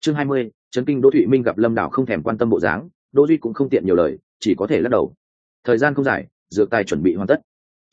Chương 20, chấn kinh. Đỗ Thụy Minh gặp Lâm Đảo không thèm quan tâm bộ dáng, Đỗ Duy cũng không tiện nhiều lời, chỉ có thể lắc đầu. Thời gian không dài, dược tài chuẩn bị hoàn tất.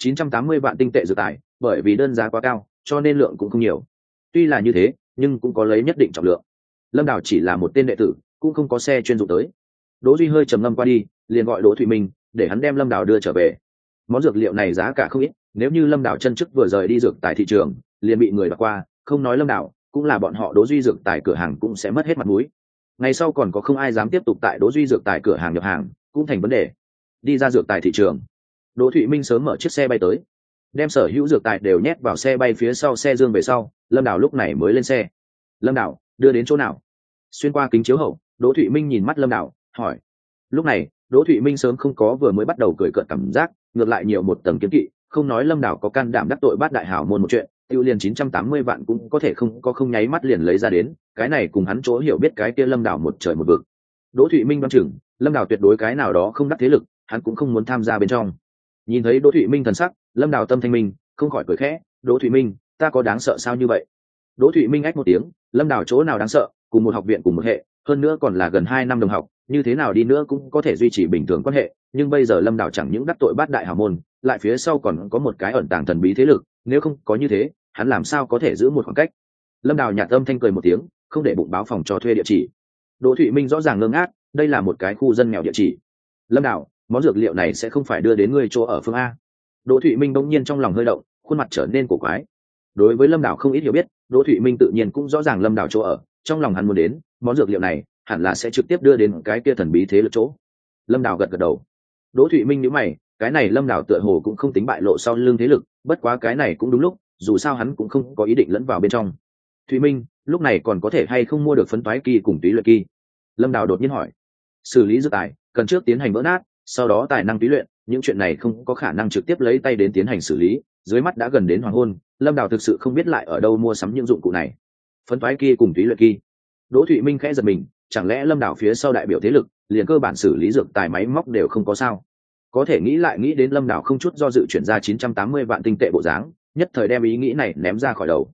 980 vạn tinh tệ dược tài, bởi vì đơn giá quá cao, cho nên lượng cũng không nhiều. Tuy là như thế, nhưng cũng có lấy nhất định trọng lượng. Lâm Đảo chỉ là một tên đệ tử, cũng không có xe chuyên dụng tới. Đỗ Duy hơi trầm ngâm qua đi, liền gọi Đỗ Thụy Minh, để hắn đem Lâm Đảo đưa trở về. Món dược liệu này giá cả không ít, nếu như Lâm Đảo chân trước vừa rời đi dược tại thị trường, liền bị người đoạt qua, không nói Lâm Đảo, cũng là bọn họ Đỗ Duy dược tại cửa hàng cũng sẽ mất hết mặt mũi. Ngày sau còn có không ai dám tiếp tục tại Đỗ Duy dược tại cửa hàng nhập hàng, cũng thành vấn đề. Đi ra dược tại thị trường, Đỗ Thụy Minh sớm mở chiếc xe bay tới, đem sở hữu dược tài đều nhét vào xe bay phía sau xe dương về sau. Lâm Đảo lúc này mới lên xe. Lâm Đảo, đưa đến chỗ nào? Xuyên qua kính chiếu hậu, Đỗ Thụy Minh nhìn mắt Lâm Đảo, hỏi. Lúc này Đỗ Thụy Minh sớm không có vừa mới bắt đầu cười cợt cảm giác, ngược lại nhiều một tầng kiêng kỵ. Không nói Lâm Đảo có can đảm đắc tội bát đại hảo môn một chuyện, tiêu liền 980 vạn cũng có thể không nháy mắt liền lấy ra đến, cái này cùng hắn chỗ hiểu biết cái kia Lâm Đảo một trời một vực. Đỗ Thụy Minh đoán chừng Lâm Đảo tuyệt đối cái nào đó không đắc thế lực, hắn cũng không muốn tham gia bên trong. Nhìn thấy Đỗ Thụy Minh thần sắc, Lâm Đảo tâm thanh minh, không khỏi cười khẽ. Đỗ Thụy Minh, ta có đáng sợ sao như vậy? Đỗ Thụy Minh ách một tiếng, Lâm Đảo chỗ nào đáng sợ, cùng một học viện cùng một hệ, hơn nữa còn là gần 2 năm đồng học, như thế nào đi nữa cũng có thể duy trì bình thường quan hệ. Nhưng bây giờ Lâm Đảo chẳng những đắc tội bát đại hào môn, lại phía sau còn có một cái ẩn tàng thần bí thế lực, nếu không có như thế, hắn làm sao có thể giữ một khoảng cách? Lâm Đảo nhạt âm thanh cười một tiếng, không để bụng báo phòng cho thuê địa chỉ. Đỗ Thụy Minh rõ ràng ngơ ngác, đây là một cái khu dân nghèo địa chỉ. Lâm Đảo, món dược liệu này sẽ không phải đưa đến ngươi chỗ ở phương A? Đỗ Thụy Minh bỗng nhiên trong lòng hơi động, khuôn mặt trở nên cổ quái. Đối với Lâm Đảo không ít hiểu biết, Đỗ Thụy Minh tự nhiên cũng rõ ràng Lâm Đảo chỗ ở, trong lòng hắn muốn đến món dược liệu này hẳn là sẽ trực tiếp đưa đến cái kia thần bí thế lực chỗ. Lâm Đảo gật gật đầu. Đỗ Thụy Minh nhíu mày, cái này Lâm Đảo tựa hồ cũng không tính bại lộ sau lưng thế lực, bất quá cái này cũng đúng lúc, dù sao hắn cũng không có ý định lẫn vào bên trong. Thụy Minh, lúc này còn có thể hay không mua được phấn toái kỳ cùng túy luyện kỳ? Lâm Đảo đột nhiên hỏi. Xử lý dược tài cần trước tiến hành vỡ nát, sau đó tài năng túy luyện, những chuyện này không có khả năng trực tiếp lấy tay đến tiến hành xử lý. Dưới mắt đã gần đến hoàng hôn, Lâm Đảo thực sự không biết lại ở đâu mua sắm những dụng cụ này. Phấn toái kỳ cùng túy luyện kỳ. Đỗ Thụy Minh khẽ giật mình, chẳng lẽ Lâm Đảo phía sau đại biểu thế lực liền cơ bản xử lý dược tài máy móc đều không có sao? Có thể nghĩ lại nghĩ đến Lâm Đảo không chút do dự chuyển ra 980 vạn tinh tệ bộ dáng, nhất thời đem ý nghĩ này ném ra khỏi đầu.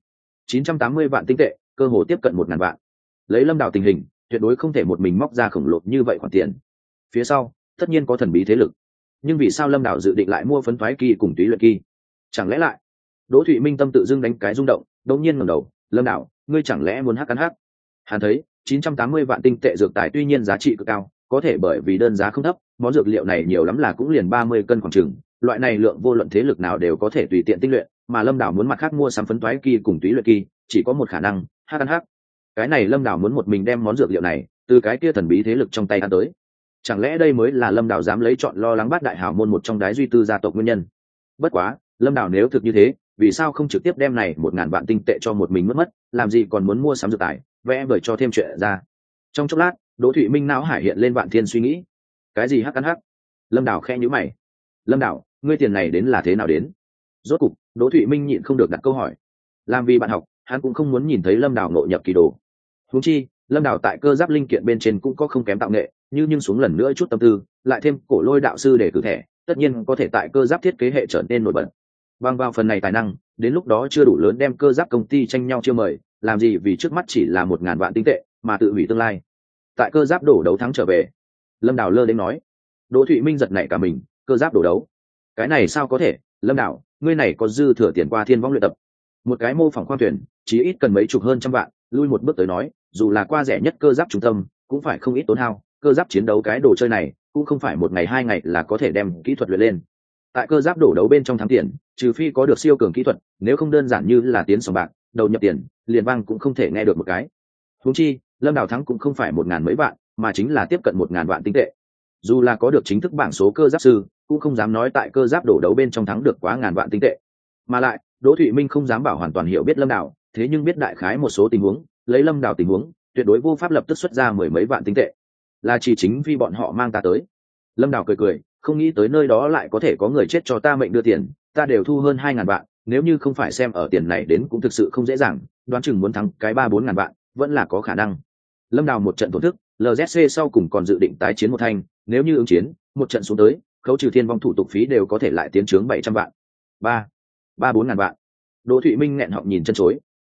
980 vạn tinh tệ, cơ hồ tiếp cận 1000 vạn. Lấy Lâm Đảo tình hình, tuyệt đối không thể một mình móc ra khổng lồ như vậy khoản tiền. Phía sau, tất nhiên có thần bí thế lực. Nhưng vì sao Lâm Đảo dự định lại mua phấn toái kỳ cùng túy luyện kỳ? Chẳng lẽ lại? Đỗ Thụy Minh tâm tự dưng đánh cái rung động, đột nhiên ngẩng đầu, Lâm Đảo, ngươi chẳng lẽ muốn hắc ăn hắc? Hắn thấy 980 vạn tinh tệ dược tài tuy nhiên giá trị cực cao, có thể bởi vì đơn giá không thấp, món dược liệu này nhiều lắm là cũng liền 30 cân khoảng chừng, loại này lượng vô luận thế lực nào đều có thể tùy tiện tinh luyện, mà Lâm Đảo muốn mặt khác mua sắm phấn toái kỳ cùng túy luyện kỳ, chỉ có một khả năng, hắc ăn hắc. Cái này Lâm Đảo muốn một mình đem món dược liệu này từ cái kia thần bí thế lực trong tay ăn tới. Chẳng lẽ đây mới là Lâm Đảo dám lấy chọn lo lắng bát đại hảo môn một trong đái duy tư gia tộc nguyên nhân? Bất quá, Lâm Đảo nếu thực như thế, vì sao không trực tiếp đem này 1000 vạn tinh tệ cho một mình mất, làm gì còn muốn mua sắm dược tài, vẽ vời cho thêm chuyện ra. Trong chốc lát, Đỗ Thụy Minh não hải hiện lên vạn thiên suy nghĩ. Cái gì hắc ăn hắc? Lâm Đảo khẽ nhíu mày. Lâm Đảo, ngươi tiền này đến là thế nào đến? Rốt cục, Đỗ Thụy Minh nhịn không được đặt câu hỏi. Làm vì bạn học, hắn cũng không muốn nhìn thấy Lâm Đảo nội nhập kỳ đồ. Huống chi, Lâm Đảo tại cơ giáp linh kiện bên trên cũng có không kém tạo nghệ, nhưng xuống lần nữa chút tâm tư, lại thêm Cổ Lôi đạo sư để cử thẻ, tất nhiên có thể tại cơ giáp thiết kế hệ trở nên nổi bật. Bằng vào phần này tài năng, đến lúc đó chưa đủ lớn đem cơ giáp công ty tranh nhau chưa mời, làm gì vì trước mắt chỉ là 1000 vạn tinh tệ mà tự hủy tương lai. Tại cơ giáp đổ đấu thắng trở về, Lâm Đảo lơ đến nói. Đỗ Thụy Minh giật nảy cả mình, cơ giáp đổ đấu, cái này sao có thể? Lâm Đảo, ngươi này có dư thừa tiền qua Thiên Võng luyện tập, một cái mô phỏng khoang thuyền chí ít cần mấy chục hơn trăm vạn, lui một bước tới nói, dù là qua rẻ nhất cơ giáp trung tâm cũng phải không ít tốn hao. Cơ giáp chiến đấu cái đồ chơi này cũng không phải một ngày 2 ngày là có thể đem kỹ thuật luyện lên. Tại cơ giáp đổ đấu bên trong thắng tiền, trừ phi có được siêu cường kỹ thuật, nếu không đơn giản như là tiến sòng bạc, đầu nhập tiền liền vang cũng không thể nghe được một cái. Huống chi, Lâm Đảo thắng cũng không phải 1000 mấy vạn, mà chính là tiếp cận 1000 vạn tinh tệ. Dù là có được chính thức bảng số cơ giáp sư, cũng không dám nói tại cơ giáp đổ đấu bên trong thắng được quá ngàn vạn tinh tệ. Mà lại, Đỗ Thụy Minh không dám bảo hoàn toàn hiểu biết Lâm Đảo, thế nhưng biết đại khái một số tình huống, lấy Lâm Đảo tình huống, tuyệt đối vô pháp lập tức xuất ra 10 mấy vạn tinh tệ. Là chỉ chính vì bọn họ mang ta tới. Lâm Đảo cười cười, không nghĩ tới nơi đó lại có thể có người chết cho ta mệnh đưa tiền, ta đều thu hơn 2000 vạn, nếu như không phải xem ở tiền này đến cũng thực sự không dễ dàng, đoán chừng muốn thắng cái 3-4 ngàn vạn, vẫn là có khả năng. Lâm Đảo một trận tổn thức, LZC sau cùng còn dự định tái chiến một thanh, nếu như ứng chiến, một trận xuống tới, khấu trừ thiên vong thủ tục phí đều có thể lại tiến trướng 700 vạn. 3-4 ngàn vạn. Đỗ Thụy Minh nghẹn họng nhìn chân chối.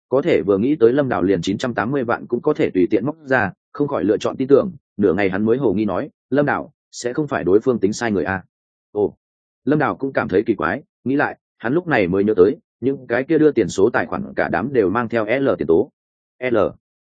có thể vừa nghĩ tới lâm đảo liền 980 vạn cũng có thể tùy tiện móc ra, không khỏi lựa chọn tin tưởng. Nửa ngày hắn mới hồ nghi nói, lâm đảo sẽ không phải đối phương tính sai người a? Ồ, lâm đảo cũng cảm thấy kỳ quái, nghĩ lại hắn lúc này mới nhớ tới những cái kia đưa tiền số tài khoản cả đám đều mang theo L tiền tố. L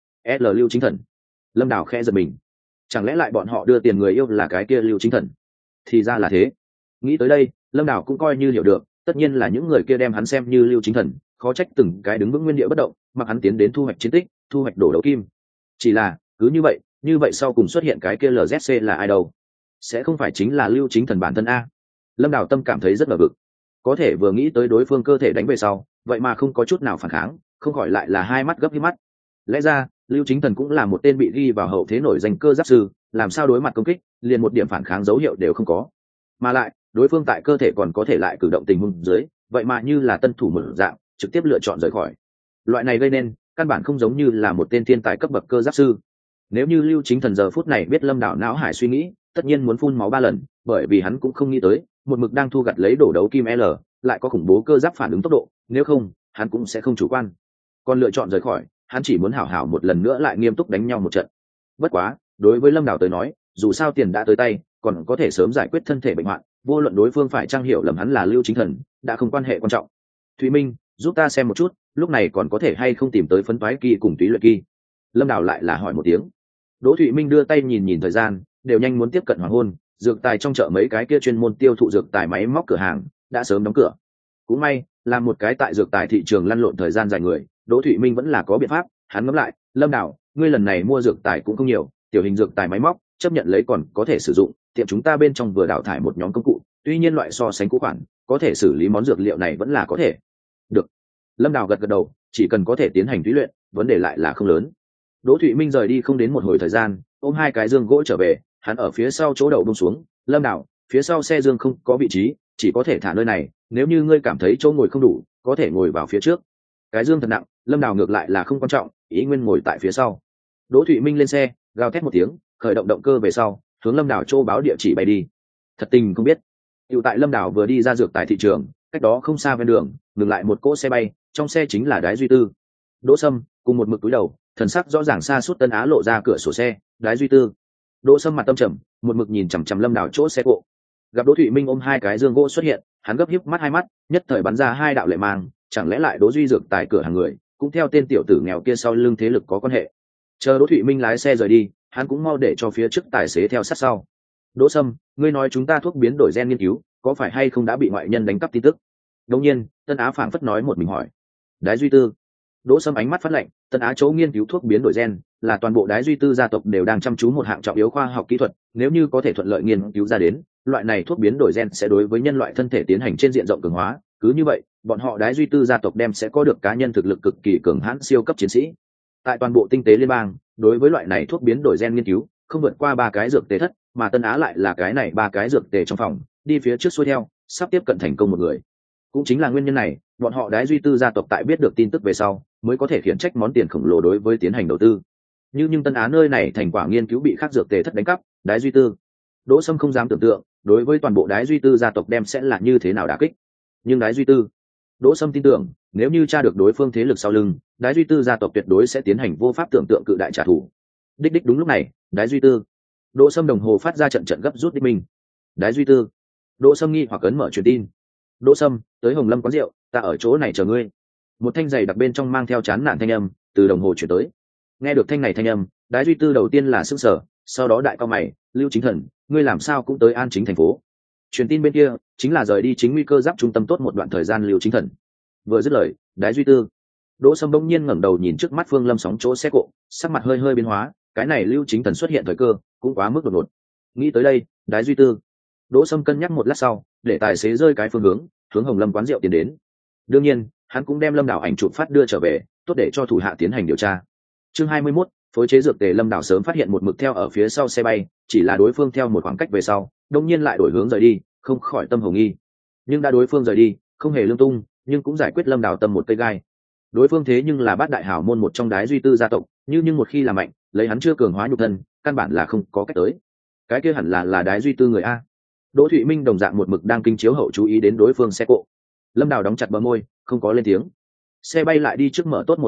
Lưu Chính Thần. Lâm đảo khẽ giật mình, chẳng lẽ lại bọn họ đưa tiền người yêu là cái kia Lưu Chính Thần? Thì ra là thế. Nghĩ tới đây lâm đảo cũng coi như hiểu được, tất nhiên là những người kia đem hắn xem như Lưu Chính Thần, khó trách từng cái đứng vững nguyên địa bất động, mặc hắn tiến đến thu hoạch chiến tích, thu hoạch đổ đấu kim. Chỉ là cứ như vậy sau cùng xuất hiện cái kia LZC là ai đâu? Sẽ không phải chính là Lưu Chính Thần bản thân a? Lâm đảo tâm cảm thấy rất ngờ vực, có thể vừa nghĩ tới đối phương cơ thể đánh về sau vậy mà không có chút nào phản kháng, không khỏi lại là hai mắt gấp hí mắt. Lẽ ra Lưu Chính Thần cũng là một tên bị ghi vào hậu thế nổi danh cơ giáp sư, làm sao đối mặt công kích liền một điểm phản kháng dấu hiệu đều không có, mà lại đối phương tại cơ thể còn có thể lại cử động tình huống dưới vậy mà như là tân thủ một dạng trực tiếp lựa chọn rời khỏi. Loại này gây nên căn bản không giống như là một tên thiên tài cấp bậc cơ giáp sư. Nếu như Lưu Chính Thần giờ phút này biết lâm đảo não hải suy nghĩ, tất nhiên muốn phun máu 3 lần, bởi vì hắn cũng không nghĩ tới một mực đang thu gặt lấy đổ đấu kim L lại có khủng bố cơ giáp phản ứng tốc độ, nếu không hắn cũng sẽ không chủ quan, còn lựa chọn rời khỏi. Hắn chỉ muốn hảo hảo một lần nữa lại nghiêm túc đánh nhau một trận. Bất quá đối với lâm đảo tới nói, dù sao tiền đã tới tay, còn có thể sớm giải quyết thân thể bệnh hoạn, vô luận đối phương phải trang hiểu lầm hắn là Lưu Chính Thần đã không quan hệ quan trọng. Thụy Minh, giúp ta xem một chút lúc này còn có thể hay không tìm tới phấn toái kỳ cùng túy luyện kỳ. Lâm đảo lại là hỏi một tiếng. Đỗ Thụy Minh đưa tay nhìn nhìn thời gian, đều nhanh muốn tiếp cận hoàng hôn, dược tài trong chợ mấy cái kia chuyên môn tiêu thụ dược tài máy móc cửa hàng đã sớm đóng cửa. Cũng may là một cái tại dược tài thị trường lăn lộn thời gian dài người, Đỗ Thụy Minh vẫn là có biện pháp. Hắn ngẫm lại, lâm đảo, ngươi lần này mua dược tài cũng không nhiều, tiểu hình dược tài máy móc chấp nhận lấy còn có thể sử dụng, tiệm chúng ta bên trong vừa đào thải một nhóm công cụ, tuy nhiên loại so sánh cũ khoản, có thể xử lý món dược liệu này vẫn là có thể. Được. Lâm đảo gật gật đầu, chỉ cần có thể tiến hành thí luyện, vấn đề lại là không lớn. Đỗ Thụy Minh rời đi không đến một hồi thời gian, ôm 2 cái dương gỗ trở về, hắn ở phía sau chỗ đậu buông xuống. Lâm đảo, phía sau xe dương không có vị trí, chỉ có thể thả nơi này, nếu như ngươi cảm thấy chỗ ngồi không đủ, có thể ngồi vào phía trước. Cái dương thật nặng, lâm đảo ngược lại là không quan trọng, ý nguyên ngồi tại phía sau. Đỗ Thụy Minh lên xe, gào thét một tiếng, khởi động động cơ về sau, hướng lâm đảo châu báo địa chỉ bay đi. Thật tình không biết, Tiểu tại lâm đảo vừa đi ra dược tại thị trường, cách đó không xa ven đường ngừng lại một cỗ xe bay, trong xe chính là Đái Duy Tư. Đỗ Sâm cùng một mực cúi đầu, thần sắc rõ ràng xa suốt Tân Á lộ ra cửa sổ xe. Đái Duy Tư. Đỗ Sâm mặt tâm trầm, một mực nhìn chằm chằm lâm đảo chỗ xe cộ. Gặp Đỗ Thụy Minh ôm 2 cái dương gỗ xuất hiện, hắn gấp híp mắt 2 mắt, nhất thời bắn ra 2 đạo lệ mang. Chẳng lẽ lại Đỗ Duy dược tại cửa hàng người cũng theo tên tiểu tử nghèo kia sau lưng thế lực có quan hệ? Chờ Đỗ Thụy Minh lái xe rời đi, hắn cũng mau để cho phía trước tài xế theo sát sau. Đỗ Sâm, ngươi nói chúng ta thuốc biến đổi gen nghiên cứu có phải hay không đã bị ngoại nhân đánh cắp tin tức? Đương nhiên, Tân Á phảng phất nói một mình hỏi. Đái Duy Tư. Đỗ Sâm ánh mắt phát lạnh, Tân Á chỗ nghiên cứu thuốc biến đổi gen là toàn bộ Đái Duy Tư gia tộc đều đang chăm chú một hạng trọng yếu khoa học kỹ thuật, nếu như có thể thuận lợi nghiên cứu ra đến, loại này thuốc biến đổi gen sẽ đối với nhân loại thân thể tiến hành trên diện rộng cường hóa, cứ như vậy, bọn họ Đái Duy Tư gia tộc đem sẽ có được cá nhân thực lực cực kỳ cường hãn siêu cấp chiến sĩ. Tại toàn bộ tinh tế liên bang, đối với loại này thuốc biến đổi gen nghiên cứu, không vượt qua 3 cái dược tề thất, mà Tân Á lại là cái này 3 cái dược tề trong phòng, đi phía trước xuôi theo, sắp tiếp cận thành công một người. Cũng chính là nguyên nhân này, bọn họ Đái Duy Tư gia tộc tại biết được tin tức về sau, mới có thể khiển trách món tiền khổng lồ đối với tiến hành đầu tư. Nhưng Tân Á nơi này thành quả nghiên cứu bị khác dược tề thất đánh cắp, Đái Duy Tư. Đỗ Sâm không dám tưởng tượng, đối với toàn bộ Đái Duy Tư gia tộc đem sẽ là như thế nào đả kích. Nhưng Đái Duy Tư, Đỗ Sâm tin tưởng, nếu như tra được đối phương thế lực sau lưng, Đái Duy Tư gia tộc tuyệt đối sẽ tiến hành vô pháp tưởng tượng cự đại trả thù. Đích đúng lúc này, Đái Duy Tư. Đỗ Sâm đồng hồ phát ra trận gấp rút đích mình. Đái Duy Tư. Đỗ Sâm nghi hoặc ấn mở truyền tin. Đỗ Sâm, tới Hồng Lâm quán rượu, ta ở chỗ này chờ ngươi. Một thanh giày đặc bên trong mang theo chán nản thanh âm từ đồng hồ chuyển tới. Nghe được thanh này thanh âm, Đái Duy Tư đầu tiên là sững sờ, sau đó đại cao mày, Lưu Chính Thần, ngươi làm sao cũng tới An Chính thành phố? Truyền tin bên kia chính là rời đi chính nguy cơ giáp trung tâm tốt một đoạn thời gian Lưu Chính Thần. Vừa dứt lời, Đái Duy Tư. Đỗ Sâm bỗng nhiên ngẩng đầu nhìn trước mắt Phương Lâm sóng chỗ xe cộ, sắc mặt hơi biến hóa, cái này Lưu Chính Thần xuất hiện thời cơ cũng quá mức đột ngột. Nghĩ tới đây, Đái Duy Tư. Đỗ Sâm cân nhắc một lát sau, để tài xế rơi cái phương hướng Hồng Lâm quán rượu tiến đến. Đương nhiên, hắn cũng đem Lâm Đảo ảnh chụp phát đưa trở về, tốt để cho thủ hạ tiến hành điều tra. Chương 21, phối chế dược tề. Lâm Đảo sớm phát hiện một mực theo ở phía sau xe bay, chỉ là đối phương theo một khoảng cách về sau, đột nhiên lại đổi hướng rời đi, không khỏi tâm hồ nghi. Nhưng đã đối phương rời đi, không hề lung tung, nhưng cũng giải quyết Lâm Đảo tâm một cây gai. Đối phương thế nhưng là bát đại hảo môn một trong Đái Duy Tư gia tộc, nhưng một khi là mạnh, lấy hắn chưa cường hóa nhục thân, căn bản là không có cách tới. Cái kia hẳn là Đái Duy Tư người a. Đỗ Thụy Minh đồng dạng một mực đang kinh chiếu hậu chú ý đến đối phương xe cộ. Lâm Đảo đóng chặt bờ môi, không có lên tiếng. Xe bay lại đi trước mở tốt một khoảng cách,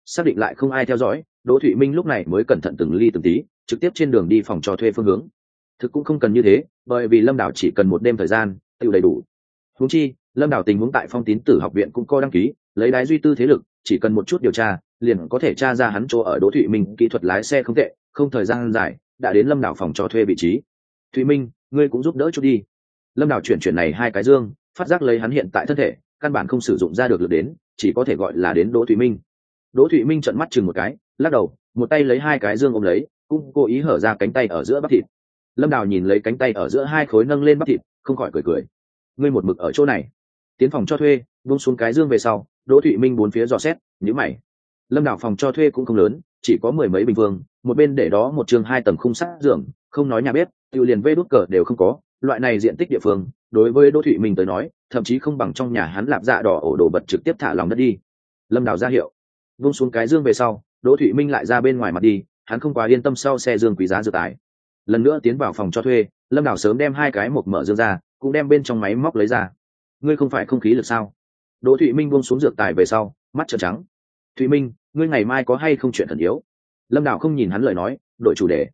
xác định lại không ai theo dõi, Đỗ Thụy Minh lúc này mới cẩn thận từng ly từng tí trực tiếp trên đường đi phòng cho thuê phương hướng. Thực cũng không cần như thế, bởi vì Lâm Đảo chỉ cần một đêm thời gian tự đầy đủ. Huống chi Lâm Đảo tình huống tại Phong Tín Tử học viện cũng có đăng ký, lấy Đái Duy Tư thế lực chỉ cần một chút điều tra liền có thể tra ra hắn chỗ ở. Đỗ Thụy Minh kỹ thuật lái xe không tệ, không thời gian dài đã đến Lâm Đảo phòng cho thuê vị trí. Thụy Minh, ngươi cũng giúp đỡ chút đi. Lâm Đảo chuyển này hai cái dương, phát giác lấy hắn hiện tại thân thể căn bản không sử dụng ra được lực đến, chỉ có thể gọi là đến Đỗ Thụy Minh. Đỗ Thụy Minh trợn mắt chừng một cái, lắc đầu, một tay lấy hai cái dương ôm lấy, cũng cố ý hở ra cánh tay ở giữa bắp thịt. Lâm Đào nhìn lấy cánh tay ở giữa hai khối nâng lên bắp thịt, không khỏi cười. Ngươi một mực ở chỗ này. Tiến phòng cho thuê, buông xuống cái dương về sau, Đỗ Thụy Minh bốn phía dò xét, nhíu mày. Lâm Đào phòng cho thuê cũng không lớn, chỉ có mười mấy bình phương, một bên để đó một trường hai tầng khung sắt giường, không nói nhà bếp, tiêu liền vê đút cờ đều không có. Loại này diện tích địa phương, đối với Đỗ Thụy Minh tới nói, thậm chí không bằng trong nhà hắn lạp dạ đỏ ổ đồ vật trực tiếp thả lòng đất đi. Lâm Đào ra hiệu, buông xuống cái dương về sau, Đỗ Thụy Minh lại ra bên ngoài mặt đi, hắn không quá yên tâm sau xe dương quý giá dự tài. Lần nữa tiến vào phòng cho thuê, Lâm Đào sớm đem hai cái mộc mở dương ra, cũng đem bên trong máy móc lấy ra. Ngươi không phải không khí lực sao? Đỗ Thụy Minh buông xuống dược tài về sau, mắt trợn trắng. Thụy Minh, ngươi ngày mai có hay không chuyện thần yếu? Lâm Đào không nhìn hắn lời nói, đổi chủ đề.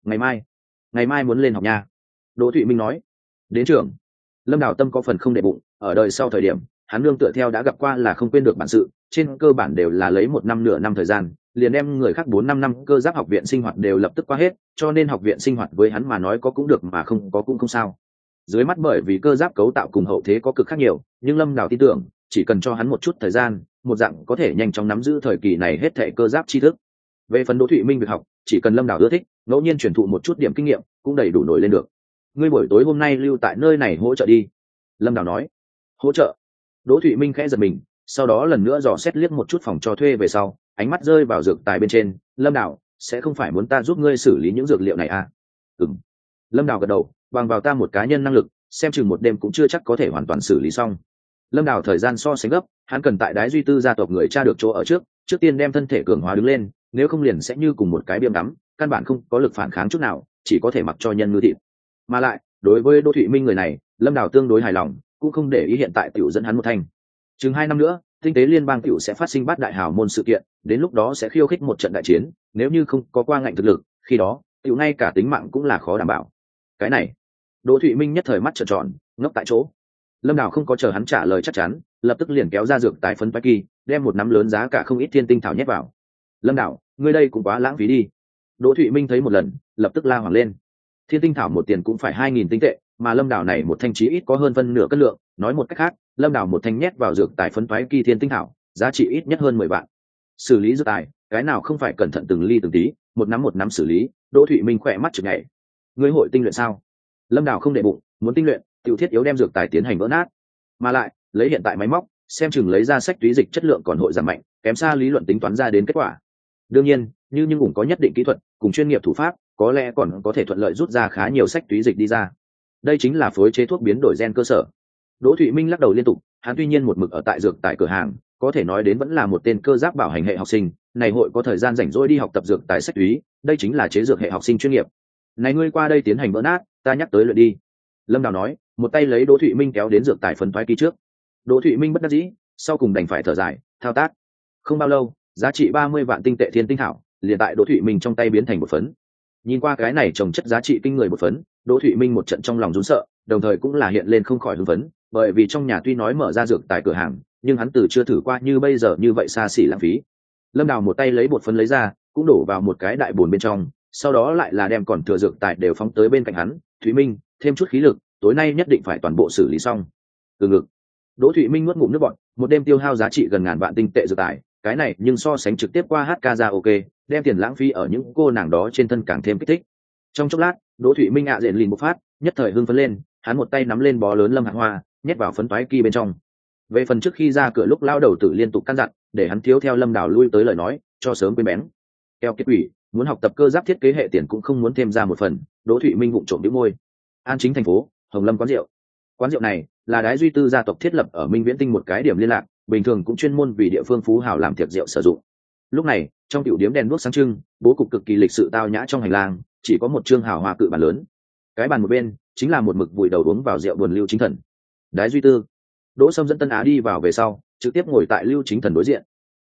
Ngày mai muốn lên học nha. Đỗ Thụy Minh nói. Đến trường. Lâm Đào tâm có phần không để bụng, ở đời sau thời điểm hắn nương tựa theo đã gặp qua là không quên được bản sự, trên cơ bản đều là lấy một năm nửa năm thời gian liền đem người khác 4-5 năm cơ giáp học viện sinh hoạt đều lập tức qua hết, cho nên học viện sinh hoạt với hắn mà nói có cũng được mà không có cũng không sao. Dưới mắt bởi vì cơ giáp cấu tạo cùng hậu thế có cực khác nhiều, nhưng Lâm Đào tin tưởng chỉ cần cho hắn một chút thời gian, một dạng có thể nhanh chóng nắm giữ thời kỳ này hết thảy cơ giáp tri thức. Về phần Đỗ Thụy Minh việc học, chỉ cần Lâm Đào ưa thích, ngẫu nhiên truyền thụ một chút điểm kinh nghiệm cũng đầy đủ nổi lên được. Ngươi buổi tối hôm nay lưu tại nơi này hỗ trợ đi. Lâm Đào nói. Hỗ trợ? Đỗ Thụy Minh khẽ giật mình, sau đó lần nữa dò xét liếc một chút phòng cho thuê về sau, ánh mắt rơi vào dược tài bên trên. Lâm Đào, sẽ không phải muốn ta giúp ngươi xử lý những dược liệu này à? Ừm. Lâm Đào gật đầu, bằng vào ta một cá nhân năng lực, xem chừng một đêm cũng chưa chắc có thể hoàn toàn xử lý xong. Lâm Đào thời gian so sánh gấp, hắn cần tại Đái Duy Tư gia tộc người tra được chỗ ở trước tiên đem thân thể cường hóa đứng lên, nếu không liền sẽ như cùng một cái biêm đắm, căn bản không có lực phản kháng chút nào, chỉ có thể mặc cho nhân ngư thịt. Mà lại, đối với Đỗ Thụy Minh người này, Lâm Đào tương đối hài lòng, cũng không để ý hiện tại tiểu dẫn hắn một thành. Chừng 2 năm nữa, tinh tế liên bang tiểu sẽ phát sinh bát đại hào môn sự kiện, đến lúc đó sẽ khiêu khích một trận đại chiến, nếu như không có qua ngạnh thực lực, khi đó, tiểu ngay cả tính mạng cũng là khó đảm bảo. Cái này, Đỗ Thụy Minh nhất thời mắt trợn tròn, ngốc tại chỗ. Lâm Đào không có chờ hắn trả lời chắc chắn, lập tức liền kéo ra dược tài phấn kỳ, đem một nắm lớn giá cả không ít thiên tinh thảo nhét vào. Lâm Đào, ngươi đây cũng quá lãng phí đi. Đỗ Thụy Minh thấy một lần, lập tức la hoảng lên. Thiên tinh thảo một tiền cũng phải 2.000 tinh tệ, mà Lâm Đào này một thanh chí ít có hơn phân nửa cân lượng, nói một cách khác, Lâm Đào một thanh nhét vào dược tài phấn kỳ thiên tinh thảo, giá trị ít nhất hơn 10 vạn. Xử lý dược tài, cái nào không phải cẩn thận từng ly từng tí, một nắm xử lý. Đỗ Thụy Minh khỏe mắt chực nhảy. Ngươi hội tinh luyện sao? Lâm Đào không để bụng, muốn tinh luyện, tiểu thiết yếu đem dược tài tiến hành vỡ nát, mà lại lấy hiện tại máy móc, xem chừng lấy ra sách túy dịch chất lượng còn hội giảm mạnh, kém xa lý luận tính toán ra đến kết quả. Đương nhiên, nhưng cũng có nhất định kỹ thuật cùng chuyên nghiệp thủ pháp, có lẽ còn có thể thuận lợi rút ra khá nhiều sách túy dịch đi ra. Đây chính là phối chế thuốc biến đổi gen cơ sở. Đỗ Thụy Minh lắc đầu liên tục, hắn tuy nhiên một mực ở tại dược tại cửa hàng, có thể nói đến vẫn là một tên cơ giáp bảo hành hệ học sinh, này hội có thời gian rảnh rỗi đi học tập dược tại sách túy, đây chính là chế dược hệ học sinh chuyên nghiệp. Này ngươi qua đây tiến hành vỡ nát, ta nhắc tới luyện đi. Lâm Đào nói, một tay lấy Đỗ Thụy Minh kéo đến dược tài phấn kỳ trước. Đỗ Thụy Minh bất đắc dĩ, sau cùng đành phải thở dài, thao tác. Không bao lâu, giá trị 30 vạn tinh tệ thiên tinh thảo, liền tại Đỗ Thụy Minh trong tay biến thành một phấn. Nhìn qua cái này trồng chất giá trị kinh người một phấn, Đỗ Thụy Minh một trận trong lòng run sợ, đồng thời cũng là hiện lên không khỏi hưng phấn, bởi vì trong nhà tuy nói mở ra dược tài cửa hàng, nhưng hắn từ chưa thử qua như bây giờ như vậy xa xỉ lãng phí. Lâm Đào một tay lấy bột phấn lấy ra, cũng đổ vào một cái đại bồn bên trong, sau đó lại là đem còn thừa dược tài đều phóng tới bên cạnh hắn. Thụy Minh, thêm chút khí lực, tối nay nhất định phải toàn bộ xử lý xong. Từ ngực. Đỗ Thụy Minh nuốt ngụm nước bọt, một đêm tiêu hao giá trị gần ngàn vạn tinh tệ dược tài, cái này nhưng so sánh trực tiếp qua HK ra ok, đem tiền lãng phí ở những cô nàng đó trên thân càng thêm kích thích. Trong chốc lát, Đỗ Thụy Minh diện lìn bộc phát, nhất thời hưng phấn lên, hắn một tay nắm lên bó lớn lâm hạt hoa, nhét vào phấn toái kỳ bên trong. Về phần trước khi ra cửa lúc lao đầu tử liên tục căn dặn, để hắn thiếu theo Lâm Đào lui tới lời nói, cho sớm quên bén. Eo kết quỷ, muốn học tập cơ giáp thiết kế hệ tiền cũng không muốn thêm ra một phần. Đỗ Thụy Minh vụng trộm đĩu môi. An Chính thành phố, Hồng Lâm quán rượu. Quán rượu này là Đái Duy Tư gia tộc thiết lập ở Minh Viễn Tinh một cái điểm liên lạc, bình thường cũng chuyên môn vì địa phương phú hào làm tiệc rượu sử dụng. Lúc này, trong tiểu điếm đèn đuốc sáng trưng, bố cục cực kỳ lịch sự tao nhã, trong hành lang chỉ có một trương hào hoa cự bàn lớn. Cái bàn một bên chính là một mực vùi đầu uống vào rượu buồn Lưu Chính Thần. Đái Duy Tư. Đỗ Sâm dẫn Tân Á đi vào về sau, trực tiếp ngồi tại Lưu Chính Thần đối diện.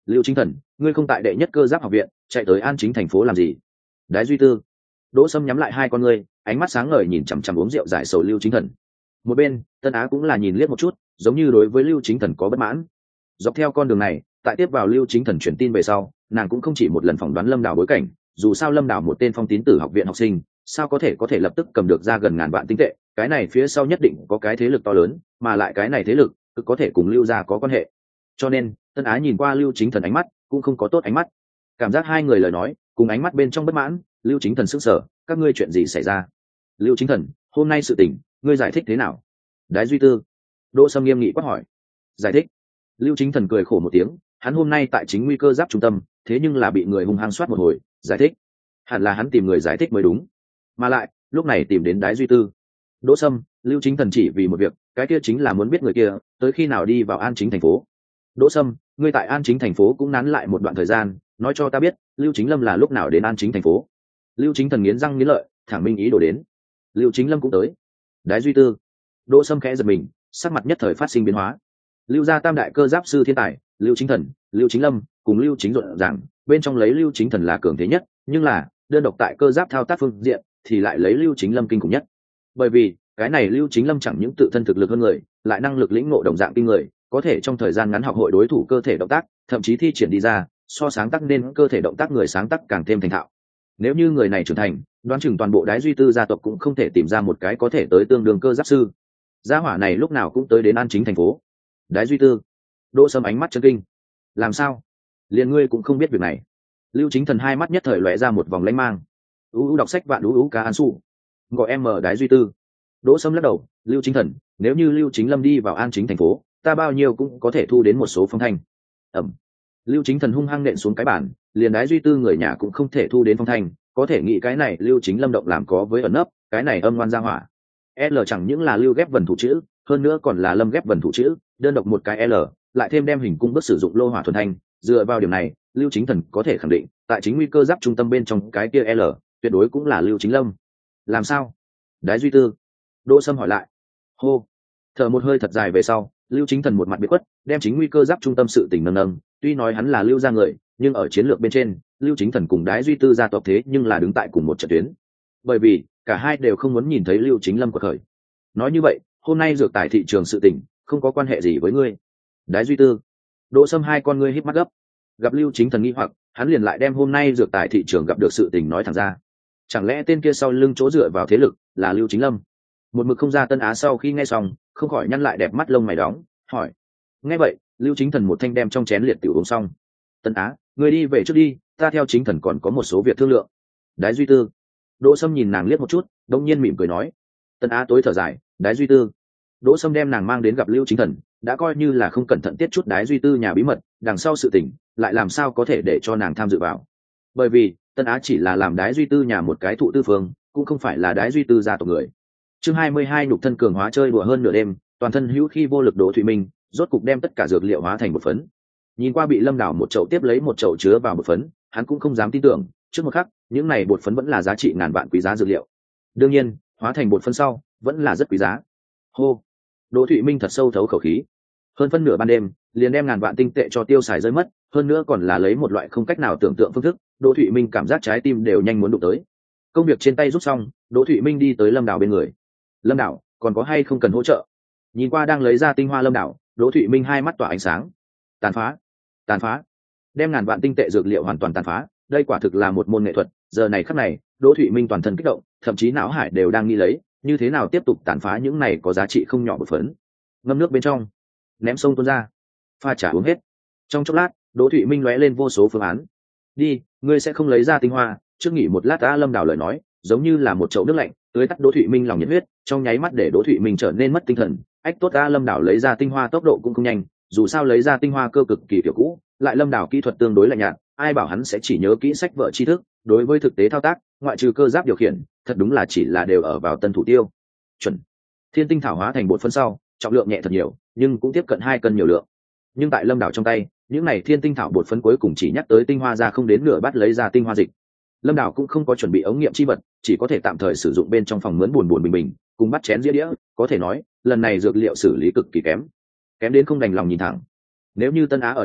Lưu Chính Thần, ngươi không tại đệ nhất cơ giáp học viện chạy tới An Chính thành phố làm gì? Đái Duy Tư. Đỗ Sâm nhắm lại hai con ngươi, ánh mắt sáng ngời nhìn chằm chằm uống rượu giải sầu Lưu Chính Thần. Một bên Tân Á cũng là nhìn liếc một chút, giống như đối với Lưu Chính Thần có bất mãn. Dọc theo con đường này, tại tiếp vào Lưu Chính Thần truyền tin về sau, nàng cũng không chỉ một lần phỏng đoán Lâm Đào bối cảnh, dù sao Lâm Đào một tên phong tín tử học viện học sinh, sao có thể lập tức cầm được ra gần ngàn vạn tinh tệ, cái này phía sau nhất định có cái thế lực to lớn, mà lại cái này thế lực cực có thể cùng Lưu gia có quan hệ. Cho nên Tân Á nhìn qua Lưu Chính Thần ánh mắt cũng không có tốt ánh mắt, cảm giác hai người lời nói cùng ánh mắt bên trong bất mãn. Lưu Chính Thần sững sờ, các ngươi chuyện gì xảy ra? Lưu Chính Thần, hôm nay sự tình ngươi giải thích thế nào? Đái Duy Tư. Đỗ Sâm nghiêm nghị quát hỏi. Giải thích? Lưu Chính Thần cười khổ một tiếng, hắn hôm nay tại chính nguy cơ giáp trung tâm, thế nhưng là bị người hung hăng soát một hồi. Giải thích? Hẳn là hắn tìm người giải thích mới đúng, mà lại lúc này tìm đến Đái Duy Tư. Đỗ Sâm, Lưu Chính Thần chỉ vì một việc, cái kia chính là muốn biết người kia tới khi nào đi vào An Chính thành phố. Đỗ Sâm, ngươi tại An Chính thành phố cũng nán lại một đoạn thời gian, nói cho ta biết Lưu Chính Lâm là lúc nào đến An Chính thành phố. Lưu Chính Thần nghiến răng nghiến lợi, thẳng minh ý đồ đến. Lưu Chính Lâm cũng tới. Đái Duy Tư. Đỗ Sâm khẽ giật mình, sắc mặt nhất thời phát sinh biến hóa. Lưu gia tam đại cơ giáp sư thiên tài, Lưu Chính Thần, Lưu Chính Lâm cùng Lưu Chính rộn ràng, bên trong lấy Lưu Chính Thần là cường thế nhất, nhưng là đơn độc tại cơ giáp thao tác phương diện thì lại lấy Lưu Chính Lâm kinh khủng nhất. Bởi vì cái này Lưu Chính Lâm chẳng những tự thân thực lực hơn người, lại năng lực lĩnh ngộ đồng dạng kinh người, có thể trong thời gian ngắn học hội đối thủ cơ thể động tác, thậm chí thi triển đi ra so sáng tác nên cơ thể động tác người sáng tác càng thêm thành thạo. Nếu như người này trưởng thành, đoán chừng toàn bộ Đái Duy Tư gia tộc cũng không thể tìm ra một cái có thể tới tương đương cơ giáp sư. Gia hỏa này lúc nào cũng tới đến An Chính thành phố. Đái Duy Tư. Đỗ Sâm ánh mắt chấn kinh. Làm sao? Liền ngươi cũng không biết việc này? Lưu Chính Thần hai mắt nhất thời lóe ra một vòng lanh mang. Đọc sách vạn ca an su. Gọi em mở Đái Duy Tư. Đỗ Sâm lắc đầu. Lưu Chính Thần, nếu như Lưu Chính Lâm đi vào An Chính thành phố, ta bao nhiêu cũng có thể thu đến một số phong thanh. Ẩm. Lưu Chính Thần hung hăng nện xuống cái bản, liền Đái Duy Tư người nhà cũng không thể thu đến phong thanh, có thể nghĩ cái này Lưu Chính Lâm động làm có với ẩn nấp, cái này âm ngoan ra hỏa. L chẳng những là Lưu ghép vần thủ chữ, hơn nữa còn là Lâm ghép vần thủ chữ, đơn độc một cái L, lại thêm đem hình cung bước sử dụng lô hỏa thuần thanh, dựa vào điểm này, Lưu Chính Thần có thể khẳng định, tại chính nguy cơ giáp trung tâm bên trong cái kia L, tuyệt đối cũng là Lưu Chính Lâm. Làm sao? Đái Duy Tư. Đỗ Sâm hỏi lại. Hô. Thở một hơi thật dài về sau, Lưu Chính Thần một mặt biệt khuất, đem chính nguy cơ giáp trung tâm sự tình nâng nâng, tuy nói hắn là Lưu gia người, nhưng ở chiến lược bên trên, Lưu Chính Thần cùng Đái Duy Tư gia tộc thế nhưng là đứng tại cùng một trận tuyến. Bởi vì cả hai đều không muốn nhìn thấy Lưu Chính Lâm quật khởi. Nói như vậy, hôm nay dược tài thị trường sự tình không có quan hệ gì với ngươi. Đái Duy Tư. Đỗ Sâm hai con ngươi híp mắt gấp. Gặp Lưu Chính Thần nghi hoặc, hắn liền lại đem hôm nay dược tài thị trường gặp được sự tình nói thẳng ra. Chẳng lẽ tên kia sau lưng chỗ dựa vào thế lực là Lưu Chính Lâm? Một mực không ra Tân Á sau khi nghe xong, không khỏi nhăn lại đẹp mắt lông mày đóng, hỏi. Nghe vậy, Lưu Chính Thần một thanh đem trong chén liệt tiểu uống xong. Tân Á, người đi về trước đi, ta theo Chính Thần còn có một số việc thương lượng. Đái Duy Tư. Đỗ Sâm nhìn nàng liếc một chút, đống nhiên mỉm cười nói. Tân Á tối thở dài. Đái Duy Tư. Đỗ Sâm đem nàng mang đến gặp Lưu Chính Thần, đã coi như là không cẩn thận tiết chút Đái Duy Tư nhà bí mật, đằng sau sự tình lại làm sao có thể để cho nàng tham dự vào. Bởi vì Tân Á chỉ là làm Đái Duy Tư nhà một cái thụ tư phương, cũng không phải là Đái Duy Tư gia tộc người. Chương 22 nhục thân cường hóa chơi đùa hơn nửa đêm, toàn thân hữu khi vô lực Đỗ Thụy Minh rốt cục đem tất cả dược liệu hóa thành một phấn. Nhìn qua bị Lâm Đảo một chậu tiếp lấy một chậu chứa vào một phấn, hắn cũng không dám tin tưởng, trước một khắc, những này bột phấn vẫn là giá trị ngàn vạn quý giá dược liệu. Đương nhiên, hóa thành bột phấn sau, vẫn là rất quý giá. Hô. Đỗ Thụy Minh thật sâu thấu khẩu khí. Hơn phân nửa ban đêm, liền đem ngàn vạn tinh tệ cho tiêu xài rơi mất, hơn nữa còn là lấy một loại không cách nào tưởng tượng phương thức, Đỗ Thụy Minh cảm giác trái tim đều nhanh muốn đụng tới. Công việc trên tay rút xong, Đỗ Thụy Minh đi tới Lâm Đảo bên người. Lâm Đảo, còn có hay không cần hỗ trợ? Nhìn qua đang lấy ra tinh hoa Lâm Đảo, Đỗ Thụy Minh hai mắt tỏa ánh sáng. Tàn phá, tàn phá, đem ngàn vạn tinh tệ dược liệu hoàn toàn tàn phá, đây quả thực là một môn nghệ thuật. Giờ này khắc này, Đỗ Thụy Minh toàn thân kích động, thậm chí não hải đều đang nghĩ lấy như thế nào tiếp tục tàn phá những này có giá trị không nhỏ bột phấn. Ngâm nước bên trong, ném sông tuôn ra, pha trà uống hết. Trong chốc lát, Đỗ Thụy Minh lóe lên vô số phương án. Đi, ngươi sẽ không lấy ra tinh hoa, trước nghỉ một lát. Lâm Đảo lời nói giống như là một chậu nước lạnh tưới tắt Đỗ Thụy Minh lòng nhiệt huyết, trong nháy mắt để Đỗ Thụy Minh trở nên mất tinh thần. Ách tốt Lâm Đảo lấy ra tinh hoa tốc độ cũng không nhanh, dù sao lấy ra tinh hoa cơ cực kỳ kiểu cũ, lại Lâm Đảo kỹ thuật tương đối lạnh nhạt, ai bảo hắn sẽ chỉ nhớ kỹ sách vở tri thức, đối với thực tế thao tác, ngoại trừ cơ giáp điều khiển, thật đúng là chỉ là đều ở vào tân thủ tiêu. Chuẩn. Thiên tinh thảo hóa thành bột phân sau, trọng lượng nhẹ thật nhiều, nhưng cũng tiếp cận 2 cân nhiều lượng. Nhưng tại Lâm Đảo trong tay, những này thiên tinh thảo bột phấn cuối cùng chỉ nhắc tới tinh hoa ra không đến nửa bát lấy ra tinh hoa dịch. Lâm Đảo cũng không có chuẩn bị ống nghiệm chi vật, chỉ có thể tạm thời sử dụng bên trong phòng mướn buồn bình bình, cùng bắt chén dĩa đĩa, có thể nói, lần này dược liệu xử lý cực kỳ kém đến không đành lòng nhìn thẳng. Nếu như Tân Á ở đây,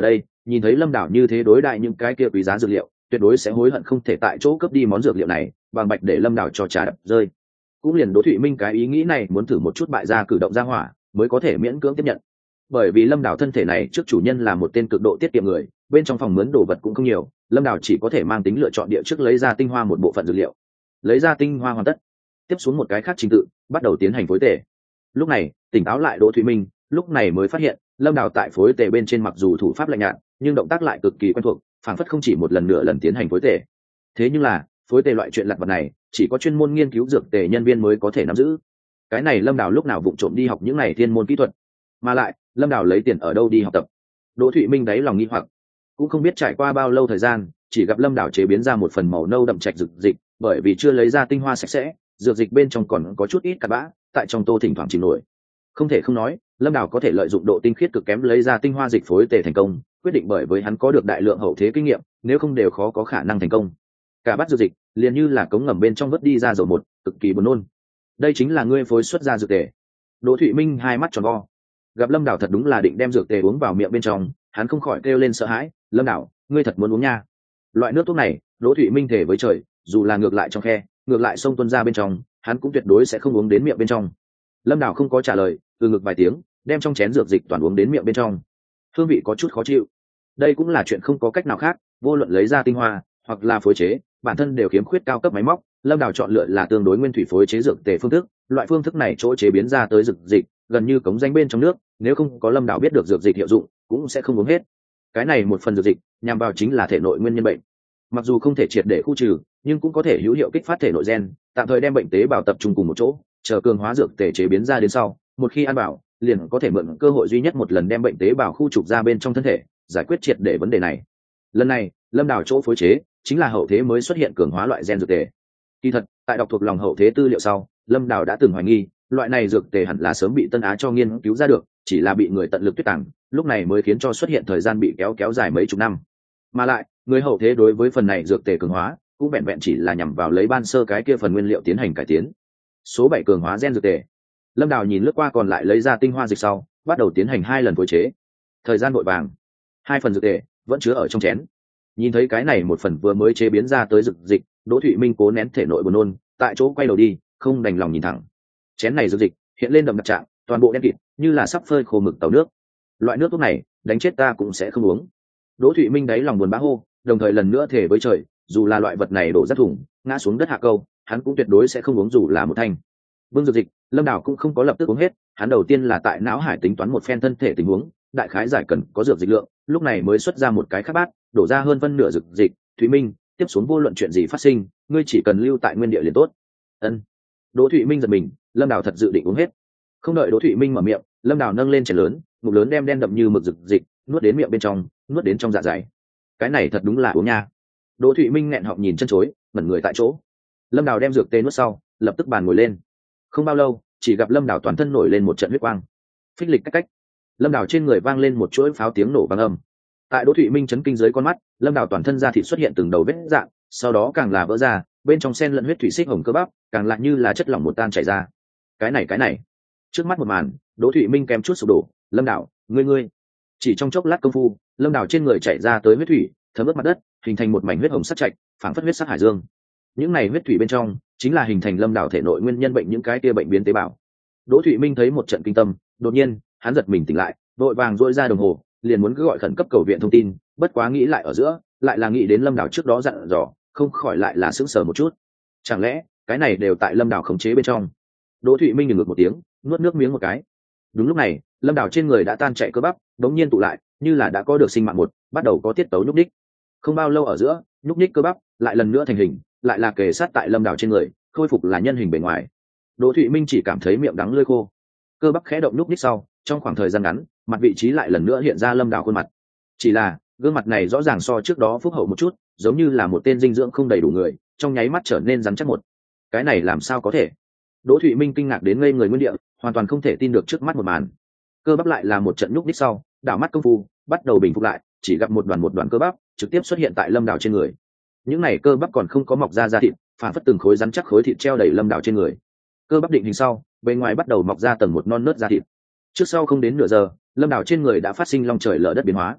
nhìn thấy lâm đảo như thế đối đại những cái kia quý giá dược liệu, tuyệt đối sẽ hối hận không thể tại chỗ cướp đi món dược liệu này, bằng bạch để lâm đảo cho trà đập rơi. Cũng liền Đỗ Thụy Minh cái ý nghĩ này muốn thử một chút bại gia cử động ra hỏa mới có thể miễn cưỡng tiếp nhận, bởi vì lâm đảo thân thể này trước chủ nhân là một tên cực độ tiết kiệm người, bên trong phòng mướn đồ vật cũng không nhiều, lâm đảo chỉ có thể mang tính lựa chọn địa trước lấy ra tinh hoa một bộ phận dược liệu. Lấy ra tinh hoa hoàn tất, tiếp xuống một cái khác trình tự, bắt đầu tiến hành phối tể. Lúc này tỉnh táo lại Đỗ Thụy Minh lúc này mới phát hiện lâm đảo tại phối tể bên trên mặc dù thủ pháp lạnh nhạt nhưng động tác lại cực kỳ quen thuộc, phảng phất không chỉ một lần nửa lần tiến hành phối tể. Thế nhưng là phối tể loại chuyện lặt vặt này chỉ có chuyên môn nghiên cứu dược tể nhân viên mới có thể nắm giữ. Cái này lâm đảo lúc nào vụng trộm đi học những này thiên môn kỹ thuật, mà lại lâm đảo lấy tiền ở đâu đi học tập? Đỗ Thụy Minh đáy lòng nghi hoặc. Cũng không biết trải qua bao lâu thời gian, chỉ gặp lâm đảo chế biến ra một phần màu nâu đậm trạch dược dịch, bởi vì chưa lấy ra tinh hoa sạch sẽ, dược dịch bên trong còn có chút ít cặn bã, tại trong tô thỉnh thoảng chìm nổi. Không thể không nói, lâm đảo có thể lợi dụng độ tinh khiết cực kém lấy ra tinh hoa dịch phối tể thành công, quyết định bởi với hắn có được đại lượng hậu thế kinh nghiệm, nếu không đều khó có khả năng thành công. Cả bát dược dịch liền như là cống ngầm bên trong vớt đi ra dầu một, cực kỳ buồn nôn. Đây chính là ngươi phối xuất ra dược tể? Đỗ Thụy Minh hai mắt tròn vo, gặp lâm đảo thật đúng là định đem dược tể uống vào miệng bên trong, hắn không khỏi kêu lên sợ hãi. Lâm đảo, ngươi thật muốn uống nha? Loại nước thuốc này Đỗ Thụy Minh thề với trời, dù là ngược lại trong khe, ngược lại sông tuôn ra bên trong, hắn cũng tuyệt đối sẽ không uống đến miệng bên trong. Lâm đảo không có trả lời, từ ngực vài tiếng, đem trong chén dược dịch toàn uống đến miệng bên trong. Hương vị có chút khó chịu. Đây cũng là chuyện không có cách nào khác, vô luận lấy ra tinh hoa hoặc là phối chế, bản thân đều khiếm khuyết cao cấp máy móc. Lâm đảo chọn lựa là tương đối nguyên thủy phối chế dược tể phương thức, loại phương thức này chỗ chế biến ra tới dược dịch gần như cống danh bên trong nước, nếu không có lâm đảo biết được dược dịch hiệu dụng cũng sẽ không uống hết. Cái này một phần dược dịch nhằm vào chính là thể nội nguyên nhân bệnh, mặc dù không thể triệt để khu trừ nhưng cũng có thể hữu hiệu kích phát thể nội gen, tạm thời đem bệnh tế bào tập trung cùng một chỗ, chờ cường hóa dược tể chế biến ra đến sau, một khi ăn bảo liền có thể mượn cơ hội duy nhất một lần đem bệnh tế bào khu trục ra bên trong thân thể, giải quyết triệt để vấn đề này. Lần này lâm đảo chỗ phối chế chính là hậu thế mới xuất hiện cường hóa loại gen dược tể. Kỳ thật tại đọc thuộc lòng hậu thế tư liệu sau, lâm đảo đã từng hoài nghi loại này dược tể hẳn là sớm bị Tân Á cho nghiên cứu ra được, chỉ là bị người tận lực tuyết tàng, lúc này mới khiến cho xuất hiện thời gian bị kéo dài mấy chục năm. Mà lại người hậu thế đối với phần này dược tể cường hóa cũng vẹn vẹn chỉ là nhằm vào lấy ban sơ cái kia phần nguyên liệu tiến hành cải tiến. Số 7 cường hóa gen dược tể. Lâm đảo nhìn lướt qua còn lại lấy ra tinh hoa dịch sau, bắt đầu tiến hành 2 lần phối chế. Thời gian vội vàng, 2 phần dược tể vẫn chứa ở trong chén. Nhìn thấy cái này một phần vừa mới chế biến ra tới dược dịch, Đỗ Thụy Minh cố nén thể nội buồn nôn, tại chỗ quay đầu đi, không đành lòng nhìn thẳng. Chén này dược dịch hiện lên đậm đặc trạng, toàn bộ đen kịt, như là sắp phơi khô mực tàu nước. Loại nước thuốc này đánh chết ta cũng sẽ không uống. Đỗ Thụy Minh đáy lòng buồn bã hô, đồng thời lần nữa thề với trời, dù là loại vật này đổ rất thủng, ngã xuống đất hạ câu, hắn cũng tuyệt đối sẽ không uống dù là một thanh. Vương dược dịch, lâm đảo cũng không có lập tức uống hết, hắn đầu tiên là tại não hải tính toán một phen thân thể tình huống, đại khái giải cần có dược dịch lượng, lúc này mới xuất ra một cái khác bát, đổ ra hơn phân nửa dược dịch. Thụy Minh, tiếp xuống vô luận chuyện gì phát sinh, ngươi chỉ cần lưu tại nguyên địa liền tốt. Ân. Đỗ Thụy Minh giật mình, lâm đảo thật dự định uống hết. Không đợi Đỗ Thụy Minh mở miệng, lâm đảo nâng lên chén lớn, ngụm lớn đem đen đậm như mực dược dịch nuốt đến miệng bên trong, nuốt đến trong dạ dày. Cái này thật đúng là uống nha. Đỗ Thụy Minh nghẹn họng nhìn chân chối, ngẩn người tại chỗ. Lâm đảo đem dược tê nuốt sau, lập tức bàn ngồi lên. Không bao lâu, chỉ gặp lâm đảo toàn thân nổi lên một trận huyết quang. Phích lịch cách cách, lâm đảo trên người vang lên một chuỗi pháo tiếng nổ vang âm. Tại Đỗ Thụy Minh chấn kinh dưới con mắt, lâm đảo toàn thân da thịt xuất hiện từng đầu vết rạn, sau đó càng là vỡ ra, bên trong xen lẫn huyết thủy xích hồng cơ bắp, càng lại như là chất lỏng một tan chảy ra. Cái này, trước mắt một màn, Đỗ Thụy Minh kèm chút sụp đổ. Lâm đảo, ngươi, chỉ trong chốc lát công phu, lâm đảo trên người chảy ra tới huyết thủy, thấm ướt mặt đất, hình thành một mảnh huyết hồng sắc trạch, phảng phất huyết sắc hải dương. Những này huyết thủy bên trong chính là hình thành lâm đảo thể nội nguyên nhân bệnh những cái kia bệnh biến tế bào. Đỗ Thụy Minh thấy một trận kinh tâm, đột nhiên hắn giật mình tỉnh lại, vội vàng duỗi ra đồng hồ, liền muốn cứ gọi khẩn cấp cầu viện thông tin, bất quá nghĩ lại ở giữa, lại là nghĩ đến lâm đảo trước đó dặn dò, không khỏi lại là sững sờ một chút. Chẳng lẽ cái này đều tại lâm đảo khống chế bên trong? Đỗ Thụy Minh ngừng một tiếng, nuốt nước miếng một cái. Đúng lúc này, lâm đảo trên người đã tan chảy cơ bắp, đống nhiên tụ lại, như là đã có được sinh mạng một, bắt đầu có tiết tấu nhúc nhích. Không bao lâu ở giữa, nhúc nhích cơ bắp lại lần nữa thành hình, lại là kề sát tại lâm đảo trên người, khôi phục là nhân hình bề ngoài. Đỗ Thụy Minh chỉ cảm thấy miệng đắng lưỡi khô. Cơ bắp khẽ động nhúc nhích sau, trong khoảng thời gian ngắn, mặt vị trí lại lần nữa hiện ra lâm đảo khuôn mặt. Chỉ là gương mặt này rõ ràng so trước đó phúc hậu một chút, giống như là một tên dinh dưỡng không đầy đủ người, trong nháy mắt trở nên rắn chắc một. Cái này làm sao có thể? Đỗ Thụy Minh kinh ngạc đến ngây người nguyên địa, hoàn toàn không thể tin được trước mắt một màn. Cơ bắp lại là một trận nhúc nhích sau, đảo mắt công phu bắt đầu bình phục lại, chỉ gặp một đoàn cơ bắp trực tiếp xuất hiện tại lâm đảo trên người. Những này cơ bắp còn không có mọc ra da thịt, phản phất từng khối rắn chắc khối thịt treo đầy lâm đảo trên người. Cơ bắp định hình sau, bên ngoài bắt đầu mọc ra tầng một non nớt da thịt. Trước sau không đến nửa giờ, lâm đảo trên người đã phát sinh long trời lở đất biến hóa.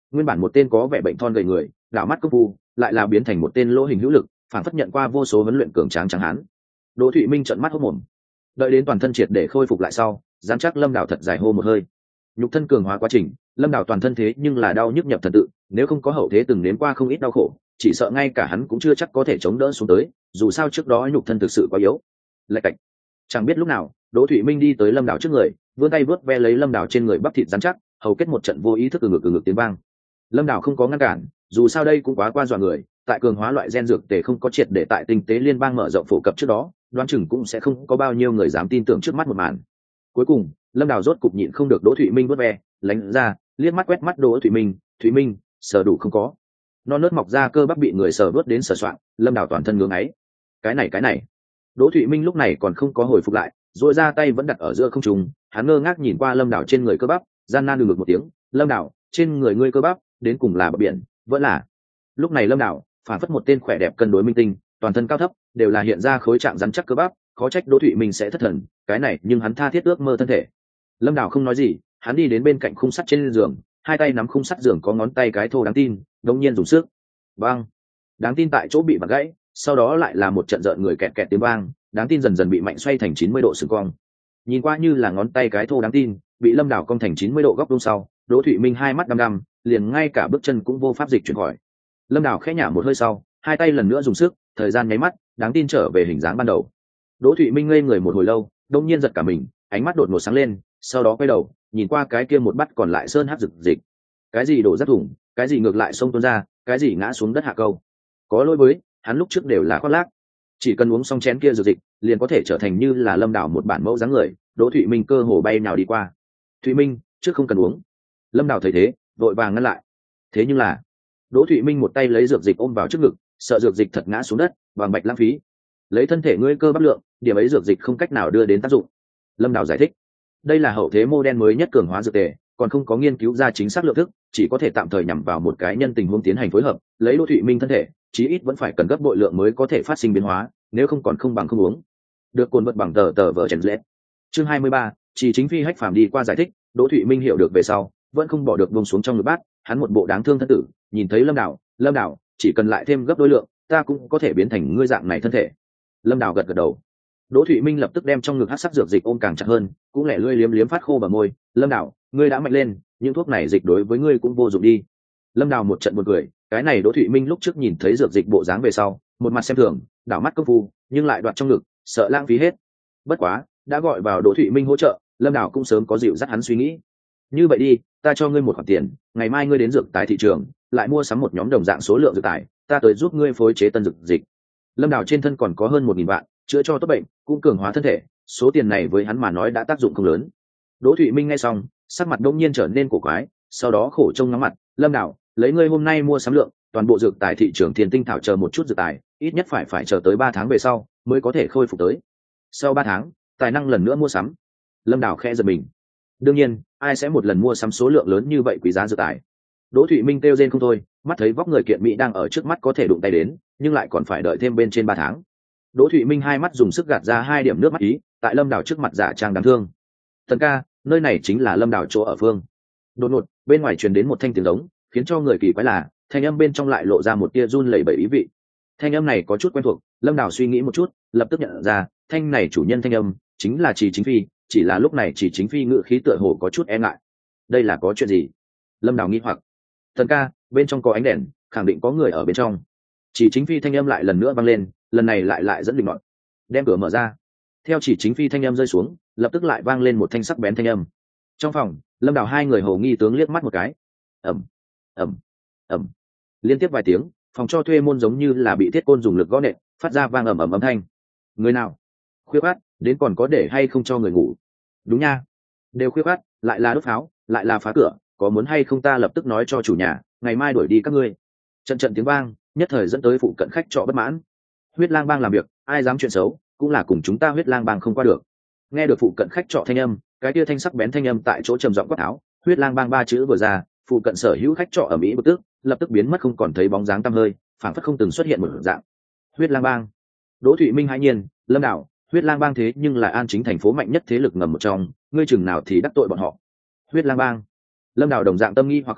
nguyên bản một tên có vẻ bệnh thon gầy người đảo mắt công phu lại là biến thành một tên lỗ hình hữu lực phản phất nhận qua vô số huấn luyện cường tráng chẳng hán. Đỗ Thụy Minh trợn mắt hốt mồm, đợi đến toàn thân triệt để khôi phục lại sau, dám chắc Lâm Đào thật dài hô một hơi. Nhục thân cường hóa quá trình, Lâm Đào toàn thân thế nhưng là đau nhức nhập thần tự, nếu không có hậu thế từng nếm qua không ít đau khổ, chỉ sợ ngay cả hắn cũng chưa chắc có thể chống đỡ xuống tới, dù sao trước đó nhục thân thực sự quá yếu. Lạch cạch. Chẳng biết lúc nào, Đỗ Thụy Minh đi tới Lâm Đào trước người, vươn tay vớt ve lấy Lâm Đào trên người bắp thịt rắn chắc, hầu kết một trận vô ý thức từ ngực tiếng vang. Lâm Đào không có ngăn cản, dù sao đây cũng quá qua dọa người, tại cường hóa loại gen dược tề không có triệt để tại tinh tế liên bang mở rộng phổ cập trước đó, đoán chừng cũng sẽ không có bao nhiêu người dám tin tưởng trước mắt một màn. Cuối cùng, Lâm Đào rốt cục nhịn không được Đỗ Thụy Minh vớt ve, lánh ra, liếc mắt quét mắt Đỗ Thụy Minh, sờ đủ không có. Non nớt mọc ra cơ bắp bị người sờ vớt đến sờ soạng, Lâm Đào toàn thân ngưỡng ấy. Cái này. Đỗ Thụy Minh lúc này còn không có hồi phục lại, rồi ra tay vẫn đặt ở giữa không trung, hắn ngơ ngác nhìn qua Lâm Đào trên người cơ bắp, gian nan ngực một tiếng, Lâm Đào, trên người ngươi cơ bắp, đến cùng là bờ biển, vẫn là. Lúc này Lâm Đào, phản phất một tên khỏe đẹp cân đối minh tinh, toàn thân cao thấp, đều là hiện ra khối trạng rắn chắc cơ bắp, khó trách Đỗ Thụy Minh sẽ thất thần, cái này nhưng hắn tha thiết ước mơ thân thể. Lâm Đào không nói gì, hắn đi đến bên cạnh khung sắt trên giường, hai tay nắm khung sắt giường có ngón tay cái thô đáng tin, đống nhiên dùng sức. Bang! Đáng tin tại chỗ bị vặn gãy, sau đó lại là một trận rợn người kẹt kẹt tiếng vang, đáng tin dần dần bị mạnh xoay thành 90 độ sừng cong. Nhìn qua như là ngón tay cái thô đáng tin, bị Lâm Đào cong thành 90 độ góc vuông sau, Đỗ Thụy Minh hai mắt đăm đăm, liền ngay cả bước chân cũng vô pháp dịch chuyển khỏi. Lâm Đào khẽ nhả một hơi sau, hai tay lần nữa dùng sức, thời gian nháy mắt, đáng tin trở về hình dáng ban đầu. Đỗ Thụy Minh ngây người một hồi lâu, đột nhiên giật cả mình, ánh mắt đột ngột sáng lên, sau đó quay đầu, nhìn qua cái kia một bát còn lại sơn hắc rực dịch. Cái gì đổ rác thủng, cái gì ngược lại sông tuôn ra, cái gì ngã xuống đất hạ câu. Có lỗi với, hắn lúc trước đều là khoác lác. Chỉ cần uống xong chén kia rực dịch, liền có thể trở thành như là Lâm Đào một bản mẫu dáng người. Đỗ Thụy Minh cơ hồ bay nhào đi qua. Thụy Minh, trước không cần uống. Lâm Đào thấy thế, vội vàng ngăn lại. Thế nhưng là, Đỗ Thụy Minh một tay lấy dược dịch ôm vào trước ngực, sợ dược dịch thật ngã xuống đất, bằng bạch lãng phí. Lấy thân thể ngươi cơ bắp lượng, điểm ấy dược dịch không cách nào đưa đến tác dụng. Lâm Đào giải thích, đây là hậu thế mô đen mới nhất cường hóa dược tề, còn không có nghiên cứu ra chính xác lượng thức, chỉ có thể tạm thời nhằm vào một cái nhân tình huống tiến hành phối hợp, lấy Đỗ Thụy Minh thân thể, chí ít vẫn phải cần gấp bội lượng mới có thể phát sinh biến hóa, nếu không còn không bằng không uống. Được cồn vật bằng tờ vở Trần Lệ. Chương 23, Chỉ Chính Phi hách phàm đi qua giải thích, Đỗ Thụy Minh hiểu được về sau, vẫn không bỏ được buông xuống trong ngực bát, hắn một bộ đáng thương thân tử, nhìn thấy Lâm Đào, chỉ cần lại thêm gấp đôi lượng, ta cũng có thể biến thành ngươi dạng này thân thể. Lâm Đào gật gật đầu. Đỗ Thụy Minh lập tức đem trong ngực hắc sắc dược dịch ôm càng chặt hơn, cũng lẻ lươi liếm liếm phát khô bờ môi. Lâm Đào, ngươi đã mạnh lên, những thuốc này dịch đối với ngươi cũng vô dụng đi. Lâm Đào một trận buồn cười, cái này Đỗ Thụy Minh lúc trước nhìn thấy dược dịch bộ dáng về sau, một mặt xem thường, đảo mắt công phu, nhưng lại đoạt trong ngực, sợ lãng phí hết. Bất quá, đã gọi vào Đỗ Thụy Minh hỗ trợ, Lâm Đào cũng sớm có dịu dắt hắn suy nghĩ. Như vậy đi, ta cho ngươi một khoản tiền, ngày mai ngươi đến dược tài thị trường, lại mua sắm một nhóm đồng dạng số lượng dược tài, ta tới giúp ngươi phối chế tân dược dịch. Lâm Đào trên thân còn có hơn 1.000 vạn, chữa cho tốt bệnh, cũng cường hóa thân thể, số tiền này với hắn mà nói đã tác dụng không lớn. Đỗ Thụy Minh nghe xong, sắc mặt đột nhiên trở nên cổ quái, sau đó khổ trông ngắm mặt, Lâm Đào, lấy ngươi hôm nay mua sắm lượng, toàn bộ dược tài thị trường Thiên Tinh Thảo chờ một chút dược tài, ít nhất phải chờ tới 3 tháng về sau mới có thể khôi phục tới. Sau 3 tháng, tài năng lần nữa mua sắm. Lâm Đào khẽ giật mình. Đương nhiên, ai sẽ một lần mua sắm số lượng lớn như vậy quý giá dược tài. Đỗ Thụy Minh kêu rên không thôi, mắt thấy vóc người kiện mỹ đang ở trước mắt có thể đụng tay đến, nhưng lại còn phải đợi thêm bên trên 3 tháng. Đỗ Thụy Minh hai mắt dùng sức gạt ra 2 điểm nước mắt ý, tại Lâm Đào trước mặt giả trang đáng thương. Thần ca, nơi này chính là Lâm Đào chỗ ở phương. Đột ngột, bên ngoài truyền đến một thanh tiếng giống, khiến cho người kỳ quái là, thanh âm bên trong lại lộ ra một tia run lẩy bẩy ý vị. Thanh âm này có chút quen thuộc, Lâm Đào suy nghĩ một chút, lập tức nhận ra, thanh này chủ nhân thanh âm chính là Chỉ Chính Phi, chỉ là lúc này Chỉ Chính Phi ngữ khí tựa hồ có chút e ngại. Đây là có chuyện gì? Lâm Đào nghi hoặc. Thần ca, bên trong có ánh đèn, khẳng định có người ở bên trong. Chỉ Chính Phi thanh âm lại lần nữa vang lên, lần này lại dẫn định ngọn. Đem cửa mở ra. Theo Chỉ Chính Phi thanh âm rơi xuống, lập tức lại vang lên một thanh sắc bén thanh âm. Trong phòng, Lâm Đào hai người hầu nghi tướng liếc mắt một cái. Ầm, ầm, ầm. Liên tiếp vài tiếng, phòng cho thuê môn giống như là bị thiết côn dùng lực gõ nện, phát ra vang ầm ầm âm thanh. Người nào? Khuya khoát, đến còn có để hay không cho người ngủ? Đúng nha, đều khuya khoát, lại là đốt pháo, lại là phá cửa, có muốn hay không ta lập tức nói cho chủ nhà, ngày mai đuổi đi các ngươi. Trận tiếng vang, nhất thời dẫn tới phụ cận khách trọ bất mãn. Huyết Lang Bang làm việc, ai dám chuyện xấu, cũng là cùng chúng ta Huyết Lang Bang không qua được. Nghe được phụ cận khách trọ thanh âm, cái kia thanh sắc bén thanh âm tại chỗ trầm giọng quát tháo, Huyết Lang Bang 3 chữ vừa ra, phụ cận sở hữu khách trọ ở Mỹ bực tức, lập tức biến mất không còn thấy bóng dáng tăm hơi, phảng phất không từng xuất hiện một dạng. Huyết Lang Bang. Đỗ Thụy Minh hãi nhiên, Lâm Đào, Huyết Lang Bang thế nhưng là An Chính thành phố mạnh nhất thế lực ngầm một trong, ngươi chừng nào thì đắc tội bọn họ. Huyết Lang Bang. Lâm Đào đồng dạng tâm nghi hoặc không thôi,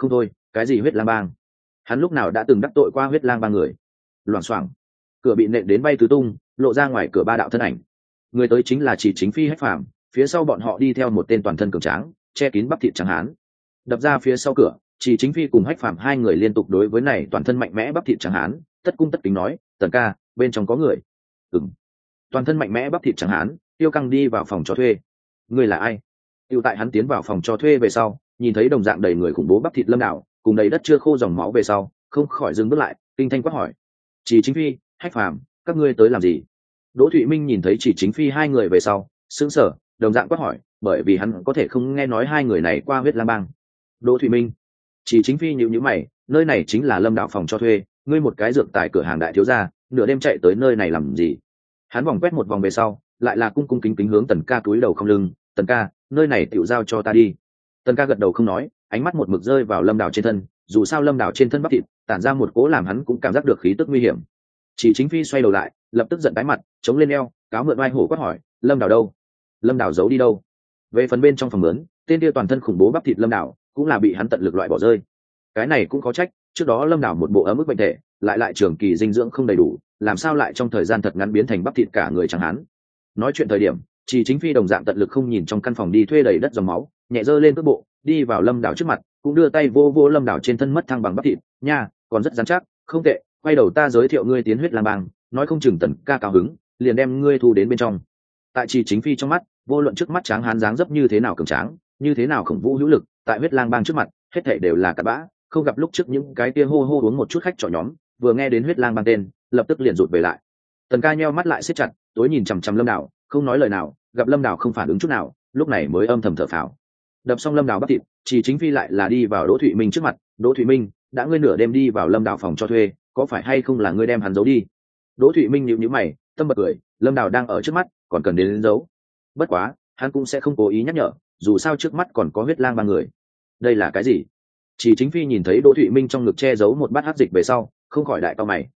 cái gì huyết lang bang? Hắn lúc nào đã từng đắc tội qua huyết lang bang người? Loảng xoảng, cửa bị nện đến bay tứ tung, lộ ra ngoài cửa ba đạo thân ảnh. Người tới chính là Chỉ Chính Phi Hách Phàm, phía sau bọn họ đi theo một tên toàn thân cường tráng, che kín bắp thịt trắng hán. Đập ra phía sau cửa, Chỉ Chính Phi cùng Hách Phàm hai người liên tục đối với này toàn thân mạnh mẽ bắp thịt trắng hán, tất cung tất kính nói, "Tần ca, bên trong có người." Ừm. Toàn thân mạnh mẽ bắp thịt trắng hán, Tiêu Căng đi vào phòng cho thuê. "Ngươi là ai?" Tiêu tại hắn tiến vào phòng cho thuê về sau, nhìn thấy đồng dạng đầy người khủng bố bắp thịt Lâm Đảo, cùng đầy đất chưa khô dòng máu về sau, không khỏi dừng bước lại, kinh thanh quát hỏi: "Chỉ Chính Phi, Hách Phàm, các ngươi tới làm gì?" Đỗ Thụy Minh nhìn thấy Chỉ Chính Phi hai người về sau, sững sờ, đồng dạng quát hỏi, bởi vì hắn có thể không nghe nói hai người này qua huyết lang bang. Đỗ Thụy Minh. Chỉ Chính Phi nhíu nhíu mày, nơi này chính là Lâm Đạo phòng cho thuê, ngươi một cái dược tài cửa hàng đại thiếu gia, nửa đêm chạy tới nơi này làm gì? Hắn vòng quét một vòng về sau, lại là cung cung kính kính hướng Tần ca cúi đầu không lưng, "Tần ca, nơi này tiểu giao cho ta đi." Tần ca gật đầu không nói, ánh mắt một mực rơi vào Lâm Đạo trên thân, dù sao Lâm Đạo trên thân bắp thịt tản ra một cỗ làm hắn cũng cảm giác được khí tức nguy hiểm. Chỉ Chính Phi xoay đầu lại, lập tức giận tái mặt, chống lên eo, cáo mượn oai hổ quát hỏi, "Lâm Đạo đâu? Lâm Đạo giấu đi đâu?" Về phần bên trong phòng lớn, tên kia toàn thân khủng bố bắp thịt Lâm Đạo cũng là bị hắn tận lực loại bỏ rơi. Cái này cũng có trách, trước đó Lâm Đạo một bộ ấm ức bệnh thể, lại trường kỳ dinh dưỡng không đầy đủ, làm sao lại trong thời gian thật ngắn biến thành bắp thịt cả người chẳng hắn. Nói chuyện thời điểm, Chỉ Chính Phi đồng dạng tận lực không nhìn trong căn phòng đi thuê đầy đất dòng máu, nhẹ giơ lên cước bộ, đi vào Lâm Đạo trước mặt, cũng đưa tay vô vô Lâm Đạo trên thân mất thăng bằng bắp thịt, "Nha, còn rất rắn chắc, không tệ, quay đầu ta giới thiệu ngươi tiến huyết lang bang, nói không chừng Tần ca cao hứng, liền đem ngươi thu đến bên trong." Tại Chỉ Chính Phi trong mắt, vô luận trước mắt tráng hán dáng dấp như thế nào cường tráng, như thế nào khổng vũ hữu lực, tại huyết lang bang trước mặt, hết thảy đều là cặn bã, không gặp lúc trước những cái kia hô hô uống một chút khách trọ nhóm, vừa nghe đến huyết lang bang tên, lập tức liền rụt về lại. Tần ca nheo mắt lại siết chặt, tối nhìn chằm chằm Lâm Đào, không nói lời nào, gặp Lâm Đào không phản ứng chút nào, lúc này mới âm thầm thở phào. Đập xong Lâm Đào bắp thịt, Chỉ Chính Phi lại là đi vào Đỗ Thụy Minh trước mặt, "Đỗ Thụy Minh, đã ngươi nửa đêm đi vào Lâm Đào phòng cho thuê, có phải hay không là ngươi đem hắn giấu đi?" Đỗ Thụy Minh nhíu nhíu mày, tâm bật cười, Lâm Đào đang ở trước mắt, còn cần đến giấu. Bất quá, hắn cũng sẽ không cố ý nhắc nhở, dù sao trước mắt còn có huyết lang ba người. Đây là cái gì? Chỉ Chính Phi nhìn thấy Đỗ Thụy Minh trong ngực che giấu một bát hắc dịch về sau, không khỏi đại cau mày,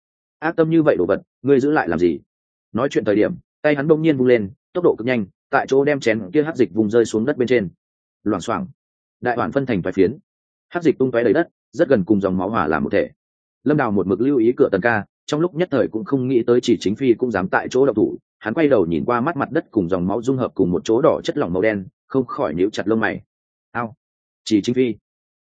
ác tâm như vậy đồ vật, ngươi giữ lại làm gì?" Nói chuyện thời điểm, tay hắn bỗng nhiên vung lên, tốc độ cực nhanh, tại chỗ đem chén kia hắc dịch vùng rơi xuống đất bên trên. Loảng xoảng, đại hoàn phân thành vài phiến, hắc dịch tung tóe đầy đất, rất gần cùng dòng máu hòa làm một thể. Lâm Đào một mực lưu ý cửa Tần ca, trong lúc nhất thời cũng không nghĩ tới Chỉ Chính Phi cũng dám tại chỗ động thủ, hắn quay đầu nhìn qua mắt mặt đất cùng dòng máu dung hợp cùng một chỗ đỏ chất lỏng màu đen, không khỏi nhíu chặt lông mày. "Ao, Chỉ Chính Phi,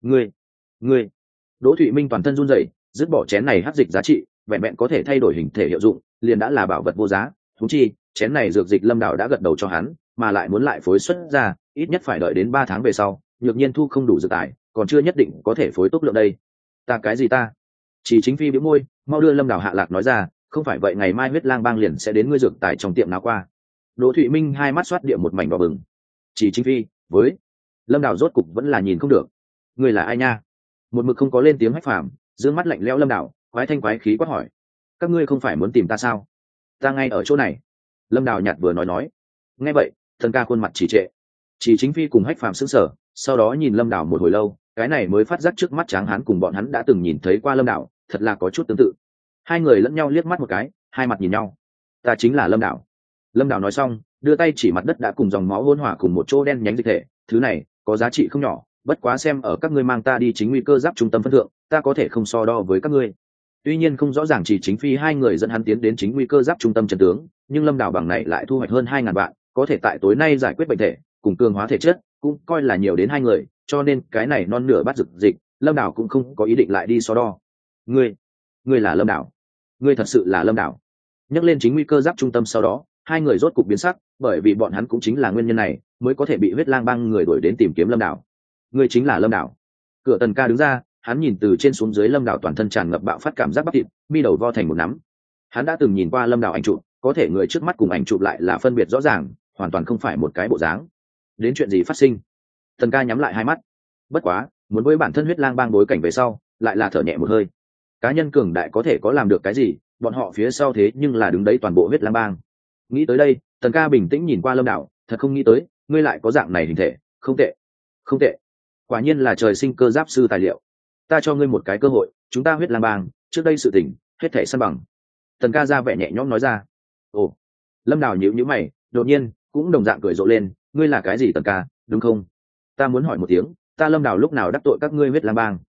ngươi!" Đỗ Thụy Minh toàn thân run rẩy, dứt bỏ chén này hắc dịch giá trị, vẹn vẹn có thể thay đổi hình thể hiệu dụng, liền đã là bảo vật vô giá, huống chi, chén này dược dịch Lâm Đào đã gật đầu cho hắn, mà lại muốn lại phối xuất ra, ít nhất phải đợi đến 3 tháng về sau, nhược nhiên thu không đủ dược tài, còn chưa nhất định có thể phối tốt lượng đây. "Ta cái gì ta?" Chỉ Chính Phi bĩu môi, mau đưa Lâm Đào hạ lạc nói ra, "không phải vậy ngày mai huyết lang bang liền sẽ đến ngươi dược tài trong tiệm nào qua." Đỗ Thụy Minh hai mắt xoát địa một mảnh đỏ bừng. Chỉ Chính Phi, với Lâm Đào rốt cục vẫn là nhìn không được. "Ngươi là ai nha?" Một mực không có lên tiếng Hách Phàm, dương mắt lạnh lẽo Lâm Đào, quái thanh quái khí quát hỏi, "Các ngươi không phải muốn tìm ta sao? Ta ngay ở chỗ này." Lâm Đào nhạt vừa nói. Nghe vậy, Tần ca khuôn mặt trì trệ. Chỉ Chính Phi cùng Hách Phàm sững sờ, sau đó nhìn Lâm Đào một hồi lâu, cái này mới phát giác trước mắt tráng hán cùng bọn hắn đã từng nhìn thấy qua Lâm Đào, thật là có chút tương tự. Hai người lẫn nhau liếc mắt một cái, hai mặt nhìn nhau. "Ta chính là Lâm Đào." Lâm Đào nói xong, đưa tay chỉ mặt đất đã cùng dòng máu hỗn hòa cùng một chỗ đen nhánh dịch thể, "Thứ này có giá trị không nhỏ, bất quá xem ở các ngươi mang ta đi chính nguy cơ giáp trung tâm phân thượng, ta có thể không so đo với các ngươi." Tuy nhiên không rõ ràng Chỉ Chính Phi hai người dẫn hắn tiến đến chính nguy cơ giáp trung tâm trận tướng, nhưng Lâm Đào bằng này lại thu hoạch hơn 2.000 vạn, có thể tại tối nay giải quyết bệnh thể, cùng cường hóa thể chất, cũng coi là nhiều đến hai người, cho nên cái này non nửa bát dược dịch, Lâm Đào cũng không có ý định lại đi so đo. Ngươi là Lâm Đào? Ngươi thật sự là Lâm Đào? Nhắc lên chính nguy cơ giáp trung tâm sau đó, hai người rốt cục biến sắc, bởi vì bọn hắn cũng chính là nguyên nhân này, mới có thể bị huyết lang bang người đuổi đến tìm kiếm Lâm Đào. "Ngươi chính là Lâm Đào?" Cửa Tần ca đứng ra, hắn nhìn từ trên xuống dưới Lâm Đào toàn thân tràn ngập bạo phát cảm giác bắp thịt, mi đầu vo thành một nắm. Hắn đã từng nhìn qua Lâm Đào ảnh chụp, có thể người trước mắt cùng ảnh chụp lại là phân biệt rõ ràng, hoàn toàn không phải một cái bộ dáng. Đến chuyện gì phát sinh? Tần ca nhắm lại hai mắt. Bất quá, muốn với bản thân huyết lang bang bối cảnh về sau, lại là thở nhẹ một hơi. Cá nhân cường đại có thể có làm được cái gì, bọn họ phía sau thế nhưng là đứng đấy toàn bộ huyết lang bang. Nghĩ tới đây, Tần ca bình tĩnh nhìn qua Lâm Đào, thật không nghĩ tới, ngươi lại có dạng này hình thể, không tệ, không tệ. Quả nhiên là trời sinh cơ giáp sư tài liệu. Ta cho ngươi một cái cơ hội, chúng ta huyết lang bang, trước đây sự tình, hết thể săn bằng. Tần ca ra vẻ nhẹ nhõm nói ra. Ồ. Lâm Đào nhíu nhíu mày, đột nhiên cũng đồng dạng cười rộ lên, ngươi là cái gì Tần ca, đúng không? Ta muốn hỏi một tiếng, ta Lâm Đào lúc nào đắc tội các ngươi huyết lang bang?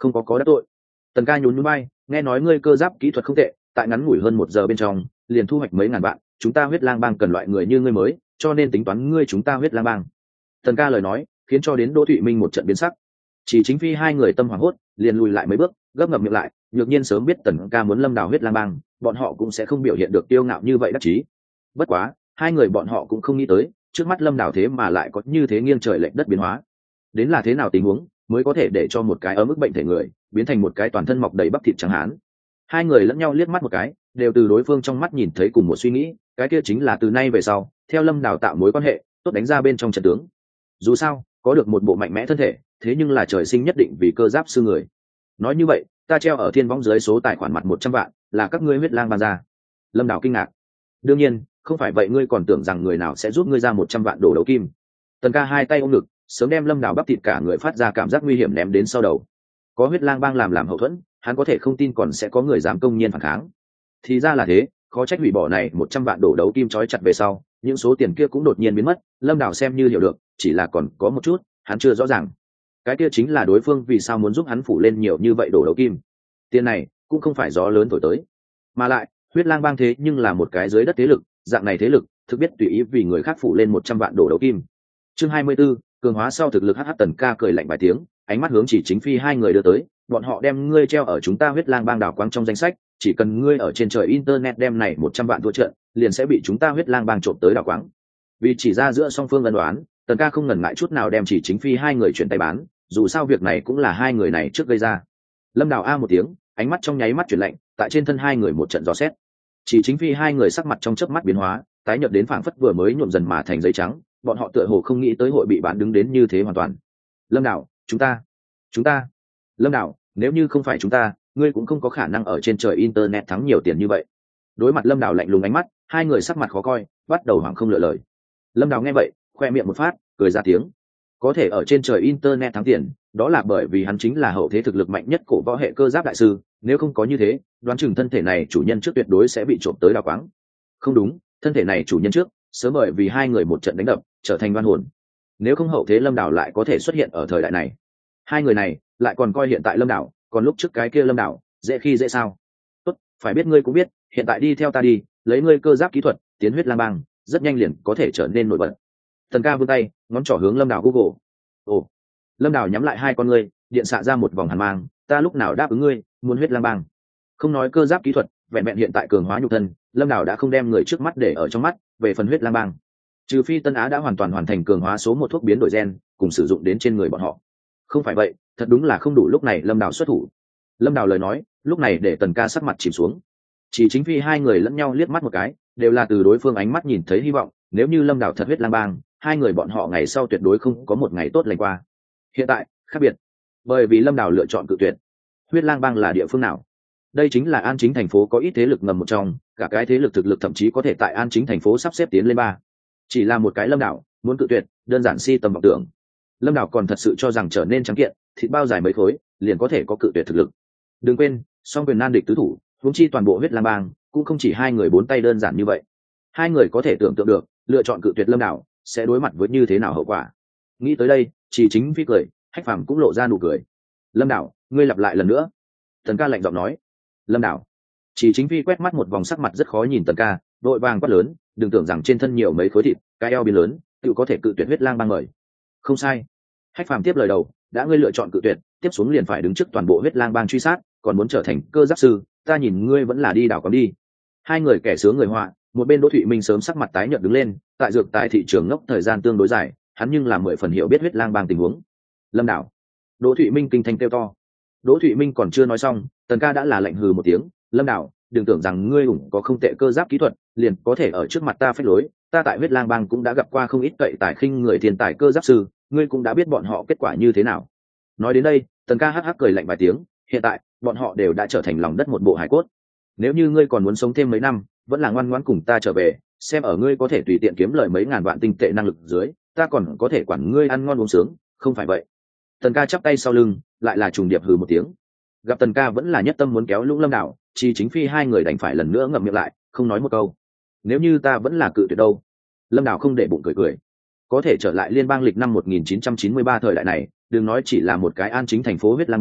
Không có đắc tội. Tần ca nhún nhún bay, nghe nói ngươi cơ giáp kỹ thuật không tệ, tại ngắn ngủi hơn 1 giờ bên trong liền thu hoạch mấy ngàn vạn, chúng ta Huyết Lang Bang cần loại người như ngươi mới, cho nên tính toán ngươi chúng ta Huyết Lang Bang. Tần ca lời nói khiến cho đến Đỗ Thụy Minh một trận biến sắc. Chỉ chính phi hai người tâm hoảng hốt, liền lùi lại mấy bước, gấp ngậm miệng lại, nhược nhiên sớm biết Tần ca muốn lâm đào Huyết Lang Bang, bọn họ cũng sẽ không biểu hiện được tiêu ngạo như vậy đắc chí. Bất quá, hai người bọn họ cũng không nghĩ tới, trước mắt lâm đào thế mà lại có như thế nghiêng trời lệch đất biến hóa. Đến là thế nào tình huống mới có thể để cho một cái ở mức bệnh thể người biến thành một cái toàn thân mọc đầy bắp thịt trắng hán? Hai người lẫn nhau liếc mắt một cái, đều từ đối phương trong mắt nhìn thấy cùng một suy nghĩ, cái kia chính là từ nay về sau theo lâm đào tạo mối quan hệ tốt đánh ra bên trong trận tướng. Dù sao có được một bộ mạnh mẽ thân thể, thế nhưng là trời sinh nhất định vì cơ giáp sư người. Nói như vậy, ta treo ở thiên võng dưới số tài khoản mặt 100 vạn là các ngươi Huyết Lang Bang ra. Lâm đào kinh ngạc. Đương nhiên không phải vậy, ngươi còn tưởng rằng người nào sẽ giúp ngươi ra 100 vạn đồ đấu kim? Tần ca hai tay ôm ngực, sớm đem lâm đào bắp thịt cả người phát ra cảm giác nguy hiểm ném đến sau đầu. Có Huyết Lang Bang làm hậu thuẫn, hắn có thể không tin còn sẽ có người dám công nhiên phản kháng. Thì ra là thế, khó trách hủy bỏ này 100 vạn đổ đấu kim trói chặt về sau, những số tiền kia cũng đột nhiên biến mất. Lâm đào xem như hiểu được, chỉ là còn có một chút hắn chưa rõ ràng, cái kia chính là đối phương vì sao muốn giúp hắn phủ lên nhiều như vậy đổ đấu kim. Tiền này cũng không phải gió lớn thổi tới, mà lại Huyết Lang Bang thế nhưng là một cái dưới đất thế lực, dạng này thế lực thực biết tùy ý vì người khác phủ lên 100 vạn đổ đấu kim. Chương 24, cường hóa sau thực lực. hh Tần ca cười lạnh vài tiếng, ánh mắt hướng Chỉ Chính Phi hai người đưa tới, bọn họ đem ngươi treo ở chúng ta Huyết Lang Bang đảo quáng trong danh sách, chỉ cần ngươi ở trên trời internet đem này 100 vạn thua trận, liền sẽ bị chúng ta Huyết Lang Bang trộm tới đảo quáng. Vì chỉ ra giữa song phương ân đoán, Tần ca không ngần ngại chút nào đem Chỉ Chính Phi hai người chuyển tay bán, dù sao việc này cũng là hai người này trước gây ra. Lâm đào a một tiếng, ánh mắt trong nháy mắt chuyển lạnh, tại trên thân hai người một trận dò xét. Chỉ Chính Phi hai người sắc mặt trong chớp mắt biến hóa, tái nhợt đến phảng phất vừa mới nhuộm dần mà thành giấy trắng, bọn họ tựa hồ không nghĩ tới hội bị bán đứng đến như thế hoàn toàn. Lâm đào, chúng ta Lâm đào, nếu như không phải chúng ta, ngươi cũng không có khả năng ở trên trời internet thắng nhiều tiền như vậy. Đối mặt lâm đào lạnh lùng ánh mắt, hai người sắc mặt khó coi, bắt đầu hoảng không lựa lời. Lâm đào nghe vậy, khoe miệng một phát, cười ra tiếng. Có thể ở trên trời internet thắng tiền, đó là bởi vì hắn chính là hậu thế thực lực mạnh nhất cổ võ hệ cơ giáp đại sư, nếu không có như thế, đoán chừng thân thể này chủ nhân trước tuyệt đối sẽ bị trộm tới đào quáng. Không đúng, thân thể này chủ nhân trước sớm bởi vì hai người một trận đánh đập trở thành oan hồn, nếu không hậu thế lâm đảo lại có thể xuất hiện ở thời đại này. Hai người này lại còn coi hiện tại lâm đảo, còn lúc trước cái kia lâm đảo dễ khi dễ sao? Tốt, phải biết ngươi cũng biết, hiện tại đi theo ta đi, lấy ngươi cơ giáp kỹ thuật tiến Huyết Lang Bang, rất nhanh liền có thể trở nên nổi bật. Tần ca vươn tay ngón trỏ hướng lâm đảo Google. Ồ. Lâm đảo nhắm lại hai con ngươi, điện xạ ra một vòng hàn mang. Ta lúc nào đáp ứng ngươi muốn Huyết Lang Bang? Không nói cơ giáp kỹ thuật, vẹn vẹn hiện tại cường hóa nhục thân, lâm đảo đã không đem người trước mắt để ở trong mắt. Về phần Huyết Lang Bang, trừ phi Tân Á đã hoàn toàn hoàn thành cường hóa số 1 thuốc biến đổi gen cùng sử dụng đến trên người bọn họ, không phải vậy thật đúng là không đủ lúc này lâm đảo xuất thủ. Lâm đảo lời nói lúc này để Tần ca sắc mặt chìm xuống. Chỉ Chính Phi hai người lẫn nhau liếc mắt một cái, đều là từ đối phương ánh mắt nhìn thấy hy vọng. Nếu như lâm đảo thật Huyết Lang Bang, hai người bọn họ ngày sau tuyệt đối không có một ngày tốt lành qua. Hiện tại khác biệt, bởi vì lâm đảo lựa chọn cự tuyệt. Huyết Lang Bang là địa phương nào? Đây chính là An Chính thành phố có ít thế lực ngầm một trong, cả cái thế lực thực lực thậm chí có thể tại An Chính thành phố sắp xếp tiến lên 3. Chỉ là một cái lâm đảo muốn cự tuyệt, đơn giản si tầm vọng tưởng. Lâm đảo còn thật sự cho rằng trở nên trắng kiện, thịt bao dài mấy khối liền có thể có cự tuyệt thực lực. Đừng quên, song quyền nan địch tứ thủ, huống chi toàn bộ Huyết Lang Bang cũng không chỉ hai người bốn tay đơn giản như vậy. Hai người có thể tưởng tượng được, lựa chọn cự tuyệt lâm đảo sẽ đối mặt với như thế nào hậu quả. Nghĩ tới đây, Chỉ Chính Phi cười, Hách Phàm cũng lộ ra nụ cười. Lâm đảo, ngươi lặp lại lần nữa. Tần ca lạnh giọng nói. Lâm đảo. Chỉ Chính Phi quét mắt một vòng, sắc mặt rất khó nhìn Tần ca, đội vàng quát lớn, đừng tưởng rằng trên thân nhiều mấy khối thịt, cái eo biến lớn tự có thể cự tuyệt Huyết Lang Bang mời. Không sai. Hách Phàm tiếp lời đầu, đã ngươi lựa chọn cự tuyệt, tiếp xuống liền phải đứng trước toàn bộ Huyết Lang Bang truy sát, còn muốn trở thành cơ giáp sư, ta nhìn ngươi vẫn là đi đảo quáng đi. Hai người kẻ sướng người họa, một bên Đỗ Thụy Minh sớm sắc mặt tái nhợt đứng lên, tại dược tại thị trường ngốc thời gian tương đối dài, hắn nhưng là 10 phần hiểu biết Huyết Lang Bang tình huống. Lâm đảo. Đỗ Thụy Minh kinh thanh kêu to. Đỗ Thụy Minh còn chưa nói xong, Tần ca đã là lạnh hừ một tiếng. Lâm đảo, đừng tưởng rằng ngươi ủng có không tệ cơ giáp kỹ thuật liền có thể ở trước mặt ta phách lối, ta tại Huyết Lang Bang cũng đã gặp qua không ít cậy tài khinh người thiên tài cơ giáp sư, ngươi cũng đã biết bọn họ kết quả như thế nào. Nói đến đây, Tần ca hắc hắc cười lạnh vài tiếng, hiện tại bọn họ đều đã trở thành lòng đất một bộ hải cốt. Nếu như ngươi còn muốn sống thêm mấy năm, vẫn là ngoan ngoãn cùng ta trở về, xem ở ngươi có thể tùy tiện kiếm lời mấy ngàn vạn tinh tệ năng lực dưới, ta còn có thể quản ngươi ăn ngon uống sướng, không phải vậy. Tần ca chắp tay sau lưng, lại là trùng điệp hừ một tiếng. Gặp Tần ca vẫn là nhất tâm muốn kéo Lũng Lâm đảo, Chỉ Chính Phi hai người đành phải lần nữa ngậm miệng lại, không nói một câu. Nếu như ta vẫn là cự tuyệt đâu? Lâm đảo không để bụng cười cười. Có thể trở lại liên bang lịch năm 1993 thời đại này, đừng nói chỉ là một cái An Chính thành phố Huyết Lang Bang,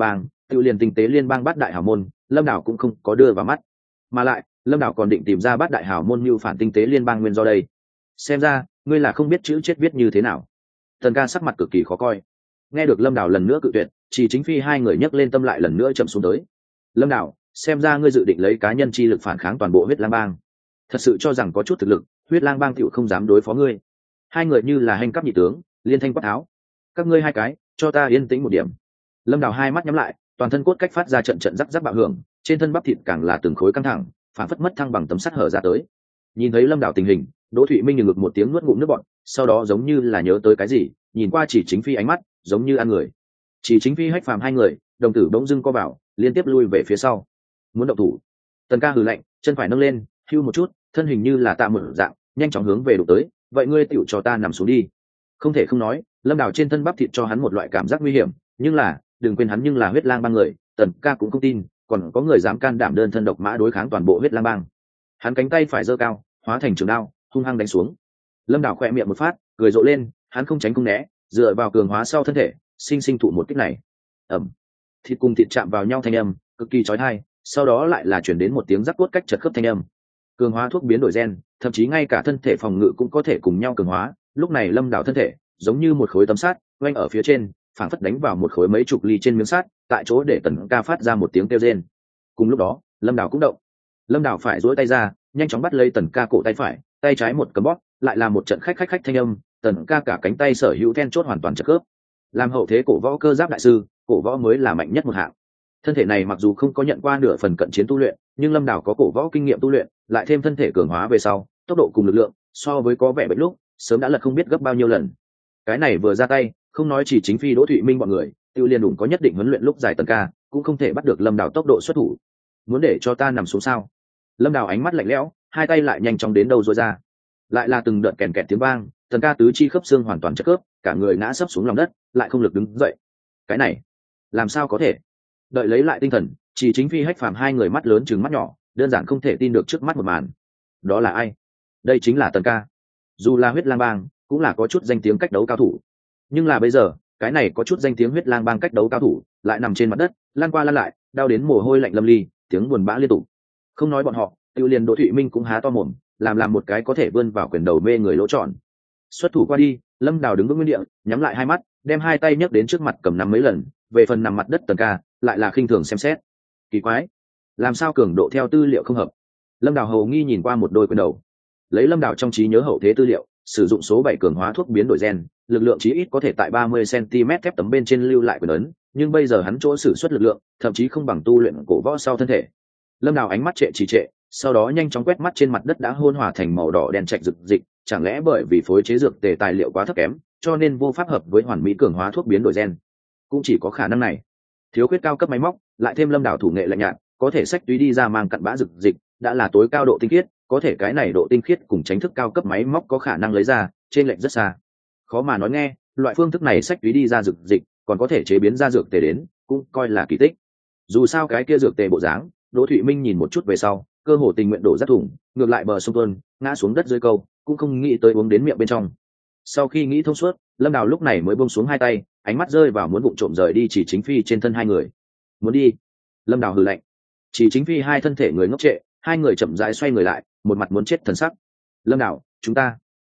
tự liền tinh tế liên bang bát đại hào môn lâm đảo cũng không có đưa vào mắt, mà lại lâm đảo còn định tìm ra bát đại hào môn như phản tinh tế liên bang nguyên do đây. Xem ra ngươi là không biết chữ chết viết như thế nào. Tần ca sắc mặt cực kỳ khó coi. Nghe được lâm đảo lần nữa cự tuyệt, chỉ chính phi hai người nhấc lên tâm lại lần nữa chậm xuống tới. Lâm đảo, xem ra ngươi dự định lấy cá nhân chi lực phản kháng toàn bộ huyết lang bang, thật sự cho rằng có chút thực lực huyết lang bang tựu không dám đối phó ngươi. Hai người như là hành cấp nhị tướng liên thanh quát tháo. Các ngươi hai cái cho ta yên tĩnh một điểm. Lâm đảo hai mắt nhắm lại, toàn thân cốt cách phát ra trận trận rắc rắc bạo hưởng, trên thân bắp thịt càng là từng khối căng thẳng, phản phất mất thăng bằng tấm sắt hở ra tới. Nhìn thấy lâm đảo tình hình, Đỗ Thụy Minh ngực một tiếng nuốt ngụm nước bọt, sau đó giống như là nhớ tới cái gì, nhìn qua chỉ chính phi ánh mắt giống như ăn người. Chỉ chính phi hách phàm hai người đồng tử bỗng dưng co vào, liên tiếp lui về phía sau, muốn động thủ. Tần ca hừ lạnh, chân phải nâng lên hưu một chút, thân hình như là tạ mở dạng nhanh chóng hướng về đụng tới. Vậy ngươi tựu cho ta nằm xuống đi. Không thể không nói, lâm đảo trên thân bắp thịt cho hắn một loại cảm giác nguy hiểm, nhưng là đừng quên hắn nhưng là huyết lang bang người. Tần ca cũng không tin còn có người dám can đảm đơn thân độc mã đối kháng toàn bộ huyết lang bang. Hắn cánh tay phải giơ cao, hóa thành trường đao hung hăng đánh xuống. Lâm đảo khỏe miệng một phát cười rộ lên, hắn không tránh không né, dựa vào cường hóa sau thân thể sinh sinh thụ một kích này. ẩm, thịt cùng thịt chạm vào nhau thanh âm cực kỳ chói tai, sau đó lại là chuyển đến một tiếng rắc cốt cách chật khớp thanh âm. Cường hóa thuốc biến đổi gen, thậm chí ngay cả thân thể phòng ngự cũng có thể cùng nhau cường hóa. Lúc này lâm đảo thân thể giống như một khối tấm sắt oanh ở phía trên, phảng phất đánh vào một khối mấy chục ly trên miếng sắt, tại chỗ để Tần ca phát ra một tiếng kêu rên. Cùng lúc đó lâm đảo cũng động. Lâm đảo phải duỗi tay ra nhanh chóng bắt lấy Tần ca cổ tay phải, tay trái một cầm bóp, lại là một trận khách khách khách thanh âm. Tần ca cả cánh tay sở hữu then chốt hoàn toàn chật khớp. Làm hậu thế cổ võ cơ giáp đại sư, cổ võ mới là mạnh nhất một hạng. Thân thể này mặc dù không có nhận qua nửa phần cận chiến tu luyện, nhưng lâm đảo có cổ võ kinh nghiệm tu luyện, lại thêm thân thể cường hóa về sau, tốc độ cùng lực lượng so với có vẻ bệnh lúc sớm đã lật không biết gấp bao nhiêu lần. Cái này vừa ra tay, không nói chỉ chính phi Đỗ Thụy Minh bọn người, tiêu liên đủng có nhất định huấn luyện lúc dài Tần ca cũng không thể bắt được lâm đảo tốc độ xuất thủ. Muốn để cho ta nằm xuống sao? Lâm đảo ánh mắt lạnh lẽo, hai tay lại nhanh chóng đến đâu rồi ra. Lại là từng đợt kèn kẹt tiếng vang, Tần ca tứ chi khớp xương hoàn toàn chật khớp, cả người ngã sấp xuống lòng đất, lại không lực đứng dậy. Cái này làm sao có thể? Đợi lấy lại tinh thần, chỉ chính phi hách phàm hai người mắt lớn chừng mắt nhỏ, đơn giản không thể tin được trước mắt một màn. Đó là ai? Đây chính là Tần ca. Dù là huyết lang bang cũng là có chút danh tiếng cách đấu cao thủ, nhưng là bây giờ cái này có chút danh tiếng huyết lang bang cách đấu cao thủ lại nằm trên mặt đất lan qua lan lại, đau đến mồ hôi lạnh lâm ly, tiếng buồn bã liên tục. Không nói bọn họ, tiêu liền Đỗ Thụy Minh cũng há to mồm, làm một cái có thể vươn vào quyền đầu mê người lỗ tròn. Xuất thủ qua đi, lâm đảo đứng vững nguyên địa, nhắm lại hai mắt, đem hai tay nhấc đến trước mặt cầm nắm mấy lần. Về phần nằm mặt đất Tần ca lại là khinh thường xem xét. Kỳ quái, làm sao cường độ theo tư liệu không hợp? Lâm đảo hầu nghi nhìn qua một đôi quyền đầu. Lấy lâm đảo trong trí nhớ hậu thế tư liệu, sử dụng số 7 cường hóa thuốc biến đổi gen, lực lượng chí ít có thể tại 30 cm thép tấm bên trên lưu lại quyền ấn, nhưng bây giờ hắn chỗ sử xuất lực lượng thậm chí không bằng tu luyện cổ võ sau thân thể. Lâm đảo ánh mắt trệ trì trệ, sau đó nhanh chóng quét mắt trên mặt đất đã hôn hòa thành màu đỏ đen trạch rực dịch, chẳng lẽ bởi vì phối chế dược tề tài liệu quá thấp kém, cho nên vô pháp hợp với hoàn mỹ cường hóa thuốc biến đổi gen? Cũng chỉ có khả năng này. Thiếu khuyết cao cấp máy móc, lại thêm lâm đảo thủ nghệ lạnh nhạt, có thể xách túy đi ra mang cặn bã dược dịch, đã là tối cao độ tinh khiết, có thể cái này độ tinh khiết cùng tránh thức cao cấp máy móc có khả năng lấy ra, trên lệch rất xa. Khó mà nói nghe, loại phương thức này xách túy đi ra dược dịch, còn có thể chế biến ra dược tề đến, cũng coi là kỳ tích. Dù sao cái kia dược tề bộ dáng, Đỗ Thụy Minh nhìn một chút về sau, cơ hồ tình nguyện đổ rác thủng, ngược lại bờ sông tuôn, ngã xuống đất dưới câu, cũng không nghĩ tới uống đến miệng bên trong. Sau khi nghĩ thông suốt, lâm đảo lúc này mới buông xuống hai tay, ánh mắt rơi vào muốn vụng trộm rời đi chỉ chính phi trên thân hai người. Muốn đi? Lâm đảo hừ lạnh. Chỉ chính phi hai thân thể người ngốc trệ, hai người chậm rãi xoay người lại, một mặt muốn chết thần sắc. Lâm đảo, chúng ta,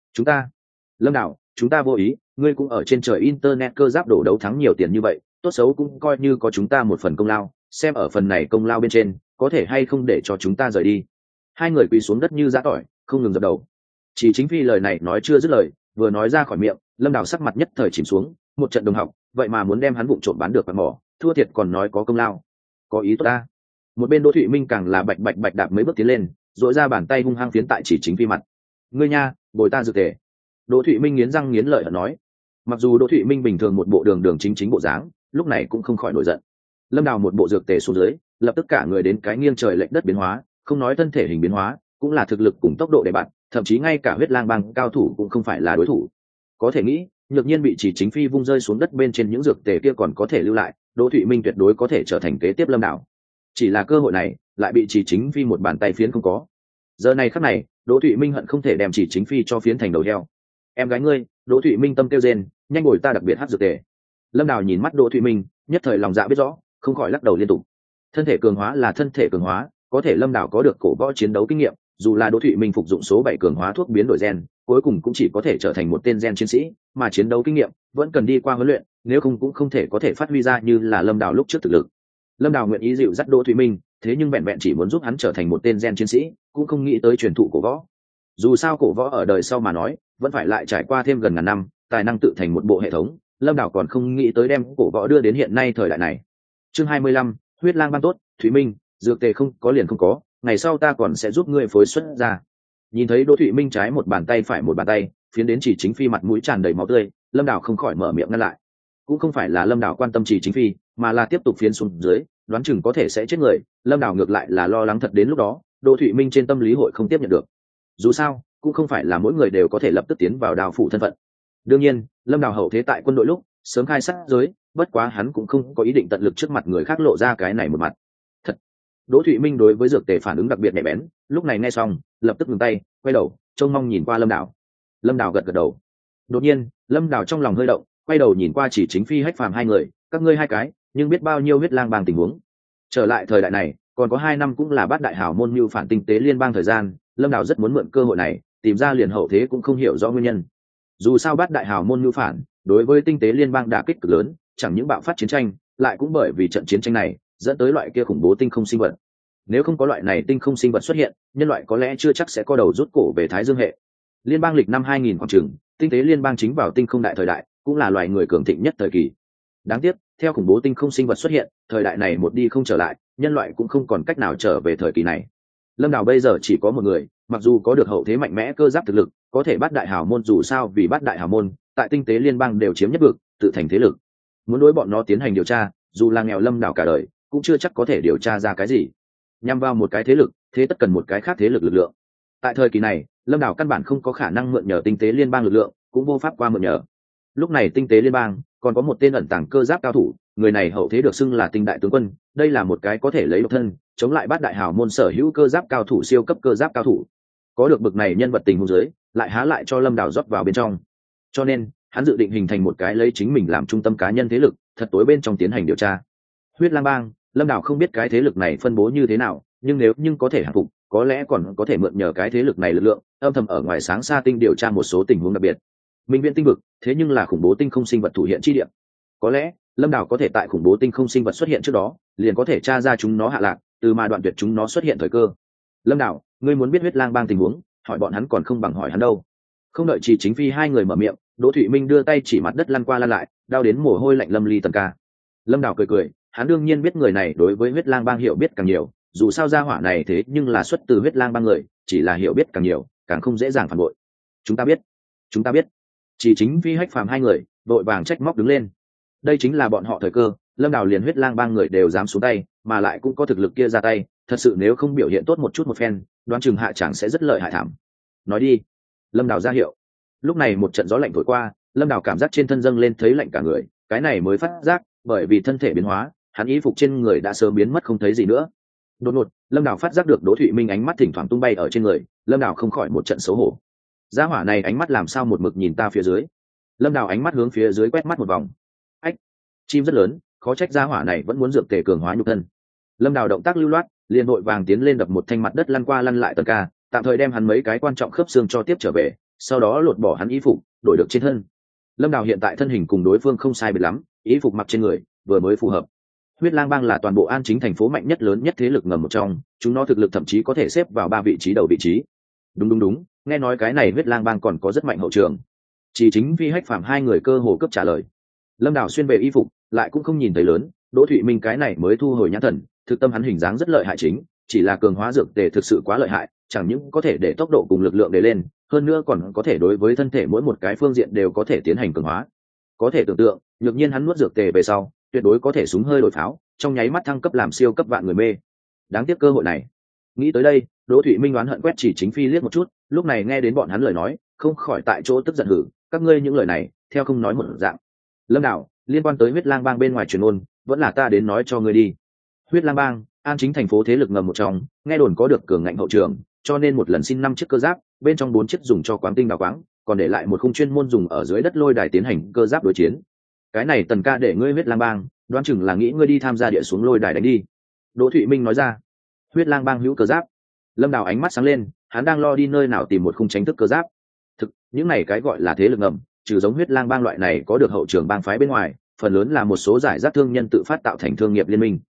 Lâm đảo, chúng ta vô ý, ngươi cũng ở trên trời internet cơ giáp đổ đấu thắng nhiều tiền như vậy, tốt xấu cũng coi như có chúng ta một phần công lao, xem ở phần này công lao bên trên, có thể hay không để cho chúng ta rời đi. Hai người quỳ xuống đất như giã tỏi, không ngừng dập đầu. Chỉ chính phi lời này nói chưa dứt lời, vừa nói ra khỏi miệng, lâm đảo sắc mặt nhất thời chìm xuống. Một trận đồng học vậy mà muốn đem hắn vụng trộm bán được bằng mỏ, thua thiệt còn nói có công lao, có ý tốt ta. Một bên Đỗ Thụy Minh càng là bạch bạch bạch đạp mấy bước tiến lên, dội ra bàn tay hung hăng phiến tại chỉ chính phi mặt. Ngươi nha, bồi ta dược tề. Đỗ Thụy Minh nghiến răng nghiến lợi hận nói. Mặc dù Đỗ Thụy Minh bình thường một bộ đường đường chính chính bộ dáng, lúc này cũng không khỏi nổi giận. Lâm đảo một bộ dược tề xuống dưới, lập tức cả người đến cái nghiêng trời lệch đất biến hóa, không nói thân thể hình biến hóa, cũng là thực lực cùng tốc độ để bạn, thậm chí ngay cả huyết lang bang cao thủ cũng không phải là đối thủ. Có thể nghĩ, nhược nhiên bị chỉ chính phi vung rơi xuống đất bên trên những dược tề kia còn có thể lưu lại, Đỗ Thụy Minh tuyệt đối có thể trở thành kế tiếp lâm đảo. Chỉ là cơ hội này lại bị chỉ chính phi một bàn tay phiến không có. Giờ này khắc này, Đỗ Thụy Minh hận không thể đem chỉ chính phi cho phiến thành đầu heo. Em gái ngươi, Đỗ Thụy Minh tâm kêu rên, nhanh ngồi ta đặc biệt hát dược tề. Lâm đảo nhìn mắt Đỗ Thụy Minh, nhất thời lòng dạ biết rõ, không khỏi lắc đầu liên tục. Thân thể cường hóa là thân thể cường hóa, có thể Lâm Đảo có được cổ võ chiến đấu kinh nghiệm, dù là Đỗ Thụy Minh phục dụng số 7 cường hóa thuốc biến đổi gen, cuối cùng cũng chỉ có thể trở thành một tên gen chiến sĩ, mà chiến đấu kinh nghiệm vẫn cần đi qua huấn luyện, nếu không cũng không thể có thể phát huy ra như là Lâm Đảo lúc trước thực lực. Lâm Đảo nguyện ý dịu dắt Đỗ Thụy Minh, thế nhưng vẹn vẹn chỉ muốn giúp hắn trở thành một tên gen chiến sĩ, cũng không nghĩ tới truyền thụ cổ võ. Dù sao cổ võ ở đời sau mà nói, vẫn phải lại trải qua thêm gần ngàn năm, tài năng tự thành một bộ hệ thống, Lâm Đảo còn không nghĩ tới đem cổ võ đưa đến hiện nay thời đại này. Chương 25, huyết lang ban tốt, Thụy Minh, dược tề không có liền không có, ngày sau ta còn sẽ giúp ngươi phối xuất ra. Nhìn thấy Đỗ Thụy Minh trái một bàn tay phải một bàn tay, phiến đến Chỉ Chính Phi mặt mũi tràn đầy máu tươi, Lâm Đảo không khỏi mở miệng ngăn lại. Cũng không phải là Lâm Đảo quan tâm Chỉ Chính Phi, mà là tiếp tục phiến xuống dưới, đoán chừng có thể sẽ chết người. Lâm Đảo ngược lại là lo lắng thật đến lúc đó, Đỗ Thụy Minh trên tâm lý hội không tiếp nhận được. Dù sao, cũng không phải là mỗi người đều có thể lập tức tiến vào đào phủ thân phận. Đương nhiên, Lâm Đảo hậu thế tại quân đội lúc sớm khai sát giới, bất quá hắn cũng không có ý định tận lực trước mặt người khác lộ ra cái này một mặt. Thật. Đỗ Thụy Minh đối với dược tề phản ứng đặc biệt nhạy bén, lúc này nghe xong, lập tức ngừng tay, quay đầu, trông mong nhìn qua Lâm Đảo. Lâm Đảo gật gật đầu. Đột nhiên, Lâm Đảo trong lòng hơi động, quay đầu nhìn qua Chỉ Chính Phi Hách Phàm hai người, các ngươi hai cái, nhưng biết bao nhiêu huyết lang bang tình huống. Trở lại thời đại này, còn có 2 năm cũng là bát đại hảo môn mưu phản tinh tế liên bang thời gian, Lâm Đảo rất muốn mượn cơ hội này, tìm ra liền hậu thế cũng không hiểu rõ nguyên nhân. Dù sao bát đại hảo môn mưu phản, đối với tinh tế liên bang đả kích cực lớn, chẳng những bạo phát chiến tranh, lại cũng bởi vì trận chiến tranh này dẫn tới loại kia khủng bố tinh không sinh vật. Nếu không có loại này tinh không sinh vật xuất hiện, nhân loại có lẽ chưa chắc sẽ có đầu rút cổ về Thái Dương hệ. Liên bang lịch năm 2000 khoảng chừng, tinh tế liên bang chính vào tinh không đại thời đại, cũng là loài người cường thịnh nhất thời kỳ. Đáng tiếc, theo khủng bố tinh không sinh vật xuất hiện, thời đại này một đi không trở lại, nhân loại cũng không còn cách nào trở về thời kỳ này. Lâm Đảo bây giờ chỉ có một người, mặc dù có được hậu thế mạnh mẽ cơ giáp thực lực, có thể bát đại hào môn dù sao vì bát đại hào môn, tại tinh tế liên bang đều chiếm nhất vực, tự thành thế lực. Muốn đối bọn nó tiến hành điều tra, dù là nghèo Lâm Đảo cả đời, cũng chưa chắc có thể điều tra ra cái gì. Nhằm vào một cái thế lực, thế tất cần một cái khác thế lực lực lượng. Tại thời kỳ này, Lâm Đảo căn bản không có khả năng mượn nhờ tinh tế liên bang lực lượng, cũng vô pháp qua mượn nhờ. Lúc này tinh tế liên bang còn có một tên ẩn tàng cơ giáp cao thủ, người này hậu thế được xưng là Tinh đại tướng quân, đây là một cái có thể lấy độc thân chống lại bát đại hào môn sở hữu cơ giáp cao thủ, siêu cấp cơ giáp cao thủ. Có được bực này nhân vật tình huống dưới, lại há lại cho Lâm Đảo rót vào bên trong. Cho nên, hắn dự định hình thành một cái lấy chính mình làm trung tâm cá nhân thế lực, thật tối bên trong tiến hành điều tra. Huyết lang bang, Lâm Đảo không biết cái thế lực này phân bố như thế nào, nhưng nếu có thể hạ phục, có lẽ còn có thể mượn nhờ cái thế lực này lực lượng, âm thầm ở ngoài sáng xa tinh điều tra một số tình huống đặc biệt. Minh viện tinh vực, thế nhưng là khủng bố tinh không sinh vật thủ hiện chi địa. Có lẽ, Lâm Đảo có thể tại khủng bố tinh không sinh vật xuất hiện trước đó, liền có thể tra ra chúng nó hạ lạc, từ mà đoạn tuyệt chúng nó xuất hiện thời cơ. Lâm Đảo, ngươi muốn biết huyết lang bang tình huống, hỏi bọn hắn còn không bằng hỏi hắn đâu. Không đợi Chỉ Chính Phi hai người mở miệng, Đỗ Thụy Minh đưa tay chỉ mặt đất lăn qua lăn lại, đau đến mồ hôi lạnh lâm ly tần ca. Lâm Đảo cười cười, hắn đương nhiên biết người này đối với huyết lang bang hiểu biết càng nhiều, dù sao gia hỏa này thế nhưng là xuất từ huyết lang bang người, chỉ là hiểu biết càng nhiều, càng không dễ dàng phản bội. Chúng ta biết. Chỉ Chính Phi Hách Phàm hai người đội vàng trách móc đứng lên. Đây chính là bọn họ thời cơ, Lâm Đảo liền huyết lang bang người đều dám xuống tay, mà lại cũng có thực lực kia ra tay, thật sự nếu không biểu hiện tốt một chút một phen, đoán chừng hạ chẳng sẽ rất lợi hại thảm. Nói đi. Lâm Đảo ra hiệu. Lúc này một trận gió lạnh thổi qua, Lâm Đảo cảm giác trên thân dâng lên thấy lạnh cả người, cái này mới phát giác, bởi vì thân thể biến hóa, hắn y phục trên người đã sớm biến mất không thấy gì nữa. Đột ngột, Lâm Đảo phát giác được Đỗ Thụy Minh ánh mắt thỉnh thoảng tung bay ở trên người, Lâm Đảo không khỏi một trận xấu hổ. Gia hỏa này ánh mắt làm sao một mực nhìn ta phía dưới. Lâm Đảo ánh mắt hướng phía dưới quét mắt một vòng. Ách, chim rất lớn, khó trách gia hỏa này vẫn muốn dược tề cường hóa nhục thân. Lâm Đảo động tác lưu loát, liền vội vàng tiến lên đập một thanh mặt đất lăn qua lăn lại tần ca, tạm thời đem hắn mấy cái quan trọng khớp xương cho tiếp trở về, sau đó lột bỏ hắn y phục, đổi được trên thân. Lâm Đảo hiện tại thân hình cùng đối phương không sai biệt lắm, y phục mặc trên người vừa mới phù hợp. Huyết lang bang là toàn bộ An Chính thành phố mạnh nhất lớn nhất thế lực ngầm một trong, chúng nó thực lực thậm chí có thể xếp vào 3 vị trí đầu vị trí. Đúng, nghe nói cái này huyết lang bang còn có rất mạnh hậu trường. Chỉ Chính Phi Hách Phàm hai người cơ hồ cấp trả lời. Lâm Đảo xuyên về y phục, lại cũng không nhìn thấy lớn, Đỗ Thụy Minh cái này mới thu hồi nhãn thần, thực tâm hắn hình dáng rất lợi hại chính, chỉ là cường hóa dược tề thực sự quá lợi hại, chẳng những có thể để tốc độ cùng lực lượng để lên, hơn nữa còn có thể đối với thân thể mỗi một cái phương diện đều có thể tiến hành cường hóa. Có thể tưởng tượng, nhược nhiên hắn nuốt dược tề về sau, tuyệt đối có thể súng hơi đổi pháo, trong nháy mắt thăng cấp làm siêu cấp vạn người mê. Đáng tiếc cơ hội này. Nghĩ tới đây, Đỗ Thụy Minh oán hận quét Chỉ Chính Phi liếc một chút, lúc này nghe đến bọn hắn lời nói, không khỏi tại chỗ tức giận hử, các ngươi những lời này, theo không nói một dạng. Lâm Đảo, liên quan tới huyết lang bang bên ngoài truyền ôn, vẫn là ta đến nói cho ngươi đi. Huyết lang bang, An Chính thành phố thế lực ngầm một trong, nghe đồn có được cường ngạnh hậu trường, cho nên một lần xin 5 chiếc cơ giáp, bên trong 4 chiếc dùng cho quáng tinh đào quáng, còn để lại một khung chuyên môn dùng ở dưới đất lôi đài tiến hành cơ giáp đối chiến. cái này Tần ca để ngươi huyết lang bang, đoán chừng là nghĩ ngươi đi tham gia địa xuống lôi đài đánh đi. Đỗ Thụy Minh nói ra. Huyết lang bang hữu cơ giáp. Lâm Đào ánh mắt sáng lên, hắn đang lo đi nơi nào tìm một khung tránh thức cơ giáp. Thực, những này cái gọi là thế lực ngầm, trừ giống huyết lang bang loại này có được hậu trường bang phái bên ngoài, phần lớn là một số giải rác thương nhân tự phát tạo thành thương nghiệp liên minh.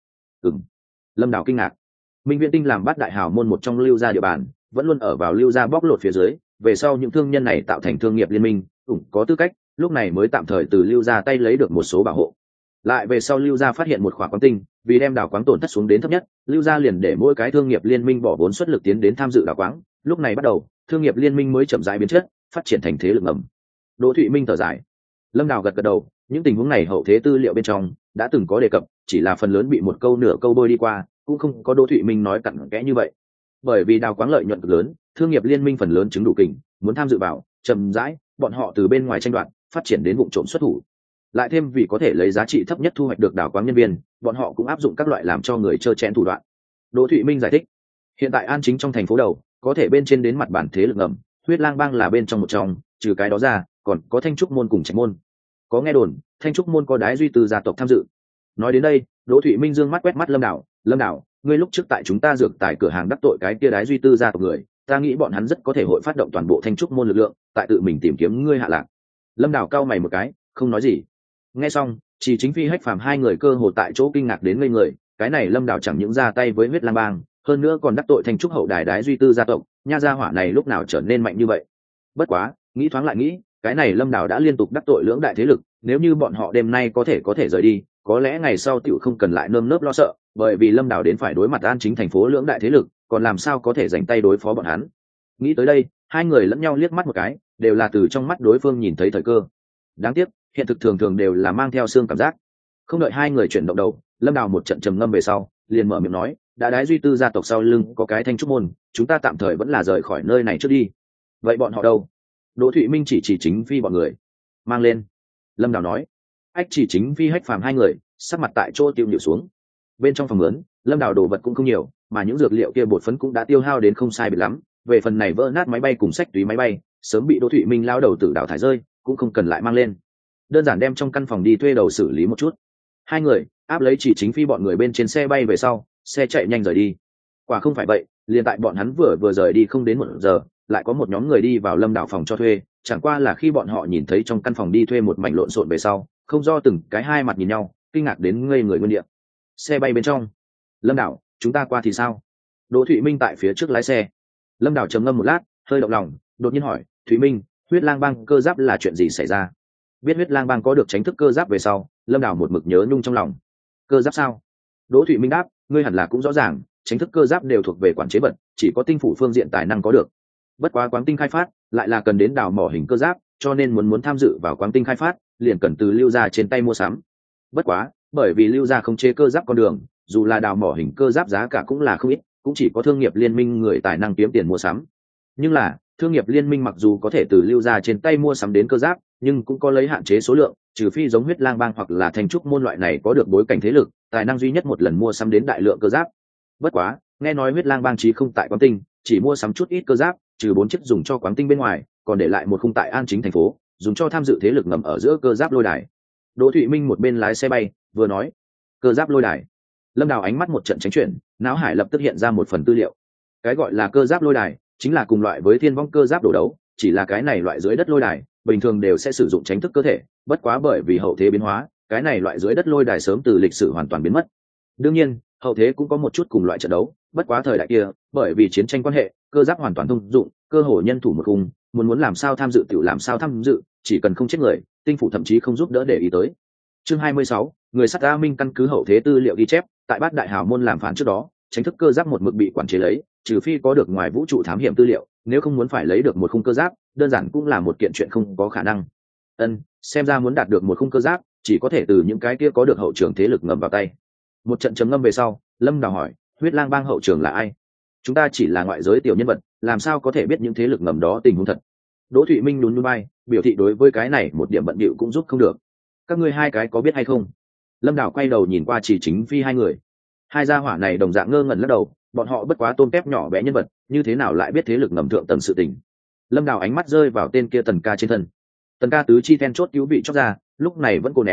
Lâm Đào kinh ngạc. Minh Viễn Tinh làm bát đại hào môn một trong Lưu gia địa bàn, vẫn luôn ở vào Lưu gia bóc lột phía dưới, về sau những thương nhân này tạo thành thương nghiệp liên minh, có tư cách, lúc này mới tạm thời từ Lưu gia tay lấy được một số bảo hộ. Lại về sau Lưu gia phát hiện một khoáng quáng tinh, vì đem đào quáng tổn thất xuống đến thấp nhất, Lưu gia liền để mỗi cái thương nghiệp liên minh bỏ vốn xuất lực tiến đến tham dự đào quáng, lúc này bắt đầu, thương nghiệp liên minh mới chậm rãi biến chất, phát triển thành thế lực ngầm. Đỗ Thụy Minh thở dài. Lâm Đào gật gật đầu, những tình huống này hậu thế tư liệu bên trong đã từng có đề cập, chỉ là phần lớn bị một câu nửa câu bôi đi qua, cũng không có Đỗ Thụy Minh nói cặn kẽ như vậy. Bởi vì đào quáng lợi nhuận cực lớn, thương nghiệp liên minh phần lớn chứng đủ kình, muốn tham dự vào, chậm rãi, bọn họ từ bên ngoài tranh đoạt, phát triển đến vụ trộm xuất thủ. Lại thêm vì có thể lấy giá trị thấp nhất thu hoạch được đào quáng nhân viên, bọn họ cũng áp dụng các loại làm cho người trơ trẽn thủ đoạn. Đỗ Thụy Minh giải thích, hiện tại An Chính trong thành phố đầu, có thể bên trên đến mặt bản thế lực ngầm, huyết lang bang là bên trong một trong, trừ cái đó ra, còn có Thanh Trúc môn cùng Trạch môn. Có nghe đồn, Thanh Trúc môn có Đái Duy Từ gia tộc tham dự. Nói đến đây, Đỗ Thụy Minh dương mắt quét mắt Lâm Đào, ngươi lúc trước tại chúng ta dược tại cửa hàng đắc tội cái kia Đái Duy Tư gia tộc người, ta nghĩ bọn hắn rất có thể hội phát động toàn bộ Thanh Trúc môn lực lượng, tại tự mình tìm kiếm ngươi hạ lạc. Lâm Đào cau mày một cái, không nói gì. Nghe xong, chỉ chính phi hách phàm hai người cơ hồ tại chỗ kinh ngạc đến ngây người, cái này Lâm Đào chẳng những ra tay với huyết lang bang, hơn nữa còn đắc tội Thanh Trúc hậu đài Đái Duy Tư gia tộc, nha gia hỏa này lúc nào trở nên mạnh như vậy. Bất quá, nghĩ thoáng lại nghĩ, cái này Lâm Đào đã liên tục đắc tội lưỡng đại thế lực, nếu như bọn họ đêm nay có thể rời đi, có lẽ ngày sau tiểu không cần lại nơm nớp lo sợ, bởi vì Lâm Đào đến phải đối mặt An Chính thành phố lưỡng đại thế lực, còn làm sao có thể giành tay đối phó bọn hắn. Nghĩ tới đây, hai người lẫn nhau liếc mắt một cái, đều là từ trong mắt đối phương nhìn thấy thời cơ. Đáng tiếc, hiện thực thường thường đều là mang theo xương cảm giác. Không đợi hai người chuyển động đầu, Lâm Đào một trận trầm ngâm về sau, liền mở miệng nói, đã Đái Duy Tư gia tộc sau lưng có cái Thanh Trúc môn, chúng ta tạm thời vẫn là rời khỏi nơi này trước đi. Vậy bọn họ đâu? Đỗ Thụy Minh chỉ chính phi bọn người. Mang lên. Lâm Đào nói. Ách chỉ chính phi hách phàm hai người, sắc mặt tại chỗ tiêu nhịu xuống. Bên trong phòng lớn, Lâm Đào đồ vật cũng không nhiều, mà những dược liệu kia bột phấn cũng đã tiêu hao đến không sai biệt lắm. Về phần này vỡ nát máy bay cùng sách túy máy bay, sớm bị Đỗ Thụy Minh lao đầu tử đào thải rơi, cũng không cần lại mang lên. Đơn giản đem trong căn phòng đi thuê đầu xử lý một chút. Hai người áp lấy chỉ chính phi bọn người bên trên xe bay về sau, xe chạy nhanh rời đi. Quả không phải vậy, liền tại bọn hắn vừa rời đi không đến 1 giờ, lại có một nhóm người đi vào Lâm Đào phòng cho thuê, chẳng qua là khi bọn họ nhìn thấy trong căn phòng đi thuê một mảnh lộn xộn về sau, không do từng cái hai mặt nhìn nhau, kinh ngạc đến ngây người nguyên địa. Xe bay bên trong. Lâm Đào, chúng ta qua thì sao? Đỗ Thụy Minh tại phía trước lái xe. Lâm Đào trầm ngâm một lát, hơi động lòng, đột nhiên hỏi, Thụy Minh, huyết lang bang cơ giáp là chuyện gì xảy ra? Biết huyết lang bang có được tránh thức cơ giáp về sau, Lâm Đào một mực nhớ nhung trong lòng. Cơ giáp sao? Đỗ Thụy Minh đáp, ngươi hẳn là cũng rõ ràng, tránh thức cơ giáp đều thuộc về quản chế vật, chỉ có tinh phủ phương diện tài năng có được. Bất quá quáng tinh khai phát lại là cần đến đào mỏ hình cơ giáp, cho nên muốn tham dự vào quáng tinh khai phát, liền cần từ Lưu gia trên tay mua sắm. Bất quá, bởi vì Lưu gia không chế cơ giáp con đường, dù là đào mỏ hình cơ giáp giá cả cũng là không ít, cũng chỉ có thương nghiệp liên minh người tài năng kiếm tiền mua sắm. Nhưng là, thương nghiệp liên minh mặc dù có thể từ Lưu gia trên tay mua sắm đến cơ giáp, nhưng cũng có lấy hạn chế số lượng, trừ phi giống huyết lang bang hoặc là Thanh Trúc môn loại này có được bối cảnh thế lực, tài năng duy nhất một lần mua sắm đến đại lượng cơ giáp. Bất quá, nghe nói huyết lang bang chí không tại quáng tinh, chỉ mua sắm chút ít cơ giáp, trừ 4 chiếc dùng cho quáng tinh bên ngoài, còn để lại một khung tại An Chính thành phố, dùng cho tham dự thế lực ngầm ở giữa cơ giáp lôi đài. Đỗ Thụy Minh một bên lái xe bay, vừa nói, cơ giáp lôi đài. Lâm Đào ánh mắt một trận tránh chuyển, não hải lập tức hiện ra một phần tư liệu. Cái gọi là cơ giáp lôi đài, chính là cùng loại với thiên vong cơ giáp đổ đấu, chỉ là cái này loại dưới đất lôi đài, bình thường đều sẽ sử dụng tránh thức cơ thể, bất quá bởi vì hậu thế biến hóa, cái này loại dưới đất lôi đài sớm từ lịch sử hoàn toàn biến mất. Đương nhiên, hậu thế cũng có một chút cùng loại trận đấu, bất quá thời đại kia, bởi vì chiến tranh quan hệ, cơ giáp hoàn toàn thông dụng, cơ hội nhân thủ một cùng, muốn làm sao tham dự tiểu làm sao tham dự, chỉ cần không chết người, tinh phủ thậm chí không giúp đỡ để ý tới. Chương 26, người sắt A Minh căn cứ hậu thế tư liệu ghi chép, tại Bát Đại Hào môn làm phản trước đó, tránh thức cơ giáp một mực bị quản chế lấy, trừ phi có được ngoài vũ trụ thám hiểm tư liệu, nếu không muốn phải lấy được một khung cơ giáp, đơn giản cũng là một kiện chuyện không có khả năng. Xem ra muốn đạt được một khung cơ giáp, chỉ có thể từ những cái kia có được hậu trường thế lực ngầm vào tay. Một trận chấm ngâm về sau, Lâm Đào hỏi, huyết lang bang hậu trường là ai? Chúng ta chỉ là ngoại giới tiểu nhân vật, làm sao có thể biết những thế lực ngầm đó tình huống thật? Đỗ Thụy Minh nhún nhún vai, biểu thị đối với cái này một điểm bận bịu cũng giúp không được. Các ngươi hai cái có biết hay không? Lâm Đào quay đầu nhìn qua Chỉ Chính Phi hai người. Hai gia hỏa này đồng dạng ngơ ngẩn lắc đầu, bọn họ bất quá tôm tép nhỏ bé nhân vật, như thế nào lại biết thế lực ngầm thượng tầng sự tình? Lâm Đào ánh mắt rơi vào tên kia Tần ca trên thân. Tần ca tứ chi then chốt cứu bị chóc ra, lúc này vẫn cố nén,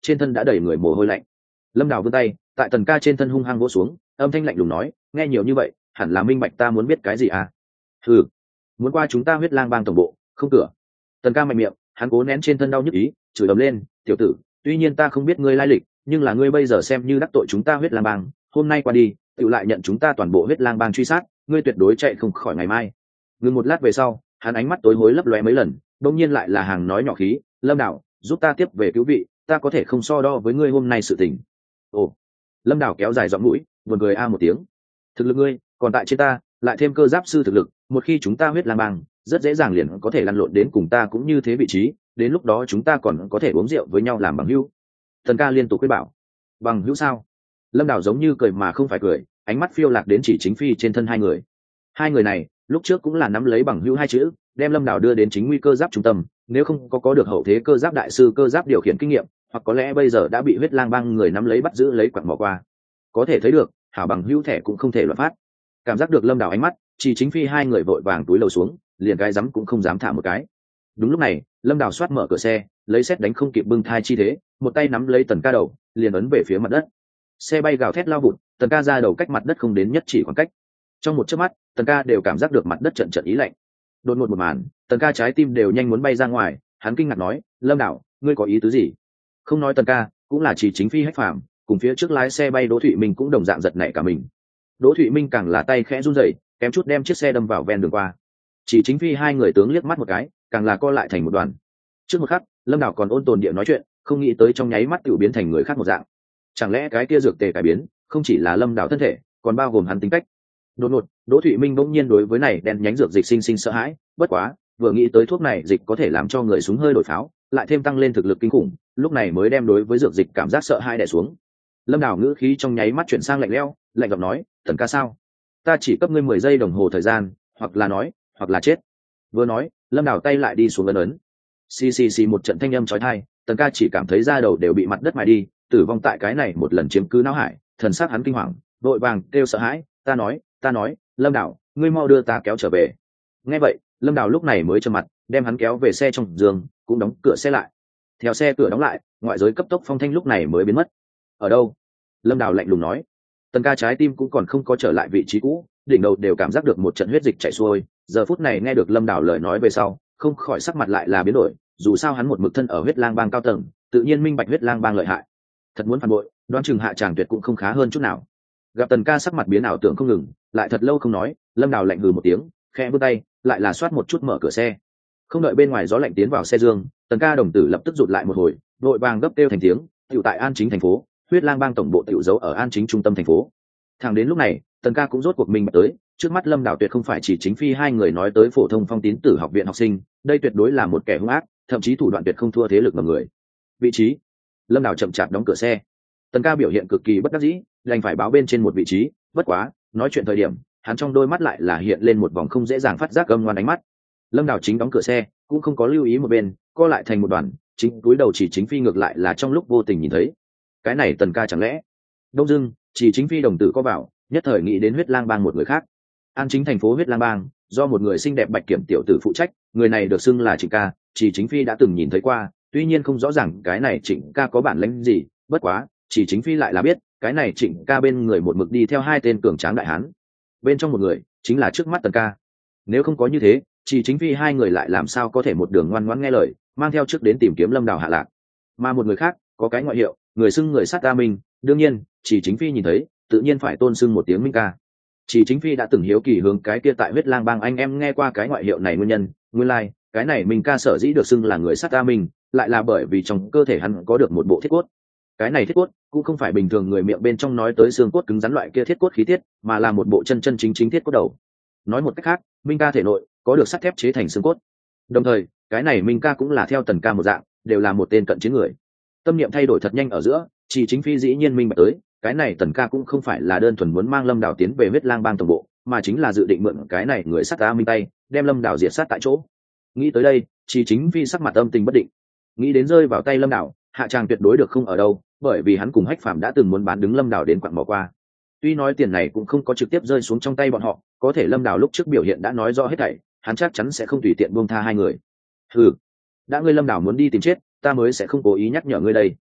trên thân đã đầy người mồ hôi lạnh. Lâm Đào vươn tay tại Tần Ca trên thân hung hăng vỗ xuống, âm thanh lạnh lùng nói, nghe nhiều như vậy hẳn là minh bạch ta muốn biết cái gì à? Ừ, muốn qua chúng ta Huyết Lang Bang tổng bộ, không cửa. Tần Ca mạnh miệng, hắn cố nén trên thân đau nhức ý, chửi ầm lên, tiểu tử, tuy nhiên ta không biết ngươi lai lịch, nhưng là ngươi bây giờ xem như đắc tội chúng ta Huyết Lang Bang, hôm nay qua đi tự lại nhận chúng ta toàn bộ Huyết Lang Bang truy sát, ngươi tuyệt đối chạy không khỏi ngày mai. Ngừng một lát về sau, hắn ánh mắt tối hối lấp lóe mấy lần, đột nhiên lại là hàng nói nhỏ khí, Lâm Đào, giúp ta tiếp về cứu vị, ta có thể không so đo với ngươi hôm nay sự tình. Ồ. Lâm Đào kéo dài giọng mũi, buồn cười a một tiếng. Thực lực ngươi còn tại trên ta, lại thêm cơ giáp sư thực lực, một khi chúng ta Huyết Lang Bang rất dễ dàng liền có thể lăn lộn đến cùng ta cũng như thế vị trí, đến lúc đó chúng ta còn có thể uống rượu với nhau làm bằng hữu. Tần Ca liên tục khuyên bảo. Bằng hữu sao? Lâm Đào giống như cười mà không phải cười, ánh mắt phiêu lạc đến Chỉ Chính Phi trên thân hai người. Hai người này lúc trước cũng là nắm lấy bằng hữu hai chữ, đem Lâm Đào đưa đến chính nguy cơ giáp trung tâm, nếu không có được hậu thế cơ giáp đại sư cơ giáp điều khiển kinh nghiệm, hoặc có lẽ bây giờ đã bị Huyết Lang Bang người nắm lấy bắt giữ lấy quặng bỏ qua. Có thể thấy được hảo bằng hữu thẻ cũng không thể loạn phát. Cảm giác được Lâm Đào ánh mắt, Chỉ Chính Phi hai người vội vàng túi lầu xuống, liền cái rắm cũng không dám thả một cái. Đúng lúc này Lâm Đào xoát mở cửa xe, lấy xét đánh không kịp bưng thai chi thế, một tay nắm lấy Tần Ca đầu, liền ấn về phía mặt đất. Xe bay gào thét lao vụt, Tần Ca ra đầu cách mặt đất không đến nhất chỉ khoảng cách. Trong một chớp mắt Tần Ca đều cảm giác được mặt đất trận trận ý lạnh. Đột ngột một màn, Tần Ca trái tim đều nhanh muốn bay ra ngoài, hắn kinh ngạc nói, Lâm Đào, ngươi có ý tứ gì? Không nói Tần Ca, cũng là Chỉ Chính Phi Hách Phàm, cùng phía trước lái xe bay Đỗ Thụy Minh cũng đồng dạng giật nảy cả mình. Đỗ Thụy Minh càng là tay khẽ run rẩy, kém chút đem chiếc xe đâm vào ven đường qua. Chỉ Chính Phi hai người tướng liếc mắt một cái, càng là co lại thành một đoàn. Trước một khắc Lâm Đào còn ôn tồn địa nói chuyện, không nghĩ tới trong nháy mắt tự biến thành người khác một dạng. Chẳng lẽ cái kia dược tề cải biến không chỉ là Lâm Đào thân thể, còn bao gồm hắn tính cách? Đột ngột Đỗ Thụy Minh bỗng nhiên đối với này đen nhánh dược dịch sinh sinh sợ hãi, bất quá vừa nghĩ tới thuốc này dịch có thể làm cho người súng hơi đổi pháo, lại thêm tăng lên thực lực kinh khủng, lúc này mới đem đối với dược dịch cảm giác sợ hãi đè xuống. Lâm Đào ngữ khí trong nháy mắt chuyển sang lạnh lẽo, lạnh giọng nói, Tần Ca sao? Ta chỉ cấp ngươi 10 giây đồng hồ thời gian, hoặc là nói, hoặc là chết. Vừa nói Lâm Đào tay lại đi xuống ấn. Xì xì xì một trận thanh âm chói tai, Tần Ca chỉ cảm thấy da đầu đều bị mặt đất mài đi, tử vong tại cái này một lần chiếm cứ não hải, thần sắc hắn kinh hoàng, vội vàng kêu sợ hãi, ta nói, Lâm Đào, ngươi mau đưa ta kéo trở về. Nghe vậy Lâm Đào lúc này mới trầm mặt, đem hắn kéo về xe trong giường, cũng đóng cửa xe lại. Theo xe cửa đóng lại, ngoại giới cấp tốc phong thanh lúc này mới biến mất. Ở đâu? Lâm Đào lạnh lùng nói. Tần Ca trái tim cũng còn không có trở lại vị trí cũ, đỉnh đầu đều cảm giác được một trận huyết dịch chảy xuôi, giờ phút này nghe được Lâm Đào lời nói về sau, không khỏi sắc mặt lại là biến đổi, dù sao hắn một mực thân ở Huyết Lang Bang cao tầng, tự nhiên minh bạch Huyết Lang Bang lợi hại. Thật muốn phản bội, đoán chừng hạ tràng tuyệt cũng không khá hơn chút nào. Gặp Tần Ca sắc mặt biến ảo tưởng không ngừng, lại thật lâu không nói, Lâm Đào lạnh hừ một tiếng, khẽ vươn tay, lại là xoát một chút mở cửa xe. Không đợi bên ngoài gió lạnh tiến vào xe dương, Tần Ca đồng tử lập tức rụt lại một hồi, vội vàng gấp kêu thành tiếng, tiểu tại An Chính thành phố, Huyết Lang Bang tổng bộ tiểu giấu ở An Chính trung tâm thành phố. Thẳng đến lúc này Tần Ca cũng rốt cuộc minh bạch tới, trước mắt Lâm Đào tuyệt không phải Chỉ Chính Phi hai người nói tới phổ thông phong tín tử học viện học sinh, đây tuyệt đối là một kẻ hung ác, thậm chí thủ đoạn tuyệt không thua thế lực mà người. Vị trí. Lâm Đào chậm chạp đóng cửa xe. Tần Ca biểu hiện cực kỳ bất đắc dĩ, đành phải báo bên trên một vị trí, bất quá nói chuyện thời điểm hắn trong đôi mắt lại là hiện lên một vòng không dễ dàng phát giác âm ngoan ánh mắt. Lâm Đào chính đóng cửa xe cũng không có lưu ý một bên, co lại thành một đoàn, chính túi đầu Chỉ Chính Phi ngược lại là trong lúc vô tình nhìn thấy. Cái này Tần Ca chẳng lẽ? Đông dưng Chỉ Chính Phi đồng tử có vào, nhất thời nghĩ đến Huyết Lang Bang một người khác. An Chính thành phố Huyết Lang Bang do một người xinh đẹp bạch kiểm tiểu tử phụ trách, người này được xưng là Trịnh Ca, Chỉ Chính Phi đã từng nhìn thấy qua, tuy nhiên không rõ ràng cái này Trịnh Ca có bản lĩnh gì, bất quá Chỉ Chính Phi lại là biết cái này Trịnh Ca bên người một mực đi theo hai tên cường tráng đại hán, bên trong một người chính là trước mắt Tần Ca. Nếu không có như thế, Chỉ Chính Phi hai người lại làm sao có thể một đường ngoan ngoãn nghe lời, mang theo trước đến tìm kiếm Lâm Đào hạ lạc. Mà một người khác có cái ngoại hiệu, người xưng người sát ta Minh, đương nhiên Chỉ Chính Phi nhìn thấy tự nhiên phải tôn xưng một tiếng Minh Ca. Chỉ Chính Phi đã từng hiếu kỳ hướng cái kia tại Huyết Lang Bang anh em nghe qua cái ngoại hiệu này nguyên nhân, nguyên lai cái này Minh Ca sở dĩ được xưng là người sát ta Minh, lại là bởi vì trong cơ thể hắn có được một bộ thiết cốt. Cái này thiết cốt cũng không phải bình thường người miệng bên trong nói tới xương cốt cứng rắn loại kia thiết cốt khí tiết, mà là một bộ chân chân chính chính thiết cốt đầu. Nói một cách khác, Minh Ca thể nội có được sắt thép chế thành xương cốt. Đồng thời cái này Minh Ca cũng là theo Tần Ca một dạng, đều là một tên cận chiến người. Tâm niệm thay đổi thật nhanh ở giữa, Chỉ Chính Phi dĩ nhiên minh bạch tới, cái này Tần Ca cũng không phải là đơn thuần muốn mang Lâm Đào tiến về Huyết Lang Bang tổng bộ, mà chính là dự định mượn cái này người sát ta Minh tay, đem Lâm Đào diệt sát tại chỗ. Nghĩ tới đây, Chỉ Chính Phi sắc mặt âm tình bất định. Nghĩ đến rơi vào tay Lâm Đào, hạ tràng tuyệt đối được không ở đâu, bởi vì hắn cùng Hách Phàm đã từng muốn bán đứng Lâm Đào đến quặng bỏ qua. Tuy nói tiền này cũng không có trực tiếp rơi xuống trong tay bọn họ, có thể Lâm Đào lúc trước biểu hiện đã nói rõ hết thảy, hắn chắc chắn sẽ không tùy tiện buông tha hai người. Đã ngươi Lâm Đào muốn đi tìm chết, ta mới sẽ không cố ý nhắc nhở ngươi đây.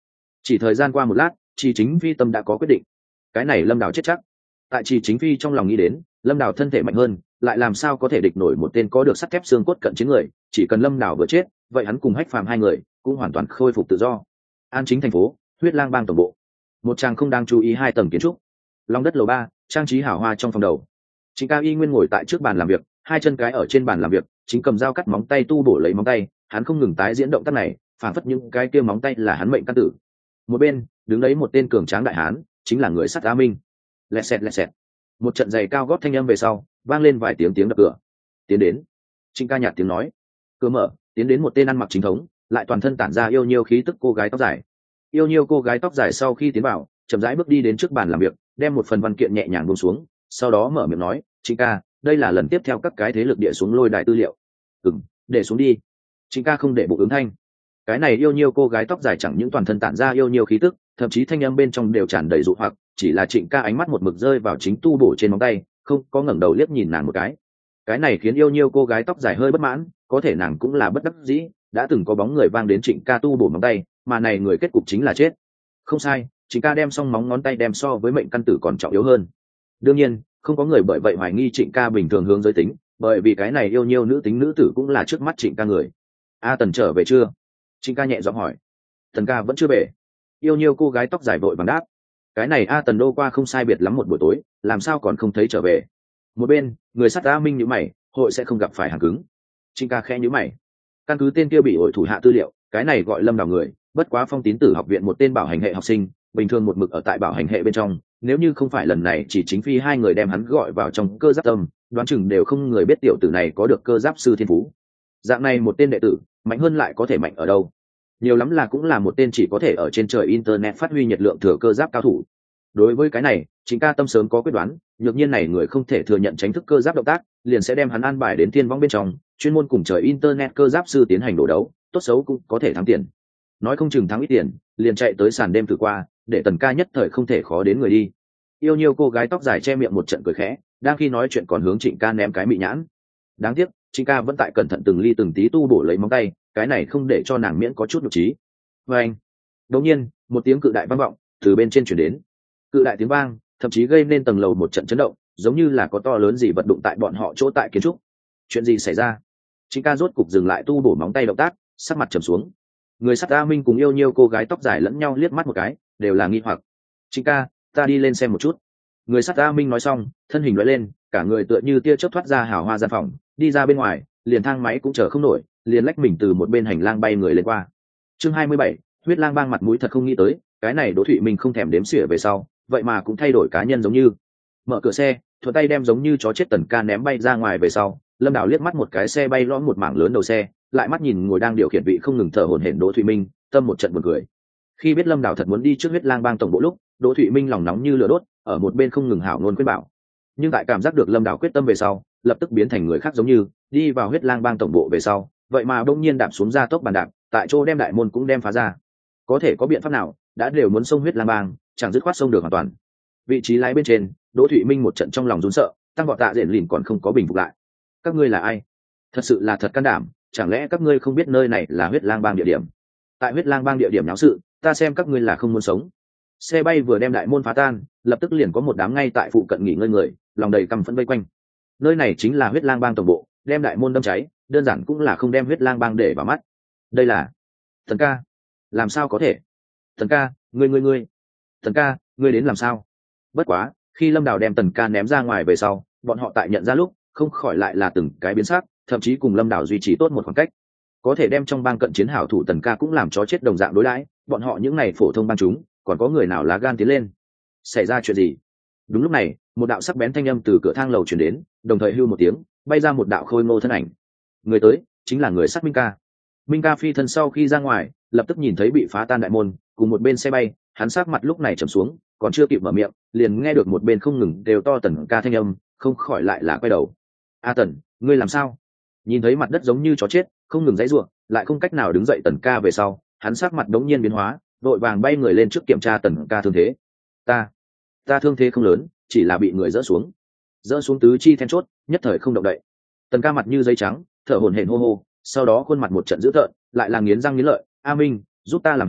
Chỉ thời gian qua một lát, Trì Chính Phi tâm đã có quyết định. Cái này Lâm Đào chết chắc. Tại Trì Chính Phi trong lòng nghĩ đến, Lâm Đào thân thể mạnh hơn, lại làm sao có thể địch nổi một tên có được sắt thép xương cốt cận chiến người, chỉ cần Lâm Đào vừa chết, vậy hắn cùng Hách Phàm hai người cũng hoàn toàn khôi phục tự do. An Chính thành phố, Huyết Lang Bang tổng bộ. Một tràng không đang chú ý 2 tầng kiến trúc. Long đất lầu 3, trang trí hào hoa trong phòng đầu. Trịnh Ca Y nguyên ngồi tại trước bàn làm việc, 2 chân cái ở trên bàn làm việc, chính cầm dao cắt móng tay tu bổ lấy móng tay, hắn không ngừng tái diễn động tác này, phản phất những cái kia móng tay là hắn mệnh căn tử. Một bên, đứng đấy một tên cường tráng đại hán, chính là người sắt A Minh. Lẹt xẹt lẹt xẹt. Một trận giày cao gót thanh âm về sau, vang lên vài tiếng tiếng đập cửa. Tiến đến. Trịnh Ca nhạt tiếng nói. Cửa mở, tiến đến một tên ăn mặc chính thống, lại toàn thân tản ra yêu nhiêu khí tức cô gái tóc dài. Yêu nhiêu cô gái tóc dài sau khi tiến vào, chậm rãi bước đi đến trước bàn làm việc, đem một phần văn kiện nhẹ nhàng buông xuống, sau đó mở miệng nói, Trịnh Ca, đây là lần tiếp theo các cái thế lực địa xuống lôi đài tư liệu. Để xuống đi. Trịnh Ca không để bụng ứng thanh. Cái này yêu nhiêu cô gái tóc dài chẳng những toàn thân tản ra yêu nhiêu khí tức, thậm chí thanh âm bên trong đều tràn đầy dụ hoặc, chỉ là Trịnh Ca ánh mắt một mực rơi vào chính tu bổ trên móng tay, không có ngẩng đầu liếc nhìn nàng một cái. Cái này khiến yêu nhiêu cô gái tóc dài hơi bất mãn, có thể nàng cũng là bất đắc dĩ, đã từng có bóng người vang đến Trịnh Ca tu bổ móng tay, mà này người kết cục chính là chết. Không sai, Trịnh Ca đem xong móng ngón tay đem so với mệnh căn tử còn trọng yếu hơn. Đương nhiên, không có người bởi vậy hoài nghi Trịnh Ca bình thường hướng giới tính, bởi vì cái này yêu nhiêu nữ tính nữ tử cũng là trước mắt Trịnh Ca người. A Tần trở về chưa? Trịnh Ca nhẹ giọng hỏi. Tần ca vẫn chưa về. Yêu nhiêu cô gái tóc dài vội vàng đáp. Cái này A Tần đô qua không sai biệt lắm một buổi tối, làm sao còn không thấy trở về? Một bên, người sắt A Minh nhíu mày, hội sẽ không gặp phải hàng cứng. Trịnh Ca khẽ nhíu mày. Căn cứ tên kia bị hội thủ hạ tư liệu, cái này gọi Lâm Đào người, bất quá Phong Tín Tử học viện một tên bảo hành hệ học sinh, bình thường một mực ở tại bảo hành hệ bên trong, nếu như không phải lần này chỉ chính phi hai người đem hắn gọi vào trong cơ giáp tâm, đoán chừng đều không người biết tiểu tử này có được cơ giáp sư thiên phú. Dạng này một tên đệ tử, mạnh hơn lại có thể mạnh ở đâu? Nhiều lắm là cũng là một tên chỉ có thể ở trên trời internet phát huy nhiệt lượng thừa cơ giáp cao thủ. Đối với cái này, Trịnh Ca tâm sớm có quyết đoán, nhược nhiên này người không thể thừa nhận tránh thức cơ giáp động tác, liền sẽ đem hắn an bài đến thiên vong bên trong, chuyên môn cùng trời internet cơ giáp sư tiến hành đổ đấu, tốt xấu cũng có thể thắng tiền. Nói không chừng thắng ít tiền, liền chạy tới sàn đêm thử qua, để Tần Ca nhất thời không thể khó đến người đi. Yêu nhiêu cô gái tóc dài che miệng một trận cười khẽ, đang khi nói chuyện còn hướng Trịnh Ca ném cái mị nhãn. Đáng tiếc, Trịnh Ca vẫn tại cẩn thận từng ly từng tí tu bổ lấy móng tay, cái này không để cho nàng miễn có chút nhục trí. Và anh, đột nhiên, một tiếng cự đại vang vọng từ bên trên truyền đến. Cự đại tiếng vang, thậm chí gây nên tầng lầu một trận chấn động, giống như là có to lớn gì vật đụng tại bọn họ chỗ tại kiến trúc. Chuyện gì xảy ra? Trịnh Ca rốt cục dừng lại tu bổ móng tay động tác, sắc mặt trầm xuống. Người sắt A Minh cùng yêu nhiêu cô gái tóc dài lẫn nhau liếc mắt một cái, đều là nghi hoặc. Trịnh Ca, ta đi lên xem một chút. Người sắt A Minh nói xong, thân hình lóe lên, cả người tựa như tia chớp thoát ra hào hoa gian phòng, đi ra bên ngoài, liền thang máy cũng chờ không nổi, liền lách mình từ một bên hành lang bay người lên qua. Chương 27, Huyết Lang Bang mặt mũi thật không nghĩ tới, cái này Đỗ Thụy Minh không thèm đếm xỉa về sau, vậy mà cũng thay đổi cá nhân giống như. Mở cửa xe, thuận tay đem giống như chó chết Tần Ca ném bay ra ngoài về sau, Lâm Đào liếc mắt một cái xe bay lõm một mảng lớn đầu xe, lại mắt nhìn ngồi đang điều khiển vị không ngừng thở hổn hển Đỗ Thụy Minh, tâm một trận buồn cười. Khi biết Lâm Đào thật muốn đi trước Huyết Lang Bang tổng bộ lúc, Đỗ Thụy Minh lòng nóng như lửa đốt, ở một bên không ngừng hảo ngôn khuyên bảo. Nhưng tại cảm giác được Lâm Đào quyết tâm về sau, lập tức biến thành người khác giống như, đi vào Huyết Lang Bang tổng bộ về sau, vậy mà bỗng nhiên đạp xuống ra tốc bàn đạp, tại chỗ đem đại môn cũng đem phá ra. Có thể có biện pháp nào, đã đều muốn xông Huyết Lang Bang, chẳng dứt khoát xông được hoàn toàn. Vị trí lái bên trên, Đỗ Thụy Minh một trận trong lòng run sợ, tăng vọt tạ diện lìn còn không có bình phục lại. Các ngươi là ai? Thật sự là thật can đảm, chẳng lẽ các ngươi không biết nơi này là Huyết Lang Bang địa điểm? Tại Huyết Lang Bang địa điểm náo sự, ta xem các ngươi là không muốn sống. Xe bay vừa đem đại môn phá tan, lập tức liền có một đám ngay tại phụ cận nghỉ ngơi người, lòng đầy căm phẫn vây quanh. Nơi này chính là Huyết Lang Bang tổng bộ, đem đại môn đâm cháy, đơn giản cũng là không đem Huyết Lang Bang để vào mắt. Đây là Tần Ca, làm sao có thể? Tần Ca, ngươi, Tần Ca, ngươi đến làm sao? Bất quá, khi Lâm Đào đem Tần Ca ném ra ngoài về sau, bọn họ tại nhận ra lúc, không khỏi lại là từng cái biến sắc, thậm chí cùng Lâm Đào duy trì tốt một khoảng cách. Có thể đem trong bang cận chiến hảo thủ Tần Ca cũng làm chó chết đồng dạng đối đãi, bọn họ những này phổ thông bang chúng, còn có người nào lá gan tiến lên? Xảy ra chuyện gì? Đúng lúc này, một đạo sắc bén thanh âm từ cửa thang lầu truyền đến, đồng thời hưu một tiếng, bay ra một đạo khôi ngô thân ảnh. Người tới, chính là người sắt Minh Ca. Minh Ca phi thân sau khi ra ngoài, lập tức nhìn thấy bị phá tan đại môn, cùng một bên xe bay, hắn sắc mặt lúc này trầm xuống, còn chưa kịp mở miệng, liền nghe được một bên không ngừng đều to Tần Ca thanh âm, không khỏi lại là quay đầu. A Tần, ngươi làm sao? Nhìn thấy mặt đất giống như chó chết, không ngừng giãy giụa, lại không cách nào đứng dậy Tần Ca về sau, hắn sắc mặt đống nhiên biến hóa, vội vàng bay người lên trước kiểm tra Tần Ca thương thế. Ta thương thế không lớn, chỉ là bị người dỡ xuống tứ chi then chốt, nhất thời không động đậy. Tần Ca mặt như giấy trắng, thở hổn hển hô hô, sau đó khuôn mặt một trận dữ tợn, lại là nghiến răng nghiến lợi. A Minh, giúp ta làm hắn,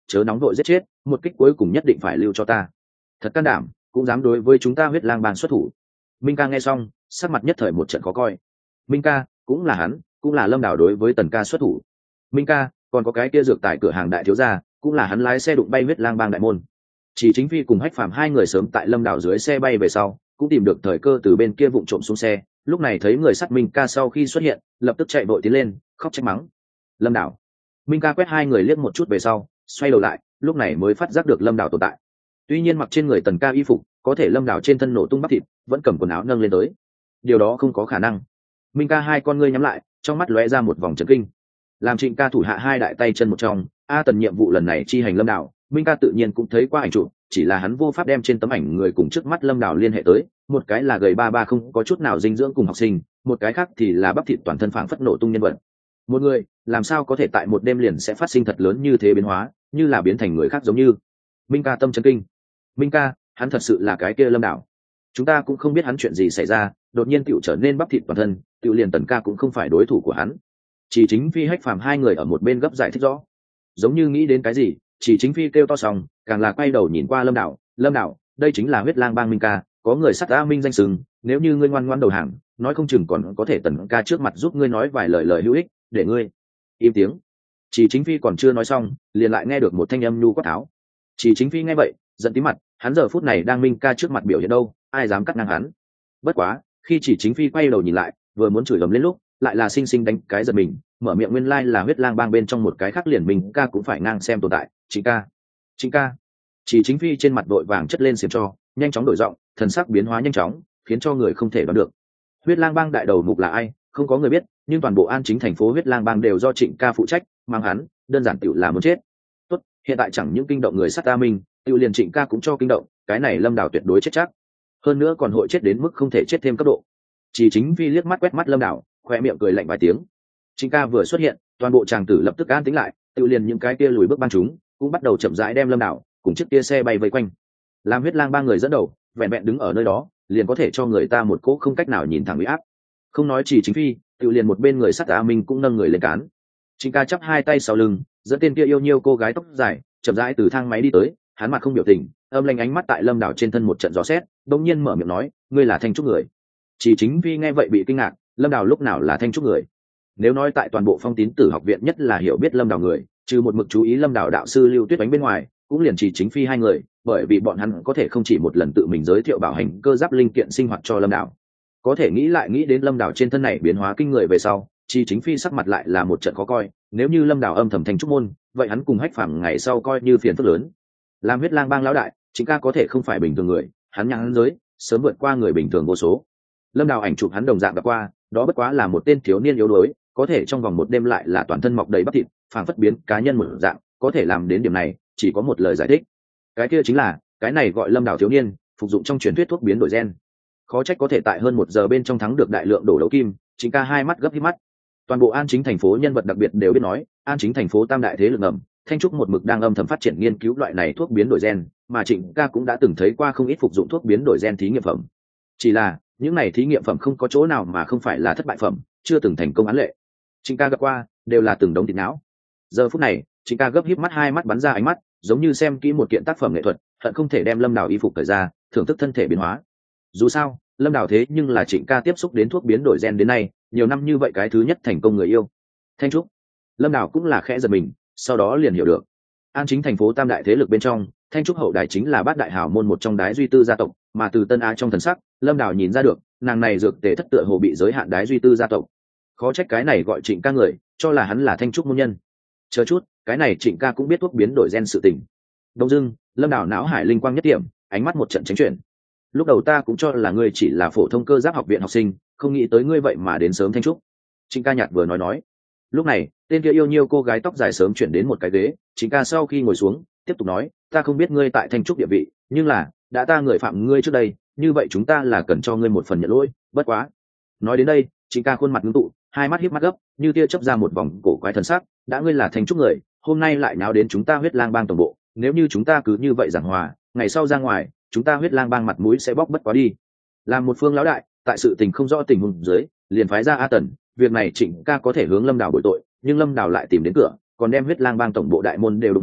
chớ nóng vội giết chết, một kích cuối cùng nhất định phải lưu cho ta. Thật can đảm, cũng dám đối với chúng ta huyết lang bang xuất thủ. Minh ca nghe xong sắc mặt nhất thời một trận khó coi. Minh ca cũng là hắn, cũng là Lâm Đảo đối với Tần ca xuất thủ. Minh ca còn có cái kia dược tại cửa hàng đại thiếu gia, cũng là hắn lái xe đụng bay huyết lang bang đại môn. Chỉ Chính Phi cùng Hách Phàm hai người sớm tại Lâm Đảo dưới xe bay về sau, cũng tìm được thời cơ từ bên kia vụng trộm xuống xe, lúc này thấy người sắt Minh ca sau khi xuất hiện, lập tức chạy vội tiến lên, khóc trách mắng. Lâm Đảo. Minh ca quét hai người liếc một chút về sau, xoay đầu lại, lúc này mới phát giác được Lâm Đảo tồn tại. Tuy nhiên mặc trên người Tần ca y phục, có thể Lâm Đảo trên thân nổ tung bắp thịt, vẫn cầm quần áo nâng lên tới. Điều đó không có khả năng. Minh ca hai con ngươi nhắm lại, trong mắt lóe ra một vòng chấn kinh. Làm Trịnh ca thủ hạ hai đại tay chân một trong, Tần nhiệm vụ lần này chi hành Lâm Đảo, Minh ca tự nhiên cũng thấy qua ảnh chụp, chỉ là hắn vô pháp đem trên tấm ảnh người cùng trước mắt Lâm Đảo liên hệ tới, một cái là gầy ba ba không có chút nào dinh dưỡng cùng học sinh, một cái khác thì là bắp thịt toàn thân phảng phất nổ tung nhân vật. Một người làm sao có thể tại một đêm liền sẽ phát sinh thật lớn như thế biến hóa, như là biến thành người khác giống như. Minh ca tâm chấn kinh. Minh ca, hắn thật sự là cái kia Lâm Đảo. Chúng ta cũng không biết hắn chuyện gì xảy ra, đột nhiên tựu trở nên bắp thịt toàn thân, tựu liền Tần ca cũng không phải đối thủ của hắn. Chỉ Chính Phi Hách Phàm hai người ở một bên gấp giải thích rõ. Giống như nghĩ đến cái gì, Chỉ Chính Phi kêu to xong, càng là quay đầu nhìn qua Lâm Đảo. Lâm Đảo, đây chính là huyết lang bang Minh ca, có người sắt A Minh danh sừng, nếu như ngươi ngoan ngoãn đầu hàng, nói không chừng còn có thể Tần ca trước mặt giúp ngươi nói vài lời hữu ích, để ngươi im tiếng. Chỉ Chính Phi còn chưa nói xong, liền lại nghe được một thanh âm nhu quát tháo. Chỉ Chính Phi nghe vậy, giận tí mặt, hắn giờ phút này đang Minh ca trước mặt biểu hiện đâu, ai dám cắt ngang hắn. Bất quá, khi Chỉ Chính Phi quay đầu nhìn lại, vừa muốn chửi ầm lên lúc, lại là sinh sinh đánh cái giật mình, mở miệng nguyên lai là huyết lang bang bên trong một cái khác liền Minh ca cũng phải ngang xem tồn tại. Chính ca, Chính ca. Chỉ Chính Phi trên mặt đội vàng chất lên xiềng cho, nhanh chóng đổi giọng, thần sắc biến hóa nhanh chóng, khiến cho người không thể đoán được. Huyết lang bang đại đầu mục là ai, không có người biết, nhưng toàn bộ An Chính thành phố huyết lang bang đều do Trịnh ca phụ trách, mang hắn đơn giản tiểu là muốn chết. Tốt, hiện tại chẳng những kinh động người sát ta Minh, tiểu liền Trịnh ca cũng cho kinh động, cái này Lâm Đảo tuyệt đối chết chắc, hơn nữa còn hội chết đến mức không thể chết thêm cấp độ. Chỉ Chính Phi liếc mắt quét mắt Lâm Đảo, khoe miệng cười lạnh vài tiếng. Trịnh ca vừa xuất hiện, toàn bộ tràng tử lập tức an tĩnh lại, tiểu liền những cái kia lùi bước ban chúng cũng bắt đầu chậm rãi đem Lâm Đảo cùng chiếc kia xe bay vây quanh. Làm huyết lang ba người dẫn đầu, vẹn vẹn đứng ở nơi đó, liền có thể cho người ta một cỗ không cách nào nhìn thẳng uy áp. Không nói Chỉ Chính Phi, tự liền một bên người sắt A Minh cũng nâng người lên cán. Trịnh ca chắp hai tay sau lưng, dẫn tên kia yêu nhiêu cô gái tóc dài chậm rãi từ thang máy đi tới, hắn mặt không biểu tình, âm lanh ánh mắt tại Lâm Đảo trên thân một trận gió xét, đột nhiên mở miệng nói, ngươi là Thanh Trúc người. Chỉ Chính Phi nghe vậy bị kinh ngạc, Lâm Đảo lúc nào là Thanh Trúc người? Nếu nói tại toàn bộ Phong Tín Tử học viện nhất là hiểu biết Lâm Đảo người, trừ một mực chú ý Lâm Đảo đạo sư Lưu Tuyết Oánh bên ngoài, cũng liền Chỉ Chính Phi hai người, bởi vì bọn hắn có thể không chỉ một lần tự mình giới thiệu bảo hành cơ giáp linh kiện sinh hoạt cho Lâm Đảo. Có thể nghĩ lại nghĩ đến Lâm Đảo trên thân này biến hóa kinh người về sau, Chỉ Chính Phi sắc mặt lại là một trận khó coi, nếu như Lâm Đảo âm thầm Thanh Trúc môn, vậy hắn cùng Hách Phàm ngày sau coi như phiền phức lớn. Làm huyết lang bang lão đại, Trịnh ca có thể không phải bình thường người, hắn nhãn giới sớm vượt qua người bình thường vô số. Lâm Đảo ảnh chụp hắn đồng dạng gặp qua, đó bất quá là một tên thiếu niên yếu đuối, có thể trong vòng một đêm lại là toàn thân mọc đầy bắp thịt, phảng phất biến cá nhân một dạng, có thể làm đến điểm này, chỉ có một lời giải thích. Cái kia chính là, cái này gọi Lâm Đảo thiếu niên, phục dụng trong truyền thuyết thuốc biến đổi gen. Khó trách có thể tại hơn 1 giờ bên trong thắng được đại lượng đổ đấu kim. Trịnh ca hai mắt gấp hít mắt. Toàn bộ An Chính thành phố nhân vật đặc biệt đều biết nói, An Chính thành phố tam đại thế lực ngầm, Thanh Trúc một mực đang âm thầm phát triển nghiên cứu loại này thuốc biến đổi gen, mà Trịnh ca cũng đã từng thấy qua không ít phục dụng thuốc biến đổi gen thí nghiệm phẩm. Chỉ là, những này thí nghiệm phẩm không có chỗ nào mà không phải là thất bại phẩm, chưa từng thành công án lệ. Trịnh ca gặp qua, đều là từng đống thịt não. Giờ phút này, Trịnh ca gấp híp mắt, hai mắt bắn ra ánh mắt, giống như xem kỹ một kiện tác phẩm nghệ thuật, hận không thể đem Lâm Đảo y phục cởi ra, thưởng thức thân thể biến hóa. Dù sao, Lâm Đảo thế nhưng là Trịnh ca tiếp xúc đến thuốc biến đổi gen đến nay, nhiều năm như vậy cái thứ nhất thành công người yêu. Thanh Trúc. Lâm Đảo cũng là khẽ giật mình, sau đó liền hiểu được. An Chính thành phố tam đại thế lực bên trong, Thanh Trúc hậu đài chính là bát đại hảo môn một trong đái duy tư gia tộc, mà từ Tân Á trong thần sắc, Lâm Đảo nhìn ra được, nàng này dược tề thất tựa hồ bị giới hạn đái duy tư gia tộc. Khó trách cái này gọi Trịnh ca người, cho là hắn là Thanh Trúc môn nhân. Chờ chút, cái này Trịnh ca cũng biết thuốc biến đổi gen sự tình. Đông dưng, Lâm Đảo não hải linh quang nhất điểm, ánh mắt một trận tránh chuyển. Lúc đầu ta cũng cho là ngươi chỉ là phổ thông cơ giáp học viện học sinh, không nghĩ tới ngươi vậy mà đến sớm Thanh Trúc. Trịnh ca nhạt vừa nói. Lúc này, tên kia yêu nhiêu cô gái tóc dài sớm chuyển đến một cái ghế, Trịnh ca sau khi ngồi xuống, tiếp tục nói, ta không biết ngươi tại Thanh Trúc địa vị, nhưng là, đã ta người phạm ngươi trước đây, như vậy chúng ta là cần cho ngươi một phần nhận lỗi, bất quá. Nói đến đây, Trịnh ca khuôn mặt ngưng tụ, hai mắt híp mắt gấp, như tia chớp ra một vòng cổ quái thần sắc, đã ngươi là Thanh Trúc người, hôm nay lại nháo đến chúng ta huyết lang bang tổng bộ, nếu như chúng ta cứ như vậy giảng hòa, ngày sau ra ngoài, chúng ta huyết lang bang mặt mũi sẽ bóc bất quá đi. Làm một phương lão đại, tại sự tình không rõ tình huống dưới, liền phái ra A Tần, việc này Trịnh ca có thể hướng Lâm Đảo bội tội, nhưng Lâm Đảo lại tìm đến cửa, còn đem huyết lang bang tổng bộ đại môn đều đụng hỏng,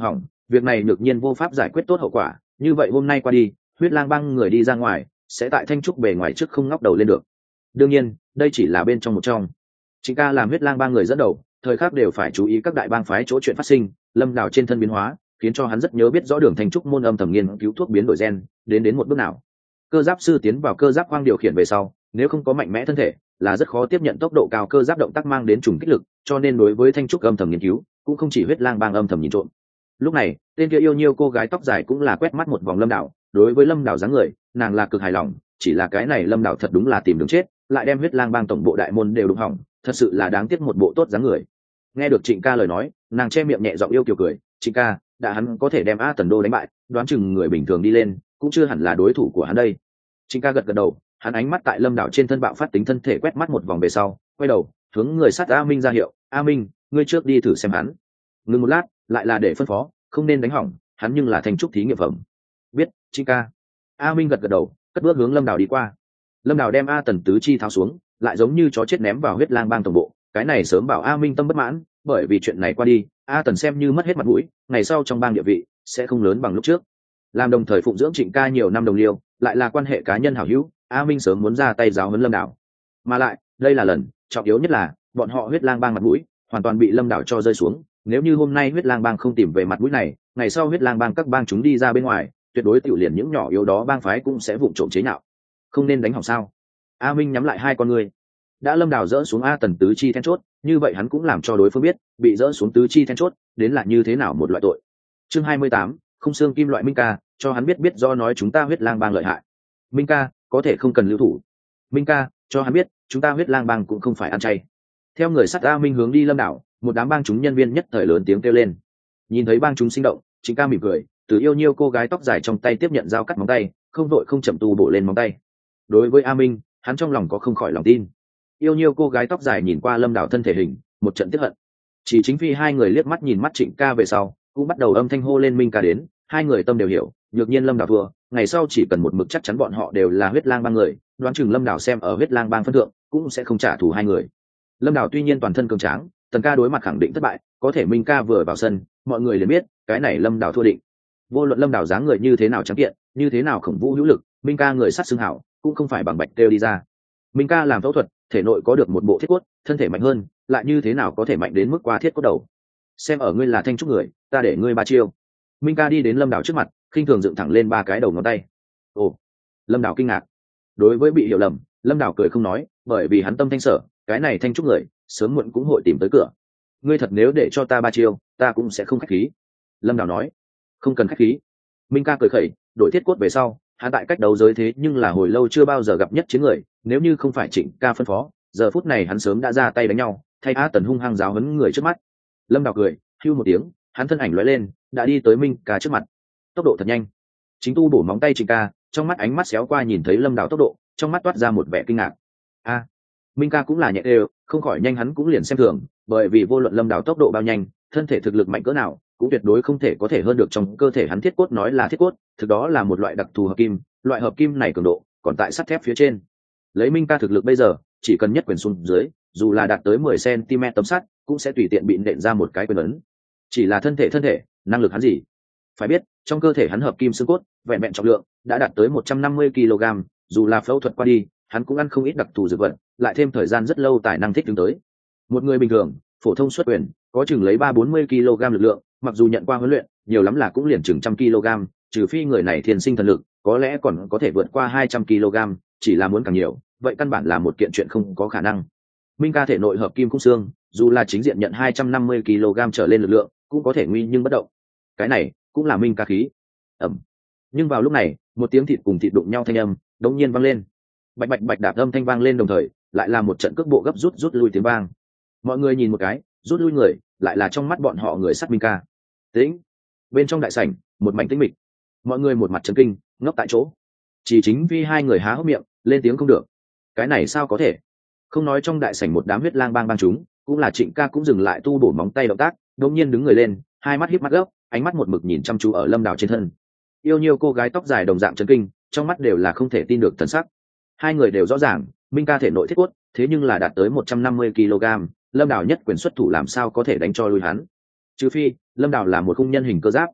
việc này nhược nhiên vô pháp giải quyết tốt hậu quả, như vậy hôm nay qua đi, huyết lang bang người đi ra ngoài sẽ tại thanh trúc bề ngoài trước không ngóc đầu lên được. Đương nhiên đây chỉ là bên trong một trong. Trịnh ca làm huyết lang bang người dẫn đầu, thời khắc đều phải chú ý các đại bang phái chỗ chuyện phát sinh, lâm đào trên thân biến hóa khiến cho hắn rất nhớ biết rõ đường thanh trúc môn âm thầm nghiên cứu thuốc biến đổi gen đến một bước nào. Cơ giáp sư tiến vào cơ giáp khoang điều khiển về sau, nếu không có mạnh mẽ thân thể là rất khó tiếp nhận tốc độ cao cơ giáp động tác mang đến trùng kích lực, cho nên đối với thanh trúc âm thầm nghiên cứu cũng không chỉ huyết lang bang âm thầm nhìn trộm. Lúc này tên kia yêu nhiêu cô gái tóc dài cũng là quét mắt một vòng lâm đảo, đối với lâm đảo dáng người nàng là cực hài lòng, chỉ là cái này lâm đảo thật đúng là tìm đường chết, lại đem huyết lang bang tổng bộ đại môn đều đụng hỏng, thật sự là đáng tiếc một bộ tốt dáng người. Nghe được Trịnh ca lời nói, nàng che miệng nhẹ giọng yêu kiều cười. Trịnh ca đã hắn có thể đem A Tần Đô đánh bại, đoán chừng người bình thường đi lên cũng chưa hẳn là đối thủ của hắn đây. Trịnh ca gật gật đầu, hắn ánh mắt tại lâm đảo trên thân bạo phát tính thân thể quét mắt một vòng về sau, quay đầu hướng người sát A Minh ra hiệu. A Minh, ngươi trước đi thử xem hắn. Ngừng một lát lại là để phân phó, không nên đánh hỏng hắn, nhưng là thanh trúc thí nghiệm phẩm. Biết, Trịnh ca. A Minh gật gật đầu, cất bước hướng lâm đảo đi qua. Lâm đảo đem A Tần tứ chi tháo xuống, lại giống như chó chết ném vào huyết lang bang tổng bộ. Cái này sớm bảo A Minh tâm bất mãn, bởi vì chuyện này qua đi, A Tần xem như mất hết mặt mũi, ngày sau trong bang địa vị sẽ không lớn bằng lúc trước. Làm đồng thời phụng dưỡng Trịnh ca nhiều năm đồng liêu, lại là quan hệ cá nhân hảo hữu, A Minh sớm muốn ra tay giáo huấn lâm đảo. Mà lại đây là lần trọng yếu nhất, là bọn họ huyết lang bang mặt mũi hoàn toàn bị lâm đảo cho rơi xuống. Nếu như hôm nay huyết lang bang không tìm về mặt mũi này, ngày sau huyết lang bang các bang chúng đi ra bên ngoài, tuyệt đối tiểu liền những nhỏ yếu đó bang phái cũng sẽ vụng trộm chế nhạo. Không nên đánh hỏng sao? A Minh nhắm lại hai con người. Đã lâm đảo dỡ xuống A Tần tứ chi then chốt, như vậy hắn cũng làm cho đối phương biết bị dỡ xuống tứ chi then chốt đến là như thế nào một loại tội. Chương 28, không xương kim loại. Minh ca cho hắn biết do nói chúng ta huyết lang bang lợi hại. Minh ca có thể không cần lưu thủ. Minh ca cho hắn biết chúng ta huyết lang bang cũng không phải ăn chay. Theo người sắt A Minh hướng đi lâm đảo, một đám bang chúng nhân viên nhất thời lớn tiếng kêu lên. Nhìn thấy bang chúng sinh động, Trịnh ca mỉm cười, từ yêu nhiêu cô gái tóc dài trong tay tiếp nhận dao cắt móng tay, không vội không chậm tu bổ lên móng tay. Đối với A Minh, hắn trong lòng có không khỏi lòng tin. Yêu nhiêu cô gái tóc dài nhìn qua lâm đảo thân thể hình, một trận tiếc hận. Chỉ chính vì hai người liếc mắt nhìn mắt Trịnh ca về sau, cũng bắt đầu âm thanh hô lên Minh ca đến. Hai người tâm đều hiểu, nhược nhiên lâm đảo thua, ngày sau chỉ cần một mực chắc chắn bọn họ đều là huyết lang bang người, đoán chừng lâm đảo xem ở huyết lang bang phân thượng cũng sẽ không trả thù hai người. Lâm đảo tuy nhiên toàn thân cường tráng, Tần ca đối mặt khẳng định thất bại, có thể Minh ca vừa vào sân, mọi người liền biết cái này lâm đảo thua định. Vô luận lâm đảo dáng người như thế nào trắng kiện, như thế nào khổng vũ hữu lực, Minh ca người sát xương hảo cũng không phải bằng bạch kêu đi ra. Minh ca làm phẫu thuật, thể nội có được một bộ thiết cốt, thân thể mạnh hơn, lại như thế nào có thể mạnh đến mức qua thiết cốt đầu. Xem ở ngươi là thanh trúc người, ta để ngươi 3 chiêu. Minh ca đi đến lâm đảo trước mặt, khinh thường dựng thẳng lên 3 cái đầu ngón tay. Ồ! Lâm đảo kinh ngạc. Đối với bị hiểu lầm, lâm đảo cười không nói, bởi vì hắn tâm thanh sở, cái này thanh trúc người sớm muộn cũng hội tìm tới cửa. Ngươi thật nếu để cho ta 3 chiêu, ta cũng sẽ không khách khí. Lâm đảo nói. Không cần khách khí. Minh ca cười khẩy, đổi thiết cốt về sau, hắn tại cách đấu giới thế nhưng là hồi lâu chưa bao giờ gặp nhất chiến người, nếu như không phải Trịnh ca phân phó, giờ phút này hắn sớm đã ra tay đánh nhau, thay A Tần hung hăng giáo huấn người trước mắt. Lâm đảo cười, hưu một tiếng, hắn thân ảnh lóe lên, đã đi tới Minh ca trước mặt. Tốc độ thật nhanh. Chính tu bổ móng tay Trịnh ca, trong mắt ánh mắt xéo qua nhìn thấy lâm đảo tốc độ, trong mắt toát ra một vẻ kinh ngạc. A, Minh ca cũng là nhẹ đều, không khỏi nhanh hắn cũng liền xem thường, bởi vì vô luận lâm đảo tốc độ bao nhanh, thân thể thực lực mạnh cỡ nào, cũng tuyệt đối không thể có thể hơn được trong cơ thể hắn thiết cốt. Nói là thiết cốt, thực đó là một loại đặc thù hợp kim, loại hợp kim này cường độ còn tại sắt thép phía trên. Lấy Minh ca thực lực bây giờ, chỉ cần nhất quyền xuống dưới, dù là đạt tới 10 cm tấm sắt, cũng sẽ tùy tiện bị nện ra một cái quyền ấn. Chỉ là thân thể, năng lực hắn gì? Phải biết, trong cơ thể hắn hợp kim xương cốt, vẹn vẹn trọng lượng đã đạt tới 150 kg, dù là phẫu thuật qua đi, hắn cũng ăn không ít đặc thù dược vật, lại thêm thời gian rất lâu tài năng thích ứng tới. Một người bình thường, phổ thông xuất quyền, có chừng lấy 340 kg lực lượng, mặc dù nhận qua huấn luyện, nhiều lắm là cũng liền chừng 100 kg, trừ phi người này thiên sinh thần lực, có lẽ còn có thể vượt qua 200 kg, chỉ là muốn càng nhiều, vậy căn bản là một kiện chuyện không có khả năng. Minh ca thể nội hợp kim khung xương, dù là chính diện nhận 250 kg trở lên lực lượng, cũng có thể nguy nhưng bất động. Cái này cũng là Minh ca khí. Ẩm. Nhưng vào lúc này, một tiếng thịt cùng thịt đụng nhau thanh âm đống nhiên vang lên. Bạch bạch bạch đạp âm thanh vang lên, đồng thời lại là một trận cước bộ gấp rút lui tiếng vang. Mọi người nhìn một cái, rút lui người lại là trong mắt bọn họ người sắt Minh ca. Tĩnh. Bên trong đại sảnh, một mảnh tĩnh mịch. Mọi người một mặt chấn kinh, ngốc tại chỗ. Chỉ chính vì hai người há hốc miệng, lên tiếng không được. Cái này sao có thể? Không nói trong đại sảnh một đám huyết lang bang chúng, cũng là Trịnh ca cũng dừng lại tu bổ móng tay động tác, đột nhiên đứng người lên, hai mắt híp mắt gấp, ánh mắt một mực nhìn chăm chú ở lâm đảo trên thân. Yêu nhiêu cô gái tóc dài đồng dạng chấn kinh, trong mắt đều là không thể tin được thần sắc. Hai người đều rõ ràng, Minh ca thể nội thiết cốt, thế nhưng là đạt tới 150 kg, lâm đảo nhất quyền xuất thủ làm sao có thể đánh cho lui hắn? Trừ phi lâm đảo là một khung nhân hình cơ giáp.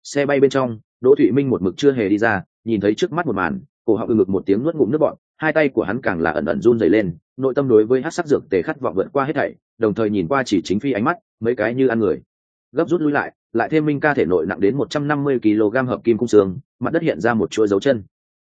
Xe bay bên trong, Đỗ Thụy Minh một mực chưa hề đi ra, nhìn thấy trước mắt một màn, cổ họng ngực một tiếng nuốt ngụm nước bọt, hai tay của hắn càng là ẩn ẩn run rẩy lên, nội tâm đối với hắc sắc dược tề khát vọng vượt qua hết thảy, đồng thời nhìn qua Chỉ Chính Phi ánh mắt, mấy cái như ăn người. Gấp rút lui lại thêm Minh ca thể nội nặng đến 150 kg hợp kim cung xương, mặt đất hiện ra một chuỗi dấu chân.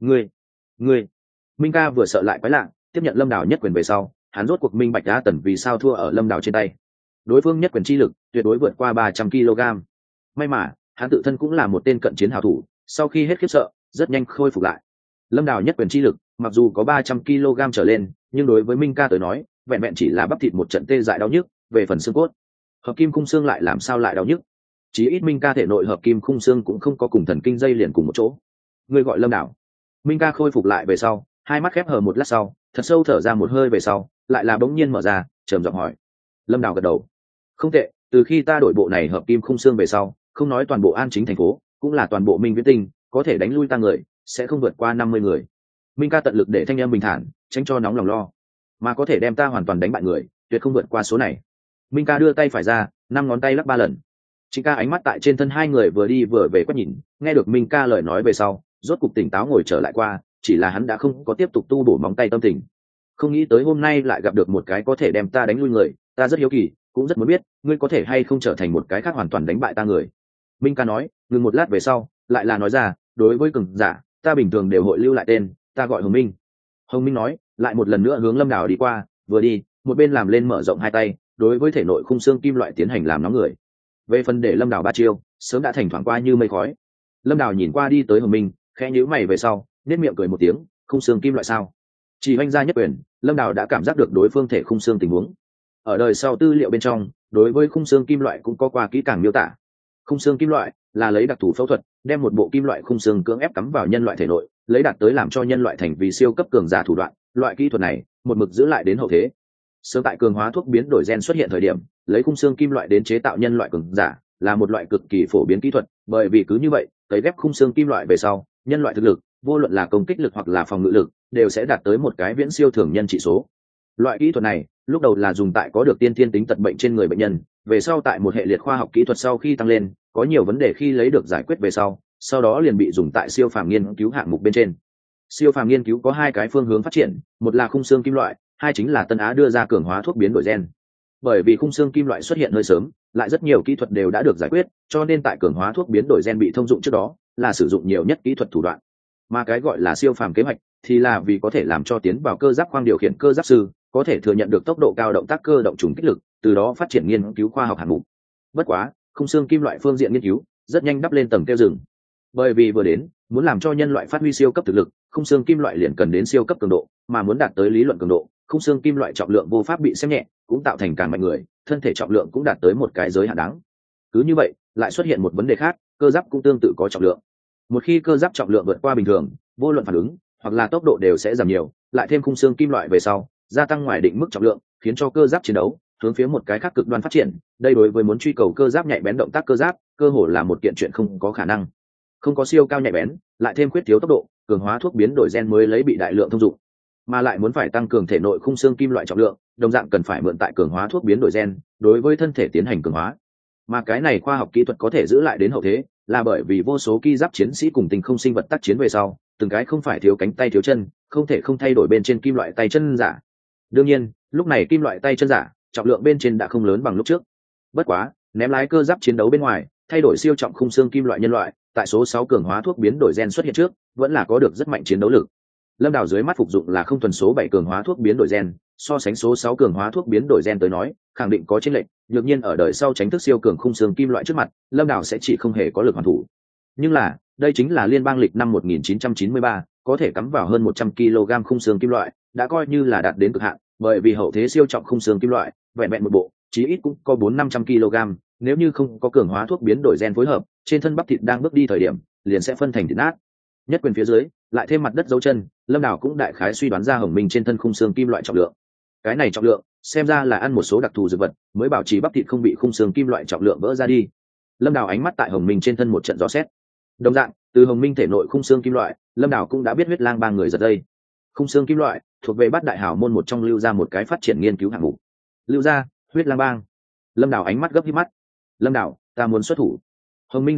Ngươi. Minh ca vừa sợ lại quái lạ, tiếp nhận Lâm Đào nhất quyền về sau, hắn rốt cuộc minh bạch đã Tần vì sao thua ở Lâm Đào trên tay. Đối phương nhất quyền chi lực tuyệt đối vượt qua 300 kg. May mà, hắn tự thân cũng là một tên cận chiến hảo thủ, sau khi hết khiếp sợ, rất nhanh khôi phục lại. Lâm Đào nhất quyền chi lực, mặc dù có 300 kg trở lên, nhưng đối với Minh ca tới nói, vẹn vẹn chỉ là bắp thịt một trận tê dại đau nhức, về phần xương cốt, hợp kim khung xương lại làm sao lại đau nhức? Chí ít Minh ca thể nội hợp kim khung xương cũng không có cùng thần kinh dây liền cùng một chỗ. Ngươi gọi Lâm Đào. Minh ca khôi phục lại về sau, hai mắt khép hờ một lát sau, thật sâu thở ra một hơi về sau, lại là bỗng nhiên mở ra, trầm giọng hỏi. Lâm Đào gật đầu. Không tệ, từ khi ta đổi bộ này hợp kim khung xương về sau, không nói toàn bộ An Chính thành phố, cũng là toàn bộ Minh Viễn Tinh, có thể đánh lui ta người, sẽ không vượt qua 50 người. Minh ca tận lực để thanh em bình thản, tránh cho nóng lòng lo, mà có thể đem ta hoàn toàn đánh bại người, tuyệt không vượt qua số này. Minh ca đưa tay phải ra, 5 ngón tay lắc 3 lần. Trịnh ca ánh mắt tại trên thân hai người vừa đi vừa về quét nhìn, nghe được Minh ca lời nói về sau, rốt cục tỉnh táo ngồi trở lại qua, chỉ là hắn đã không có tiếp tục tu bổ móng tay tâm tình. Không nghĩ tới hôm nay lại gặp được một cái có thể đem ta đánh lui người, ta rất hiếu kỳ, cũng rất muốn biết, ngươi có thể hay không trở thành một cái khác hoàn toàn đánh bại ta người. Minh ca nói, ngừng một lát về sau, lại là nói ra, đối với cường giả, ta bình thường đều hội lưu lại tên, ta gọi Hồng Minh. Hồng Minh nói, lại một lần nữa hướng Lâm Đào đi qua, vừa đi, một bên làm lên mở rộng hai tay, đối với thể nội khung xương kim loại tiến hành làm nóng người. Về phần để Lâm Đào ba chiêu, sớm đã thành thoảng qua như mây khói. Lâm Đào nhìn qua đi tới Hồng Minh, khẽ nhíu mày về sau, nét miệng cười một tiếng, khung xương kim loại sao? Chỉ oanh ra nhất quyền, Lâm Đào đã cảm giác được đối phương thể khung xương tình huống. Ở đời sau tư liệu bên trong, đối với khung xương kim loại cũng có qua kỹ càng miêu tả. Khung xương kim loại là lấy đặc thù phẫu thuật, đem một bộ kim loại khung xương cưỡng ép cắm vào nhân loại thể nội, lấy đạt tới làm cho nhân loại thành vì siêu cấp cường giả thủ đoạn. Loại kỹ thuật này một mực giữ lại đến hậu thế. Sớm tại cường hóa thuốc biến đổi gen xuất hiện thời điểm, lấy khung xương kim loại đến chế tạo nhân loại cường giả là một loại cực kỳ phổ biến kỹ thuật, bởi vì cứ như vậy, cấy ghép khung xương kim loại về sau, nhân loại thực lực, vô luận là công kích lực hoặc là phòng ngự lực, đều sẽ đạt tới một cái viễn siêu thường nhân trị số. Loại kỹ thuật này, lúc đầu là dùng tại có được tiên thiên tính tật bệnh trên người bệnh nhân, về sau tại một hệ liệt khoa học kỹ thuật sau khi tăng lên, có nhiều vấn đề khi lấy được giải quyết về sau đó liền bị dùng tại siêu phàm nghiên cứu hạng mục bên trên. Siêu phàm nghiên cứu có hai cái phương hướng phát triển, một là khung xương kim loại, hai chính là Tân Á đưa ra cường hóa thuốc biến đổi gen. Bởi vì khung xương kim loại xuất hiện hơi sớm, lại rất nhiều kỹ thuật đều đã được giải quyết, cho nên tại cường hóa thuốc biến đổi gen bị thông dụng trước đó, là sử dụng nhiều nhất kỹ thuật thủ đoạn. Mà cái gọi là siêu phàm kế hoạch thì là vì có thể làm cho tiến vào cơ giáp khoang điều khiển cơ giáp sư có thể thừa nhận được tốc độ cao động tác cơ động trùng kích lực, từ đó phát triển nghiên cứu khoa học hạng mục. Bất quá, khung xương kim loại phương diện nghiên cứu rất nhanh đắp lên tầng keo rừng. Bởi vì vừa đến, muốn làm cho nhân loại phát huy siêu cấp thực lực, khung xương kim loại liền cần đến siêu cấp cường độ, mà muốn đạt tới lý luận cường độ, khung xương kim loại trọng lượng vô pháp bị xem nhẹ, cũng tạo thành càng mạnh người, thân thể trọng lượng cũng đạt tới một cái giới hạn đáng. Cứ như vậy, lại xuất hiện một vấn đề khác, cơ giáp cũng tương tự có trọng lượng. Một khi cơ giáp trọng lượng vượt qua bình thường, vô luận phản ứng hoặc là tốc độ đều sẽ giảm nhiều, lại thêm khung xương kim loại về sau, gia tăng ngoài định mức trọng lượng, khiến cho cơ giáp chiến đấu hướng phía một cái khác cực đoan phát triển. Đây đối với muốn truy cầu cơ giáp nhạy bén động tác cơ giáp, cơ hồ là một kiện chuyện không có khả năng. Không có siêu cao nhạy bén, lại thêm khuyết thiếu tốc độ, cường hóa thuốc biến đổi gen mới lấy bị đại lượng thông dụng, mà lại muốn phải tăng cường thể nội khung xương kim loại trọng lượng, đồng dạng cần phải mượn tại cường hóa thuốc biến đổi gen đối với thân thể tiến hành cường hóa. Mà cái này khoa học kỹ thuật có thể giữ lại đến hậu thế, là bởi vì vô số ki giáp chiến sĩ cùng tình không sinh vật tác chiến về sau, từng cái không phải thiếu cánh tay thiếu chân, không thể không thay đổi bên trên kim loại tay chân giả. Đương nhiên, lúc này kim loại tay chân giả trọng lượng bên trên đã không lớn bằng lúc trước. Bất quá, ném lái cơ giáp chiến đấu bên ngoài, thay đổi siêu trọng khung xương kim loại nhân loại, tại số 6 cường hóa thuốc biến đổi gen xuất hiện trước, vẫn là có được rất mạnh chiến đấu lực. Lâm Đào dưới mắt phục dụng là không thuần số 7 cường hóa thuốc biến đổi gen, so sánh số 6 cường hóa thuốc biến đổi gen tới nói, khẳng định có chênh lệch, nhược nhiên ở đời sau tránh thức siêu cường khung xương kim loại trước mặt, Lâm Đào sẽ chỉ không hề có lực hoàn thủ. Nhưng là, đây chính là liên bang lịch năm 1993, có thể cắm vào hơn 100 kg khung xương kim loại, đã coi như là đạt đến cực hạn, bởi vì hậu thế siêu trọng khung xương kim loại, vẹn vẹn một bộ, chí ít cũng có 400-500 kg, nếu như không có cường hóa thuốc biến đổi gen phối hợp, trên thân bắp thịt đang bước đi thời điểm, liền sẽ phân thành thịt nát. Nhất quyền phía dưới, lại thêm mặt đất dấu chân, Lâm Đào cũng đại khái suy đoán ra Hồng Minh trên thân khung xương kim loại trọng lượng. Cái này trọng lượng, xem ra là ăn một số đặc thù dược vật, mới bảo trì bắp thịt không bị khung xương kim loại trọng lượng vỡ ra đi. Lâm Đào ánh mắt tại Hồng Minh trên thân một trận dò xét. Đồng dạng, từ Hồng Minh thể nội khung xương kim loại, Lâm Đào cũng đã biết huyết lang ba người giật dây. Khung xương kim loại thuộc về bát đại hảo môn một trong Lưu Gia một cái phát triển nghiên cứu hạng mục. Lưu Gia, huyết lang bang. Lâm Đào ánh mắt gấp híp mắt. Lâm Đào, ta muốn xuất thủ. Hồng Minh giải thích,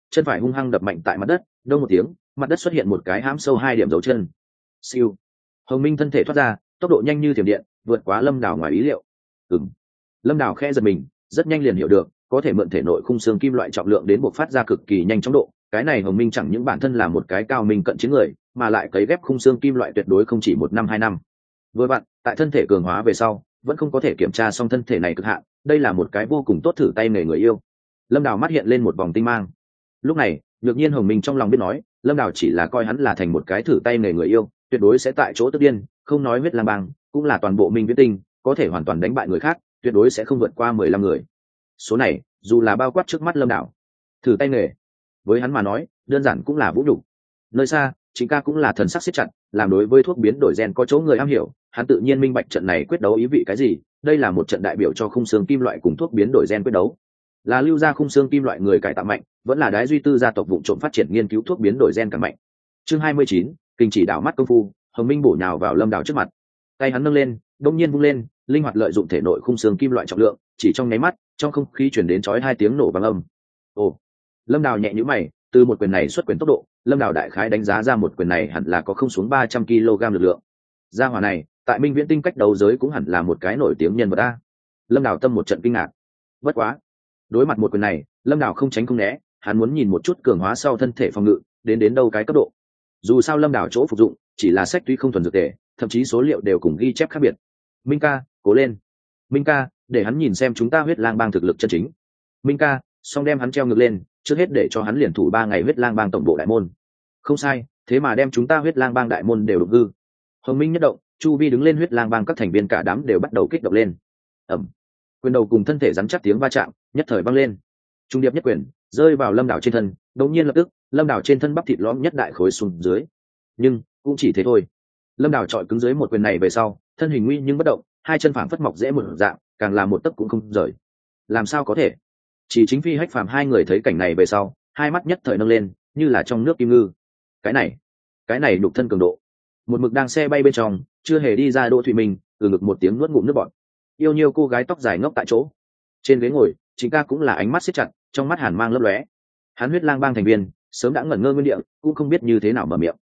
chân phải hung hăng đập mạnh tại mặt đất, đông một tiếng, mặt đất xuất hiện một cái hãm sâu 2 điểm dấu chân. Siêu. Hồng Minh thân thể thoát ra, tốc độ nhanh như thiểm điện, vượt quá Lâm Đào ngoài ý liệu. Lâm Đào khẽ giật mình, rất nhanh liền hiểu được, có thể mượn thể nội khung xương kim loại trọng lượng đến buộc phát ra cực kỳ nhanh chóng độ. Cái này Hồng Minh chẳng những bản thân là một cái cao minh cận chiến người, mà lại cấy ghép khung xương kim loại tuyệt đối không chỉ 1 năm 2 năm. Vừa vặn, tại thân thể cường hóa về sau, vẫn không có thể kiểm tra xong thân thể này cực hạn, đây là một cái vô cùng tốt thử tay nghề người yêu. Lâm Đào mắt hiện lên một vòng tinh mang. Lúc này, Nhược Nhiên Hồng Minh trong lòng biết nói, Lâm Đào chỉ là coi hắn là thành một cái thử tay nghề người yêu, tuyệt đối sẽ tại chỗ tức điên, không nói huyết lang bang, cũng là toàn bộ Minh Viễn Tinh, có thể hoàn toàn đánh bại người khác, tuyệt đối sẽ không vượt qua 15 người. Số này, dù là bao quát trước mắt Lâm Đào, thử tay nghề, với hắn mà nói, đơn giản cũng là vũ nhục. Nơi xa, Chính Ca cũng là thần sắc siết chặt, làm đối với thuốc biến đổi gen có chỗ người am hiểu, hắn tự nhiên minh bạch trận này quyết đấu ý vị cái gì, đây là một trận đại biểu cho khung xương kim loại cùng thuốc biến đổi gen quyết đấu. Là lưu ra khung xương kim loại người cải tạo mạnh, vẫn là Đái Duy Tư gia tộc vụ trộm phát triển nghiên cứu thuốc biến đổi gen càng mạnh. Chương 29, kinh chỉ đảo mắt công phu, Hồng Minh bổ nhào vào Lâm Đào trước mặt. Tay hắn nâng lên, đông nhiên vung lên, linh hoạt lợi dụng thể nội khung xương kim loại trọng lượng, chỉ trong nháy mắt, trong không khí truyền đến chói 2 tiếng nổ vang âm. Ồ. Lâm Đào nhẹ nhíu mày, từ một quyền này xuất quyền tốc độ, Lâm Đào đại khái đánh giá ra một quyền này hẳn là có không xuống 300 kg lực lượng. Gia hỏa này, tại Minh Viễn Tinh cách đấu giới cũng hẳn là một cái nổi tiếng nhân vật a. Lâm Đào tâm một trận kinh ngạc. Bất quá, đối mặt một quyền này, Lâm Đào không tránh không né, hắn muốn nhìn một chút cường hóa sau thân thể phòng ngự đến đâu cái cấp độ. Dù sao Lâm Đào chỗ phục dụng chỉ là sách tuy không thuần dược tề, thậm chí số liệu đều cùng ghi chép khác biệt. Minh ca, cố lên. Minh ca, để hắn nhìn xem chúng ta huyết lang bang thực lực chân chính. Minh ca, xong đem hắn treo ngược lên, trước hết để cho hắn liền thủ 3 ngày huyết lang bang tổng bộ đại môn. Không sai, thế mà đem chúng ta huyết lang bang đại môn đều đục hư. Hồng Minh nhất động, chu vi đứng lên huyết lang bang các thành viên cả đám đều bắt đầu kích động lên. Ẩm. Quyền đầu cùng thân thể rắn chắc tiếng va chạm, nhất thời vang lên. Trung điệp nhất quyền rơi vào Lâm Đào trên thân, đột nhiên lập tức, Lâm Đào trên thân bắp thịt lõm nhất đại khối xuống dưới. Nhưng cũng chỉ thế thôi. Lâm Đào chọi cứng dưới một quyền này về sau, thân hình nguy nhưng bất động, hai chân phảng phất mọc dễ một dạng, càng là một tấc cũng không rời. Làm sao có thể? Chỉ Chính Phi Hách Phàm hai người thấy cảnh này về sau, hai mắt nhất thời nâng lên, như là trong nước kim ngư. Cái này đục thân cường độ. Một mực đang xe bay bên trong, chưa hề đi ra Đỗ Thụy Minh, từ ngực một tiếng nuốt ngụm nước bọt. Yêu nhiều cô gái tóc dài ngốc tại chỗ. Trên ghế ngồi, Chính Ca cũng là ánh mắt siết chặt, trong mắt hàn mang lấp lóe. Hắn huyết lang bang thành viên, sớm đã ngẩn ngơ nguyên địa, cũng không biết như thế nào mở miệng.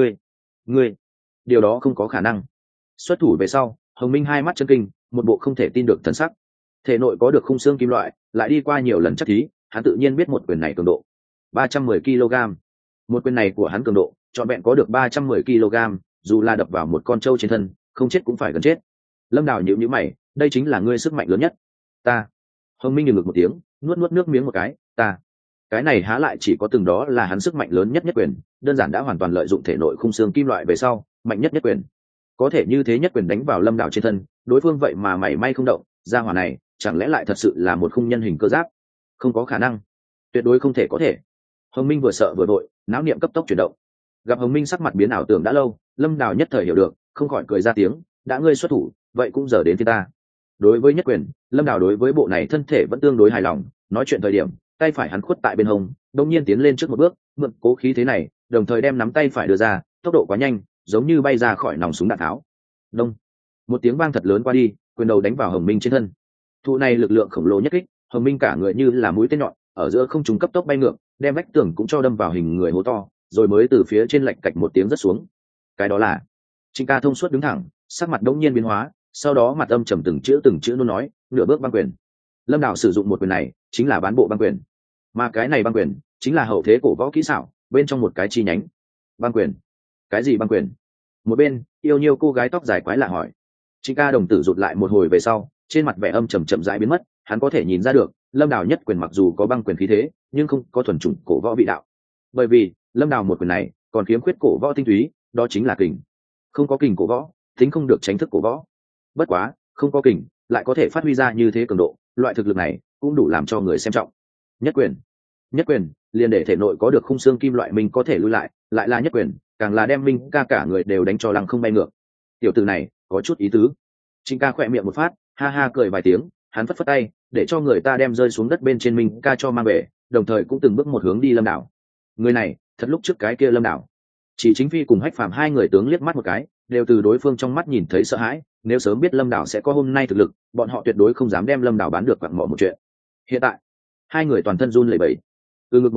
Ngươi, điều đó không có khả năng. Xuất thủ về sau, Hồng Minh hai mắt chân kinh, một bộ không thể tin được thần sắc. Thể nội có được khung xương kim loại, lại đi qua nhiều lần chắc thí, hắn tự nhiên biết một quyền này cường độ 310 kg. Một quyền này của hắn cường độ trọn vẹn có được 310 kg, dù là đập vào một con trâu trên thân, không chết cũng phải gần chết. Lâm Đào nhíu nhíu mày, đây chính là ngươi sức mạnh lớn nhất. Ta. Hồng Minh ngực một tiếng, nuốt nước miếng một cái, ta. Cái này há lại chỉ có từng đó là hắn sức mạnh lớn nhất nhất quyền, đơn giản đã hoàn toàn lợi dụng thể nội khung xương kim loại về sau, mạnh nhất nhất quyền. Có thể như thế nhất quyền đánh vào Lâm Đào trên thân, đối phương vậy mà mảy may không động, gia hỏa này, chẳng lẽ lại thật sự là một khung nhân hình cơ giáp? Không có khả năng, tuyệt đối không thể có thể. Hồng Minh vừa sợ vừa vội, não niệm cấp tốc chuyển động. Gặp Hồng Minh sắc mặt biến ảo tưởng đã lâu, Lâm Đào nhất thời hiểu được, không khỏi cười ra tiếng, đã ngươi xuất thủ, vậy cũng giờ đến phía ta. Đối với nhất quyền, Lâm Đào đối với bộ này thân thể vẫn tương đối hài lòng, nói chuyện thời điểm, tay phải hắn khuất tại bên hông, đột nhiên tiến lên trước một bước, mượn cố khí thế này, đồng thời đem nắm tay phải đưa ra, tốc độ quá nhanh, giống như bay ra khỏi nòng súng đạn tháo. Đông. Một tiếng vang thật lớn qua đi, quyền đầu đánh vào Hồng Minh trên thân. Thụ này lực lượng khổng lồ nhất kích, Hồng Minh cả người như là mũi tên nhọn, ở giữa không trung cấp tốc bay ngược, đem vách tường cũng cho đâm vào hình người hố to, rồi mới từ phía trên lệch cạch một tiếng rớt xuống. Cái đó là Trịnh Ca thông suốt đứng thẳng, sắc mặt đống nhiên biến hóa, sau đó mặt âm trầm từng chữ luôn nói, nửa bước băng quyền. Lâm Đào sử dụng một quyền này, chính là bán bộ băng quyền, mà cái này băng quyền chính là hậu thế cổ võ kỹ xảo bên trong một cái chi nhánh. Băng quyền? Cái gì băng quyền? Một bên yêu nhiều cô gái tóc dài quái lạ hỏi. Trịnh Ca đồng tử rụt lại một hồi về sau, trên mặt vẻ âm trầm chậm rãi biến mất, hắn có thể nhìn ra được, Lâm Đào nhất quyền mặc dù có băng quyền khí thế, nhưng không có thuần chủng cổ võ vị đạo. Bởi vì, Lâm Đào một quyền này còn khiếm khuyết cổ võ tinh túy, đó chính là kình. Không có kình cổ võ, tính không được tránh thức cổ võ. Bất quá, không có kình, lại có thể phát huy ra như thế cường độ, loại thực lực này cũng đủ làm cho người xem trọng. Nhất quyền, liền để thể nội có được khung xương kim loại mình có thể lui lại là nhất quyền, càng là đem Minh ca cả người đều đánh cho lăng không bay ngược. Tiểu tử này có chút ý tứ. Trịnh Ca khỏe miệng một phát, ha ha cười vài tiếng, hắn phất phất tay, để cho người ta đem rơi xuống đất bên trên Minh ca cho mang về, đồng thời cũng từng bước một hướng đi Lâm Đảo. Người này, thật lúc trước cái kia Lâm Đảo. Chỉ Chính Phi cùng Hách Phàm hai người tướng liếc mắt một cái, đều từ đối phương trong mắt nhìn thấy sợ hãi, nếu sớm biết Lâm Đảo sẽ có hôm nay thực lực, bọn họ tuyệt đối không dám đem Lâm Đảo bán được quặng mỏ một chuyện. Hiện tại, hai người toàn thân run lẩy bẩy. Từ ngực một tiếng,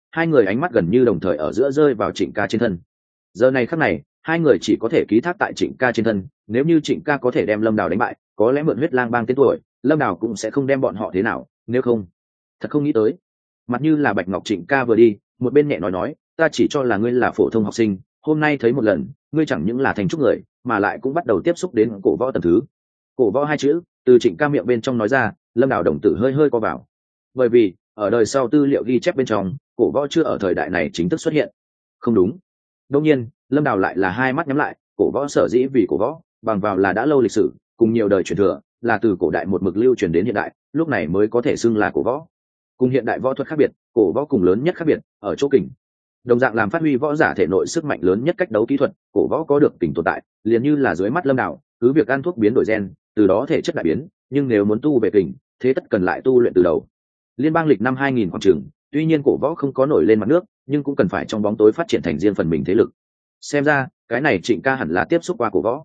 hai người ánh mắt gần như đồng thời ở giữa rơi vào Trịnh ca trên thân. Giờ này khắc này hai người chỉ có thể ký thác tại Trịnh ca trên thân, nếu như Trịnh ca có thể đem Lâm Đào đánh bại, có lẽ mượn huyết lang bang tên tuổi, Lâm Đào cũng sẽ không đem bọn họ thế nào, nếu không thật không nghĩ tới. Mặt như là bạch ngọc Trịnh ca vừa đi một bên nhẹ nói ta chỉ cho là ngươi là phổ thông học sinh, hôm nay thấy một lần ngươi chẳng những là thành trúc người mà lại cũng bắt đầu tiếp xúc đến cổ võ tầm thứ. Cổ võ hai chữ từ Trịnh ca miệng bên trong nói ra, Lâm Đào đồng tử hơi co vào, bởi vì ở đời sau tư liệu ghi chép bên trong cổ võ chưa ở thời đại này chính thức xuất hiện. Không đúng. Đương nhiên Lâm Đào lại là hai mắt nhắm lại, cổ võ sở dĩ vì cổ võ bằng vào là đã lâu lịch sử cùng nhiều đời truyền thừa, là từ cổ đại một mực lưu truyền đến hiện đại, lúc này mới có thể xưng là cổ võ. Cùng hiện đại võ thuật khác biệt, cổ võ cùng lớn nhất khác biệt ở chỗ kình. Đồng dạng làm phát huy võ giả thể nội sức mạnh lớn nhất cách đấu kỹ thuật, cổ võ có được kình tồn tại, liền như là dưới mắt Lâm Đào cứ việc ăn thuốc biến đổi gen, từ đó thể chất đại biến, nhưng nếu muốn tu về kình, thế tất cần lại tu luyện từ đầu. Liên bang lịch năm 2000 khoảng chừng, tuy nhiên cổ võ không có nổi lên mặt nước, nhưng cũng cần phải trong bóng tối phát triển thành riêng phần mình thế lực. Xem ra cái này Trịnh ca hẳn là tiếp xúc qua cổ võ.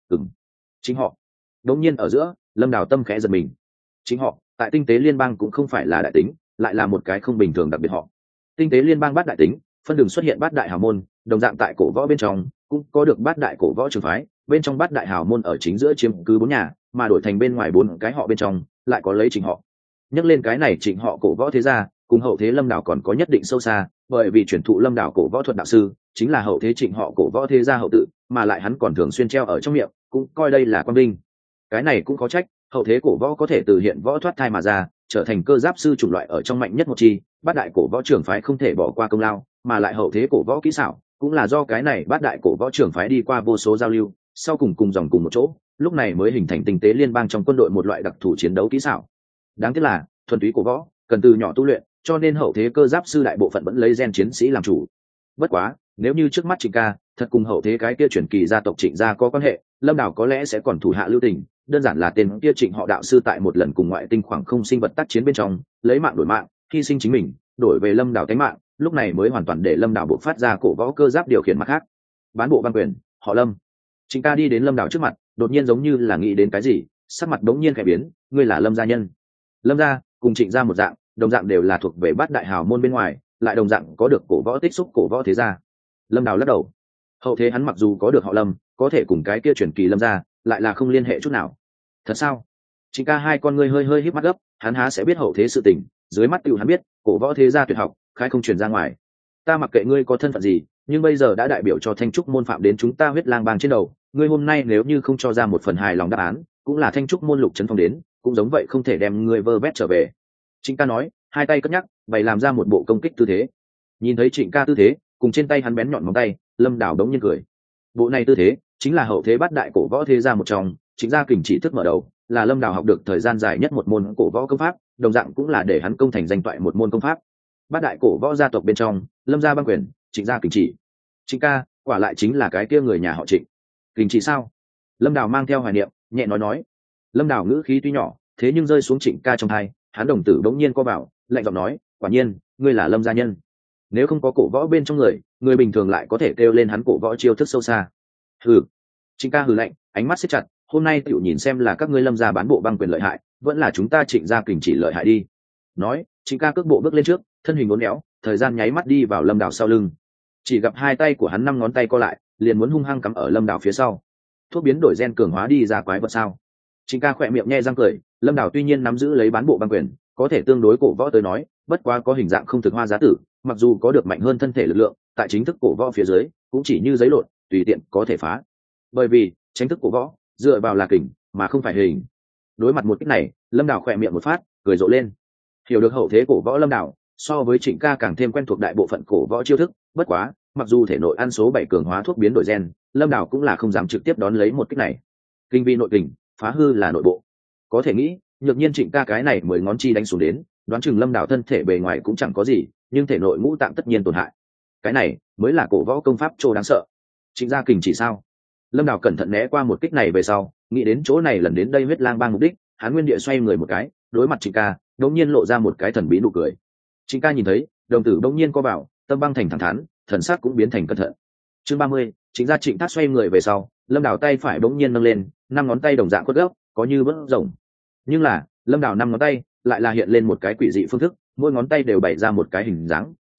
Chính họ. Đống nhiên ở giữa Lâm Đào tâm khẽ giật mình. Chính họ tại tinh tế liên bang cũng không phải là đại tính, lại là một cái không bình thường đặc biệt họ. Tinh tế liên bang bát đại tính, phân đường xuất hiện bát đại hào môn, đồng dạng tại cổ võ bên trong cũng có được bát đại cổ võ trường phái, bên trong bát đại hào môn ở chính giữa chiếm cứ 4 nhà, mà đổi thành bên ngoài 4 cái họ bên trong lại có lấy Trịnh họ. Nhắc lên cái này Trịnh họ cổ võ thế gia cùng hậu thế Lâm Đào còn có nhất định sâu xa, bởi vì truyền thụ Lâm Đào cổ võ thuật đạo sư chính là hậu thế Trịnh họ cổ võ thế gia hậu tự, mà lại hắn còn thường xuyên treo ở trong miệng, cũng coi đây là quan binh. Cái này cũng có trách, hậu thế cổ võ có thể từ hiện võ thoát thai mà ra, trở thành cơ giáp sư chủng loại ở trong mạnh nhất một chi, bát đại cổ võ trưởng phái không thể bỏ qua công lao, mà lại hậu thế cổ võ kỹ xảo cũng là do cái này bát đại cổ võ trưởng phái đi qua vô số giao lưu, sau cùng dòng cùng một chỗ, lúc này mới hình thành tinh tế liên bang trong quân đội một loại đặc thù chiến đấu kỹ xảo. Đáng tiếc là thuần túy cổ võ cần từ nhỏ tu luyện, cho nên hậu thế cơ giáp sư đại bộ phận vẫn lấy gen chiến sĩ làm chủ. Bất quá nếu như trước mắt Trịnh ca thật cùng hậu thế cái kia truyền kỳ gia tộc Trịnh gia có quan hệ, Lâm Đào có lẽ sẽ còn thủ hạ lưu tình, đơn giản là tên kia Trịnh họ đạo sư tại một lần cùng ngoại tinh khoảng không sinh vật tác chiến bên trong lấy mạng đổi mạng, hy sinh chính mình đổi về Lâm Đào tánh mạng, lúc này mới hoàn toàn để Lâm Đào buộc phát ra cổ võ cơ giáp điều khiển mặt khác. Bán bộ ban quyền, họ Lâm. Trịnh ca đi đến Lâm Đào trước mặt, đột nhiên giống như là nghĩ đến cái gì, sắc mặt đống nhiên khẽ biến, ngươi là Lâm gia nhân. Lâm gia cùng Trịnh gia một dạng, đồng dạng đều là thuộc về bát đại hào môn bên ngoài, lại đồng dạng có được cổ võ tích xúc cổ võ thế gia. Lâm Đào lắc đầu, hậu thế hắn mặc dù có được họ Lâm, có thể cùng cái kia truyền kỳ Lâm gia lại là không liên hệ chút nào. Thật sao? Trịnh ca hai con ngươi hơi híp mắt gấp, hắn há sẽ biết hậu thế sự tình, dưới mắt tiểu hắn biết, cổ võ thế gia tuyệt học, khai không truyền ra ngoài. Ta mặc kệ ngươi có thân phận gì, nhưng bây giờ đã đại biểu cho Thanh trúc môn phạm đến chúng ta huyết lang bang trên đầu, ngươi hôm nay nếu như không cho ra một phần hài lòng đáp án, cũng là Thanh trúc môn lục trấn phong đến, cũng giống vậy không thể đem ngươi vơ vét trở về. Trịnh ca nói, hai tay cất nhắc, bày làm ra một bộ công kích tư thế. Nhìn thấy Trịnh ca tư thế, cùng trên tay hắn bén nhọn móng tay, Lâm Đào đống nhiên cười. Bộ này tư thế chính là hậu thế bát đại cổ võ thế gia một trong, Trịnh gia kình chỉ thức mở đầu, là Lâm Đào học được thời gian dài nhất một môn cổ võ công pháp, đồng dạng cũng là để hắn công thành danh toại một môn công pháp. Bát đại cổ võ gia tộc bên trong, Lâm gia băng quyền, Trịnh gia kình chỉ. Trịnh ca quả lại chính là cái kia người nhà họ Trịnh. Kình chỉ sao? Lâm Đào mang theo hoài niệm nhẹ nói. Lâm Đào ngữ khí tuy nhỏ, thế nhưng rơi xuống Trịnh ca trong tai, hắn đồng tử bỗng nhiên co vào, lạnh giọng nói, quả nhiên ngươi là Lâm gia nhân. Nếu không có cổ võ bên trong người bình thường lại có thể kêu lên hắn cổ võ chiêu thức sâu xa. Hừ. Trịnh ca hừ lạnh, ánh mắt siết chặt, hôm nay tiểu nhìn xem là các ngươi Lâm gia bán bộ băng quyền lợi hại, vẫn là chúng ta Trịnh gia kình chỉ lợi hại đi. Nói, Trịnh ca cước bộ bước lên trước, thân hình uốn éo, thời gian nháy mắt đi vào Lâm Đào sau lưng. Chỉ gặp hai tay của hắn 5 ngón tay co lại, liền muốn hung hăng cắm ở Lâm Đào phía sau. Thuốc biến đổi gen cường hóa đi ra quái vật sao? Trịnh ca khỏe miệng nhe răng cười, Lâm Đào tuy nhiên nắm giữ lấy bán bộ băng quyền, có thể tương đối cổ võ tới nói, bất quá có hình dạng không thực hoa giá tử, mặc dù có được mạnh hơn thân thể lực lượng, tại chính thức cổ võ phía dưới, cũng chỉ như giấy lộn, tùy tiện có thể phá. Bởi vì, chính thức cổ võ dựa vào là kình, mà không phải hình. Đối mặt một kích này, Lâm Đào khỏe miệng một phát, cười rộ lên. Hiểu được hậu thế cổ võ Lâm Đào, so với Trịnh ca càng thêm quen thuộc đại bộ phận cổ võ chiêu thức, bất quá, mặc dù thể nội ăn số 7 cường hóa thuốc biến đổi gen, Lâm Đào cũng là không dám trực tiếp đón lấy một kích này. Kinh vi nội kình, phá hư là nội bộ. Có thể nghĩ, nhược nhiên Trịnh ca cái này 10 ngón chi đánh xuống đến, đoán chừng Lâm Đào thân thể bề ngoài cũng chẳng có gì, nhưng thể nội ngũ tạng tất nhiên tổn hại. Cái này mới là cổ võ công pháp trô đáng sợ. Trịnh gia kình chỉ sao? Lâm Đào cẩn thận né qua một kích này về sau, nghĩ đến chỗ này lần đến đây huyết lang bang mục đích, hắn nguyên địa xoay người một cái, đối mặt Trịnh ca, đột nhiên lộ ra một cái thần bí nụ cười. Trịnh ca nhìn thấy, đồng tử đột nhiên co vào, tâm băng thành thẳng thắn, thần sắc cũng biến thành cẩn thận. Chương 30, Trịnh gia Trịnh Thác xoay người về sau, Lâm Đào tay phải bỗng nhiên nâng lên, 5 ngón tay đồng dạng quất gốc, có như vớt rồng. Nhưng là, Lâm Đào 5 ngón tay lại là hiện lên một cái quỷ dị phương thức, mỗi ngón tay đều bày ra một cái hình dáng,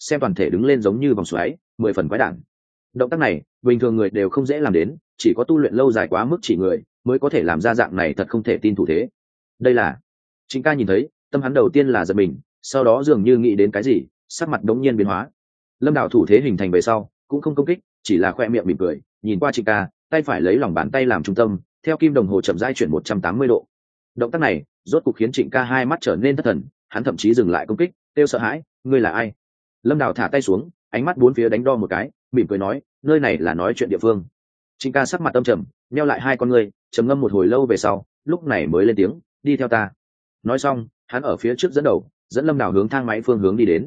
xem toàn thể đứng lên giống như vòng xoáy 10 phần quái đản. Động tác này bình thường người đều không dễ làm đến, chỉ có tu luyện lâu dài quá mức chỉ người mới có thể làm ra dạng này thật không thể tin thủ thế. Đây là Trịnh Ca nhìn thấy, tâm hắn đầu tiên là giật mình, sau đó dường như nghĩ đến cái gì, sắc mặt đống nhiên biến hóa. Lâm Đào thủ thế hình thành về sau cũng không công kích, chỉ là khoe miệng mỉm cười nhìn qua Trịnh Ca, tay phải lấy lòng bàn tay làm trung tâm, theo kim đồng hồ chậm rãi chuyển 180 độ. Động tác này rốt cục khiến Trịnh Ca hai mắt trở nên thất thần, hắn thậm chí dừng lại công kích, kêu sợ hãi, ngươi là ai? Lâm Đào thả tay xuống, ánh mắt bốn phía đánh đo một cái, mỉm cười nói, nơi này là nói chuyện địa phương. Trịnh Ca sắc mặt âm trầm, nheo lại hai con ngươi, trầm ngâm một hồi lâu về sau, lúc này mới lên tiếng, đi theo ta. Nói xong, hắn ở phía trước dẫn đầu, dẫn Lâm Đào hướng thang máy phương hướng đi đến.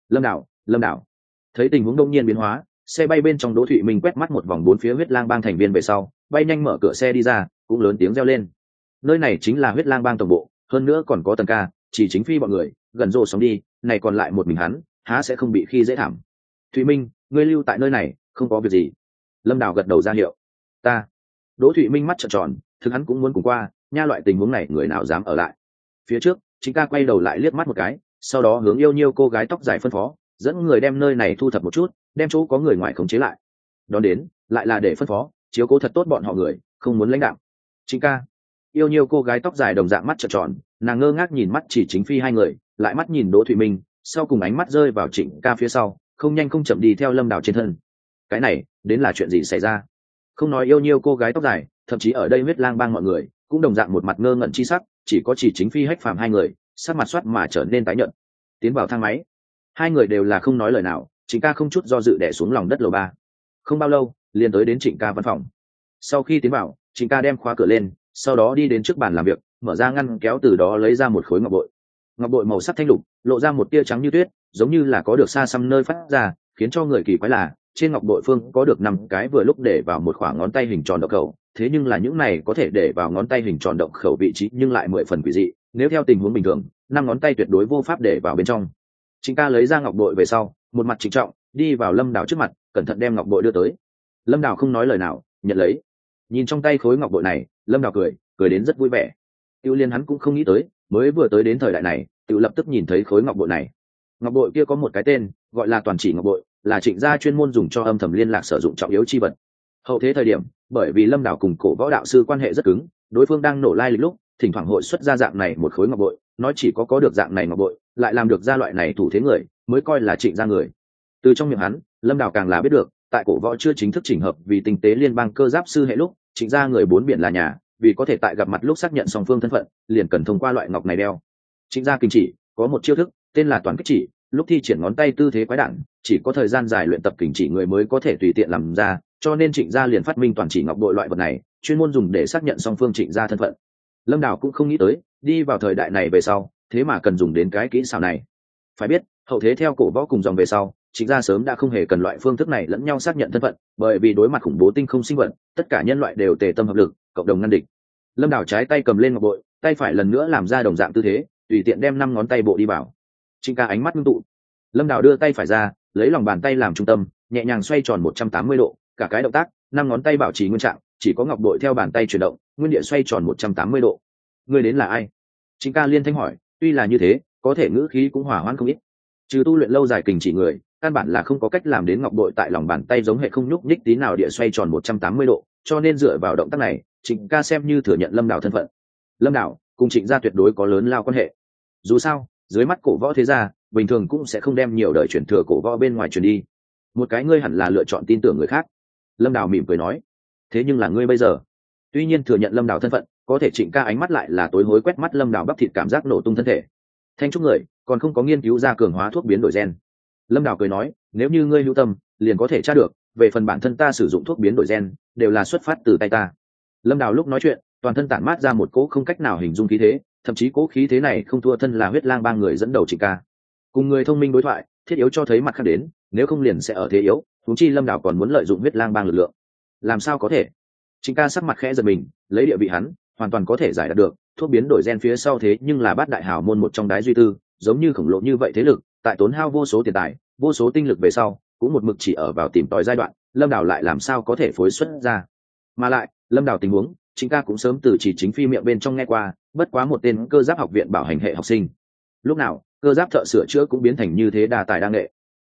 Lâm Đào. Thấy tình huống đông nhiên biến hóa, xe bay bên trong Đỗ Thụy Minh quét mắt một vòng bốn phía Huyết Lang Bang thành viên về sau, bay nhanh mở cửa xe đi ra, cũng lớn tiếng reo lên. Nơi này chính là Huyết Lang Bang tổng bộ, hơn nữa còn có Tần Ca, chỉ chính phi bọn người, gần rồ sống đi, này còn lại một mình hắn, há sẽ không bị khi dễ thảm. Thụy Minh, ngươi lưu tại nơi này, không có việc gì. Lâm Đào gật đầu ra hiệu. Ta. Đỗ Thụy Minh mắt trợn tròn, thực hắn cũng muốn cùng qua, nha loại tình huống này người nào dám ở lại. Phía trước, Trịnh Ca quay đầu lại liếc mắt một cái, sau đó hướng yêu nhiêu cô gái tóc dài phân phó, dẫn người đem nơi này thu thập một chút, đem chỗ có người ngoài khống chế lại. Đón đến, lại là để phân phó, chiếu cố thật tốt bọn họ người, không muốn lãnh đạo. Trịnh Ca. Yêu nhiêu cô gái tóc dài đồng dạng mắt trợn tròn, nàng ngơ ngác nhìn mắt chỉ chính phi hai người, lại mắt nhìn Đỗ Thụy Minh, sau cùng ánh mắt rơi vào Trịnh Ca phía sau, không nhanh không chậm đi theo Lâm Đào trên thân. Cái này, đến là chuyện gì xảy ra? Không nói yêu nhiêu cô gái tóc dài, thậm chí ở đây Huyết Lang Bang mọi người cũng đồng dạng một mặt ngơ ngẩn chi sắc, chỉ có chỉ chính phi Hách Phàm hai người sắc mặt xoắt mà trở nên tái nhợt. Tiến vào thang máy, hai người đều là không nói lời nào. Trịnh Ca không chút do dự đè xuống lòng đất lầu 3. Không bao lâu, liền tới đến Trịnh Ca văn phòng. Sau khi tiến vào, Trịnh Ca đem khóa cửa lên, sau đó đi đến trước bàn làm việc, mở ra ngăn kéo, từ đó lấy ra một khối ngọc bội. Ngọc bội màu sắc thanh lục, lộ ra một tia trắng như tuyết, giống như là có được xa xăm nơi phát ra, khiến cho người kỳ quái là trên ngọc bội phương có được 5 cái vừa lúc để vào một khoảng ngón tay hình tròn động khẩu, thế nhưng là những này có thể để vào ngón tay hình tròn động khẩu vị trí nhưng lại 10 phần quỷ dị, nếu theo tình huống bình thường 5 ngón tay tuyệt đối vô pháp để vào bên trong. Trịnh Ca lấy ra ngọc bội về sau, một mặt trịnh trọng đi vào Lâm Đào trước mặt, cẩn thận đem ngọc bội đưa tới. Lâm Đào không nói lời nào, nhận lấy. Nhìn trong tay khối ngọc bội này, Lâm Đào cười đến rất vui vẻ. Tiêu Liên hắn cũng không nghĩ tới, mới vừa tới đến thời đại này, tự lập tức nhìn thấy khối ngọc bội này. Ngọc bội kia có một cái tên, gọi là Toàn Chỉ ngọc bội, là Trịnh gia chuyên môn dùng cho âm thầm liên lạc sử dụng trọng yếu chi vật. Hậu thế thời điểm, bởi vì Lâm Đào cùng Cổ Võ đạo sư quan hệ rất cứng, đối phương đang nổ lai lịch lúc, thỉnh thoảng hội xuất ra dạng này một khối ngọc bội, nói chỉ có được dạng này ngọc bội, lại làm được ra loại này thủ thế người, mới coi là Trịnh gia người. Từ trong miệng hắn, Lâm Đào càng là biết được, tại Cổ Võ chưa chính thức chỉnh hợp vì tinh tế liên bang cơ giáp sư hệ lúc, Trịnh gia người bốn biển là nhà, vì có thể tại gặp mặt lúc xác nhận song phương thân phận, liền cần thông qua loại ngọc này đeo. Trịnh gia kinh chỉ có một chiêu thức, tên là Toàn Kích Chỉ, lúc thi triển ngón tay tư thế quái đản, chỉ có thời gian dài luyện tập kình chỉ người mới có thể tùy tiện làm ra, cho nên Trịnh gia liền phát minh Toàn Chỉ ngọc bội loại vật này, chuyên môn dùng để xác nhận song phương Trịnh gia thân phận. Lâm Đào cũng không nghĩ tới, đi vào thời đại này về sau, thế mà cần dùng đến cái kỹ xảo này. Phải biết, hậu thế theo Cổ Võ cùng dòng về sau, Trịnh gia sớm đã không hề cần loại phương thức này lẫn nhau xác nhận thân phận, bởi vì đối mặt khủng bố tinh không sinh vật, tất cả nhân loại đều tề tâm hợp lực, cộng đồng ngăn địch. Lâm Đào trái tay cầm lên ngọc bội, tay phải lần nữa làm ra đồng dạng tư thế, tùy tiện đem 5 ngón tay bộ đi vào. Trịnh Ca ánh mắt ngưng tụ. Lâm Đào đưa tay phải ra, lấy lòng bàn tay làm trung tâm, nhẹ nhàng xoay tròn 180 độ, cả cái động tác, 5 ngón tay bảo trì nguyên trạng, chỉ có ngọc bội theo bàn tay chuyển động, nguyên địa xoay tròn 180 độ. Người đến là ai? Trịnh Ca liên thanh hỏi, tuy là như thế, có thể ngữ khí cũng hòa hoãn không ít. Trừ tu luyện lâu dài kình chỉ người, căn bản là không có cách làm đến ngọc bội tại lòng bàn tay giống hệ không nhúc nhích tí nào địa xoay tròn 180 độ, cho nên dựa vào động tác này, Trịnh Ca xem như thừa nhận Lâm Đào thân phận. Lâm Đào cùng Trịnh gia tuyệt đối có lớn lao quan hệ. Dù sao, dưới mắt Cổ Võ thế gia, bình thường cũng sẽ không đem nhiều đời truyền thừa Cổ Võ bên ngoài truyền đi. Một cái ngươi hẳn là lựa chọn tin tưởng người khác. Lâm Đào mỉm cười nói. Thế nhưng là ngươi bây giờ. Tuy nhiên thừa nhận Lâm Đào thân phận, có thể Trịnh Ca ánh mắt lại là tối hối quét mắt Lâm Đào bắp thịt cảm giác nổ tung thân thể. Thanh trúc người, còn không có nghiên cứu ra cường hóa thuốc biến đổi gen. Lâm Đào cười nói, nếu như ngươi hữu tâm, liền có thể tra được, về phần bản thân ta sử dụng thuốc biến đổi gen, đều là xuất phát từ tay ta. Lâm Đào lúc nói chuyện, toàn thân tản mát ra một cỗ không cách nào hình dung khí thế, thậm chí cỗ khí thế này không thua thân là Huyết Lang Bang người dẫn đầu Trịnh Ca. Cùng người thông minh đối thoại, thiết yếu cho thấy mặt khác đến, nếu không liền sẽ ở thế yếu, huống chi Lâm Đào còn muốn lợi dụng Huyết Lang Bang lực lượng. Làm sao có thể? Trịnh Ca sắc mặt khẽ giật mình, lấy địa vị hắn, hoàn toàn có thể giải đạt được, thuốc biến đổi gen phía sau thế nhưng là bát đại hào môn một trong đái duy tư, giống như khổng lồ như vậy thế lực, tại tốn hao vô số tiền tài, vô số tinh lực về sau, cũng một mực chỉ ở vào tìm tòi giai đoạn, Lâm Đào lại làm sao có thể phối xuất ra? Mà lại, Lâm Đào tình huống, Trịnh Ca cũng sớm từ chỉ chính phi miệng bên trong nghe qua, bất quá một tên cơ giáp học viện bảo hành hệ học sinh. Lúc nào, cơ giáp thợ sửa chữa cũng biến thành như thế đa tài đa nghệ.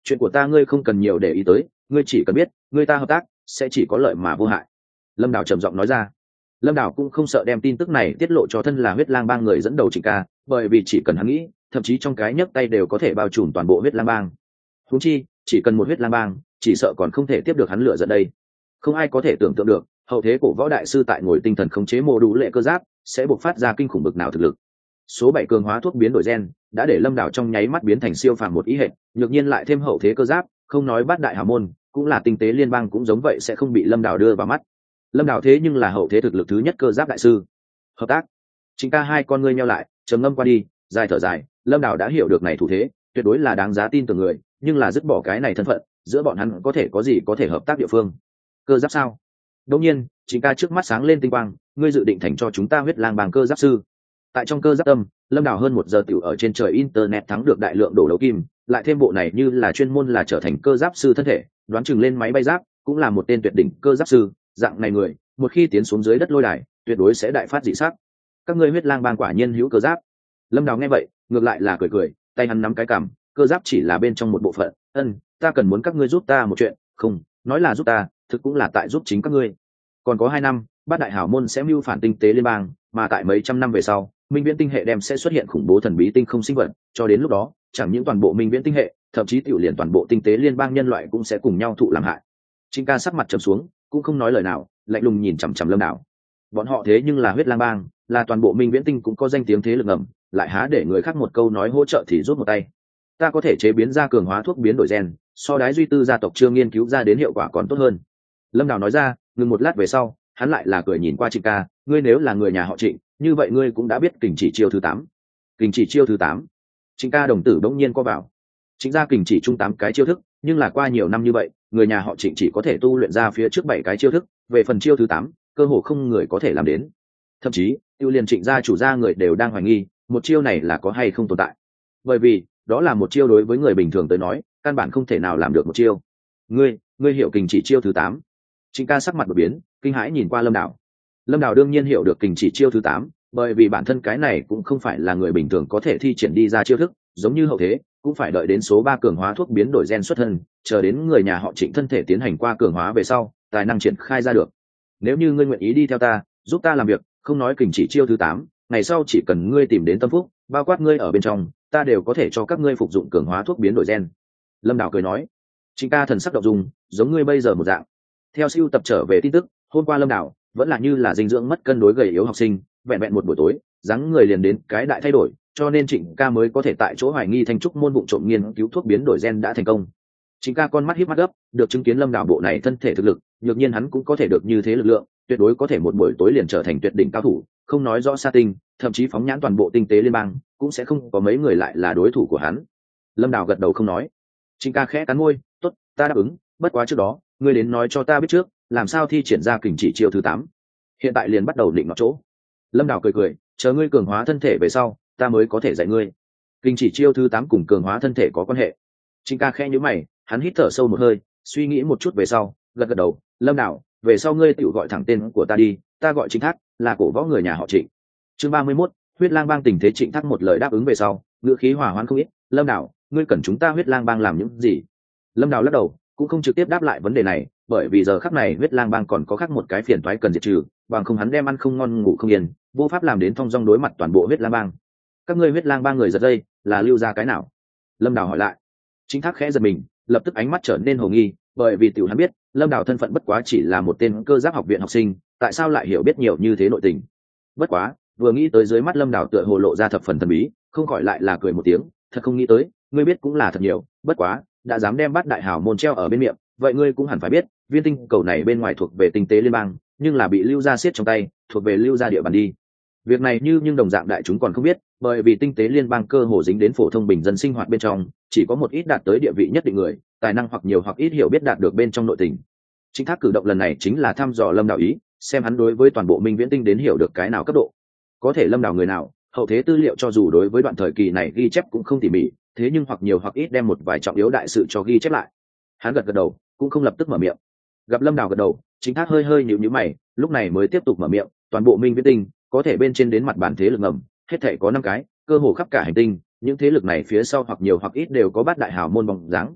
chuyện của ta ngươi không cần nhiều để ý tới, ngươi chỉ cần biết ngươi ta hợp tác sẽ chỉ có lợi mà vô hại. Lâm Đào trầm giọng nói ra. Lâm Đào cũng không sợ đem tin tức này tiết lộ cho thân là huyết lang bang người dẫn đầu Trịnh Ca, bởi vì chỉ cần hắn nghĩ, thậm chí trong cái nhấc tay đều có thể bao trùm toàn bộ huyết lang bang. Huống chi chỉ cần một huyết lang bang, chỉ sợ còn không thể tiếp được hắn lựa giận đây. Không ai có thể tưởng tượng được hậu thế cổ võ đại sư tại ngồi tinh thần khống chế mô đủ lệ cơ giáp sẽ bộc phát ra kinh khủng bực nào thực lực. Số 7 cường hóa thuốc biến đổi gen đã để Lâm Đào trong nháy mắt biến thành siêu phàm một ý hệ, nhược nhiên lại thêm hậu thế cơ giáp, không nói bát đại hào môn, cũng là tinh tế liên bang cũng giống vậy sẽ không bị Lâm Đào đưa vào mắt. Lâm Đào thế nhưng là hậu thế thực lực thứ nhất cơ giáp đại sư. Hợp tác. Chính Ca hai con ngươi nheo lại, trầm ngâm qua đi, dài thở dài, Lâm Đào đã hiểu được này thủ thế, tuyệt đối là đáng giá tin tưởng người, nhưng là dứt bỏ cái này thân phận, giữa bọn hắn có thể có gì có thể hợp tác địa phương. Cơ giáp sao? Đương nhiên, Chính Ca trước mắt sáng lên tinh quang, ngươi dự định thành cho chúng ta huyết lang bang cơ giáp sư. Tại trong cơ giáp tâm, Lâm Đào hơn 1 giờ tiểu ở trên trời internet thắng được đại lượng đổ đấu kim, lại thêm bộ này như là chuyên môn là trở thành cơ giáp sư thân thể, đoán chừng lên máy bay giáp cũng là một tên tuyệt đỉnh cơ giáp sư, dạng này người, một khi tiến xuống dưới đất lôi đài, tuyệt đối sẽ đại phát dị sắc. Các ngươi huyết lang bang quả nhiên hữu cơ giáp. Lâm Đào nghe vậy, ngược lại là cười cười, tay hắn nắm cái cằm, cơ giáp chỉ là bên trong một bộ phận, ta cần muốn các ngươi giúp ta một chuyện, không, nói là giúp ta, thực cũng là tại giúp chính các ngươi. Còn có 2 năm, bát đại hảo môn sẽ mưu phản tinh tế liên bang, mà tại mấy trăm năm về sau, minh viễn tinh hệ đem sẽ xuất hiện khủng bố thần bí tinh không sinh vật, cho đến lúc đó, chẳng những toàn bộ minh viễn tinh hệ, thậm chí tiểu liền toàn bộ tinh tế liên bang nhân loại cũng sẽ cùng nhau thụ làm hại. Trịnh Ca sắc mặt trầm xuống, cũng không nói lời nào, lạnh lùng nhìn chằm chằm Lâm Đào. Bọn họ thế nhưng là huyết lang bang, là toàn bộ minh viễn tinh cũng có danh tiếng thế lực ngầm, lại há để người khác một câu nói hỗ trợ thì rút một tay. Ta có thể chế biến ra cường hóa thuốc biến đổi gen, so đái duy tư gia tộc chưa nghiên cứu ra đến hiệu quả còn tốt hơn. Lâm Đào nói ra, ngừng một lát về sau, hắn lại là cười nhìn qua Trịnh Ca, ngươi nếu là người nhà họ Trịnh, như vậy ngươi cũng đã biết kình chỉ chiêu thứ 8. Kình chỉ chiêu thứ 8. Trịnh Ca đồng tử bỗng nhiên co vào. Chính ra kình chỉ chung 8 cái chiêu thức, nhưng là qua nhiều năm như vậy, người nhà họ Trịnh chỉ có thể tu luyện ra phía trước 7 cái chiêu thức, về phần chiêu thứ 8, cơ hồ không người có thể làm đến. Thậm chí, tiêu liền Trịnh gia chủ gia người đều đang hoài nghi, một chiêu này là có hay không tồn tại. Bởi vì, đó là một chiêu đối với người bình thường tới nói, căn bản không thể nào làm được một chiêu. Ngươi hiểu kình chỉ chiêu thứ 8. Trịnh Ca sắc mặt đột biến, kinh hãi nhìn qua Lâm Đào. Lâm Đào đương nhiên hiểu được kình chỉ chiêu thứ 8, bởi vì bản thân cái này cũng không phải là người bình thường có thể thi triển đi ra chiêu thức, giống như hậu thế, cũng phải đợi đến số 3 cường hóa thuốc biến đổi gen xuất thân, chờ đến người nhà họ Trịnh thân thể tiến hành qua cường hóa về sau, tài năng triển khai ra được. Nếu như ngươi nguyện ý đi theo ta, giúp ta làm việc, không nói kình chỉ chiêu thứ 8, ngày sau chỉ cần ngươi tìm đến tâm phúc, bao quát ngươi ở bên trong, ta đều có thể cho các ngươi phục dụng cường hóa thuốc biến đổi gen. Lâm Đào cười nói. Trịnh Ca thần sắc động dung, giống ngươi bây giờ một dạng. Theo siêu tập trở về tin tức, hôm qua Lâm Đào vẫn là như là dinh dưỡng mất cân đối gầy yếu học sinh, vẹn vẹn một buổi tối, dáng người liền đến cái đại thay đổi, cho nên Trịnh Ca mới có thể tại chỗ hoài nghi Thanh Trúc môn vụ trộm nghiên cứu thuốc biến đổi gen đã thành công. Trịnh Ca con mắt híp mắt gấp, được chứng kiến Lâm Đào bộ này thân thể thực lực, nhược nhiên hắn cũng có thể được như thế lực lượng, tuyệt đối có thể một buổi tối liền trở thành tuyệt đỉnh cao thủ, không nói rõ sa tinh, thậm chí phóng nhãn toàn bộ tinh tế liên bang, cũng sẽ không có mấy người lại là đối thủ của hắn. Lâm Đào gật đầu không nói. Trịnh Ca khẽ cắn môi, tốt, ta đáp ứng, bất quá trước đó, ngươi đến nói cho ta biết trước, làm sao thi triển ra kình chỉ chiêu thứ 8. Hiện tại liền bắt đầu định nọt chỗ. Lâm Đào cười cười, chờ ngươi cường hóa thân thể về sau, ta mới có thể dạy ngươi. Kình chỉ chiêu thứ 8 cùng cường hóa thân thể có quan hệ. Trịnh Ca khẽ nhíu mày, hắn hít thở sâu một hơi, suy nghĩ một chút về sau, gật gật đầu, Lâm Đào, về sau ngươi tự gọi thẳng tên của ta đi, ta gọi Trịnh Thác, là cổ võ người nhà họ Trịnh. Chương 31, huyết lang bang tình thế. Trịnh Thác một lời đáp ứng về sau, ngữ khí hòa hoãn không ít, Lâm Đào, ngươi cần chúng ta huyết lang bang làm những gì? Lâm Đào lắc đầu, cũng không trực tiếp đáp lại vấn đề này, bởi vì giờ khắc này huyết lang bang còn có khác một cái phiền toái cần diệt trừ, bằng không hắn đem ăn không ngon ngủ không yên, vô pháp làm đến thong dong đối mặt toàn bộ huyết lang bang. Các ngươi huyết lang bang người giật dây, là lưu ra cái nào? Lâm Đào hỏi lại. Chính Thác khẽ giật mình, lập tức ánh mắt trở nên hồ nghi, bởi vì tiểu hắn biết, Lâm Đào thân phận bất quá chỉ là một tên cơ giáp học viện học sinh, tại sao lại hiểu biết nhiều như thế nội tình? Bất quá, vừa nghĩ tới dưới mắt Lâm Đào tựa hồ lộ ra thập phần thần bí, không khỏi lại là cười một tiếng, thật không nghĩ tới, ngươi biết cũng là thật nhiều, bất quá, đã dám đem bát đại hào môn treo ở bên miệng, vậy ngươi cũng hẳn phải biết, viên tinh cầu này bên ngoài thuộc về tinh tế liên bang, nhưng là bị lưu gia siết trong tay, thuộc về lưu gia địa bàn đi. Việc này nhưng đồng dạng đại chúng còn không biết, bởi vì tinh tế liên bang cơ hồ dính đến phổ thông bình dân sinh hoạt bên trong, chỉ có một ít đạt tới địa vị nhất định người, tài năng hoặc nhiều hoặc ít hiểu biết đạt được bên trong nội tình. Chính Thác cử động lần này chính là thăm dò Lâm Đào ý, xem hắn đối với toàn bộ minh viễn tinh đến hiểu được cái nào cấp độ. Có thể Lâm Đào người nào, hậu thế tư liệu cho dù đối với đoạn thời kỳ này ghi chép cũng không tỉ mỉ, thế nhưng hoặc nhiều hoặc ít đem một vài trọng yếu đại sự cho ghi chép lại. Hắn gật gật đầu, cũng không lập tức mở miệng. Gặp Lâm Đào gật đầu, Chính Thác hơi nhíu mày, lúc này mới tiếp tục mở miệng, toàn bộ minh viễn tinh có thể bên trên đến mặt bản thế lực ngầm, hết thảy có 5 cái, cơ hồ khắp cả hành tinh, những thế lực này phía sau hoặc nhiều hoặc ít đều có bát đại hào môn bóng dáng.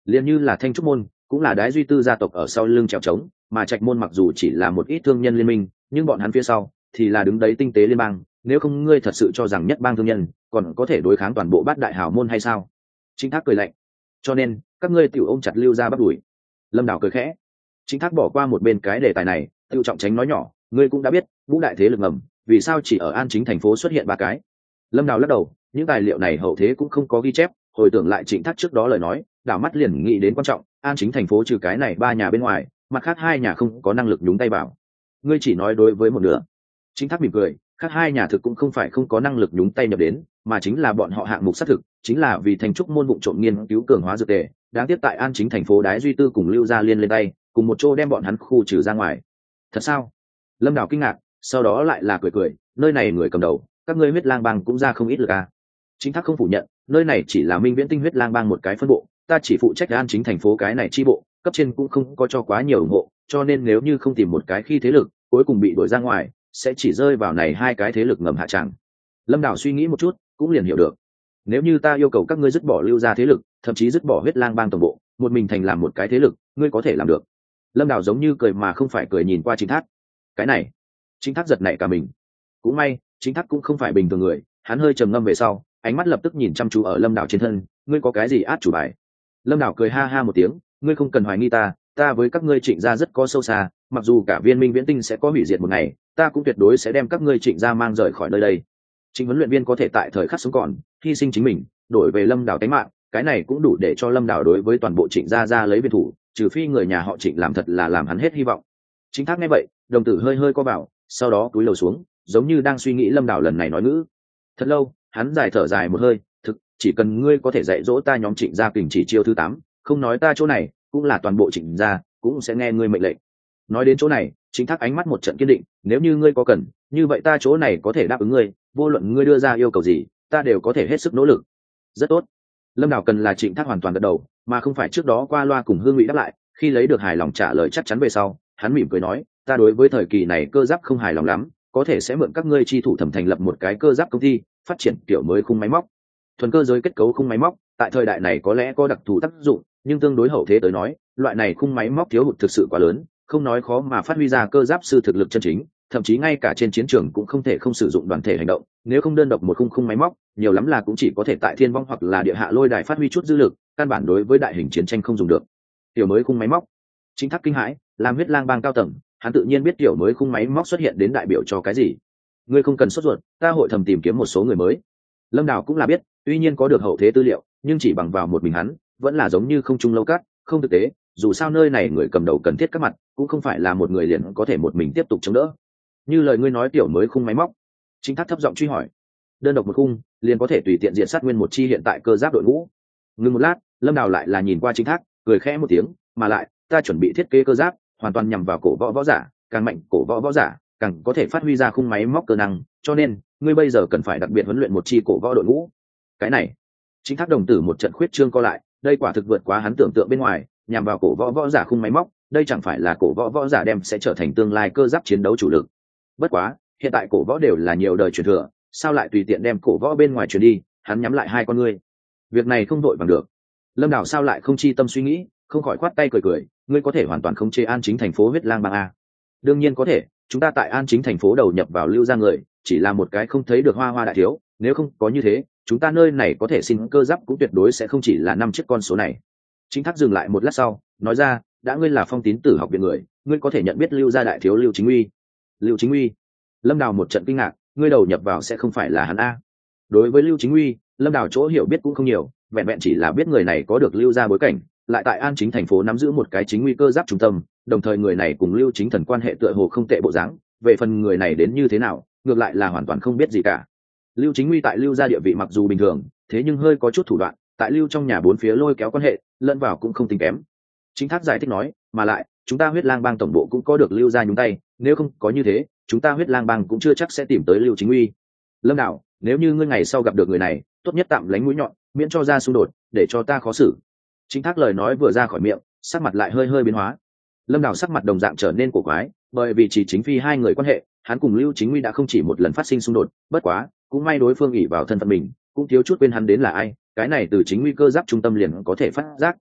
liền như là Thanh Trúc môn cũng là Đái Duy Tư gia tộc ở sau lưng trèo trống, mà Trạch môn mặc dù chỉ là một ít thương nhân liên minh, nhưng bọn hắn phía sau thì là đứng đấy tinh tế liên bang. Nếu không ngươi thật sự cho rằng nhất bang thương nhân còn có thể đối kháng toàn bộ bát đại hào môn hay sao? Chính Thác cười lạnh. Cho nên các ngươi tiểu ôm chặt Lưu gia bắt đuổi. Lâm Đào cười khẽ. Chính Thác bỏ qua một bên cái đề tài này, tự trọng tránh nói nhỏ, ngươi cũng đã biết ngũ đại thế lực ngầm vì sao chỉ ở An Chính thành phố xuất hiện ba cái. Lâm Đào lắc đầu, những tài liệu này hậu thế cũng không có ghi chép. Hồi tưởng lại Trịnh Thác trước đó lời nói, đảo mắt liền nghĩ đến quan trọng, An Chính thành phố trừ cái này ba nhà bên ngoài, mặt khác hai nhà không có năng lực nhúng tay vào. Ngươi chỉ nói đối với một nửa. Chính Thác mỉm cười, khác hai nhà thực cũng không phải không có năng lực nhúng tay nhập đến, mà chính là bọn họ hạng mục xác thực, chính là vì Thanh Trúc môn vụ trộm nghiên cứu cường hóa dược tề, đáng tiếc tại An Chính thành phố Đái Duy Tư cùng Lưu gia liên lên tay, cùng một chỗ đem bọn hắn khu trừ ra ngoài. Thật sao? Lâm Đào kinh ngạc, sau đó lại là cười cười, nơi này người cầm đầu, các ngươi Huyết Lang bang cũng ra không ít lực à? Chính Thác không phủ nhận, nơi này chỉ là Minh Viễn Tinh Huyết Lang bang một cái phân bộ, ta chỉ phụ trách An Chính thành phố cái này chi bộ, cấp trên cũng không có cho quá nhiều ủng hộ, cho nên nếu như không tìm một cái khi thế lực, cuối cùng bị đuổi ra ngoài, sẽ chỉ rơi vào này hai cái thế lực ngầm hạ tràng. Lâm Đào suy nghĩ một chút, cũng liền hiểu được. Nếu như ta yêu cầu các ngươi dứt bỏ Lưu gia thế lực, thậm chí dứt bỏ Huyết Lang bang tổng bộ, một mình thành làm một cái thế lực, ngươi có thể làm được. Lâm Đào giống như cười mà không phải cười nhìn qua Chính Thác. Cái này, Chính Thác giật nảy cả mình. Cũng may, Chính Thác cũng không phải bình thường người, hắn hơi trầm ngâm về sau, ánh mắt lập tức nhìn chăm chú ở Lâm Đào trên thân, ngươi có cái gì át chủ bài? Lâm Đào cười ha ha một tiếng, ngươi không cần hoài nghi ta với các ngươi Trịnh gia rất có sâu xa, mặc dù cả viên Minh Viễn Tinh sẽ có hủy diệt một ngày, ta cũng tuyệt đối sẽ đem các ngươi Trịnh gia mang rời khỏi nơi đây. Chính huấn luyện viên có thể tại thời khắc sống còn hy sinh chính mình, đổi về Lâm Đào tính mạng, cái này cũng đủ để cho Lâm Đào đối với toàn bộ Trịnh gia ra lấy viên thủ, trừ phi người nhà họ Trịnh làm thật là làm hắn hết hy vọng. Chính Thác nghe vậy, đồng tử hơi hơi co vào, sau đó cúi đầu xuống, giống như đang suy nghĩ Lâm Đào lần này nói ngữ. Thật lâu, hắn dài thở dài một hơi, thực, chỉ cần ngươi có thể dạy dỗ ta nhóm Trịnh gia kình chỉ chiêu thứ 8, không nói ta chỗ này, cũng là toàn bộ Trịnh gia, cũng sẽ nghe ngươi mệnh lệnh. Nói đến chỗ này, Chính Thác ánh mắt một trận kiên định, nếu như ngươi có cần, như vậy ta chỗ này có thể đáp ứng ngươi, vô luận ngươi đưa ra yêu cầu gì, ta đều có thể hết sức nỗ lực. Rất tốt. Lâm Đào cần là Trịnh Thác hoàn toàn gật đầu, mà không phải trước đó qua loa cùng Hương Ngụy đáp lại. Khi lấy được hài lòng trả lời chắc chắn về sau, hắn mỉm cười nói, ta đối với thời kỳ này cơ giáp không hài lòng lắm, có thể sẽ mượn các ngươi chi thủ thẩm thành lập một cái cơ giáp công ty, phát triển kiểu mới khung máy móc. Thuần cơ giới kết cấu khung máy móc, tại thời đại này có lẽ có đặc thù tác dụng, nhưng tương đối hậu thế tới nói, loại này khung máy móc thiếu hụt thực sự quá lớn, không nói khó mà phát huy ra cơ giáp sư thực lực chân chính, thậm chí ngay cả trên chiến trường cũng không thể không sử dụng đoàn thể hành động, nếu không đơn độc một khung máy móc, nhiều lắm là cũng chỉ có thể tại thiên vong hoặc là địa hạ lôi đài phát huy chút dư lực, căn bản đối với đại hình chiến tranh không dùng được. Tiểu mới khung máy móc. Chính Thác kinh hãi, làm Huyết Lang bang cao tầng, hắn tự nhiên biết tiểu mới khung máy móc xuất hiện đến đại biểu cho cái gì. Ngươi không cần sốt ruột, ta hội thầm tìm kiếm một số người mới. Lâm Đào cũng là biết, tuy nhiên có được hậu thế tư liệu, nhưng chỉ bằng vào một mình hắn, vẫn là giống như không trung lâu cát, không thực tế, dù sao nơi này người cầm đầu cần thiết các mặt, cũng không phải là một người liền có thể một mình tiếp tục chống đỡ. Như lời ngươi nói tiểu mới khung máy móc. Chính Thác thấp giọng truy hỏi. Đơn độc một khung, liền có thể tùy tiện diện sát nguyên một chi hiện tại cơ giáp đội ngũ. Ngừng một lát, Lâm Đào lại là nhìn qua Chính Thác, cười khẽ một tiếng, mà lại, ta chuẩn bị thiết kế cơ giáp, hoàn toàn nhằm vào cổ võ giả, càng mạnh cổ võ giả, càng có thể phát huy ra khung máy móc cơ năng, cho nên, ngươi bây giờ cần phải đặc biệt huấn luyện một chi cổ võ đội ngũ. Cái này, Chính Thác đồng tử một trận khuyết trương co lại, đây quả thực vượt quá hắn tưởng tượng bên ngoài, nhằm vào cổ võ giả khung máy móc, đây chẳng phải là cổ võ giả đem sẽ trở thành tương lai cơ giáp chiến đấu chủ lực. Bất quá, hiện tại cổ võ đều là nhiều đời truyền thừa, sao lại tùy tiện đem cổ võ bên ngoài truyền đi? Hắn nhắm lại hai con ngươi. Việc này không đội bằng được. Lâm Đào sao lại không chi tâm suy nghĩ, không khỏi khoát tay cười cười, ngươi có thể hoàn toàn không chế An Chính thành phố Huyết Lang bang a? Đương nhiên có thể, chúng ta tại An Chính thành phố đầu nhập vào Lưu gia người, chỉ là một cái không thấy được hoa hoa đại thiếu, nếu không có như thế, chúng ta nơi này có thể xin cơ giáp cũng tuyệt đối sẽ không chỉ là 5 chiếc con số này. Chính Thác dừng lại một lát sau, nói ra, đã ngươi là Phong Tín Tử học viện người, ngươi có thể nhận biết Lưu gia đại thiếu Lưu Chính Uy. Lưu Chính Uy? Lâm Đào một trận kinh ngạc, ngươi đầu nhập vào sẽ không phải là hắn a? Đối với Lưu Chính Uy, Lâm Đào chỗ hiểu biết cũng không nhiều, vẹn vẹn chỉ là biết người này có được Lưu gia bối cảnh, lại tại An Chính thành phố nắm giữ một cái chính nguy cơ giáp trung tâm, đồng thời người này cùng Lưu Chính Thần quan hệ tựa hồ không tệ bộ dáng, về phần người này đến như thế nào, ngược lại là hoàn toàn không biết gì cả. Lưu Chính Uy tại Lưu gia địa vị mặc dù bình thường, thế nhưng hơi có chút thủ đoạn, tại Lưu trong nhà bốn phía lôi kéo quan hệ, lẫn vào cũng không tính kém. Chính Thác giải thích nói, mà lại, chúng ta Huyết Lang bang tổng bộ cũng có được Lưu gia nhúng tay, nếu không có như thế, chúng ta Huyết Lang bang cũng chưa chắc sẽ tìm tới Lưu Chính Uy. Lâm Đào, nếu như ngươi ngày sau gặp được người này, tốt nhất tạm lánh mũi nhọn, miễn cho ra xung đột, để cho ta khó xử. Chính Thác lời nói vừa ra khỏi miệng, sắc mặt lại hơi hơi biến hóa. Lâm Đào sắc mặt đồng dạng trở nên cổ quái, bởi vì chỉ chính phi hai người quan hệ, hắn cùng Lưu Chính Uy đã không chỉ một lần phát sinh xung đột, bất quá, cũng may đối phương ỷ vào thân phận mình, cũng thiếu chút quên hắn đến là ai, cái này từ chính nguy cơ giáp trung tâm liền có thể phát giác.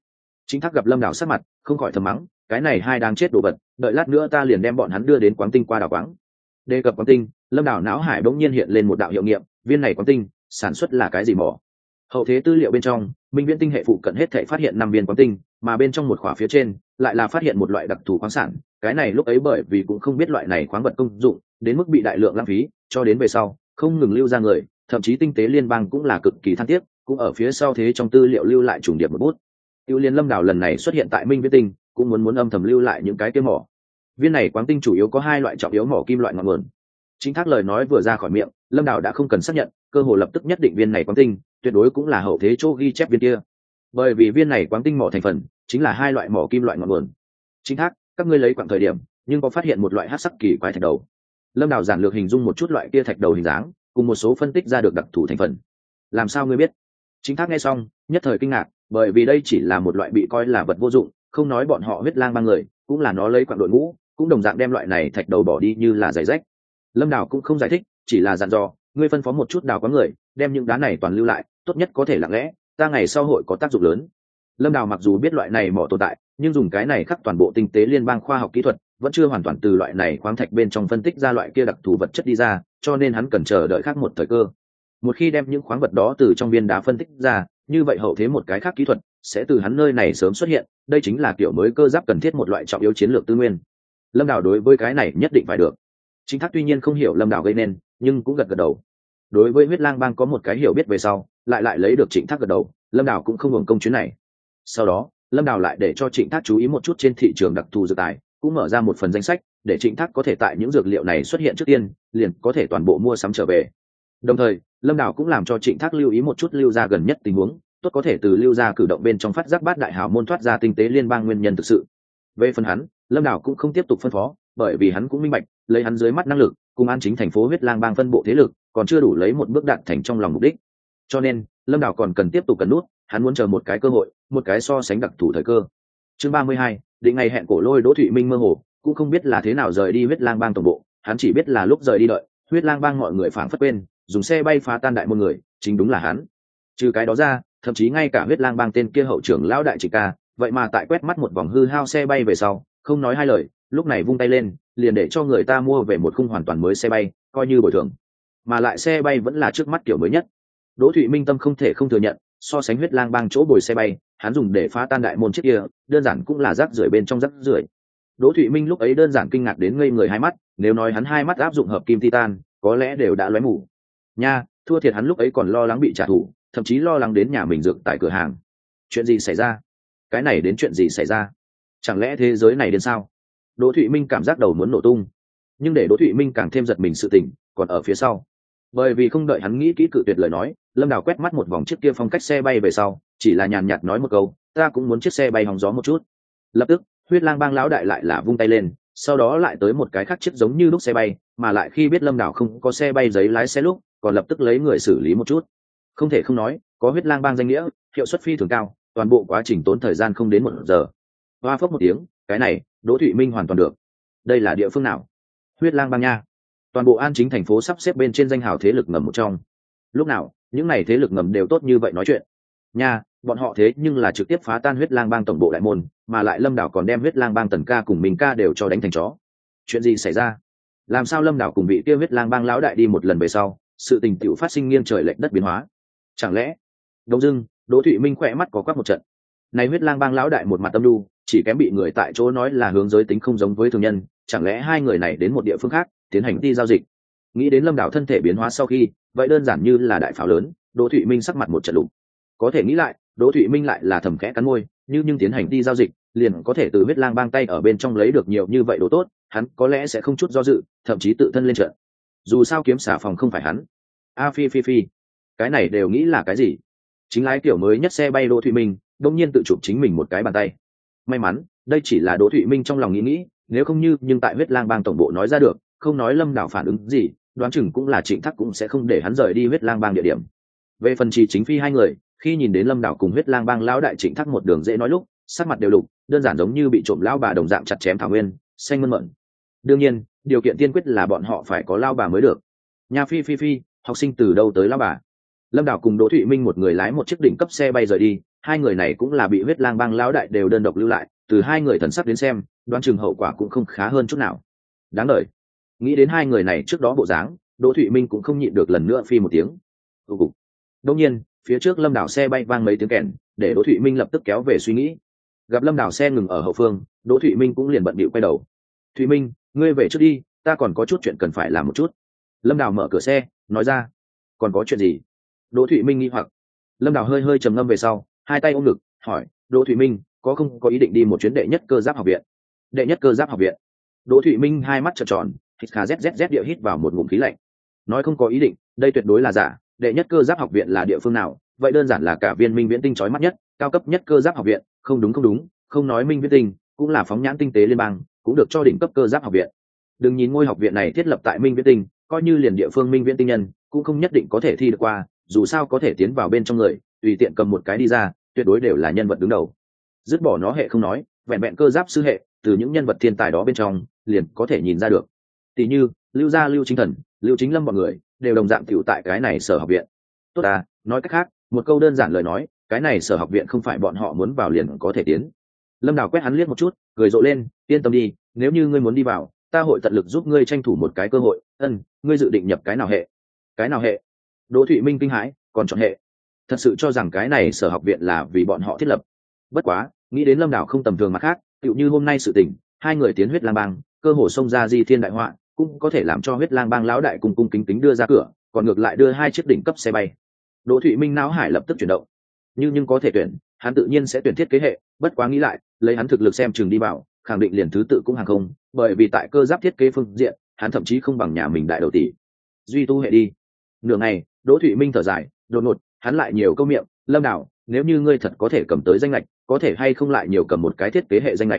Chính Thác gặp lâm đảo sắc mặt không khỏi thầm mắng, cái này hai đang chết đồ vật, đợi lát nữa ta liền đem bọn hắn đưa đến quáng tinh qua đảo quáng. Đề cập quáng tinh, lâm đảo não hải bỗng nhiên hiện lên một đạo hiệu nghiệm, viên này quáng tinh sản xuất là cái gì mỏ? Hậu thế tư liệu bên trong, minh viễn tinh hệ phụ cận hết thể phát hiện 5 viên quáng tinh, mà bên trong một khỏa phía trên lại là phát hiện một loại đặc thù khoáng sản. Cái này lúc ấy bởi vì cũng không biết loại này khoáng vật công dụng, đến mức bị đại lượng lãng phí, cho đến về sau không ngừng lưu ra người, thậm chí tinh tế liên bang cũng là cực kỳ than tiếc, cũng ở phía sau thế trong tư liệu lưu lại trùng điệp một bút. Tiêu Liên Lâm Đảo lần này xuất hiện tại Minh Viễn Tinh, cũng muốn âm thầm lưu lại những cái kia mỏ. Viên này quáng tinh chủ yếu có hai loại trọng yếu mỏ kim loại ngọn nguồn. Chính Thác lời nói vừa ra khỏi miệng, Lâm Đảo đã không cần xác nhận, cơ hồ lập tức nhất định viên này quáng tinh tuyệt đối cũng là hậu thế chỗ ghi chép viên kia. Bởi vì viên này quáng tinh mỏ thành phần chính là hai loại mỏ kim loại ngọn nguồn. Chính Thác, các ngươi lấy quãng thời điểm, nhưng có phát hiện một loại hắc sắc kỳ quái thạch đầu. Lâm Đảo giản lược hình dung một chút loại kia thạch đầu hình dáng, cùng một số phân tích ra được đặc thù thành phần. Làm sao ngươi biết? Chính Thác nghe xong nhất thời kinh ngạc, bởi vì đây chỉ là một loại bị coi là vật vô dụng, không nói bọn họ huyết lang ba người, cũng là nó lấy quặng đội ngũ, cũng đồng dạng đem loại này thạch đầu bỏ đi như là giày rách. Lâm Đảo cũng không giải thích, chỉ là dặn dò, ngươi phân phó một chút đào có người, đem những đá này toàn lưu lại, tốt nhất có thể lặng lẽ, ta ngày sau hội có tác dụng lớn. Lâm Đảo mặc dù biết loại này mỏ tồn tại, nhưng dùng cái này khắc toàn bộ tinh tế liên bang khoa học kỹ thuật, vẫn chưa hoàn toàn từ loại này khoáng thạch bên trong phân tích ra loại kia đặc thù vật chất đi ra, cho nên hắn cần chờ đợi khác một thời cơ. Một khi đem những khoáng vật đó từ trong viên đá phân tích ra, như vậy hậu thế một cái khác kỹ thuật sẽ từ hắn nơi này sớm xuất hiện, đây chính là kiểu mới cơ giáp cần thiết một loại trọng yếu chiến lược tư nguyên. Lâm Đảo đối với cái này nhất định phải được. Chính Thác tuy nhiên không hiểu Lâm Đảo gây nên, nhưng cũng gật gật đầu. Đối với huyết lang bang có một cái hiểu biết về sau, lại lấy được Trịnh Thác gật đầu, Lâm Đảo cũng không hưởng công chuyến này. Sau đó Lâm Đảo lại để cho Trịnh Thác chú ý một chút trên thị trường đặc thù dược tài, cũng mở ra một phần danh sách để Trịnh Thác có thể tại những dược liệu này xuất hiện trước tiên liền có thể toàn bộ mua sắm trở về. Đồng thời Lâm Đảo cũng làm cho Trịnh Thác lưu ý một chút lưu gia gần nhất tình huống, tốt có thể từ lưu gia cử động bên trong phát giác bát đại hào môn thoát ra tinh tế liên bang nguyên nhân thực sự. Về phần hắn, Lâm Đảo cũng không tiếp tục phân phó, bởi vì hắn cũng minh bạch, lấy hắn dưới mắt năng lực cùng an chính thành phố huyết lang bang phân bộ thế lực còn chưa đủ lấy một bước đạt thành trong lòng mục đích, cho nên Lâm Đảo còn cần tiếp tục cần nút, hắn muốn chờ một cái cơ hội, một cái so sánh đặc thù thời cơ. Chương 32, định ngày hẹn cổ lôi Đỗ Thụy Minh mơ hồ cũng không biết là thế nào rời đi huyết lang bang tổng bộ, hắn chỉ biết là lúc rời đi đợi huyết lang bang mọi người phảng phất quên dùng xe bay phá tan đại môn người chính đúng là hắn. Trừ cái đó ra, thậm chí ngay cả huyết lang bang tên kia hậu trưởng lão đại Trịnh ca, vậy mà tại quét mắt một vòng hư hao xe bay về sau, không nói hai lời, lúc này vung tay lên liền để cho người ta mua về một khung hoàn toàn mới xe bay, coi như bồi thường, mà lại xe bay vẫn là trước mắt kiểu mới nhất. Đỗ Thụy Minh tâm không thể không thừa nhận, so sánh huyết lang bang chỗ bồi xe bay, hắn dùng để phá tan đại môn chiếc kia đơn giản cũng là rác rưởi bên trong rác rưởi. Đỗ Thụy Minh lúc ấy đơn giản kinh ngạc đến ngây người hai mắt, nếu nói hắn hai mắt áp dụng hợp kim titan có lẽ đều đã lóe mù nha, thua thiệt hắn lúc ấy còn lo lắng bị trả thù, thậm chí lo lắng đến nhà mình dược tại cửa hàng. Chuyện gì xảy ra? Cái này đến chuyện gì xảy ra? Chẳng lẽ thế giới này đến sao? Đỗ Thụy Minh cảm giác đầu muốn nổ tung, nhưng để Đỗ Thụy Minh càng thêm giật mình sự tình còn ở phía sau. Bởi vì không đợi hắn nghĩ kỹ cự tuyệt lời nói, Lâm Đảo quét mắt một vòng chiếc kia phong cách xe bay về sau, chỉ là nhàn nhạt nói một câu, ta cũng muốn chiếc xe bay hòng gió một chút. Lập tức huyết lang bang lão đại lại là vung tay lên, sau đó lại tới một cái khác chiếc giống như lúc xe bay, mà lại khi biết Lâm Đảo không có xe bay giấy lái xe lúc, còn lập tức lấy người xử lý một chút. Không thể không nói, có huyết lang bang danh nghĩa, hiệu suất phi thường cao, toàn bộ quá trình tốn thời gian không đến 1 giờ. Hoa phốc một tiếng, cái này Đỗ Thụy Minh hoàn toàn được. Đây là địa phương nào? Huyết lang bang nha. Toàn bộ an chính thành phố sắp xếp bên trên danh hào thế lực ngầm một trong. Lúc nào những này thế lực ngầm đều tốt như vậy nói chuyện nha, bọn họ thế nhưng là trực tiếp phá tan huyết lang bang tổng bộ đại môn, mà lại Lâm Đảo còn đem huyết lang bang Tần ca cùng Minh ca đều cho đánh thành chó. Chuyện gì xảy ra? Làm sao Lâm Đảo cùng vị kia huyết lang bang lão đại đi một lần về sau, sự tình tiểu phát sinh nghiêng trời lệch đất biến hóa? Chẳng lẽ đông dưng Đỗ Thụy Minh khỏe mắt có quắc một trận. Này huyết lang bang lão đại một mặt tâm đu, chỉ kém bị người tại chỗ nói là hướng giới tính không giống với thường nhân, chẳng lẽ hai người này đến một địa phương khác tiến hành đi giao dịch? Nghĩ đến Lâm Đảo thân thể biến hóa sau khi, vậy đơn giản như là đại pháo lớn, Đỗ Thụy Minh sắc mặt một trận lục. Có thể nghĩ lại, Đỗ Thụy Minh lại là thầm khẽ cắn môi, nhưng tiến hành đi giao dịch, liền có thể từ huyết lang bang tay ở bên trong lấy được nhiều như vậy đồ tốt, hắn có lẽ sẽ không chút do dự, thậm chí tự thân lên trận. Dù sao kiếm xả phòng không phải hắn. Phi, cái này đều nghĩ là cái gì? Chính lái kiểu mới nhất xe bay Đỗ Thụy Minh, đột nhiên tự chụp chính mình một cái bàn tay. May mắn, đây chỉ là Đỗ Thụy Minh trong lòng nghĩ, nếu không nhưng tại huyết lang bang tổng bộ nói ra được, không nói Lâm Đảo phản ứng gì, đoán chừng cũng là Trịnh Thác cũng sẽ không để hắn rời đi huyết lang bang địa điểm. Về phần Trì Chính Phi hai người, khi nhìn đến Lâm Đảo cùng huyết lang bang lão đại Trịnh Thác một đường dễ nói lúc, sắc mặt đều lục, đơn giản giống như bị trộm lão bà đồng dạng chặt chém thảo nguyên, xanh mơn mởn. Đương nhiên, điều kiện tiên quyết là bọn họ phải có lão bà mới được. Nhà Phi, học sinh từ đâu tới lão bà? Lâm Đảo cùng Đỗ Thụy Minh một người lái một chiếc đỉnh cấp xe bay rời đi, hai người này cũng là bị huyết lang bang lão đại đều đơn độc lưu lại, từ hai người thần sắc đến xem đoán chừng hậu quả cũng không khá hơn chút nào. Đáng đời. Nghĩ đến hai người này trước đó bộ dáng, Đỗ Thụy Minh cũng không nhịn được lần nữa phi một tiếng. Đột nhiên phía trước Lâm Đảo xe bay vang mấy tiếng kèn, để Đỗ Thụy Minh lập tức kéo về suy nghĩ. Gặp Lâm Đảo xe ngừng ở hậu phương, Đỗ Thụy Minh cũng liền bận bịu quay đầu. Thụy Minh, ngươi về trước đi, ta còn có chút chuyện cần phải làm một chút. Lâm Đảo mở cửa xe nói ra. Còn có chuyện gì? Đỗ Thụy Minh nghi hoặc. Lâm Đảo hơi hơi trầm ngâm về sau, hai tay ôm ngực hỏi, Đỗ Thụy Minh có không có ý định đi một chuyến đệ nhất cơ giáp học viện? Đệ nhất cơ giáp học viện? Đỗ Thụy Minh hai mắt trợn tròn, hít khà zzz địa hít vào một ngụm khí lạnh. Nói không có ý định, đây tuyệt đối là giả. Đệ nhất cơ giáp học viện là địa phương nào? Vậy đơn giản là cả viên Minh Viễn Tinh chói mắt nhất, cao cấp nhất cơ giáp học viện. Không đúng, không nói Minh Viễn Tinh, cũng là phóng nhãn tinh tế liên bang, cũng được cho đỉnh cấp cơ giáp học viện. Đừng nhìn ngôi học viện này thiết lập tại Minh Viễn Tinh, coi như liền địa phương Minh Viễn Tinh nhân cũng không nhất định có thể thi được qua, dù sao có thể tiến vào bên trong người, tùy tiện cầm một cái đi ra, tuyệt đối đều là nhân vật đứng đầu. Dứt bỏ nó hệ không nói, vẹn vẹn cơ giáp sư hệ, từ những nhân vật thiên tài đó bên trong liền có thể nhìn ra được. Tỷ như Lưu Gia Lưu Chính Thần, Lưu Chính Lâm bọn người đều đồng dạng tiểu tại cái này sở học viện. Tốt à, nói cách khác, một câu đơn giản lời nói, cái này sở học viện không phải bọn họ muốn vào liền có thể tiến. Lâm Đào quét hắn liếc một chút, cười rộ lên, yên tâm đi, nếu như ngươi muốn đi vào, ta hội tận lực giúp ngươi tranh thủ một cái cơ hội. Ngươi dự định nhập cái nào hệ? Cái nào hệ? Đỗ Thụy Minh kinh hãi, còn chọn hệ? Thật sự cho rằng cái này sở học viện là vì bọn họ thiết lập. Bất quá, nghĩ đến Lâm Đào không tầm thường mặt khác, tựu như hôm nay sự tình, hai người tiến huyết lang bang, cơ hồ xông ra di thiên đại họa, cũng có thể làm cho huyết lang bang lão đại cùng cung kính kính đưa ra cửa, còn ngược lại đưa hai chiếc đỉnh cấp xe bay. Đỗ Thụy Minh não hải lập tức chuyển động. Nhưng có thể tuyển, hắn tự nhiên sẽ tuyển thiết kế hệ, bất quá nghĩ lại, lấy hắn thực lực xem chừng đi vào, khẳng định liền thứ tự cũng hàng không, bởi vì tại cơ giáp thiết kế phương diện, hắn thậm chí không bằng nhà mình đại đầu tỷ. Duy tu hệ đi. Nửa ngày, Đỗ Thụy Minh thở dài, đột ngột, hắn lại nhiều câu miệng, Lâm Đào, nếu như ngươi thật có thể cầm tới danh lệch, có thể hay không lại nhiều cầm một cái thiết kế hệ danh lệch?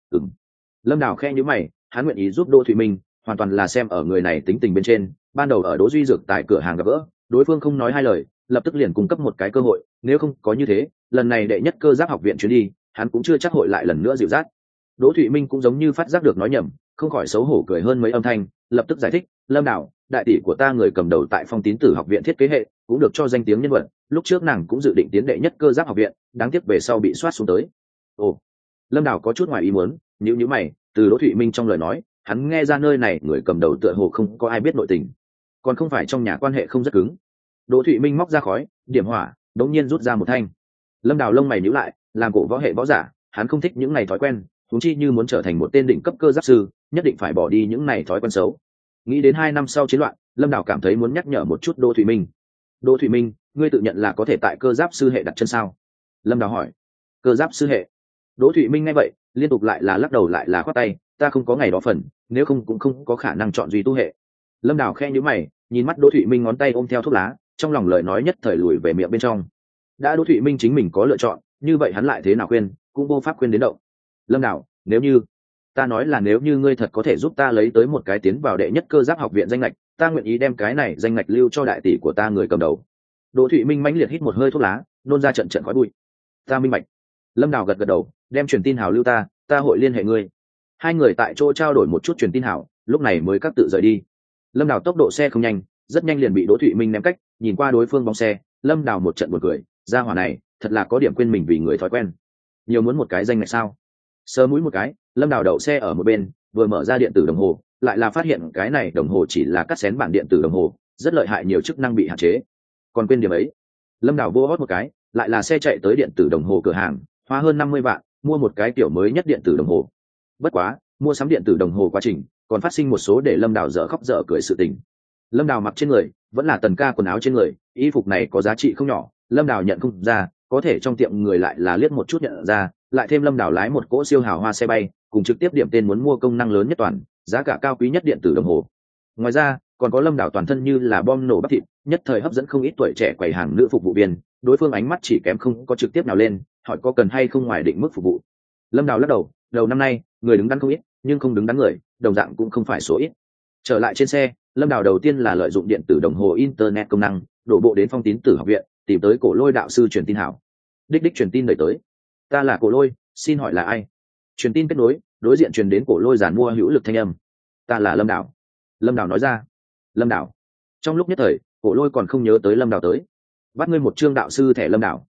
Lâm Đào khẽ nhíu mày, hắn nguyện ý giúp Đỗ Thụy Minh, hoàn toàn là xem ở người này tính tình bên trên. Ban đầu ở Đỗ Duy Dược tại cửa hàng gặp gỡ, đối phương không nói hai lời, lập tức liền cung cấp một cái cơ hội. Nếu không có như thế, lần này đệ nhất cơ giáp học viện chuyến đi, hắn cũng chưa chắc hội lại lần nữa dịu dắt. Đỗ Thụy Minh cũng giống như phát giác được nói nhầm, không khỏi xấu hổ cười hơn mấy âm thanh, lập tức giải thích, Lâm Đào, đại tỷ của ta người cầm đầu tại Phong Tín Tử học viện thiết kế hệ, cũng được cho danh tiếng nhân vật, lúc trước nàng cũng dự định tiến đệ nhất cơ giáp học viện, đáng tiếc về sau bị soát xuống tới. Ồ. Lâm Đào có chút ngoài ý muốn, nhíu mày, từ Đỗ Thụy Minh trong lời nói, hắn nghe ra nơi này người cầm đầu tựa hồ không có ai biết nội tình, còn không phải trong nhà quan hệ không rất cứng. Đỗ Thụy Minh móc ra khói, điểm hỏa, đống nhiên rút ra một thanh. Lâm Đào lông mày nhíu lại, làm cổ võ hệ võ giả, hắn không thích những này thói quen, huống chi như muốn trở thành một tên đỉnh cấp cơ giáp sư, nhất định phải bỏ đi những này thói quen xấu. Nghĩ đến 2 năm sau chiến loạn, Lâm Đào cảm thấy muốn nhắc nhở một chút Đỗ Thụy Minh. Đỗ Thụy Minh, ngươi tự nhận là có thể tại cơ giáp sư hệ đặt chân sao? Lâm Đào hỏi. Cơ giáp sư hệ? Đỗ Thụy Minh nghe vậy, liên tục lại là lắc đầu lại là khoát tay, ta không có ngày đó phần, nếu không cũng không có khả năng chọn duy tu hệ. Lâm Đào khẽ nhíu mày, nhìn mắt Đỗ Thụy Minh ngón tay ôm theo thuốc lá, trong lòng lời nói nhất thời lùi về miệng bên trong. Đã Đỗ Thụy Minh chính mình có lựa chọn, như vậy hắn lại thế nào khuyên, cũng vô pháp khuyên đến động. Lâm Đào, nếu như, ta nói là nếu như ngươi thật có thể giúp ta lấy tới một cái tiến vào đệ nhất cơ giáp học viện danh lệch, ta nguyện ý đem cái này danh lệch lưu cho đại tỷ của ta người cầm đầu. Đỗ Thụy Minh mãnh liệt hít một hơi thuốc lá, nôn ra trận trận khói bụi. Ta minh bạch. Lâm Đào gật gật đầu, đem truyền tin hào lưu ta hội liên hệ ngươi. Hai người tại chỗ trao đổi một chút truyền tin hào, lúc này mới cắt tự rời đi. Lâm Đào tốc độ xe không nhanh, rất nhanh liền bị Đỗ Thụy Minh ném cách, nhìn qua đối phương bóng xe, Lâm Đào một trận buồn cười, gia hỏa này thật là có điểm quên mình vì người thói quen. Nhiều muốn một cái danh lệch sao? Sờ mũi một cái, Lâm Đào đậu xe ở một bên, vừa mở ra điện tử đồng hồ, lại là phát hiện cái này đồng hồ chỉ là cắt xén bản điện tử đồng hồ, rất lợi hại, nhiều chức năng bị hạn chế. Còn quên điểm ấy. Lâm Đào vô hót một cái, lại là xe chạy tới điện tử đồng hồ cửa hàng, hoa hơn 50 vạn, mua một cái kiểu mới nhất điện tử đồng hồ. Bất quá, mua sắm điện tử đồng hồ quá trình, còn phát sinh một số để Lâm Đào dở khóc dở cười sự tình. Lâm Đào mặc trên người vẫn là Tần Ca quần áo trên người, y phục này có giá trị không nhỏ, Lâm Đào nhận không ra, có thể trong tiệm người lại là liếc một chút nhận ra, lại thêm Lâm Đào lái một cỗ siêu hào hoa xe bay, cùng trực tiếp điểm tên muốn mua công năng lớn nhất toàn, giá cả cao quý nhất điện tử đồng hồ. Ngoài ra, còn có Lâm Đào toàn thân như là bom nổ bắp thịt, nhất thời hấp dẫn không ít tuổi trẻ quầy hàng nữ phục vụ viên, đối phương ánh mắt chỉ kém không có trực tiếp nào lên, hỏi có cần hay không ngoài định mức phục vụ. Lâm Đào lắc đầu, đầu năm nay người đứng đắn không ít, nhưng không đứng đắn người đồng dạng cũng không phải số ít. Trở lại trên xe, Lâm Đào đầu tiên là lợi dụng điện tử đồng hồ internet công năng, đổ bộ đến Phong Tín Tử học viện, tìm tới Cổ Lôi đạo sư truyền tin hảo. Đích truyền tin đẩy tới. Ta là Cổ Lôi, xin hỏi là ai? Truyền tin kết nối, đối diện truyền đến Cổ Lôi giàn mua hữu lực thanh âm. Ta là Lâm Đào. Lâm Đào nói ra. Lâm Đào. Trong lúc nhất thời, Cổ Lôi còn không nhớ tới Lâm Đào tới. Bắt ngươi một trương đạo sư thẻ Lâm Đào.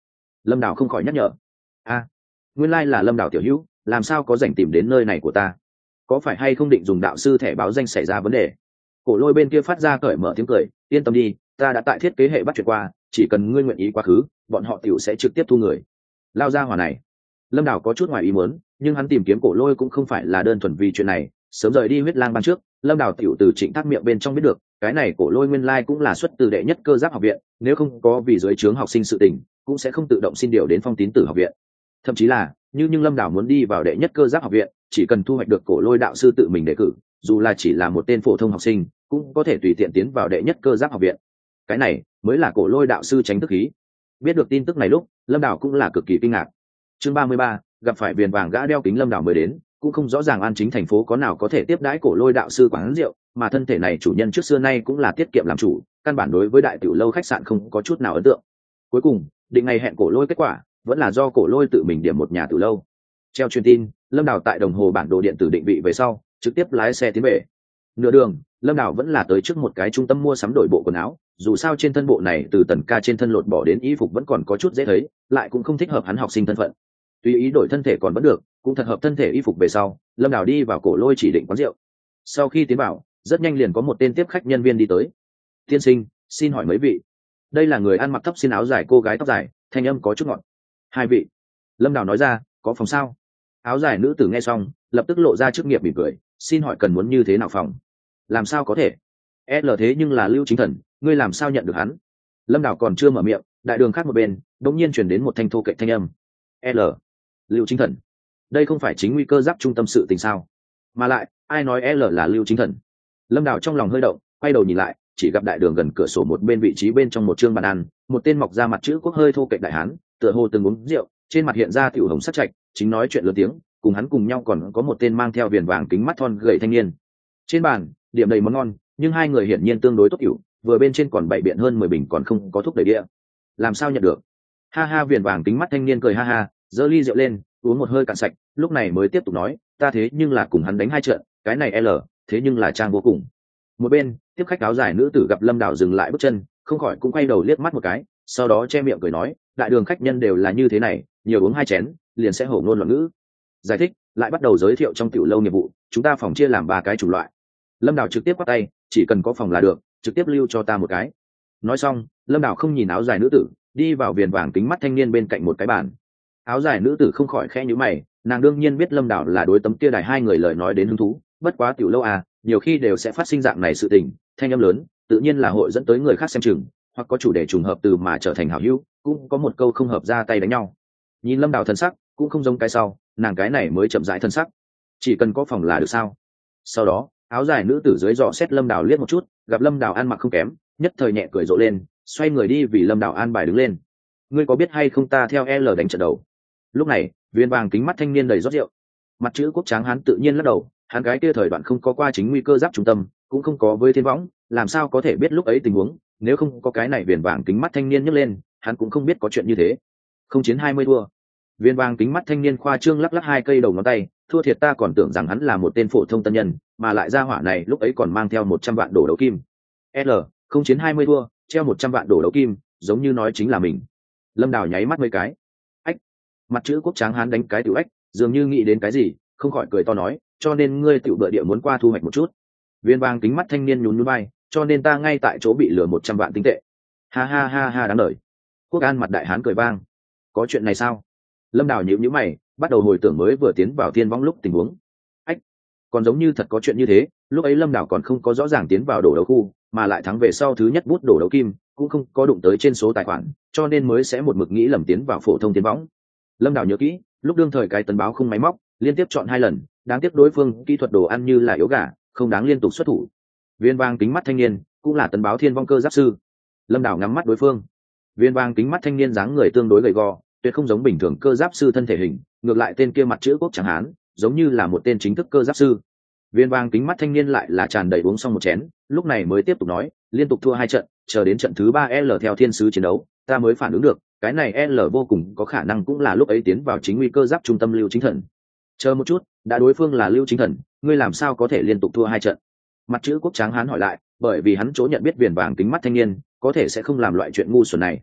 Lâm Đào không khỏi nhắc nhở. A, nguyên lai là Lâm Đào tiểu hữu, làm sao có rảnh tìm đến nơi này của ta? Có phải hay không định dùng đạo sư thẻ báo danh xảy ra vấn đề? Cổ Lôi bên kia phát ra cởi mở tiếng cười, yên tâm đi, ta đã tại thiết kế hệ bắt chuyện qua, chỉ cần ngươi nguyện ý quá khứ, bọn họ tiểu sẽ trực tiếp thu người. Lao ra hỏa này. Lâm Đào có chút ngoài ý muốn, nhưng hắn tìm kiếm Cổ Lôi cũng không phải là đơn thuần vì chuyện này. Sớm rời đi huyết lang ban trước, Lâm Đào tiểu từ Trịnh Thác miệng bên trong biết được, cái này Cổ Lôi nguyên lai cũng là xuất từ đệ nhất cơ giáp học viện, nếu không có vì dưới trướng học sinh sự tình, cũng sẽ không tự động xin điều đến Phong Tín Tử học viện. Thậm chí là, nhưng Lâm Đào muốn đi vào đệ nhất cơ giáp học viện, chỉ cần thu hoạch được Cổ Lôi đạo sư tự mình đề cử, dù là chỉ là một tên phổ thông học sinh, cũng có thể tùy tiện tiến vào đệ nhất cơ giáp học viện. Cái này mới là Cổ Lôi đạo sư tránh thức khí. Biết được tin tức này lúc, Lâm Đào cũng là cực kỳ kinh ngạc. Chương 33, gặp phải viền vàng gã đeo kính. Lâm Đào mới đến, cũng không rõ ràng An Chính thành phố có nào có thể tiếp đãi Cổ Lôi đạo sư quán rượu, mà thân thể này chủ nhân trước xưa nay cũng là tiết kiệm làm chủ, căn bản đối với đại tiểu lâu khách sạn không có chút nào ấn tượng. Cuối cùng, định ngày hẹn Cổ Lôi kết quả, vẫn là do Cổ Lôi tự mình điểm một nhà tiểu lâu. Treo truyền tin, Lâm Đào tại đồng hồ bản đồ điện tử định vị về sau, trực tiếp lái xe tiến về. Nửa đường, Lâm Đào vẫn là tới trước một cái trung tâm mua sắm đổi bộ quần áo, dù sao trên thân bộ này từ Tần Ca trên thân lột bỏ đến y phục vẫn còn có chút dễ thấy, lại cũng không thích hợp hắn học sinh thân phận. Tuy ý đổi thân thể còn vẫn được, cũng thật hợp thân thể y phục về sau, Lâm Đào đi vào Cổ Lôi chỉ định quán rượu. Sau khi tiến vào, rất nhanh liền có một tên tiếp khách nhân viên đi tới. "Tiên sinh, xin hỏi mấy vị?" Đây là người ăn mặc thấp xin áo dài cô gái tóc dài, thanh âm có chút ngọt. "Hai vị." Lâm Đào nói ra, "Có phòng sao?" Áo dài nữ tử nghe xong, lập tức lộ ra chức nghiệp mỉm cười, "Xin hỏi cần muốn như thế nào phòng?" "Làm sao có thể? L thế nhưng là Lưu Chính Thần, ngươi làm sao nhận được hắn?" Lâm Đào còn chưa mở miệng, đại đường khác một bên đột nhiên truyền đến một thanh thô kệch thanh âm. "L, Lưu Chính Thần, đây không phải chính nguy cơ giáp trung tâm sự tình sao? Mà lại, ai nói L là Lưu Chính Thần?" Lâm Đào trong lòng hơi động, quay đầu nhìn lại, chỉ gặp đại đường gần cửa sổ một bên vị trí bên trong một chương bàn ăn, một tên mọc ra mặt chữ quốc hơi thô kệch đại hán, tựa hồ từng uống rượu, trên mặt hiện ra tiểu hồng sắc trạch, chính nói chuyện lớn tiếng, cùng hắn cùng nhau còn có một tên mang theo viền vàng kính mắt thon gầy thanh niên. Trên bàn, điểm đầy món ngon, nhưng hai người hiển nhiên tương đối tốt hiểu, vừa bên trên còn bày biện hơn 10 bình còn không có thuốc đầy địa. "Làm sao nhận được?" Ha ha, viền vàng kính mắt thanh niên cười ha ha, giơ ly rượu lên, uống một hơi cạn sạch, lúc này mới tiếp tục nói, "Ta thế nhưng là cùng hắn đánh hai trận, cái này L, thế nhưng là trang vô cùng." Một bên, tiếp khách áo dài nữ tử gặp Lâm Đào dừng lại bước chân, không khỏi cũng quay đầu liếc mắt một cái, sau đó che miệng cười nói, "Đại đường khách nhân đều là như thế này, nhiều uống hai chén, liền sẽ hổ ngôn loạn ngữ." Giải thích, lại bắt đầu giới thiệu trong tiểu lâu nghiệp vụ, "Chúng ta phòng chia làm 3 cái chủng loại." Lâm Đào trực tiếp quát tay, "Chỉ cần có phòng là được, trực tiếp lưu cho ta một cái." Nói xong, Lâm Đào không nhìn áo dài nữ tử, đi vào viền vàng kính mắt thanh niên bên cạnh một cái bàn. Áo dài nữ tử không khỏi khẽ nhíu mày, nàng đương nhiên biết Lâm Đào là đối tấm kia đài hai người lời nói đến hứng thú, bất quá tiểu lâu à, nhiều khi đều sẽ phát sinh dạng này sự tình, thanh âm lớn, tự nhiên là hội dẫn tới người khác xem chừng, hoặc có chủ đề trùng hợp từ mà trở thành hảo hữu, cũng có một câu không hợp ra tay đánh nhau. Nhìn Lâm Đào thân sắc, cũng không giống cái sau, nàng cái này mới chậm rãi thân sắc. "Chỉ cần có phòng là được sao?" Sau đó, áo dài nữ tử dưới dò xét Lâm Đào liếc một chút, gặp Lâm Đào ăn mặc không kém, nhất thời nhẹ cười rộ lên, xoay người đi vì Lâm Đào an bài đứng lên. "Ngươi có biết hay không ta theo L đánh trận đầu?" Lúc này, viên vàng kính mắt thanh niên đầy rót rượu, mặt chữ quốc tráng hán tự nhiên lắc đầu, hắn cái kia thời đoạn không có qua chính nguy cơ giáp trung tâm, cũng không có với thiên võng, làm sao có thể biết lúc ấy tình huống, nếu không có cái này viền vàng kính mắt thanh niên nhấc lên, hắn cũng không biết có chuyện như thế. "Không chiến 20 thua." Viên vàng kính mắt thanh niên khoa trương lắc lắc hai cây đầu ngón tay, "Thua thiệt ta còn tưởng rằng hắn là một tên phổ thông tân nhân, mà lại ra hỏa này lúc ấy còn mang theo 100 vạn đồ đấu kim." "L, không chiến 20 thua, treo 100 vạn đồ đấu kim, giống như nói chính là mình." Lâm Đào nháy mắt mấy cái. Ách. Mặt chữ quốc tráng hán đánh cái tiểu ách, dường như nghĩ đến cái gì, không khỏi cười to nói, "Cho nên ngươi tiểu bợ địa muốn qua thu hoạch một chút." Viên vàng kính mắt thanh niên nhún nhún vai, "Cho nên ta ngay tại chỗ bị lừa 100 vạn tinh tệ." Ha ha ha ha, đáng đời. Quốc An mặt đại hán cười vang. "Có chuyện này sao?" Lâm Đào nhíu nhíu mày, bắt đầu hồi tưởng mới vừa tiến vào thiên võng lúc tình huống. Ách, còn giống như thật có chuyện như thế, lúc ấy Lâm Đào còn không có rõ ràng tiến vào đổ đấu khu, mà lại thắng về sau thứ nhất bút đổ đấu kim, cũng không có đụng tới trên số tài khoản, cho nên mới sẽ một mực nghĩ lầm tiến vào phổ thông thiên võng. Lâm Đào nhớ kỹ, lúc đương thời cái tấn báo không máy móc, liên tiếp chọn 2 lần, đáng tiếc đối phương kỹ thuật đồ ăn như là yếu gà, không đáng liên tục xuất thủ. Viên vàng kính mắt thanh niên cũng là tấn báo thiên vong cơ giáp sư. Lâm Đào ngắm mắt đối phương. Viên vàng kính mắt thanh niên dáng người tương đối gầy gò, tuyệt không giống bình thường cơ giáp sư thân thể hình, ngược lại tên kia mặt chữ quốc chẳng hán, giống như là một tên chính thức cơ giáp sư. Viên vàng kính mắt thanh niên lại là tràn đầy uống xong một chén, lúc này mới tiếp tục nói, "Liên tục thua 2 trận, chờ đến trận thứ 3 L theo thiên sứ chiến đấu, ta mới phản ứng được, cái này L vô cùng có khả năng cũng là lúc ấy tiến vào chính nguy cơ giáp trung tâm Lưu Chính Thần." "Chờ một chút, đã đối phương là Lưu Chính Thần, ngươi làm sao có thể liên tục thua 2 trận?" Mặt chữ quốc tráng hán hỏi lại, bởi vì hắn chỗ nhận biết viền vàng kính mắt thanh niên, có thể sẽ không làm loại chuyện ngu xuẩn này.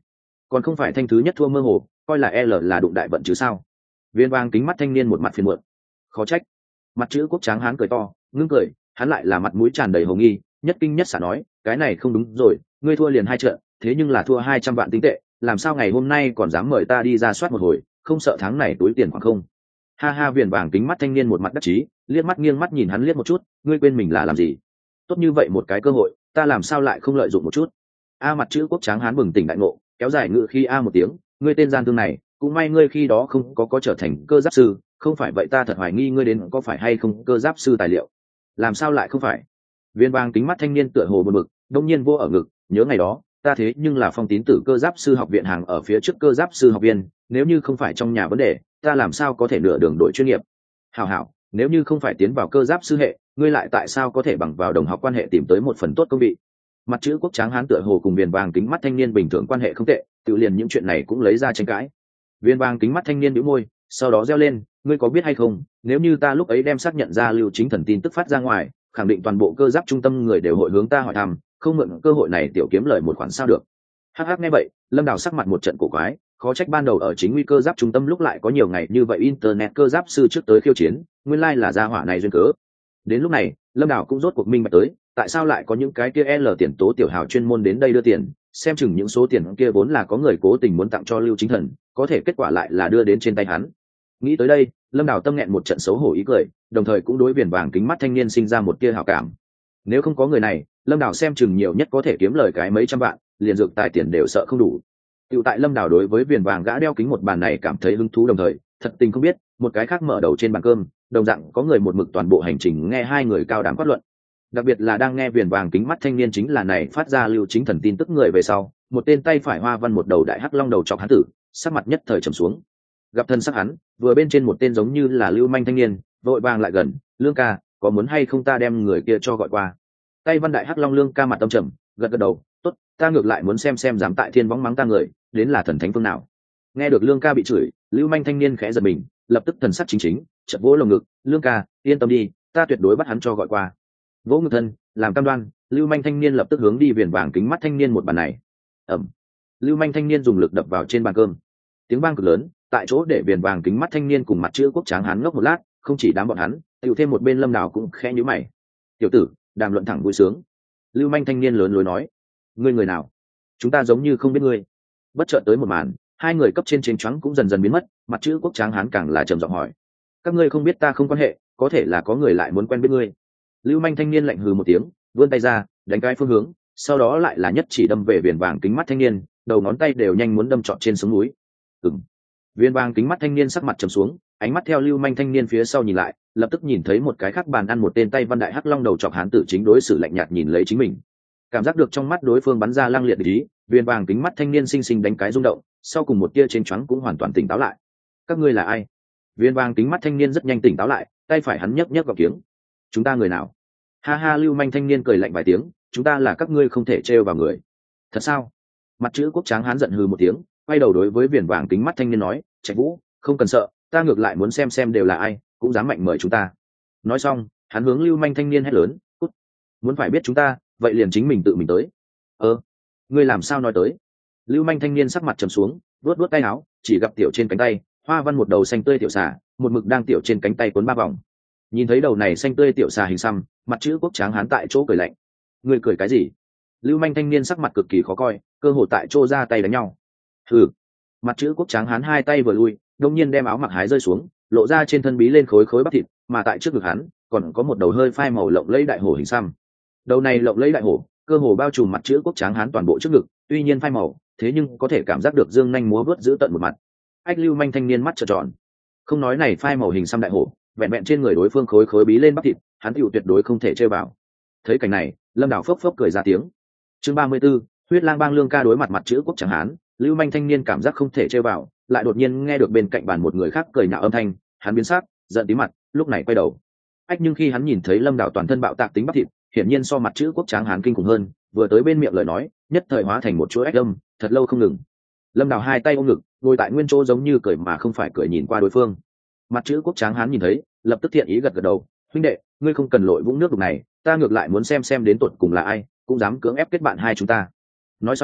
còn không phải thanh thứ nhất thua mơ hồ, coi là L là đụng đại vận chứ sao? Viên vàng kính mắt thanh niên một mặt phiền muộn. Khó trách. Mặt chữ quốc tráng hán cười to, ngưng cười, hắn lại là mặt mũi tràn đầy hồ nghi, nhất kinh nhất xả nói, cái này không đúng rồi, ngươi thua liền 2 trận, thế nhưng là thua 200 vạn tinh tệ, làm sao ngày hôm nay còn dám mời ta đi ra soát một hồi, không sợ tháng này túi tiền khoảng không? Ha ha, viền vàng kính mắt thanh niên một mặt đắc chí, liếc mắt nghiêng mắt nhìn hắn liếc một chút, ngươi quên mình là làm gì? Tốt như vậy một cái cơ hội, ta làm sao lại không lợi dụng một chút? A mặt chữ quốc tráng hán bừng tỉnh đại ngộ, kéo dài ngự khi a một tiếng, ngươi tên gian thương này, cũng may ngươi khi đó không có trở thành cơ giáp sư, không phải vậy ta thật hoài nghi ngươi đến có phải hay không cơ giáp sư tài liệu. Làm sao lại không phải? Viên vàng kính mắt thanh niên tựa hồ buồn bực, đông nhiên vô ở ngực, nhớ ngày đó, ta thế nhưng là phong tín tử cơ giáp sư học viện hàng ở phía trước cơ giáp sư học viên, nếu như không phải trong nhà vấn đề, ta làm sao có thể nửa đường đổi chuyên nghiệp? Hảo hảo, nếu như không phải tiến vào cơ giáp sư hệ, ngươi lại tại sao có thể bằng vào đồng học quan hệ tìm tới một phần tốt công vị? Mặt chữ quốc tráng hán tựa hồ cùng viền vàng kính mắt thanh niên bình thường quan hệ không tệ, tự liền những chuyện này cũng lấy ra tranh cãi. Viên vàng kính mắt thanh niên nhíu môi, sau đó reo lên, ngươi có biết hay không, nếu như ta lúc ấy đem xác nhận ra lưu chính thần tin tức phát ra ngoài, khẳng định toàn bộ cơ giáp trung tâm người đều hội hướng ta hỏi thăm, không mượn cơ hội này tiểu kiếm lời một khoản sao được? Hắc hắc nghe vậy, Lâm Đào sắc mặt một trận cổ quái, khó trách ban đầu ở chính nguy cơ giáp trung tâm lúc lại có nhiều ngày như vậy internet cơ giáp sư trước tới khiêu chiến, nguyên lai là gia hỏa này duyên cớ. Đến lúc này, Lâm Đào cũng rốt cuộc minh bạch tới, tại sao lại có những cái kia L tiền tố tiểu hào chuyên môn đến đây đưa tiền, xem chừng những số tiền kia vốn là có người cố tình muốn tặng cho Lưu Chính Thần, có thể kết quả lại là đưa đến trên tay hắn. Nghĩ tới đây, Lâm Đào tâm nghẹn một trận xấu hổ ý cười, đồng thời cũng đối viền vàng kính mắt thanh niên sinh ra một tia hảo cảm. Nếu không có người này, Lâm Đào xem chừng nhiều nhất có thể kiếm lời cái mấy trăm vạn, liền dược tài tiền đều sợ không đủ. Tiểu tại Lâm Đào đối với viền vàng gã đeo kính một bàn này cảm thấy hứng thú, đồng thời thật tình không biết một cái khác mở đầu trên bàn cơm, đồng dạng có người một mực toàn bộ hành trình nghe hai người cao đàm quát luận. Đặc biệt là đang nghe viền vàng kính mắt thanh niên chính là này phát ra Lưu Chính Thần tin tức người về sau, một tên tay phải hoa văn một đầu đại hắc long đầu chọc hắn tử, sắc mặt nhất thời trầm xuống. Gặp thân sắc hắn, vừa bên trên một tên giống như là lưu manh thanh niên, vội vàng lại gần, Lương ca, có muốn hay không ta đem người kia cho gọi qua? Tay văn đại hắc long Lương ca mặt tâm trầm, gật gật đầu, tốt, ta ngược lại muốn xem dám tại thiên võng mắng ta người, đến là thần thánh phương nào. Nghe được Lương ca bị chửi, lưu manh thanh niên khẽ giật mình, lập tức thần sắc chính, chợt vỗ lồng ngực, Lương ca, yên tâm đi, ta tuyệt đối bắt hắn cho gọi qua. Vỗ ngực thân, làm cam đoan, lưu manh thanh niên lập tức hướng đi viền vàng kính mắt thanh niên một bàn này. Ẩm. Lưu manh thanh niên dùng lực đập vào trên bàn cơm, tiếng vang cực lớn, tại chỗ để viền vàng kính mắt thanh niên cùng mặt chữ quốc tráng hán ngốc một lát, không chỉ đám bọn hắn, tiểu thêm một bên Lâm Đào cũng khẽ nhíu mày. Tiểu tử, đàm luận thẳng vui sướng. Lưu manh thanh niên lớn lối nói, ngươi người nào? Chúng ta giống như không biết ngươi. Bất chợt tới một màn, hai người cấp trên choáng cũng dần dần biến mất, mặt chữ quốc tráng hán càng là trầm giọng hỏi, các ngươi không biết ta không quan hệ, có thể là có người lại muốn quen biết ngươi. Lưu manh thanh niên lạnh hừ một tiếng, vươn tay ra, đánh cái phương hướng, sau đó lại là nhất chỉ đâm về viền vàng kính mắt thanh niên, đầu ngón tay đều nhanh muốn đâm trọn trên sống núi. Viên vàng kính mắt thanh niên sắc mặt trầm xuống, ánh mắt theo lưu manh thanh niên phía sau nhìn lại, lập tức nhìn thấy một cái khác bàn ăn một tên tay văn đại hắc long đầu chọc hán tử chính đối xử lạnh nhạt nhìn lấy chính mình. Cảm giác được trong mắt đối phương bắn ra lăng liệt ý, viên vàng kính mắt thanh niên sinh sinh đánh cái rung động, sau cùng một tia trên choáng cũng hoàn toàn tỉnh táo lại. Các ngươi là ai? Viên vàng kính mắt thanh niên rất nhanh tỉnh táo lại, tay phải hắn nhấc gọc kiếng. Chúng ta người nào? Ha ha, lưu manh thanh niên cười lạnh vài tiếng, chúng ta là các ngươi không thể trêu vào người. Thật sao? Mặt chữ quốc tráng hán giận hừ một tiếng, quay đầu đối với viền vàng kính mắt thanh niên nói, Trạch Vũ, không cần sợ, ta ngược lại muốn xem đều là ai, cũng dám mạnh mời chúng ta. Nói xong, hắn hướng lưu manh thanh niên hét lớn, cút. Muốn phải biết chúng ta, vậy liền chính mình tự mình tới. Ngươi làm sao nói tới? Lưu manh thanh niên sắc mặt trầm xuống, vuốt tay áo, chỉ gặp tiểu trên cánh tay hoa văn một đầu xanh tươi tiểu xà, một mực đang tiểu trên cánh tay cuốn 3 vòng. Nhìn thấy đầu này xanh tươi tiểu xà hình xăm, mặt chữ quốc tráng hán tại chỗ cười lạnh. Ngươi cười cái gì? Lưu manh thanh niên sắc mặt cực kỳ khó coi, cơ hồ tại chỗ ra tay đánh nhau. Hừ. Mặt chữ quốc tráng hán hai tay vừa lui, đột nhiên đem áo mặc hái rơi xuống, lộ ra trên thân bí lên khối bắp thịt, mà tại trước ngực hắn còn có một đầu hơi phai màu lộng lẫy đại hổ hình xăm. Đầu này lộng lẫy đại hổ, cơ hồ bao trùm mặt chữ quốc tráng hán toàn bộ trước ngực, tuy nhiên phai màu, thế nhưng có thể cảm giác được dương nhanh múa vớt giữ tận một mặt. Ách lưu manh thanh niên mắt trợn tròn. Không nói này phai màu hình xăm đại hổ, vẹn trên người đối phương khối bí lên bắp thịt, hắn tiểu tuyệt đối không thể chơi vào. Thấy cảnh này, Lâm Đào phốc cười ra tiếng. Chương 34, huyết lang bang Lương ca đối mặt chữ quốc tráng hán, lưu manh thanh niên cảm giác không thể chơi vào, lại đột nhiên nghe được bên cạnh bàn một người khác cười nhạo âm thanh, hắn biến sắc, giận tí mặt, lúc này quay đầu. Ách nhưng khi hắn nhìn thấy Lâm Đào toàn thân bạo tạc tính bắp thịt, hiển nhiên so mặt chữ quốc tráng hán kinh khủng hơn, vừa tới bên miệng lời nói, nhất thời hóa thành một chuỗi ách âm, thật lâu không ngừng. Lâm Đào hai tay ôm ngực, ngồi tại nguyên chỗ giống như cười mà không phải cười nhìn qua đối phương. Mặt chữ quốc tráng hán nhìn thấy, lập tức thiện ý gật đầu, huynh đệ, ngươi không cần lội vũng nước đục này, ta ngược lại muốn xem đến tột cùng là ai cũng dám cưỡng ép kết bạn hai chúng ta. Nói xong,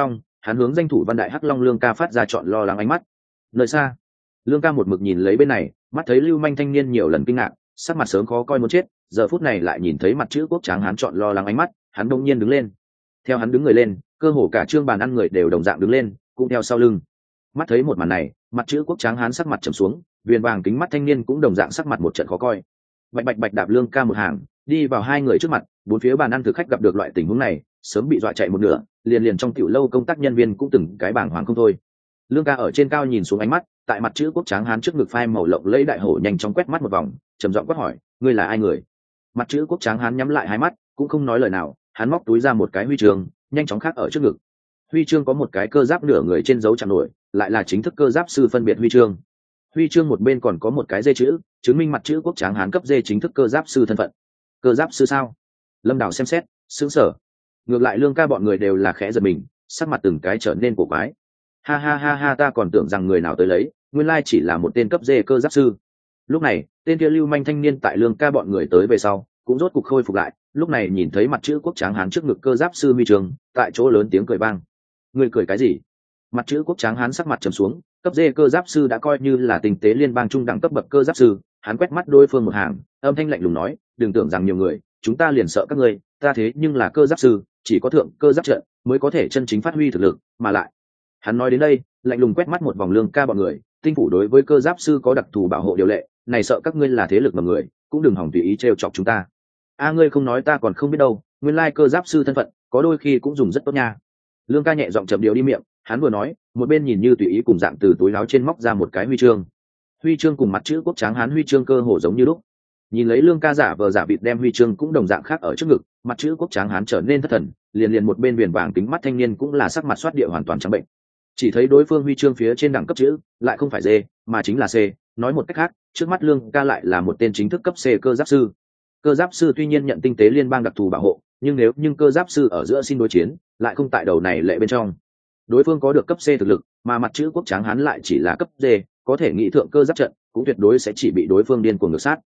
hắn hướng danh thủ Văn Đại Hắc Long Lương Ca phát ra chọn lo lắng ánh mắt. Nơi xa, Lương Ca một mực nhìn lấy bên này, mắt thấy lưu manh thanh niên nhiều lần kinh ngạc, sắc mặt sớm khó coi muốn chết, giờ phút này lại nhìn thấy mặt chữ quốc tráng hắn chọn lo lắng ánh mắt, hắn đông nhiên đứng lên. Theo hắn đứng người lên, cơ hồ cả trương bàn ăn người đều đồng dạng đứng lên, cũng theo sau lưng. Mắt thấy một màn này, mặt chữ quốc tráng hắn sắc mặt trầm xuống, viền vàng kính mắt thanh niên cũng đồng dạng sắc mặt một trận khó coi. Bạch bạch bạch đạp Lương Ca một hàng, đi vào hai người trước mặt, bốn phía bàn ăn thực khách gặp được loại tình huống này, sớm bị dọa chạy một nửa, liền trong tiểu lâu công tác nhân viên cũng từng cái bảng hoàng không thôi. Lương Ca ở trên cao nhìn xuống ánh mắt, tại mặt chữ quốc tráng hán trước ngực phai màu lộng lẫy đại hổ nhanh chóng quét mắt một vòng, trầm giọng quát hỏi, ngươi là ai người? Mặt chữ quốc tráng hán nhắm lại hai mắt, cũng không nói lời nào, hắn móc túi ra một cái huy chương, nhanh chóng khắc ở trước ngực. Huy chương có một cái cơ giáp nửa người trên dấu chạm nổi, lại là chính thức cơ giáp sư phân biệt huy chương. Huy chương một bên còn có một cái dê chữ, chứng minh mặt chữ quốc tráng hán cấp dê chính thức cơ giáp sư thân phận. Cơ giáp sư sao? Lâm Đào xem xét, sững sờ. Ngược lại Lương Ca bọn người đều là khẽ giật mình, sắc mặt từng cái trở nên cổ quái. Ha ha ha ha, ta còn tưởng rằng người nào tới lấy, nguyên lai chỉ là một tên cấp dê cơ giáp sư. Lúc này, tên kia lưu manh thanh niên tại Lương Ca bọn người tới về sau, cũng rốt cục khôi phục lại, lúc này nhìn thấy mặt chữ quốc tráng hán trước ngực cơ giáp sư huy chương, tại chỗ lớn tiếng cười vang. Người cười cái gì? Mặt chữ quốc tráng hán sắc mặt trầm xuống, cấp dê cơ giáp sư đã coi như là tinh tế liên bang trung đẳng cấp bậc cơ giáp sư, hắn quét mắt đối phương một hàng, âm thanh lạnh lùng nói, đừng tưởng rằng nhiều người, chúng ta liền sợ các ngươi, ta thế nhưng là cơ giáp sư, chỉ có thượng cơ giáp trận mới có thể chân chính phát huy thực lực, mà lại. Hắn nói đến đây, lạnh lùng quét mắt một vòng Lương Ca bọn người, tinh phủ đối với cơ giáp sư có đặc thù bảo hộ điều lệ, này sợ các ngươi là thế lực mà người, cũng đừng hỏng tùy ý trêu chọc chúng ta. A ngươi không nói ta còn không biết đâu, nguyên lai cơ giáp sư thân phận, có đôi khi cũng dùng rất tốt nha. Lương Ca nhẹ giọng chậm điều đi miệng, hắn vừa nói, một bên nhìn như tùy ý cùng dạng từ túi áo trên móc ra một cái huy chương. Huy chương cùng mặt chữ quốc tráng hán huy chương cơ hồ giống như lúc. Nhìn lấy Lương Ca giả vờ giả vịt đem huy chương cũng đồng dạng khác ở trước ngực, mặt chữ quốc tráng hán trở nên thất thần, liền một bên viền vàng kính mắt thanh niên cũng là sắc mặt xoát địa hoàn toàn trắng bệnh. Chỉ thấy đối phương huy chương phía trên đẳng cấp chữ lại không phải D, mà chính là C, nói một cách khác, trước mắt Lương Ca lại là một tên chính thức cấp C cơ giáp sư. Cơ giáp sư tuy nhiên nhận tinh tế liên bang đặc thù bảo hộ, nhưng cơ giáp sư ở giữa xin đối chiến, lại không tại đầu này lệ bên trong. Đối phương có được cấp C thực lực, mà mặt chữ quốc tráng hán lại chỉ là cấp D, có thể nghĩ thượng cơ giáp trận, cũng tuyệt đối sẽ chỉ bị đối phương điên cuồng ngược sát.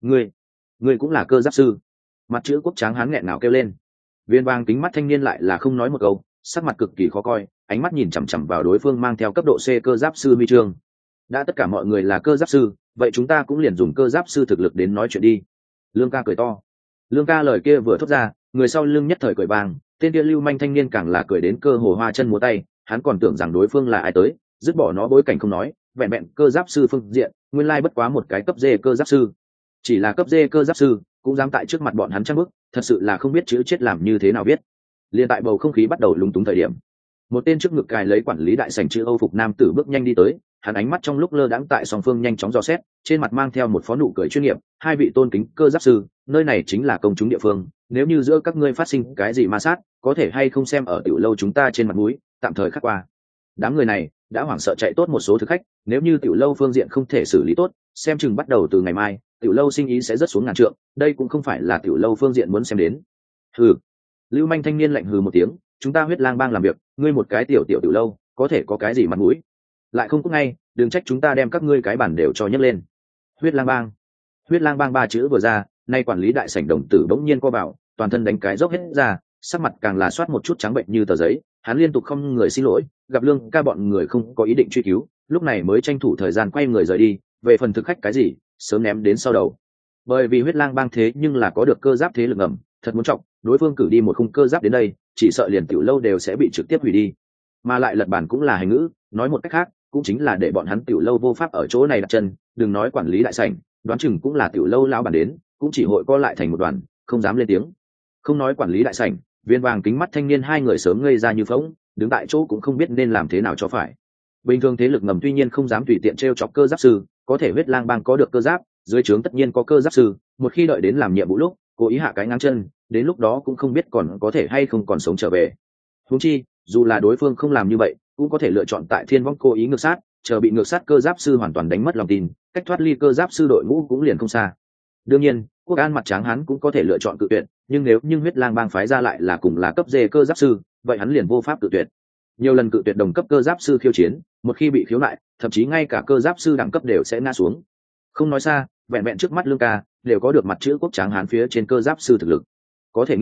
Ngươi cũng là cơ giáp sư? Mặt chữ quốc tráng hán nghẹn nào kêu lên. Viên vàng kính mắt thanh niên lại là không nói một câu, sắc mặt cực kỳ khó coi, ánh mắt nhìn chằm chằm vào đối phương mang theo cấp độ C cơ giáp sư huy chương. Đã tất cả mọi người là cơ giáp sư, vậy chúng ta cũng liền dùng cơ giáp sư thực lực đến nói chuyện đi. Lương Ca cười to. Lương Ca lời kia vừa thốt ra, người sau lưng nhất thời cười vàng, tên kia lưu manh thanh niên càng là cười đến cơ hồ hoa chân múa tay, hắn còn tưởng rằng đối phương là ai tới, dứt bỏ nó bối cảnh không nói, vẹn vẹn cơ giáp sư phương diện, nguyên lai bất quá một cái cấp D cơ giáp sư. Chỉ là cấp D cơ giáp sư, cũng dám tại trước mặt bọn hắn trăng bức, thật sự là không biết chữ chết làm như thế nào biết. Liên tại bầu không khí bắt đầu lúng túng thời điểm, một tên trước ngực cài lấy quản lý đại sảnh chữ Âu phục nam tử bước nhanh đi tới, hắn ánh mắt trong lúc lơ đãng tại song phương nhanh chóng dò xét, trên mặt mang theo một phó nụ cười chuyên nghiệp, hai vị tôn kính cơ giáp sư, nơi này chính là công chúng địa phương, nếu như giữa các ngươi phát sinh cái gì ma sát, có thể hay không xem ở tiểu lâu chúng ta trên mặt mũi, tạm thời khắc qua. Đám người này đã hoảng sợ chạy tốt một số thực khách, nếu như tiểu lâu phương diện không thể xử lý tốt, xem chừng bắt đầu từ ngày mai, tiểu lâu sinh ý sẽ rất xuống ngàn trượng, đây cũng không phải là tiểu lâu phương diện muốn xem đến. Hừ. Lưu manh thanh niên lạnh hừ một tiếng, chúng ta Huyết Lang Bang làm việc, ngươi một cái tiểu tiểu lâu, có thể có cái gì mặt mũi? Lại không có ngay, đừng trách chúng ta đem các ngươi cái bản đều cho nhấc lên. Huyết Lang Bang. Huyết Lang Bang ba chữ vừa ra, nay quản lý đại sảnh đồng tử bỗng nhiên co vào, toàn thân đánh cái dốc hết ra, sắc mặt càng là soát một chút trắng bệnh như tờ giấy, hắn liên tục không người xin lỗi, gặp Lương Ca bọn người không có ý định truy cứu, lúc này mới tranh thủ thời gian quay người rời đi, về phần thực khách cái gì, sớm ném đến sau đầu. Bởi vì Huyết Lang Bang thế nhưng là có được cơ giáp thế lực ngầm, thật muốn trọng, đối phương cử đi một khung cơ giáp đến đây, chỉ sợ liền tiểu lâu đều sẽ bị trực tiếp hủy đi. Mà lại lật bản cũng là hành ngữ, nói một cách khác, cũng chính là để bọn hắn tiểu lâu vô pháp ở chỗ này đặt chân, đừng nói quản lý đại sảnh, đoán chừng cũng là tiểu lâu lão bản đến, cũng chỉ hội co lại thành một đoàn, không dám lên tiếng. Không nói quản lý đại sảnh, viên vàng kính mắt thanh niên hai người sớm ngây ra như phỗng, đứng tại chỗ cũng không biết nên làm thế nào cho phải. Bình thường thế lực ngầm tuy nhiên không dám tùy tiện trêu chọc cơ giáp sư, có thể Huyết Lang Bang có được cơ giáp, dưới trướng tất nhiên có cơ giáp sư, một khi đợi đến làm nhiệm vụ lúc, cố ý hạ cái ngang chân, đến lúc đó cũng không biết còn có thể hay không còn sống trở về. Huống chi, dù là đối phương không làm như vậy, cũng có thể lựa chọn tại Thiên Vong cố ý ngược sát, chờ bị ngược sát cơ giáp sư hoàn toàn đánh mất lòng tin, cách thoát ly cơ giáp sư đội ngũ cũng liền không xa. Đương nhiên, Quốc An mặt tráng hắn cũng có thể lựa chọn cự tuyệt, nhưng nếu Huyết Lang Bang phái ra lại là cùng là cấp D cơ giáp sư, vậy hắn liền vô pháp cự tuyệt. Nhiều lần cự tuyệt đồng cấp cơ giáp sư khiêu chiến, một khi bị khiếu nại, thậm chí ngay cả cơ giáp sư đẳng cấp đều sẽ ngã xuống. Không nói xa, vẹn vẹn trước mắt Lương Ca, đều có được mặt chữ quốc tráng hán phía trên cơ giáp sư thực lực. Có thể nghĩ,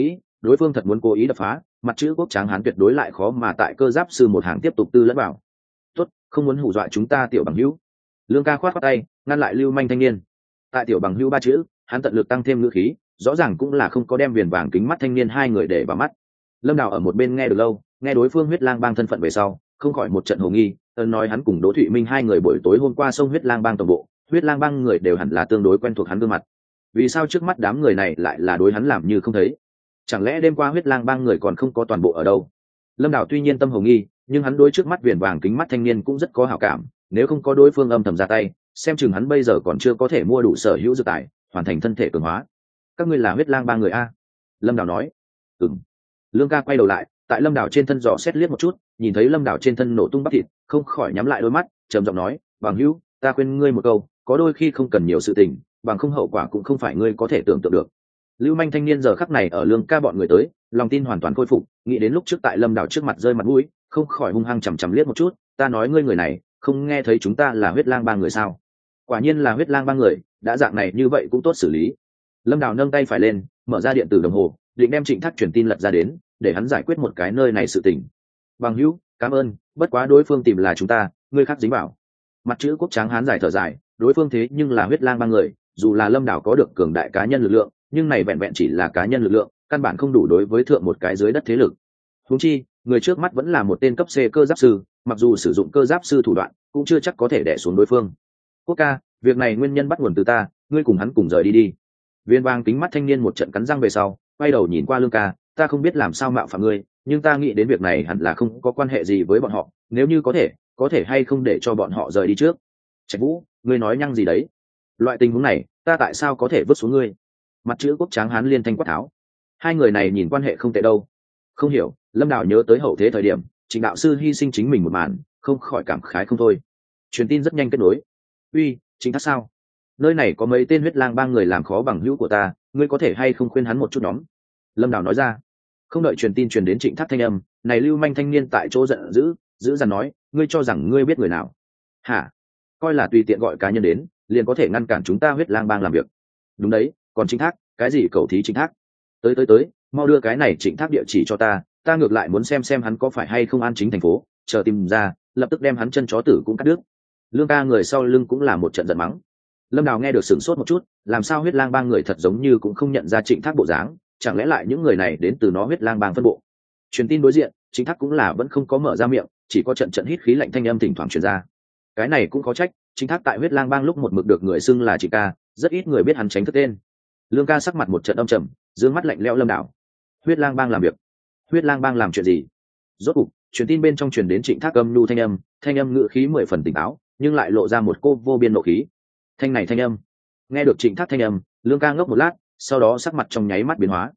đối phương thật muốn cố ý đập phá, mặt chữ quốc tráng hán tuyệt đối lại khó mà tại cơ giáp sư một hàng tiếp tục tư lẫn vào. Tốt, không muốn hù dọa chúng ta tiểu bằng hữu. Lương ca khoát khoát tay ngăn lại lưu manh thanh niên. Tại tiểu bằng hữu ba chữ, hắn tận lực tăng thêm ngữ khí, rõ ràng cũng là không có đem viền vàng kính mắt thanh niên hai người để vào mắt. Lâm Đào ở một bên nghe được lâu, nghe đối phương huyết lang bang thân phận về sau, không khỏi một trận hồ nghi, nói hắn cùng Đỗ Thụy Minh hai người buổi tối hôm qua xông huyết lang bang tổng bộ, huyết lang bang người đều hẳn là tương đối quen thuộc hắn gương mặt. Vì sao trước mắt đám người này lại là đối hắn làm như không thấy? Chẳng lẽ đêm qua huyết lang bang người còn không có toàn bộ ở đâu? Lâm Đào tuy nhiên tâm hồ nghi, nhưng hắn đối trước mắt viền vàng kính mắt thanh niên cũng rất có hảo cảm, nếu không có đối phương âm thầm ra tay, xem chừng hắn bây giờ còn chưa có thể mua đủ sở hữu dược tài, hoàn thành thân thể cường hóa. Các ngươi là huyết lang bang người a? Lâm Đào nói. Ừm. Lương ca quay đầu lại, tại Lâm Đào trên thân dò xét liếc một chút, nhìn thấy Lâm Đào trên thân nổ tung bắp thịt, không khỏi nhắm lại đôi mắt, trầm giọng nói, bằng hữu, ta khuyên ngươi một câu, có đôi khi không cần nhiều sự tình, bằng không hậu quả cũng không phải ngươi có thể tưởng tượng được. Lưu manh thanh niên giờ khắc này ở Lương ca bọn người tới, lòng tin hoàn toàn khôi phục, nghĩ đến lúc trước tại Lâm Đào trước mặt rơi mặt mũi, không khỏi hung hăng chằm chằm liếc một chút, ta nói ngươi người này, không nghe thấy chúng ta là huyết lang bang người sao? Quả nhiên là huyết lang bang người, đã dạng này như vậy cũng tốt xử lý. Lâm Đào nâng tay phải lên, mở ra điện tử đồng hồ, định đem Trịnh Thác truyền tin lật ra đến, để hắn giải quyết một cái nơi này sự tình. Bằng hữu, cảm ơn, bất quá đối phương tìm là chúng ta, ngươi khác dính vào. Mặt chữ quốc tráng hán giải thở dài, đối phương thế nhưng là huyết lang bang người, dù là Lâm Đào có được cường đại cá nhân lực lượng, nhưng này vẹn vẹn chỉ là cá nhân lực lượng, căn bản không đủ đối với thượng một cái dưới đất thế lực. Huống chi, người trước mắt vẫn là một tên cấp C cơ giáp sư, mặc dù sử dụng cơ giáp sư thủ đoạn, cũng chưa chắc có thể đè xuống đối phương. Quốc ca, việc này nguyên nhân bắt nguồn từ ta, ngươi cùng hắn cùng rời đi đi. Viên vang kính mắt thanh niên một trận cắn răng về sau, quay đầu nhìn qua Lương ca, ta không biết làm sao mạo phạm ngươi, nhưng ta nghĩ đến việc này hẳn là không có quan hệ gì với bọn họ, nếu như có thể hay không để cho bọn họ rời đi trước. Trạch Vũ, ngươi nói nhăng gì đấy? Loại tình huống này, ta tại sao có thể vứt xuống ngươi? Mặt chữ quốc tráng hán liên thanh quát tháo. Hai người này nhìn quan hệ không tệ đâu. Không hiểu, Lâm Đào nhớ tới hậu thế thời điểm, Trịnh đạo sư hy sinh chính mình một màn, không khỏi cảm khái không thôi. Truyền tin rất nhanh kết nối. Uy, Trịnh Thác sao? Nơi này có mấy tên huyết lang bang người làm khó bằng hữu của ta, ngươi có thể hay không khuyên hắn một chút nhóm? Lâm Đào nói ra. Không đợi truyền tin truyền đến Trịnh Thác thanh âm, này lưu manh thanh niên tại chỗ giận dữ dằn nói, ngươi cho rằng ngươi biết người nào? Hả? Coi là tùy tiện gọi cá nhân đến, liền có thể ngăn cản chúng ta huyết lang bang làm việc? Đúng đấy, còn Trịnh Thác, cái gì cẩu thí Trịnh Thác? Tới, mau đưa cái này Trịnh Thác địa chỉ cho ta ngược lại muốn xem hắn có phải hay không an chính thành phố, chờ tìm ra, lập tức đem hắn chân chó tử cũng cắt đứt. Lương ca người sau lưng cũng là một trận giận mắng. Lâm Đào nghe được sửng sốt một chút, làm sao huyết lang bang người thật giống như cũng không nhận ra Trịnh Thác bộ dáng, chẳng lẽ lại những người này đến từ nó huyết lang bang phân bộ? Truyền tin đối diện, Trịnh Thác cũng là vẫn không có mở ra miệng, chỉ có trận hít khí lạnh thanh âm thỉnh thoảng truyền ra. Cái này cũng có trách, Trịnh Thác tại huyết lang bang lúc một mực được người xưng là Trịnh ca, rất ít người biết hắn tránh thức tên. Lương ca sắc mặt một trận âm trầm, dương mắt lạnh lẽo Lâm Đào. Huyết lang bang làm việc? Huyết lang bang làm chuyện gì? Rốt cục, truyền tin bên trong truyền đến Trịnh Thác âm nhu thanh âm ngữ khí 10 phần tỉnh táo, nhưng lại lộ ra một cô vô biên nộ khí. Thanh âm. Nghe được Trịnh Thác thanh âm, Lương ca ngốc một lát, sau đó sắc mặt trong nháy mắt biến hóa.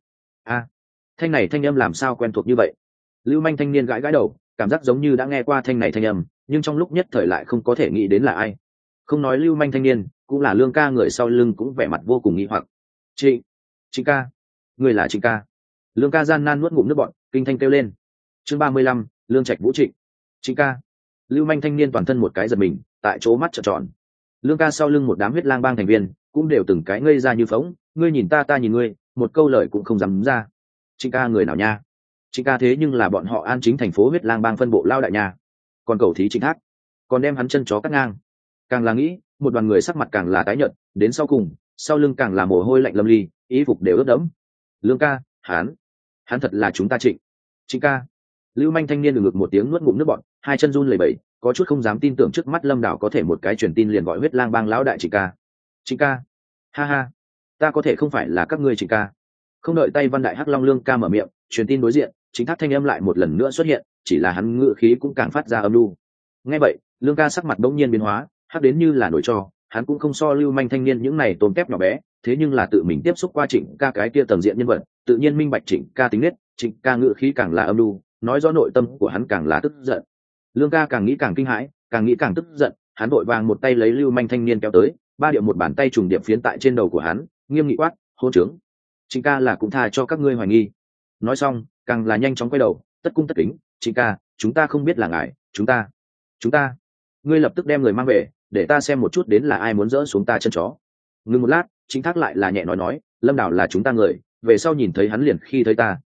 Thanh âm làm sao quen thuộc như vậy? Lưu manh thanh niên gãi đầu, cảm giác giống như đã nghe qua thanh âm, nhưng trong lúc nhất thời lại không có thể nghĩ đến là ai. Không nói lưu manh thanh niên, cũng là Lương ca người sau lưng cũng vẻ mặt vô cùng nghi hoặc. Trịnh ca, người là Trịnh ca? Lương ca gian nan nuốt ngụm nước bọt, kinh thanh kêu lên. Chương 35, Lương Trạch Vũ Trịnh ca. Lưu manh thanh niên toàn thân một cái giật mình, tại chỗ mắt trợn tròn. Lương ca sau lưng một đám huyết lang bang thành viên cũng đều từng cái ngây ra như phóng, ngươi nhìn ta nhìn ngươi, một câu lời cũng không dám ra. Trịnh ca người nào nha? Trịnh ca thế nhưng là bọn họ an chính thành phố huyết lang bang phân bộ lao đại nha. Còn cầu thí Trịnh Thác, còn đem hắn chân chó cắt ngang. Càng là nghĩ, một đoàn người sắc mặt càng là tái nhợt, đến sau cùng, sau lưng càng là mồ hôi lạnh lâm ly, y phục đều ướt đẫm. Lương ca, hắn thật là chúng ta Trịnh ca. Lưu manh thanh niên ngực một tiếng nuốt ngụm nước bọt, hai chân run lẩy bẩy, có chút không dám tin tưởng trước mắt Lâm Đào có thể một cái truyền tin liền gọi huyết lang bang lão đại Trịnh ca. Ha ha, ta có thể không phải là các ngươi Trịnh ca? Không đợi tay Văn Đại Hắc Long Lương ca mở miệng, truyền tin đối diện, Trịnh Thác thanh âm lại một lần nữa xuất hiện, chỉ là hắn ngữ khí cũng càng phát ra âm u. Nghe vậy, Lương ca sắc mặt bỗng nhiên biến hóa, hắc đến như là nổi tro, hắn cũng không so lưu manh thanh niên những này tôm tép nhỏ bé, thế nhưng là tự mình tiếp xúc qua Trịnh ca cái kia tầng diện nhân vật, tự nhiên minh bạch Trịnh ca tính nết, Trịnh ca ngữ khí càng là âm u, nói rõ nội tâm của hắn càng là tức giận. Lương ca càng nghĩ càng kinh hãi, càng nghĩ càng tức giận, hắn vội vàng một tay lấy lưu manh thanh niên kéo tới, ba điệu một bàn tay trùng điệp phiến tại trên đầu của hắn, nghiêm nghị quát, hôn trướng. Trịnh ca là cũng tha cho các ngươi hoài nghi. Nói xong, càng là nhanh chóng quay đầu, tất cung tất kính, Trịnh ca, chúng ta không biết là ngài, chúng ta, ngươi lập tức đem người mang về, để ta xem một chút đến là ai muốn dỡ xuống ta chân chó. Ngừng một lát, Trịnh Thác lại là nhẹ nói, Lâm Đào là chúng ta người, về sau nhìn thấy hắn liền khi thấy ta,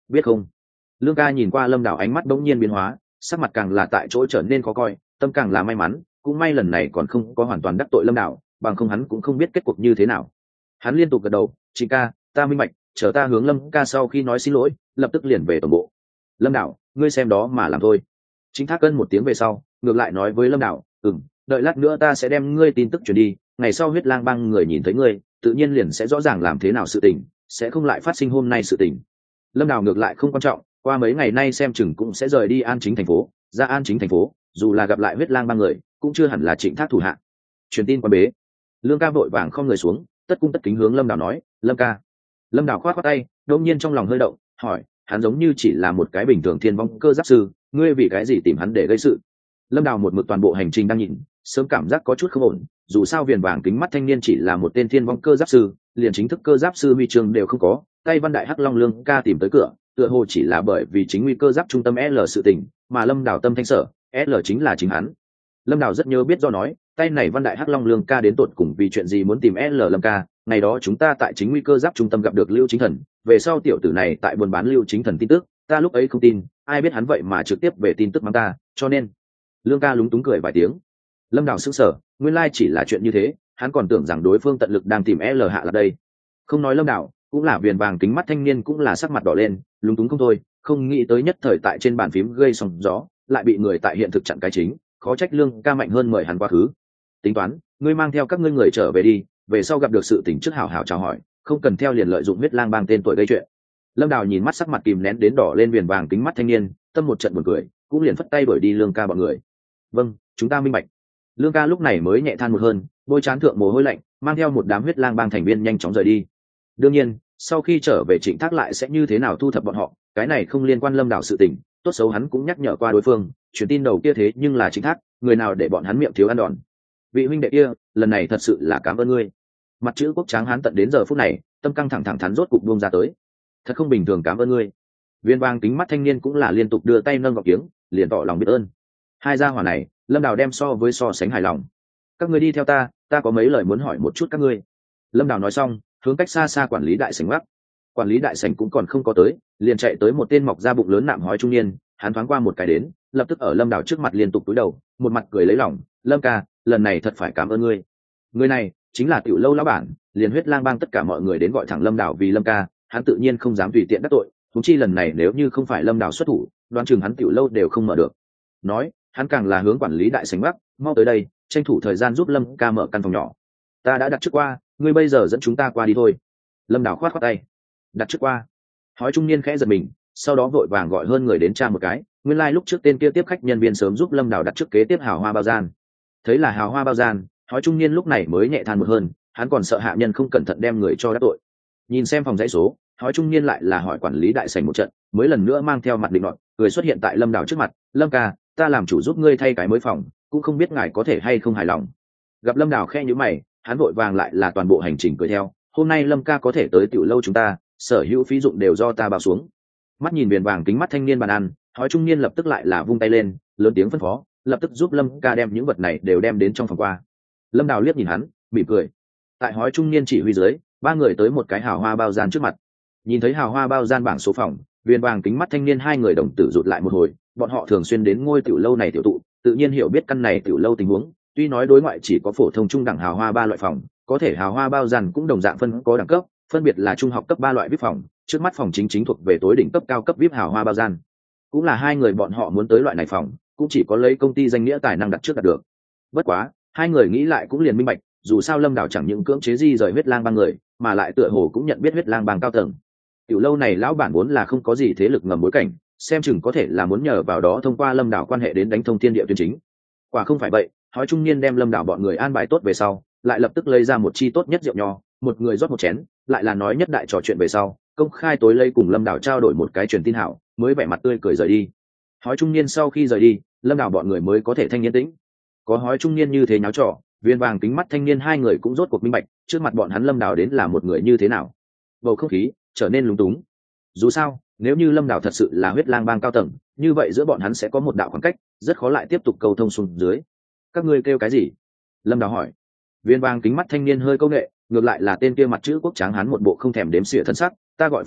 biết không? Lương ca nhìn qua Lâm Đảo, ánh mắt bỗng nhiên biến hóa, sắc mặt càng là tại chỗ trở nên khó coi, tâm càng là may mắn, cũng may lần này còn không có hoàn toàn đắc tội Lâm Đảo, bằng không hắn cũng không biết kết cục như thế nào. Hắn liên tục gật đầu, Trịnh ca, ta minh bạch, chờ ta hướng Lâm ca sau khi nói xin lỗi, lập tức liền về tổng bộ. Lâm Đảo, ngươi xem đó mà làm thôi. Chính Thác Cân một tiếng về sau, ngược lại nói với Lâm Đảo, đợi lát nữa ta sẽ đem ngươi tin tức truyền đi, ngày sau Huyết Lang Bang người nhìn thấy ngươi, tự nhiên liền sẽ rõ ràng làm thế nào sự tình, sẽ không lại phát sinh hôm nay sự tình. Lâm Đảo ngược lại không quan trọng, qua mấy ngày nay xem chừng cũng sẽ rời đi An Chính thành phố, ra An Chính thành phố, dù là gặp lại Huyết Lang Bang người, cũng chưa hẳn là Trịnh Thác thủ hạ. Truyền tin qua bế. Lương ca vội vàng không người xuống, tất cung tất kính hướng Lâm Đảo nói, Lâm ca. Lâm Đảo khoát khoát tay, đột nhiên trong lòng hơi động, hỏi, hắn giống như chỉ là một cái bình thường thiên vong cơ giáp sư, ngươi vì cái gì tìm hắn để gây sự? Lâm Đảo một mực toàn bộ hành trình đang nhìn, sớm cảm giác có chút không ổn, dù sao viền vàng kính mắt thanh niên chỉ là một tên thiên vong cơ giáp sư, liền chính thức cơ giáp sư huy chương đều không có, tay Văn Đại Hắc Long Lương ca tìm tới cửa, tựa hồ chỉ là bởi vì chính nguy cơ giáp trung tâm L sự tình, mà Lâm Đảo tâm thanh sở, L chính là chính hắn. Lâm Đảo rất nhớ biết do nói, tay này Văn Đại Hắc Long Lương ca đến tột cùng vì chuyện gì muốn tìm L Lâm ca, ngày đó chúng ta tại chính nguy cơ giáp trung tâm gặp được Lưu Chính Thần, về sau tiểu tử này tại buôn bán Lưu Chính Thần tin tức, ta lúc ấy không tin, ai biết hắn vậy mà trực tiếp về tin tức mang ta, cho nên Lương ca lúng túng cười vài tiếng. Lâm Đảo sững sờ, nguyên lai chỉ là chuyện như thế, hắn còn tưởng rằng đối phương tận lực đang tìm L hạ là đây. Không nói Lâm Đảo, cũng là viền vàng kính mắt thanh niên cũng là sắc mặt đỏ lên, lúng túng không thôi, không nghĩ tới nhất thời tại trên bàn phím gây sóng gió, lại bị người tại hiện thực chặn cái chính, khó trách Lương ca mạnh hơn mời hắn quá khứ. Tính toán, ngươi mang theo các ngươi người trở về đi, về sau gặp được sự tình trước hảo hảo chào hỏi, không cần theo liền lợi dụng Huyết Lang Bang tên tuổi gây chuyện. Lâm Đảo nhìn mắt sắc mặt kìm nén đến đỏ lên viền vàng kính mắt thanh niên, tâm một trận buồn cười, cũng liền phất tay đuổi đi Lương ca bọn người. Vâng, chúng ta minh bạch. Lương ca lúc này mới nhẹ than một hơn, bôi trán thượng mồ hôi lạnh, mang theo một đám Huyết Lang Bang thành viên nhanh chóng rời đi. Đương nhiên, sau khi trở về Trịnh Thác lại sẽ như thế nào thu thập bọn họ, cái này không liên quan Lâm Đảo sự tình, tốt xấu hắn cũng nhắc nhở qua đối phương, truyền tin đầu kia thế nhưng là Trịnh Thác, người nào để bọn hắn miệng thiếu ăn đòn. Vị huynh đệ kia, lần này thật sự là cảm ơn ngươi. Mặt chữ Quốc Tráng hắn tận đến giờ phút này, tâm căng thẳng thẳng thắn rốt cục buông ra tới. Thật không bình thường, cảm ơn ngươi. Viên vàng kính mắt thanh niên cũng là liên tục đưa tay nâng vào kiếng, liền tỏ lòng biết ơn. Hai gia hỏa này, Lâm Đảo đem so sánh hài lòng. Các ngươi đi theo ta, ta có mấy lời muốn hỏi một chút các ngươi. Lâm Đảo nói xong, hướng cách xa xa quản lý đại sảnh gác. Quản lý đại sảnh cũng còn không có tới, liền chạy tới một tên mọc da bụng lớn nạm hói trung niên, hắn thoáng qua một cái đến, lập tức ở Lâm Đảo trước mặt liên tục cúi đầu, một mặt cười lấy lòng, Lâm ca, lần này thật phải cảm ơn ngươi. Người này chính là Tiểu Lâu lão bản, liền Huyết Lang Bang tất cả mọi người đến gọi thẳng Lâm Đảo vì Lâm ca, hắn tự nhiên không dám tùy tiện đắc tội, thúng chi lần này nếu như không phải Lâm Đảo xuất thủ, đoán chừng hắn Tiểu Lâu đều không mở được. Nói, hắn càng là hướng quản lý đại sảnh bắc, mau tới đây, tranh thủ thời gian giúp Lâm ca mở căn phòng nhỏ. Ta đã đặt trước qua, ngươi bây giờ dẫn chúng ta qua đi thôi. Lâm Đảo khoát khoát tay. Đặt trước qua. Hói trung niên khẽ giật mình, sau đó vội vàng gọi hơn người đến tra một cái, nguyên lai lúc trước tên kia tiếp khách nhân viên sớm giúp Lâm Đảo đặt trước kế tiếp Hào Hoa Bao Gian. Thấy là Hào Hoa Bao Gian, Hói trung niên lúc này mới nhẹ than một hơn, hắn còn sợ hạ nhân không cẩn thận đem người cho đắc tội. Nhìn xem phòng dãy số, Hói trung niên lại là hỏi quản lý đại sảnh một trận, mới lần nữa mang theo mặt định nọt, người xuất hiện tại Lâm Đảo trước mặt, Lâm ca, ta làm chủ giúp ngươi thay cái mới phòng, cũng không biết ngài có thể hay không hài lòng. Gặp Lâm Đảo khe nhíu mày, hắn vội vàng lại là toàn bộ hành trình cười theo, hôm nay Lâm ca có thể tới Tiểu Lâu chúng ta, sở hữu phí dụng đều do ta bao xuống. Mắt nhìn viền vàng kính mắt thanh niên bàn ăn, Hói trung niên lập tức lại là vung tay lên, lớn tiếng phân phó, lập tức giúp Lâm ca đem những vật này đều đem đến trong phòng qua. Lâm Đảo liếc nhìn hắn, mỉm cười. Tại Hói trung niên chỉ huy dưới, ba người tới một cái Hào Hoa Bao Gian trước mặt. Nhìn thấy Hào Hoa Bao Gian bảng số phòng, viền vàng kính mắt thanh niên hai người đồng tử rụt lại một hồi, bọn họ thường xuyên đến ngôi Tiểu Lâu này tiểu tụ, tự nhiên hiểu biết căn này Tiểu Lâu tình huống, tuy nói đối ngoại chỉ có phổ thông trung đẳng Hào Hoa ba loại phòng, có thể Hào Hoa Bao Gian cũng đồng dạng phân có đẳng cấp, phân biệt là trung học cấp 3 loại VIP phòng, trước mắt phòng chính thuộc về tối đỉnh cấp cao cấp VIP Hào Hoa Bao Gian. Cũng là hai người bọn họ muốn tới loại này phòng, cũng chỉ có lấy công ty danh nghĩa tài năng đặt trước đạt được. Bất quá, hai người nghĩ lại cũng liền minh bạch, dù sao Lâm Đảo chẳng những cưỡng chế di rời Huyết Lang Bang người, mà lại tựa hồ cũng nhận biết Huyết Lang Bang cao tầng. Tiểu Lâu này lão bản vốn là không có gì thế lực ngầm bối cảnh, xem chừng có thể là muốn nhờ vào đó thông qua Lâm Đảo quan hệ đến đánh thông thiên địa tuyên chính. Quả không phải vậy, Hói trung niên đem Lâm Đảo bọn người an bài tốt về sau, lại lập tức lấy ra một chi tốt nhất rượu nho, một người rót một chén, lại là nói nhất đại trò chuyện về sau, công khai tối lây cùng Lâm Đảo trao đổi một cái truyền tin hảo, mới vẻ mặt tươi cười rời đi. Hói trung niên sau khi rời đi, Lâm Đảo bọn người mới có thể thanh yên tĩnh. Có Hói trung niên như thế nháo trò, viên vàng kính mắt thanh niên hai người cũng rốt cuộc minh bạch, trước mặt bọn hắn Lâm Đảo đến là một người như thế nào. Bầu không khí trở nên lúng túng. Dù sao, nếu như Lâm Đảo thật sự là Huyết Lang Bang cao tầng, như vậy giữa bọn hắn sẽ có một đạo khoảng cách, rất khó lại tiếp tục câu thông xuống dưới. Các ngươi kêu cái gì? Lâm Đảo hỏi. Viên vàng kính mắt thanh niên hơi câu nệ, ngược lại là tên kia mặt chữ Quốc Tráng hắn một bộ không thèm đếm xỉa thân sắc, ta gọi Phương Quốc,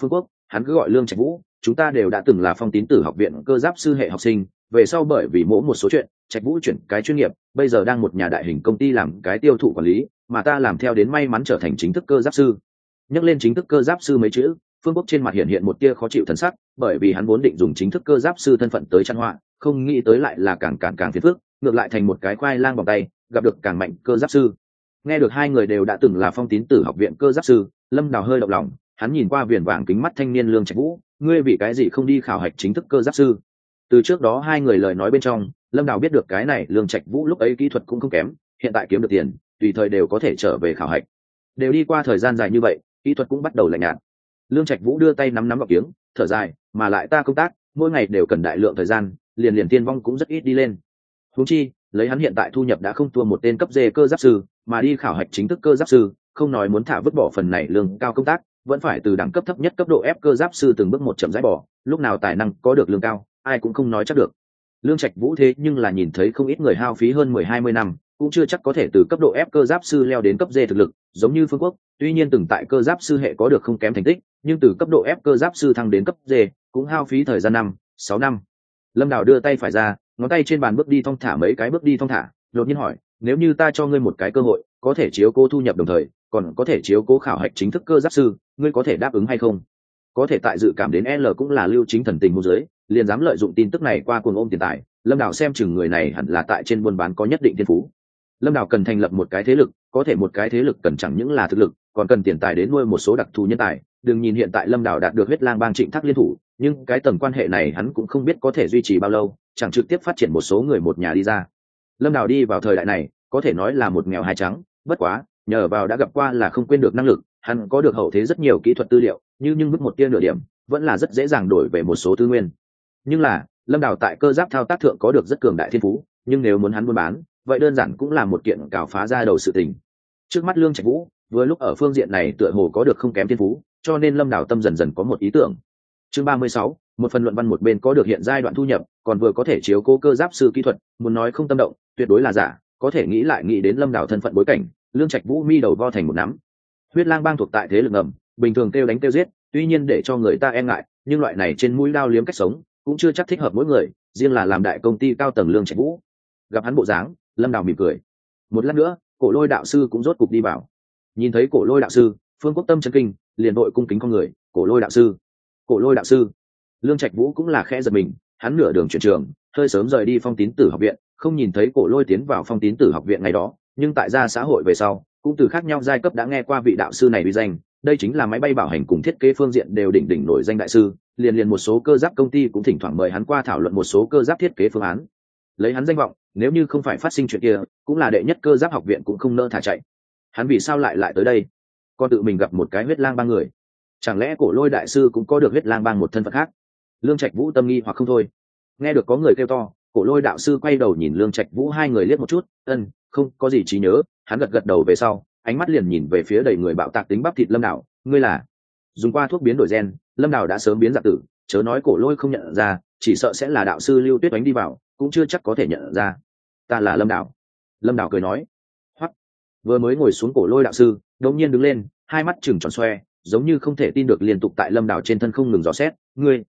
hắn cứ gọi Lương Trạch Vũ, chúng ta đều đã từng là Phong Tín Tử học viện cơ giáp sư hệ học sinh, về sau bởi vì một số chuyện, Trạch Vũ chuyển cái chuyên nghiệp, bây giờ đang một nhà đại hình công ty làm cái tiêu thụ quản lý, mà ta làm theo đến may mắn trở thành chính thức cơ giáp sư. Nhắc lên chính thức cơ giáp sư mấy chữ, Phương Quốc trên mặt hiện hiện một tia khó chịu thần sắc, bởi vì hắn vốn định dùng chính thức cơ giáp sư thân phận tới chăn họa, không nghĩ tới lại là càng phiền phức, ngược lại thành một cái khoai lang vòng tay, gặp được càng mạnh cơ giáp sư. Nghe được hai người đều đã từng là Phong Tín Tử học viện cơ giáp sư, Lâm Đào hơi động lòng, hắn nhìn qua viền vàng kính mắt thanh niên Lương Trạch Vũ, ngươi vì cái gì không đi khảo hạch chính thức cơ giáp sư? Từ trước đó hai người lời nói bên trong, Lâm Đào biết được cái này Lương Trạch Vũ lúc ấy kỹ thuật cũng không kém, hiện tại kiếm được tiền, tùy thời đều có thể trở về khảo hạch. Đều đi qua thời gian dài như vậy, kỹ thuật cũng bắt đầu lạnh nhạt. Lương Trạch Vũ đưa tay nắm vào kiếng, thở dài, mà lại ta công tác, mỗi ngày đều cần đại lượng thời gian, liền tiên vong cũng rất ít đi lên. Huống chi, lấy hắn hiện tại thu nhập đã không thua một tên cấp D cơ giáp sư, mà đi khảo hạch chính thức cơ giáp sư, không nói muốn thả vứt bỏ phần này lương cao công tác, vẫn phải từ đẳng cấp thấp nhất cấp độ ép cơ giáp sư từng bước một chậm rãi bỏ, lúc nào tài năng có được lương cao, ai cũng không nói chắc được. Lương Trạch Vũ thế nhưng là nhìn thấy không ít người hao phí hơn 10-20 năm, cũng chưa chắc có thể từ cấp độ ép cơ giáp sư leo đến cấp D thực lực, giống như Phương Quốc, tuy nhiên từng tại cơ giáp sư hệ có được không kém thành tích, nhưng từ cấp độ ép cơ giáp sư thăng đến cấp D, cũng hao phí thời gian 5-6 năm. Lâm Đào đưa tay phải ra, ngón tay trên bàn bước đi thong thả mấy cái bước đi thong thả, đột nhiên hỏi, nếu như ta cho ngươi một cái cơ hội, có thể chiếu cố thu nhập đồng thời, còn có thể chiếu cố khảo hạch chính thức cơ giáp sư, ngươi có thể đáp ứng hay không? Có thể tại dự cảm đến L cũng là lưu chính thần tình môi giới, liền dám lợi dụng tin tức này qua cuồng ôm tiền tài. Lâm Đào xem chừng người này hẳn là tại trên buôn bán có nhất định thiên phú. Lâm Đào cần thành lập một cái thế lực, có thể một cái thế lực cần chẳng những là thực lực, còn cần tiền tài đến nuôi một số đặc thù nhân tài. Đừng nhìn hiện tại Lâm Đào đạt được huyết lang bang Trịnh Thác liên thủ, nhưng cái tầng quan hệ này hắn cũng không biết có thể duy trì bao lâu, chẳng trực tiếp phát triển một số người một nhà đi ra. Lâm Đào đi vào thời đại này, có thể nói là một nghèo hai trắng, bất quá, nhờ vào đã gặp qua là không quên được năng lực, hắn có được hậu thế rất nhiều kỹ thuật tư liệu, nhưng mức một tia nửa điểm, vẫn là rất dễ dàng đổi về một số tư nguyên. Nhưng là, Lâm Đào tại cơ giáp thao tác thượng có được rất cường đại thiên phú, nhưng nếu muốn hắn buôn bán, vậy đơn giản cũng là một kiện cào phá ra đầu sự tình. Trước mắt Lương Trạch Vũ, vừa lúc ở phương diện này tựa hồ có được không kém thiên phú, cho nên Lâm Đào tâm dần dần có một ý tưởng. Chương 36, một phần luận văn một bên có được hiện giai đoạn thu nhập, còn vừa có thể chiếu cố cơ giáp sư kỹ thuật, muốn nói không tâm động, tuyệt đối là giả, có thể nghĩ lại nghĩ đến Lâm Đào thân phận bối cảnh, Lương Trạch Vũ mi đầu vo thành một nắm. Huyết lang bang thuộc tại thế lực ngầm, bình thường kêu đánh kêu giết, tuy nhiên để cho người ta e ngại, nhưng loại này trên mũi đao liếm cách sống, cũng chưa chắc thích hợp mỗi người, riêng là làm đại công ty cao tầng Lương Trạch Vũ. Gặp hắn bộ dáng, Lâm Đào mỉm cười. Một lát nữa, Cổ Lôi đạo sư cũng rốt cục đi vào. Nhìn thấy Cổ Lôi đạo sư, Phương Quốc tâm chấn kinh, liền đội cung kính con người, Cổ Lôi đạo sư. Cổ Lôi đạo sư. Lương Trạch Vũ cũng là khẽ giật mình, hắn nửa đường chuyển trường, hơi sớm rời đi Phong Tín Tử học viện, không nhìn thấy Cổ Lôi tiến vào Phong Tín Tử học viện ngày đó, nhưng tại ra xã hội về sau, cũng từ khác nhau giai cấp đã nghe qua vị đạo sư này uy danh, đây chính là máy bay bảo hành cùng thiết kế phương diện đều đỉnh nổi danh đại sư, liền một số cơ giáp công ty cũng thỉnh thoảng mời hắn qua thảo luận một số cơ giáp thiết kế phương án. Lấy hắn danh vọng, nếu như không phải phát sinh chuyện kia, cũng là đệ nhất cơ giáp học viện cũng không nỡ thả chạy. Hắn vì sao lại tới đây? Còn tự mình gặp một cái huyết lang bang người, chẳng lẽ Cổ Lôi đại sư cũng có được huyết lang bang một thân phận khác? Lương Trạch Vũ tâm nghi hoặc không thôi. Nghe được có người kêu to, Cổ Lôi đạo sư quay đầu nhìn Lương Trạch Vũ, hai người liếc một chút, không có gì trí nhớ. Hắn gật đầu về sau, ánh mắt liền nhìn về phía đầy người bạo tạc tính bắp thịt Lâm Đào, ngươi là? Dùng qua thuốc biến đổi gen, Lâm Đào đã sớm biến dạng tử, chớ nói Cổ Lôi không nhận ra, chỉ sợ sẽ là đạo sư Lưu Tuyết đánh đi vào, cũng chưa chắc có thể nhận ra. Ta là Lâm Đào. Lâm Đào cười nói. Hoắc. Vừa mới ngồi xuống Cổ Lôi đạo sư, đột nhiên đứng lên, hai mắt trừng tròn xoe, giống như không thể tin được, liên tục tại Lâm Đào trên thân không ngừng dò xét. Ngươi.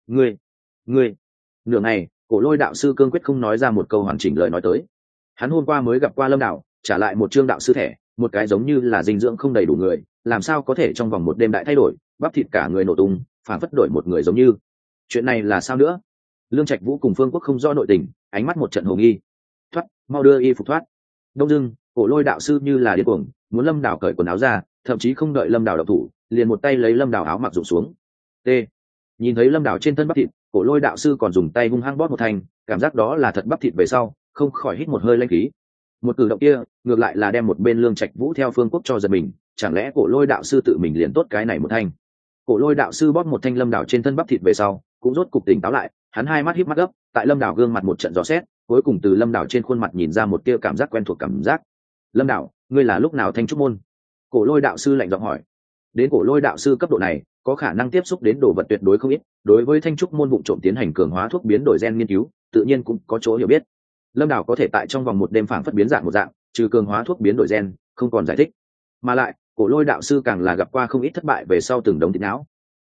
Nửa ngày, Cổ Lôi đạo sư cương quyết không nói ra một câu hoàn chỉnh lời nói tới. Hắn hôm qua mới gặp qua Lâm Đào, trả lại một trương đạo sư thẻ, một cái giống như là dinh dưỡng không đầy đủ người, làm sao có thể trong vòng một đêm đại thay đổi, bắp thịt cả người nổ tung, phản phất đổi một người giống như. Chuyện này là sao nữa? Lương Trạch Vũ cùng Phương Quốc không rõ nội tình, ánh mắt một trận hồ nghi. Thoát, mau đưa y phục thoát. Đông dưng, Cổ Lôi đạo sư như là điên cuồng, muốn Lâm Đào cởi quần áo ra, thậm chí không đợi Lâm Đào động thủ, liền một tay lấy Lâm Đào áo mặc rụng xuống. T. Nhìn thấy Lâm Đào trên thân bắp thịt, Cổ Lôi đạo sư còn dùng tay hung hăng bóp một thành, cảm giác đó là thật bắp thịt về sau, không khỏi hít một hơi lãnh khí. Một cử động kia, ngược lại là đem một bên Lương Trạch Vũ theo Phương Quốc cho giật mình, chẳng lẽ Cổ Lôi đạo sư tự mình liền tốt cái này một thanh? Cổ Lôi đạo sư bóp một thanh Lâm Đào trên thân bắp thịt về sau, cũng rốt cục tỉnh táo lại, hắn hai mắt híp mắt gấp, tại Lâm Đào gương mặt một trận dò xét, cuối cùng từ Lâm Đào trên khuôn mặt nhìn ra một tia cảm giác quen thuộc cảm giác. Lâm Đào, ngươi là lúc nào thanh trúc môn? Cổ Lôi đạo sư lạnh giọng hỏi. Đến Cổ Lôi đạo sư cấp độ này, có khả năng tiếp xúc đến đồ vật tuyệt đối không ít, đối với thanh trúc môn vụng trộm tiến hành cường hóa thuốc biến đổi gen nghiên cứu, tự nhiên cũng có chỗ hiểu biết. Lâm Đào có thể tại trong vòng một đêm phảng phất biến dạng một dạng, trừ cường hóa thuốc biến đổi gen, không còn giải thích. Mà lại, Cổ Lôi đạo sư càng là gặp qua không ít thất bại về sau từng đống thịt não.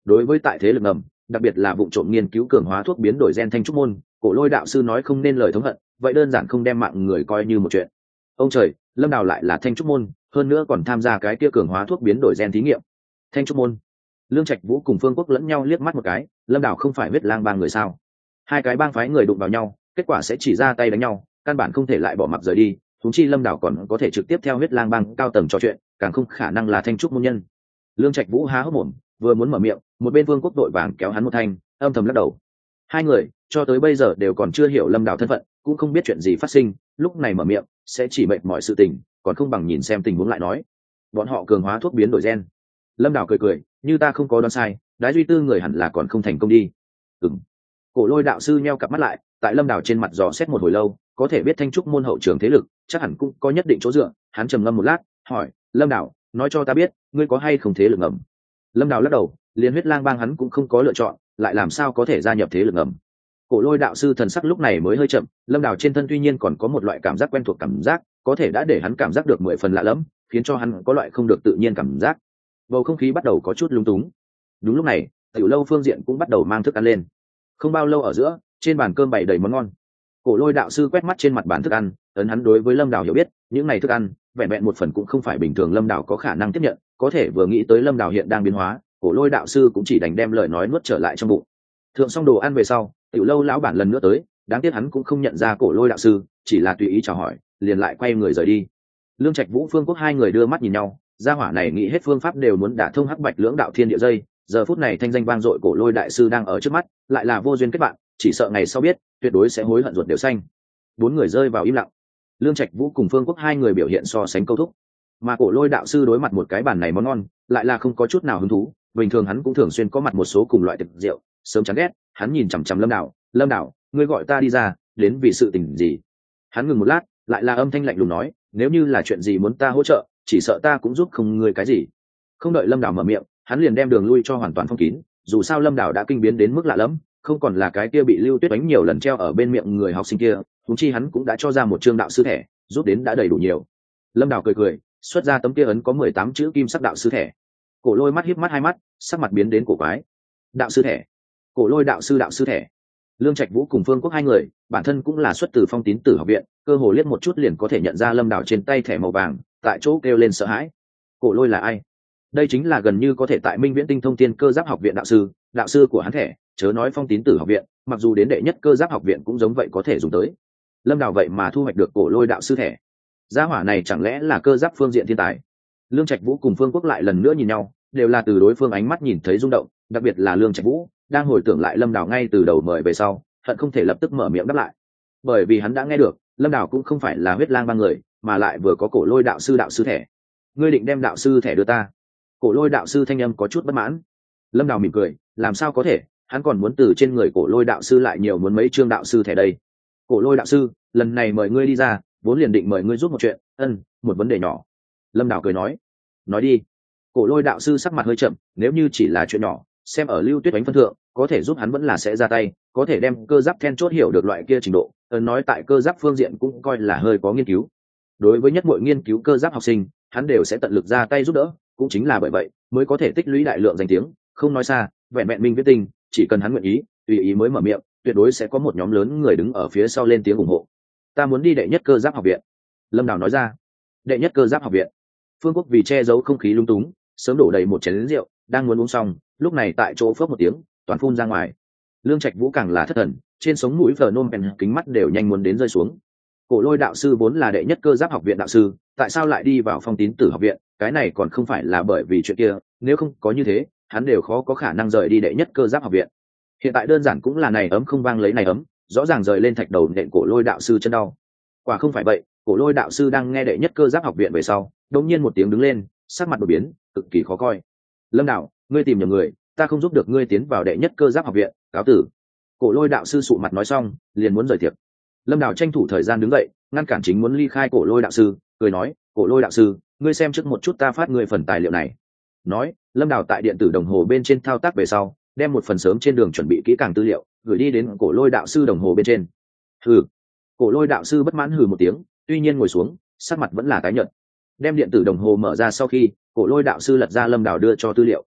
đối với tại thế lực ngầm, đặc biệt là vụ trộm nghiên cứu cường hóa thuốc biến đổi gen Thanh trúc môn, Cổ Lôi đạo sư nói không nên lời thống hận, vậy đơn giản không đem mạng người coi như một chuyện. Ông trời, Lâm Đào lại là Thanh trúc môn, hơn nữa còn tham gia cái kia cường hóa thuốc biến đổi gen thí nghiệm. Thanh trúc môn. Lương Trạch Vũ cùng Phương Quốc lẫn nhau liếc mắt một cái, Lâm Đào không phải huyết lang bang người sao? Hai cái bang phái người đụng vào nhau, kết quả sẽ chỉ ra tay đánh nhau, căn bản không thể lại bỏ mặc rời đi. Huống chi Lâm Đào còn có thể trực tiếp theo huyết lang bang cao tầng trò chuyện, càng không khả năng là Thanh trúc môn nhân. Lương Trạch Vũ há hốc mồm, vừa muốn mở miệng, một bên Vương Quốc đội vàng kéo hắn một thanh, âm thầm lắc đầu. Hai người cho tới bây giờ đều còn chưa hiểu Lâm Đào thân phận, cũng không biết chuyện gì phát sinh, lúc này mở miệng sẽ chỉ mệt mọi sự tình, còn không bằng nhìn xem tình huống lại nói. Bọn họ cường hóa thuốc biến đổi gen. Lâm Đào cười cười, như ta không có đoán sai, Đái Duy Tư người hẳn là còn không thành công đi. Ừm. Cổ Lôi đạo sư nheo cặp mắt lại, tại Lâm Đào trên mặt dò xét một hồi lâu, có thể biết Thanh trúc môn hậu trường thế lực, chắc hẳn cũng có nhất định chỗ dựa. Hắn trầm ngâm một lát, hỏi, Lâm Đào, nói cho ta biết, ngươi có hay không thế lực ngầm? Lâm Đào lắc đầu, liền huyết lang bang hắn cũng không có lựa chọn, lại làm sao có thể gia nhập thế lực ngầm. Cổ Lôi đạo sư thần sắc lúc này mới hơi chậm, Lâm Đào trên thân tuy nhiên còn có một loại cảm giác quen thuộc cảm giác, có thể đã để hắn cảm giác được 10 phần lạ lẫm, khiến cho hắn có loại không được tự nhiên cảm giác. Bầu không khí bắt đầu có chút lung túng. Đúng lúc này, tiểu lâu phương diện cũng bắt đầu mang thức ăn lên. Không bao lâu ở giữa, trên bàn cơm bày đầy món ngon. Cổ Lôi đạo sư quét mắt trên mặt bàn thức ăn, ấn hắn đối với Lâm Đào hiểu biết, những này thức ăn, vẹn vẹn một phần cũng không phải bình thường Lâm Đào có khả năng tiếp nhận, có thể vừa nghĩ tới Lâm Đào hiện đang biến hóa, Cổ Lôi đạo sư cũng chỉ đành đem lời nói nuốt trở lại trong bụng. Thượng xong đồ ăn về sau, tiểu lâu lão bản lần nữa tới, đáng tiếc hắn cũng không nhận ra Cổ Lôi đạo sư, chỉ là tùy ý chào hỏi, liền lại quay người rời đi. Lương Trạch Vũ, Phương Quốc hai người đưa mắt nhìn nhau, gia hỏa này nghĩ hết phương pháp đều muốn đả thông hắc bạch lưỡng đạo thiên địa dây, giờ phút này thanh danh vang dội Cổ Lôi đại sư đang ở trước mắt, lại là vô duyên kết bạn, chỉ sợ ngày sau biết, tuyệt đối sẽ hối hận ruột đều xanh. Bốn người rơi vào im lặng. Lương Trạch Vũ cùng Phương Quốc hai người biểu hiện so sánh câu thúc, mà Cổ Lôi đạo sư đối mặt một cái bàn này món ngon, lại là không có chút nào hứng thú. Bình thường hắn cũng thường xuyên có mặt một số cùng loại thực rượu, sớm chán ghét. Hắn nhìn chằm chằm Lâm Đào, ngươi gọi ta đi ra, đến vì sự tình gì? Hắn ngừng một lát, lại là âm thanh lạnh lùng nói, nếu như là chuyện gì muốn ta hỗ trợ, chỉ sợ ta cũng giúp không ngươi cái gì. Không đợi Lâm Đào mở miệng, hắn liền đem đường lui cho hoàn toàn phong kín. Dù sao Lâm Đào đã kinh biến đến mức lạ lẫm, không còn là cái kia bị Lưu Tuyết đánh nhiều lần treo ở bên miệng người học sinh kia, thúng chi hắn cũng đã cho ra một trương đạo sư thẻ, giúp đến đã đầy đủ nhiều. Lâm Đào cười cười, xuất ra tấm kia ấn có 18 chữ kim sắc đạo sư thẻ. Cổ Lôi mắt híp mắt hai mắt, sắc mặt biến đến cổ quái. Đạo sư thẻ? Cổ Lôi đạo sư thẻ? Lương Trạch Vũ cùng Phương Quốc hai người, bản thân cũng là xuất từ Phong Tín Tử học viện, cơ hồ liếc một chút liền có thể nhận ra Lâm Đào trên tay thẻ màu vàng, tại chỗ kêu lên sợ hãi. Cổ Lôi là ai? Đây chính là gần như có thể tại Minh Viễn Tinh Thông Tiên Cơ Giáp học viện đạo sư của hắn thẻ, chớ nói Phong Tín Tử học viện, mặc dù đến đệ nhất Cơ Giáp học viện cũng giống vậy có thể dùng tới. Lâm Đào vậy mà thu hoạch được Cổ Lôi đạo sư thẻ. Gia hỏa này chẳng lẽ là cơ giáp phương diện thiên tài? Lương Trạch Vũ cùng Phương Quốc lại lần nữa nhìn nhau, đều là từ đối phương ánh mắt nhìn thấy rung động, đặc biệt là Lương Trạch Vũ đang hồi tưởng lại Lâm Đào ngay từ đầu mời về sau, hận không thể lập tức mở miệng đáp lại, bởi vì hắn đã nghe được Lâm Đào cũng không phải là huyết lang bang người, mà lại vừa có Cổ Lôi đạo sư thẻ. Ngươi định đem đạo sư thẻ đưa ta? Cổ Lôi đạo sư thanh âm có chút bất mãn. Lâm Đào mỉm cười, làm sao có thể, hắn còn muốn từ trên người Cổ Lôi đạo sư lại nhiều muốn mấy trương đạo sư thẻ đây. Cổ Lôi đạo sư, lần này mời ngươi đi ra, vốn liền định mời ngươi giúp một chuyện, một vấn đề nhỏ. Lâm Đào cười nói đi. Cổ Lôi đạo sư sắc mặt hơi chậm, nếu như chỉ là chuyện nhỏ, xem ở Lưu Tuyết đánh phân thượng, có thể giúp hắn vẫn là sẽ ra tay, có thể đem cơ giáp then chốt hiểu được loại kia trình độ, nói tại cơ giáp phương diện cũng coi là hơi có nghiên cứu. Đối với nhất mọi nghiên cứu cơ giáp học sinh, hắn đều sẽ tận lực ra tay giúp đỡ, cũng chính là bởi vậy mới có thể tích lũy đại lượng danh tiếng, không nói xa, vẹn vẹn Minh Viễn Tinh, chỉ cần hắn nguyện ý, tùy ý mới mở miệng, tuyệt đối sẽ có một nhóm lớn người đứng ở phía sau lên tiếng ủng hộ. Ta muốn đi đệ nhất cơ giáp học viện. Lâm Đào nói ra. Đệ nhất cơ giáp học viện? Phương Quốc vì che giấu không khí lung túng, sớm đổ đầy một chén rượu, đang muốn uống xong, lúc này tại chỗ phớp một tiếng, toàn phun ra ngoài. Lương Trạch Vũ càng là thất thần, trên sống mũi Phnom Penh kính mắt đều nhanh muốn đến rơi xuống. Cổ Lôi đạo sư vốn là đệ nhất cơ giáp học viện đạo sư, tại sao lại đi vào Phong Tín Tử học viện? Cái này còn không phải là bởi vì chuyện kia, nếu không có như thế, hắn đều khó có khả năng rời đi đệ nhất cơ giáp học viện. Hiện tại đơn giản cũng là này ấm không vang lấy này ấm, rõ ràng rời lên thạch đầu nện Cổ Lôi đạo sư chân đau. Quả không phải vậy, Cổ Lôi đạo sư đang nghe đệ nhất cơ giáp học viện về sau, đột nhiên một tiếng đứng lên, sắc mặt đổi biến, cực kỳ khó coi. Lâm Đào, ngươi tìm nhầm người, ta không giúp được ngươi tiến vào đệ nhất cơ giáp học viện, cáo tử. Cổ Lôi đạo sư sụ mặt nói xong, liền muốn rời tiệc. Lâm Đào tranh thủ thời gian đứng dậy, ngăn cản chính muốn ly khai Cổ Lôi đạo sư, cười nói, Cổ Lôi đạo sư, ngươi xem trước một chút ta phát ngươi phần tài liệu này. Nói, Lâm Đào tại điện tử đồng hồ bên trên thao tác về sau, đem một phần sớm trên đường chuẩn bị kỹ càng tư liệu gửi đi đến Cổ Lôi đạo sư đồng hồ bên trên. Hừ. Cổ Lôi đạo sư bất mãn hừ một tiếng, tuy nhiên ngồi xuống, sắc mặt vẫn là tái nhợt. Đem điện tử đồng hồ mở ra sau khi, Cổ Lôi đạo sư lật ra Lâm Đào đưa cho tư liệu.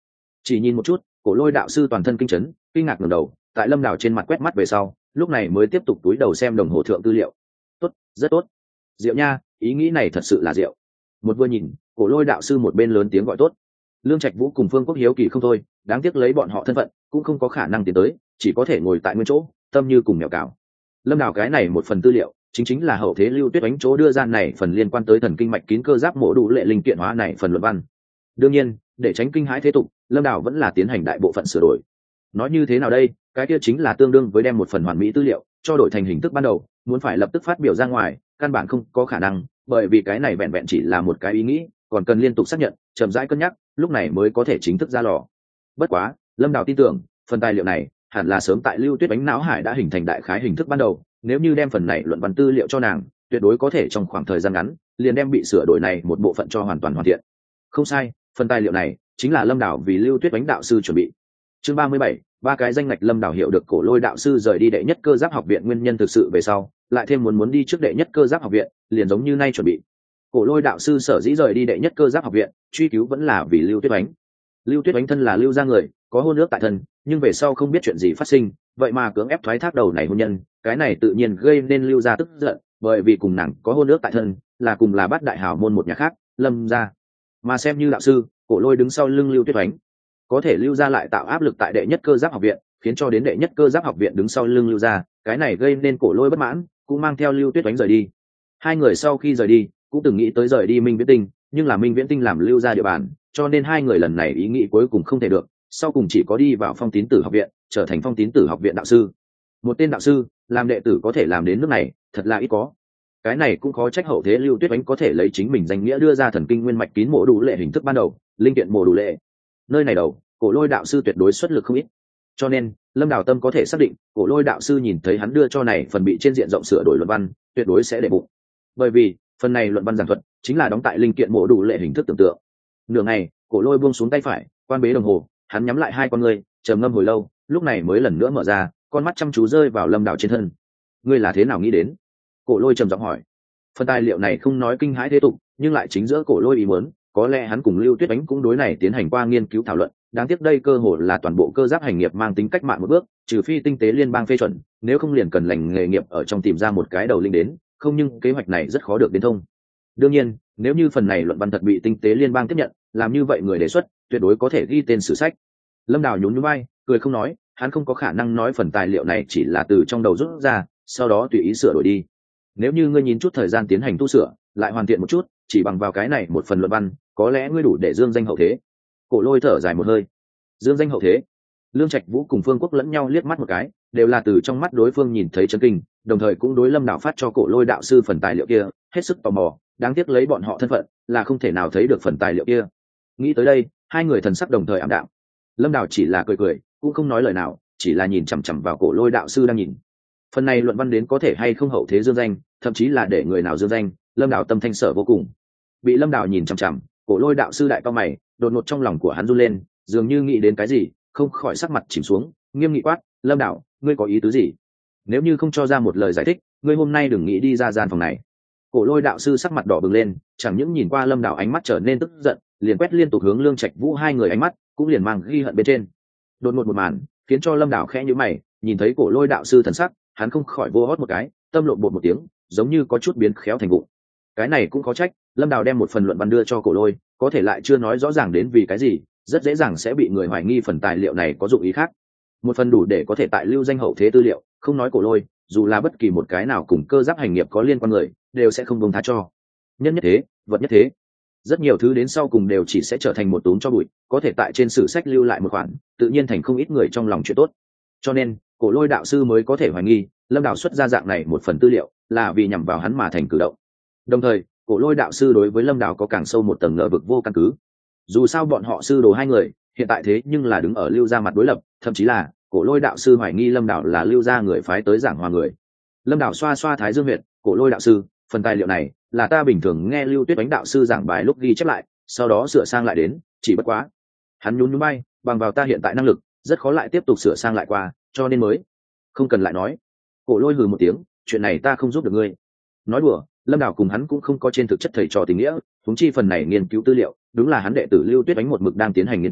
Chỉ nhìn một chút, Cổ Lôi đạo sư toàn thân kinh chấn, kinh ngạc ngẩng đầu, tại Lâm Đào trên mặt quét mắt về sau, lúc này mới tiếp tục túi đầu xem đồng hồ thượng tư liệu. Tốt, rất tốt. Diệu nha, ý nghĩ này thật sự là diệu. Một vừa nhìn, Cổ Lôi đạo sư một bên lớn tiếng gọi tốt. Lương Trạch Vũ cùng Phương Quốc hiếu kỳ không thôi, đáng tiếc lấy bọn họ thân phận, cũng không có khả năng tiến tới, chỉ có thể ngồi tại nguyên chỗ, tâm như cùng mèo cào. Lâm Đào cái này một phần tư liệu, chính là hậu thế Lưu Tuyết Oánh chỗ đưa ra này phần liên quan tới thần kinh mạch kín cơ giáp mổ đủ lệ linh kiện hóa này phần luận văn. Đương nhiên, để tránh kinh hãi thế tục, Lâm Đào vẫn là tiến hành đại bộ phận sửa đổi. Nói như thế nào đây, cái kia chính là tương đương với đem một phần hoàn mỹ tư liệu cho đổi thành hình thức ban đầu, muốn phải lập tức phát biểu ra ngoài, căn bản không có khả năng, bởi vì cái này vẹn vẹn chỉ là một cái ý nghĩ, còn cần liên tục xác nhận, chậm rãi cân nhắc, lúc này mới có thể chính thức ra lò. Bất quá, Lâm Đào tin tưởng, phần tài liệu này hẳn là sớm tại Lưu Tuyết Oánh não hải đã hình thành đại khái hình thức ban đầu, nếu như đem phần này luận văn tư liệu cho nàng, tuyệt đối có thể trong khoảng thời gian ngắn liền đem bị sửa đổi này một bộ phận cho hoàn toàn hoàn thiện. Không sai, phần tài liệu này chính là Lâm Đào vì Lưu Tuyết Oánh đạo sư chuẩn bị. Chương 37, ba cái danh ngạch Lâm Đào hiểu được Cổ Lôi đạo sư rời đi đệ nhất cơ giáp học viện nguyên nhân thực sự về sau, lại thêm muốn đi trước đệ nhất cơ giáp học viện, liền giống như nay chuẩn bị. Cổ Lôi đạo sư sở dĩ rời đi đệ nhất cơ giáp học viện, truy cứu vẫn là vì Lưu Tuyết Oánh. Lưu Tuyết Oánh thân là Lưu gia người, có hôn ước tại thân, nhưng về sau không biết chuyện gì phát sinh, vậy mà cưỡng ép thoái thác đầu này hôn nhân, cái này tự nhiên gây nên Lưu gia tức giận, bởi vì cùng nàng có hôn ước tại thân, là cùng là bát đại hào môn một nhà khác, Lâm gia. Mà xem như đạo sư, Cổ Lôi đứng sau lưng Lưu Tuyết Oánh, có thể Lưu gia lại tạo áp lực tại đệ nhất cơ giáp học viện, khiến cho đến đệ nhất cơ giáp học viện đứng sau lưng Lưu gia, cái này gây nên Cổ Lôi bất mãn, cũng mang theo Lưu Tuyết Oánh rời đi. Hai người sau khi rời đi, cũng từng nghĩ tới rời đi Minh Viễn Tinh, nhưng là Minh Viễn Tinh làm Lưu gia địa bàn, cho nên hai người lần này ý nghĩ cuối cùng không thể được, sau cùng chỉ có đi vào Phong Tín Tử học viện, trở thành Phong Tín Tử học viện đạo sư. Một tên đạo sư, làm đệ tử có thể làm đến nước này, thật là ít có. Cái này cũng khó trách hậu thế Lưu Tuyết Oánh có thể lấy chính mình danh nghĩa đưa ra thần kinh nguyên mạch kín mổ đủ lệ hình thức ban đầu, linh kiện mổ đủ lệ. Nơi này đầu, Cổ Lôi đạo sư tuyệt đối xuất lực không ít. Cho nên, Lâm Đào Tâm có thể xác định, Cổ Lôi đạo sư nhìn thấy hắn đưa cho này phần bị trên diện rộng sửa đổi luận văn, tuyệt đối sẽ để bụng. Bởi vì, phần này luận văn giảng thuật chính là đóng tại linh kiện mổ đủ lệ hình thức tưởng tượng. Nửa ngày, Cổ Lôi buông xuống tay phải, quan bế đồng hồ, hắn nhắm lại hai con ngươi, trầm ngâm hồi lâu, lúc này mới lần nữa mở ra, con mắt chăm chú rơi vào Lâm Đào trên thân. Ngươi là thế nào nghĩ đến? Cổ Lôi trầm giọng hỏi. Phần tài liệu này không nói kinh hãi thế tục, nhưng lại chính giữa Cổ Lôi ý muốn, có lẽ hắn cùng Lưu Tuyết Oánh cũng đối này tiến hành qua nghiên cứu thảo luận, đáng tiếc đây cơ hội là toàn bộ cơ giáp hành nghiệp mang tính cách mạng một bước, trừ phi tinh tế liên bang phê chuẩn, nếu không liền cần lành nghề nghiệp ở trong tìm ra một cái đầu linh đến, không nhưng kế hoạch này rất khó được đến thông. Đương nhiên, nếu như phần này luận văn thật bị tinh tế liên bang tiếp nhận, làm như vậy người đề xuất tuyệt đối có thể ghi tên sử sách. Lâm Đào nhún nhún vai, cười không nói, hắn không có khả năng nói phần tài liệu này chỉ là từ trong đầu rút ra, sau đó tùy ý sửa đổi đi. Nếu như ngươi nhìn chút thời gian tiến hành tu sửa, lại hoàn thiện một chút, chỉ bằng vào cái này một phần luận văn, có lẽ ngươi đủ để dương danh hậu thế. Cổ Lôi thở dài một hơi. Dương danh hậu thế? Lương Trạch Vũ cùng Phương Quốc lẫn nhau liếc mắt một cái, đều là từ trong mắt đối phương nhìn thấy chấn kinh, đồng thời cũng đối Lâm Đào phát cho Cổ Lôi đạo sư phần tài liệu kia hết sức tò mò, đáng tiếc lấy bọn họ thân phận, là không thể nào thấy được phần tài liệu kia. Nghĩ tới đây, hai người thần sắc đồng thời ảm đạm. Lâm Đào chỉ là cười cười, cũng không nói lời nào, chỉ là nhìn chằm chằm vào Cổ Lôi đạo sư đang nhìn. Phần này luận văn đến có thể hay không hậu thế dương danh, thậm chí là để người nào dương danh, Lâm Đào tâm thanh sở vô cùng. Bị Lâm Đào nhìn chằm chằm, Cổ Lôi đạo sư đại cao mày, đột ngột trong lòng của hắn run lên, dường như nghĩ đến cái gì, không khỏi sắc mặt chìm xuống, nghiêm nghị quát: Lâm Đào, ngươi có ý tứ gì? Nếu như không cho ra một lời giải thích, ngươi hôm nay đừng nghĩ đi ra gian phòng này. Cổ Lôi đạo sư sắc mặt đỏ bừng lên, chẳng những nhìn qua Lâm Đào ánh mắt trở nên tức giận, liền quét liên tục hướng Lương Trạch Vũ hai người ánh mắt, cũng liền mang ghi hận bên trên. Đột ngột một màn, khiến cho Lâm Đào khẽ nhíu mày, nhìn thấy Cổ Lôi đạo sư thần sắc, hắn không khỏi vô hót một cái, tâm lộn bột một tiếng, giống như có chút biến khéo thành vụng. Cái này cũng có trách, Lâm Đào đem một phần luận văn đưa cho Cổ Lôi, có thể lại chưa nói rõ ràng đến vì cái gì, rất dễ dàng sẽ bị người hoài nghi phần tài liệu này có dụng ý khác. Một phần đủ để có thể tại lưu danh hậu thế tư liệu, không nói Cổ Lôi, dù là bất kỳ một cái nào cùng cơ giáp hành nghiệp có liên quan người, đều sẽ không buông tha cho. Nhân nhất thế, vật nhất thế. Rất nhiều thứ đến sau cùng đều chỉ sẽ trở thành một túm cho bụi, có thể tại trên sử sách lưu lại một khoản, tự nhiên thành không ít người trong lòng chuyện tốt. Cho nên, Cổ Lôi đạo sư mới có thể hoài nghi, Lâm Đào xuất ra dạng này một phần tư liệu, là vì nhằm vào hắn mà thành cử động. Đồng thời, Cổ Lôi đạo sư đối với Lâm Đào có càng sâu một tầng ngờ vực vô căn cứ. Dù sao bọn họ sư đồ hai người, hiện tại thế nhưng là đứng ở Lưu gia mặt đối lập, thậm chí là Cổ Lôi đạo sư hoài nghi Lâm Đào là Lưu gia người phái tới giảng hòa người. Lâm Đào xoa xoa thái dương huyệt, Cổ Lôi đạo sư, phần tài liệu này là ta bình thường nghe Lưu Tuyết Oánh đạo sư giảng bài lúc ghi chép lại, sau đó sửa sang lại đến, chỉ bất quá. Hắn nhún nhún bay, bằng vào ta hiện tại năng lực, rất khó lại tiếp tục sửa sang lại qua, cho nên mới không cần lại nói. Cổ Lôi hừ một tiếng, chuyện này ta không giúp được ngươi. Nói đùa, Lâm Đào cùng hắn cũng không có trên thực chất thầy trò tình nghĩa, huống chi phần này nghiên cứu tư liệu, đúng là hắn đệ tử Lưu Tuyết Oánh một mực đang tiến hành nghiên cứu,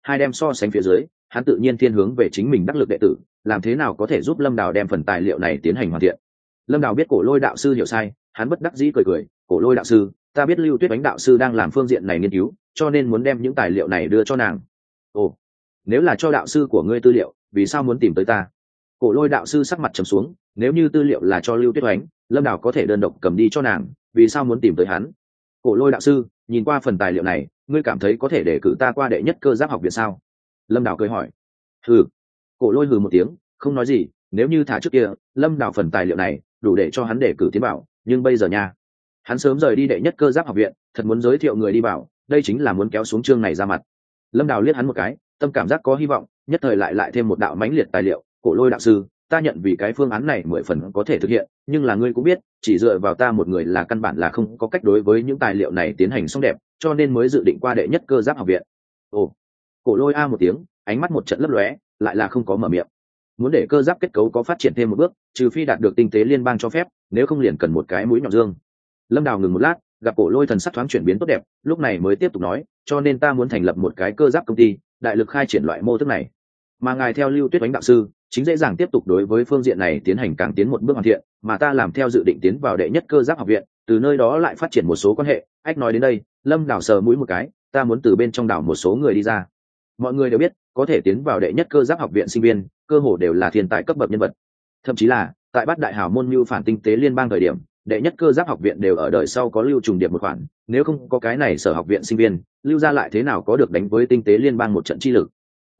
hai đem so sánh phía dưới, hắn tự nhiên thiên hướng về chính mình đắc lực đệ tử, làm thế nào có thể giúp Lâm Đào đem phần tài liệu này tiến hành hoàn thiện. Lâm Đào biết Cổ Lôi đạo sư hiểu sai, hắn bất đắc dĩ cười cười, Cổ Lôi đạo sư, ta biết Lưu Tuyết Oánh đạo sư đang làm phương diện này nghiên cứu, cho nên muốn đem những tài liệu này đưa cho nàng. Ồ, nếu là cho đạo sư của ngươi tư liệu, vì sao muốn tìm tới ta? Cổ Lôi đạo sư sắc mặt trầm xuống, nếu như tư liệu là cho Lưu Tuyết Oánh, Lâm Đào có thể đơn độc cầm đi cho nàng, vì sao muốn tìm tới hắn? Cổ Lôi đạo sư, nhìn qua phần tài liệu này, ngươi cảm thấy có thể để cử ta qua đệ nhất cơ giáp học viện sao? Lâm Đào cười hỏi. Hừ. Cổ Lôi hừ một tiếng, không nói gì. Nếu như thả trước kia, Lâm Đào phần tài liệu này đủ để cho hắn để cử tiến bảo, nhưng bây giờ nha, hắn sớm rời đi đệ nhất cơ giáp học viện, thật muốn giới thiệu người đi bảo, đây chính là muốn kéo xuống chương này ra mặt. Lâm Đào liếc hắn một cái, tâm cảm giác có hy vọng, nhất thời lại thêm một đạo mãnh liệt tài liệu. Cổ Lôi đạo sư, ta nhận vì cái phương án này 10 phần có thể thực hiện, nhưng là ngươi cũng biết, chỉ dựa vào ta một người là căn bản là không có cách đối với những tài liệu này tiến hành xong đẹp, cho nên mới dự định qua đệ nhất cơ giáp học viện. Ồ. Cổ Lôi a một tiếng, ánh mắt một trận lấp lóe, lại là không có mở miệng. Muốn để cơ giáp kết cấu có phát triển thêm một bước, trừ phi đạt được tinh tế liên bang cho phép, nếu không liền cần một cái mũi nhọn dương. Lâm Đào ngừng một lát, gặp Cổ Lôi thần sắc thoáng chuyển biến tốt đẹp, lúc này mới tiếp tục nói, cho nên ta muốn thành lập một cái cơ giáp công ty, đại lực khai triển loại mô thức này. Mà ngài theo Lưu Tuyết Oánh đạo sư, chính dễ dàng tiếp tục đối với phương diện này tiến hành càng tiến một bước hoàn thiện, mà ta làm theo dự định tiến vào đệ nhất cơ giáp học viện, từ nơi đó lại phát triển một số quan hệ. Ách nói đến đây, Lâm Đào sờ mũi một cái, ta muốn từ bên trong đảo một số người đi ra. Mọi người đều biết, có thể tiến vào đệ nhất cơ giáp học viện sinh viên, cơ hồ đều là thiên tài cấp bậc nhân vật. Thậm chí là tại Bát Đại Hào môn mưu phản tinh tế liên bang thời điểm, đệ nhất cơ giáp học viện đều ở đời sau có lưu trùng điệp một khoản, nếu không có cái này sở học viện sinh viên, lưu ra lại thế nào có được đánh với tinh tế liên bang một trận chi lực.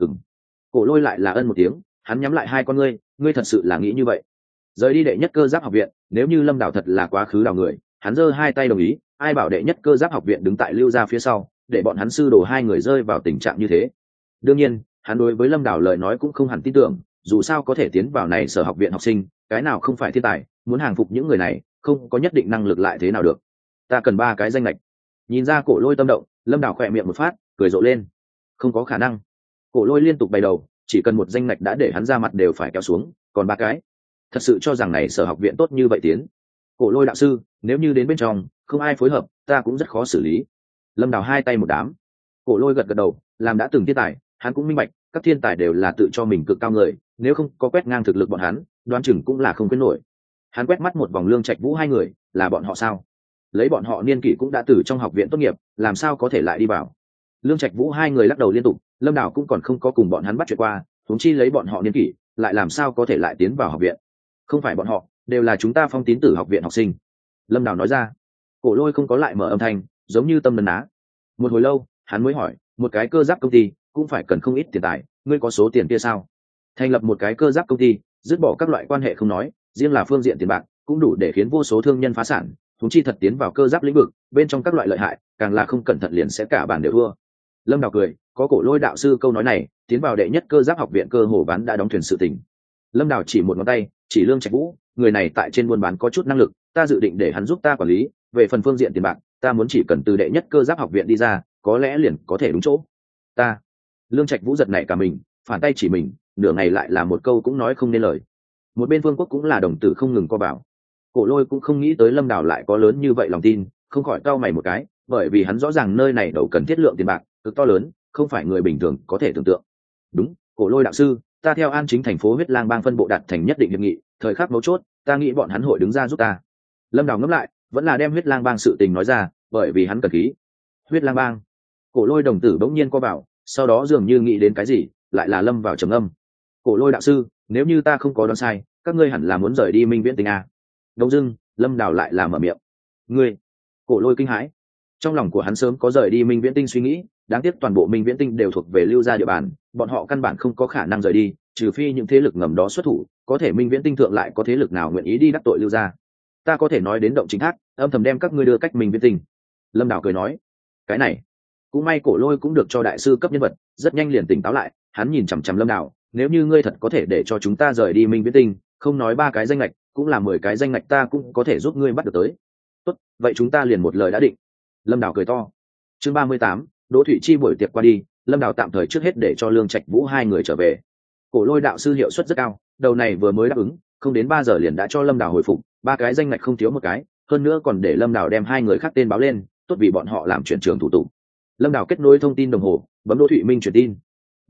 Cổ Lôi lại là ân một tiếng, hắn nhắm lại hai con ngươi thật sự là nghĩ như vậy? Rời đi đệ nhất cơ giáp học viện, nếu như Lâm Đào thật là quá khứ đào người, hắn giơ hai tay đồng ý, ai bảo đệ nhất cơ giáp học viện đứng tại lưu ra phía sau, để bọn hắn sư đồ hai người rơi vào tình trạng như thế. Đương nhiên, hắn đối với Lâm Đào lời nói cũng không hẳn tin tưởng, dù sao có thể tiến vào này sở học viện học sinh, cái nào không phải thiên tài, muốn hàng phục những người này, không có nhất định năng lực lại thế nào được. Ta cần 3 cái danh lệch. Nhìn ra Cổ Lôi tâm động, Lâm Đào khỏe miệng một phát, cười rộ lên. Không có khả năng. Cổ Lôi liên tục bày đầu, chỉ cần một danh lệch đã để hắn ra mặt đều phải kéo xuống, còn 3 cái. Thật sự cho rằng này sở học viện tốt như vậy tiến. Cổ Lôi đạo sư, nếu như đến bên trong không ai phối hợp, ta cũng rất khó xử lý. Lâm Đào hai tay một đám. Cổ Lôi gật gật đầu, làm đã từng thiên tài, hắn cũng minh bạch, các thiên tài đều là tự cho mình cực cao người, nếu không có quét ngang thực lực bọn hắn, đoán chừng cũng là không quên nổi. Hắn quét mắt một vòng Lương Trạch Vũ hai người, là bọn họ sao? Lấy bọn họ niên kỷ cũng đã từ trong học viện tốt nghiệp, làm sao có thể lại đi vào? Lương Trạch Vũ hai người lắc đầu liên tục, Lâm Đào cũng còn không có cùng bọn hắn bắt chuyện qua, huống chi lấy bọn họ niên kỷ, lại làm sao có thể lại tiến vào học viện? Không phải bọn họ, đều là chúng ta Phong Tín Tử học viện học sinh. Lâm Đào nói ra. Cổ Lôi không có lại mở âm thanh, giống như tâm nấn ná. Một hồi lâu, hắn mới hỏi, một cái cơ giáp công ty cũng phải cần không ít tiền tài, ngươi có số tiền kia sao? Thành lập một cái cơ giáp công ty, dứt bỏ các loại quan hệ không nói, riêng là phương diện tiền bạc cũng đủ để khiến vô số thương nhân phá sản, thúng chi thật tiến vào cơ giáp lĩnh vực, bên trong các loại lợi hại, càng là không cẩn thận liền sẽ cả bàn đều thua. Lâm Đào cười, có Cổ Lôi đạo sư câu nói này, tiến vào đệ nhất cơ giáp học viện cơ hồ bán đã đóng thuyền sự tình. Lâm Đào chỉ một ngón tay, chỉ Lương Trạch Vũ, người này tại trên buôn bán có chút năng lực, ta dự định để hắn giúp ta quản lý, về phần phương diện tiền bạc, ta muốn chỉ cần từ đệ nhất cơ giáp học viện đi ra, có lẽ liền có thể đúng chỗ. Ta. Lương Trạch Vũ giật nảy cả mình, phản tay chỉ mình, nửa ngày lại là một câu cũng nói không nên lời. Một bên Vương Quốc cũng là đồng tử không ngừng co bảo. Cổ Lôi cũng không nghĩ tới Lâm Đào lại có lớn như vậy lòng tin, không khỏi cau mày một cái, bởi vì hắn rõ ràng nơi này đầu cần thiết lượng tiền bạc cực to lớn, không phải người bình thường có thể tưởng tượng. Đúng, Cổ Lôi đạo sư, ta theo An Chính thành phố Huyết Lang Bang phân bộ đạt thành nhất định hiệp nghị, thời khắc mấu chốt, ta nghĩ bọn hắn hội đứng ra giúp ta. Lâm Đào ngẫm lại, vẫn là đem Huyết Lang Bang sự tình nói ra, bởi vì hắn cần khí. Huyết Lang Bang. Cổ Lôi đồng tử bỗng nhiên co bảo, sau đó dường như nghĩ đến cái gì, lại là lâm vào trầm âm. Cổ Lôi đạo sư, nếu như ta không có đoán sai, các ngươi hẳn là muốn rời đi Minh Viễn Tinh a? Đông dưng, Lâm Đào lại là mở miệng. Ngươi? Cổ Lôi kinh hãi. Trong lòng của hắn sớm có rời đi Minh Viễn Tinh suy nghĩ, đáng tiếc toàn bộ Minh Viễn Tinh đều thuộc về Lưu gia địa bàn, bọn họ căn bản không có khả năng rời đi, trừ phi những thế lực ngầm đó xuất thủ, có thể Minh Viễn Tinh thượng lại có thế lực nào nguyện ý đi đắc tội Lưu gia? Ta có thể nói đến động chính thác, âm thầm đem các ngươi đưa cách Minh Viễn Tinh. Lâm Đào cười nói. Cái này, cũng may Cổ Lôi cũng được cho đại sư cấp nhân vật, rất nhanh liền tỉnh táo lại, hắn nhìn chằm chằm Lâm Đào, nếu như ngươi thật có thể để cho chúng ta rời đi Minh Viễn Tinh, không nói 3 cái danh lệch, cũng là 10 cái danh lệch ta cũng có thể giúp ngươi bắt được tới. Tốt, vậy chúng ta liền một lời đã định. Lâm Đào cười to. Chương 38, Đỗ Thụy Chi buổi tiệc qua đi, Lâm Đào tạm thời trước hết để cho Lương Trạch Vũ hai người trở về. Cổ Lôi đạo sư hiệu suất rất cao, đầu này vừa mới đáp ứng, không đến 3 giờ liền đã cho Lâm Đào hồi phục, 3 cái danh lệch không thiếu một cái, hơn nữa còn để Lâm Đào đem 2 người khác tên báo lên, tốt vì bọn họ làm chuyển trường thủ tục. Lâm Đào kết nối thông tin đồng hồ, bấm Đỗ Thụy Minh truyền tin.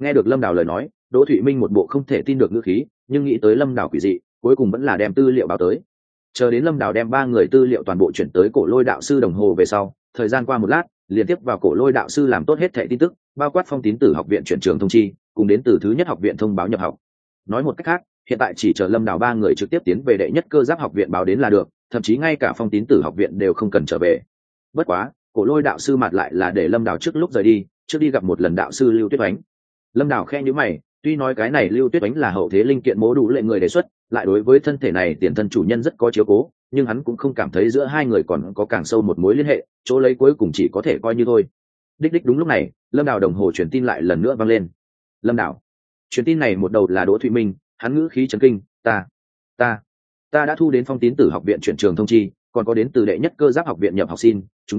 Nghe được lâm đào lời nói, đỗ thụy minh một bộ không thể tin được ngữ khí, nhưng nghĩ tới lâm đào quỷ dị, cuối cùng vẫn là đem tư liệu báo tới. Chờ đến lâm đào đem 3 người tư liệu toàn bộ chuyển tới cổ lôi đạo sư đồng hồ về sau, thời gian qua một lát, liên tiếp vào cổ lôi đạo sư làm tốt hết thẻ tin tức, bao quát phong tín tử học viện chuyển trường thông chi, cùng đến từ thứ nhất học viện thông báo nhập học. Nói một cách khác, hiện tại chỉ chờ lâm đào 3 người trực tiếp tiến về đệ nhất cơ giáp học viện báo đến là được, thậm chí ngay cả phong tín tử học viện đều không cần trở về. Bất quá, cổ lôi đạo sư mặt lại là để lâm đào trước lúc rời đi, trước đi gặp một lần đạo sư Lưu Tuyết Oánh. Lâm đào khe nhíu mày, tuy nói cái này Lưu Tuyết Oánh là hậu thế linh kiện mố đủ lệ người đề xuất, lại đối với thân thể này tiền thân chủ nhân rất có chiếu cố, nhưng hắn cũng không cảm thấy giữa hai người còn có càng sâu một mối liên hệ, chỗ lấy cuối cùng chỉ có thể coi như thôi. Đích đúng lúc này, lâm đào đồng hồ truyền tin lại lần nữa vang lên. Lâm đào, truyền tin này một đầu là Đỗ Thụy Minh, hắn ngữ khí chấn kinh, ta đã thu đến phong tín tử học viện chuyển trường thông chi, còn có đến từ đệ nhất cơ giáp học viện nhập học xin, chúng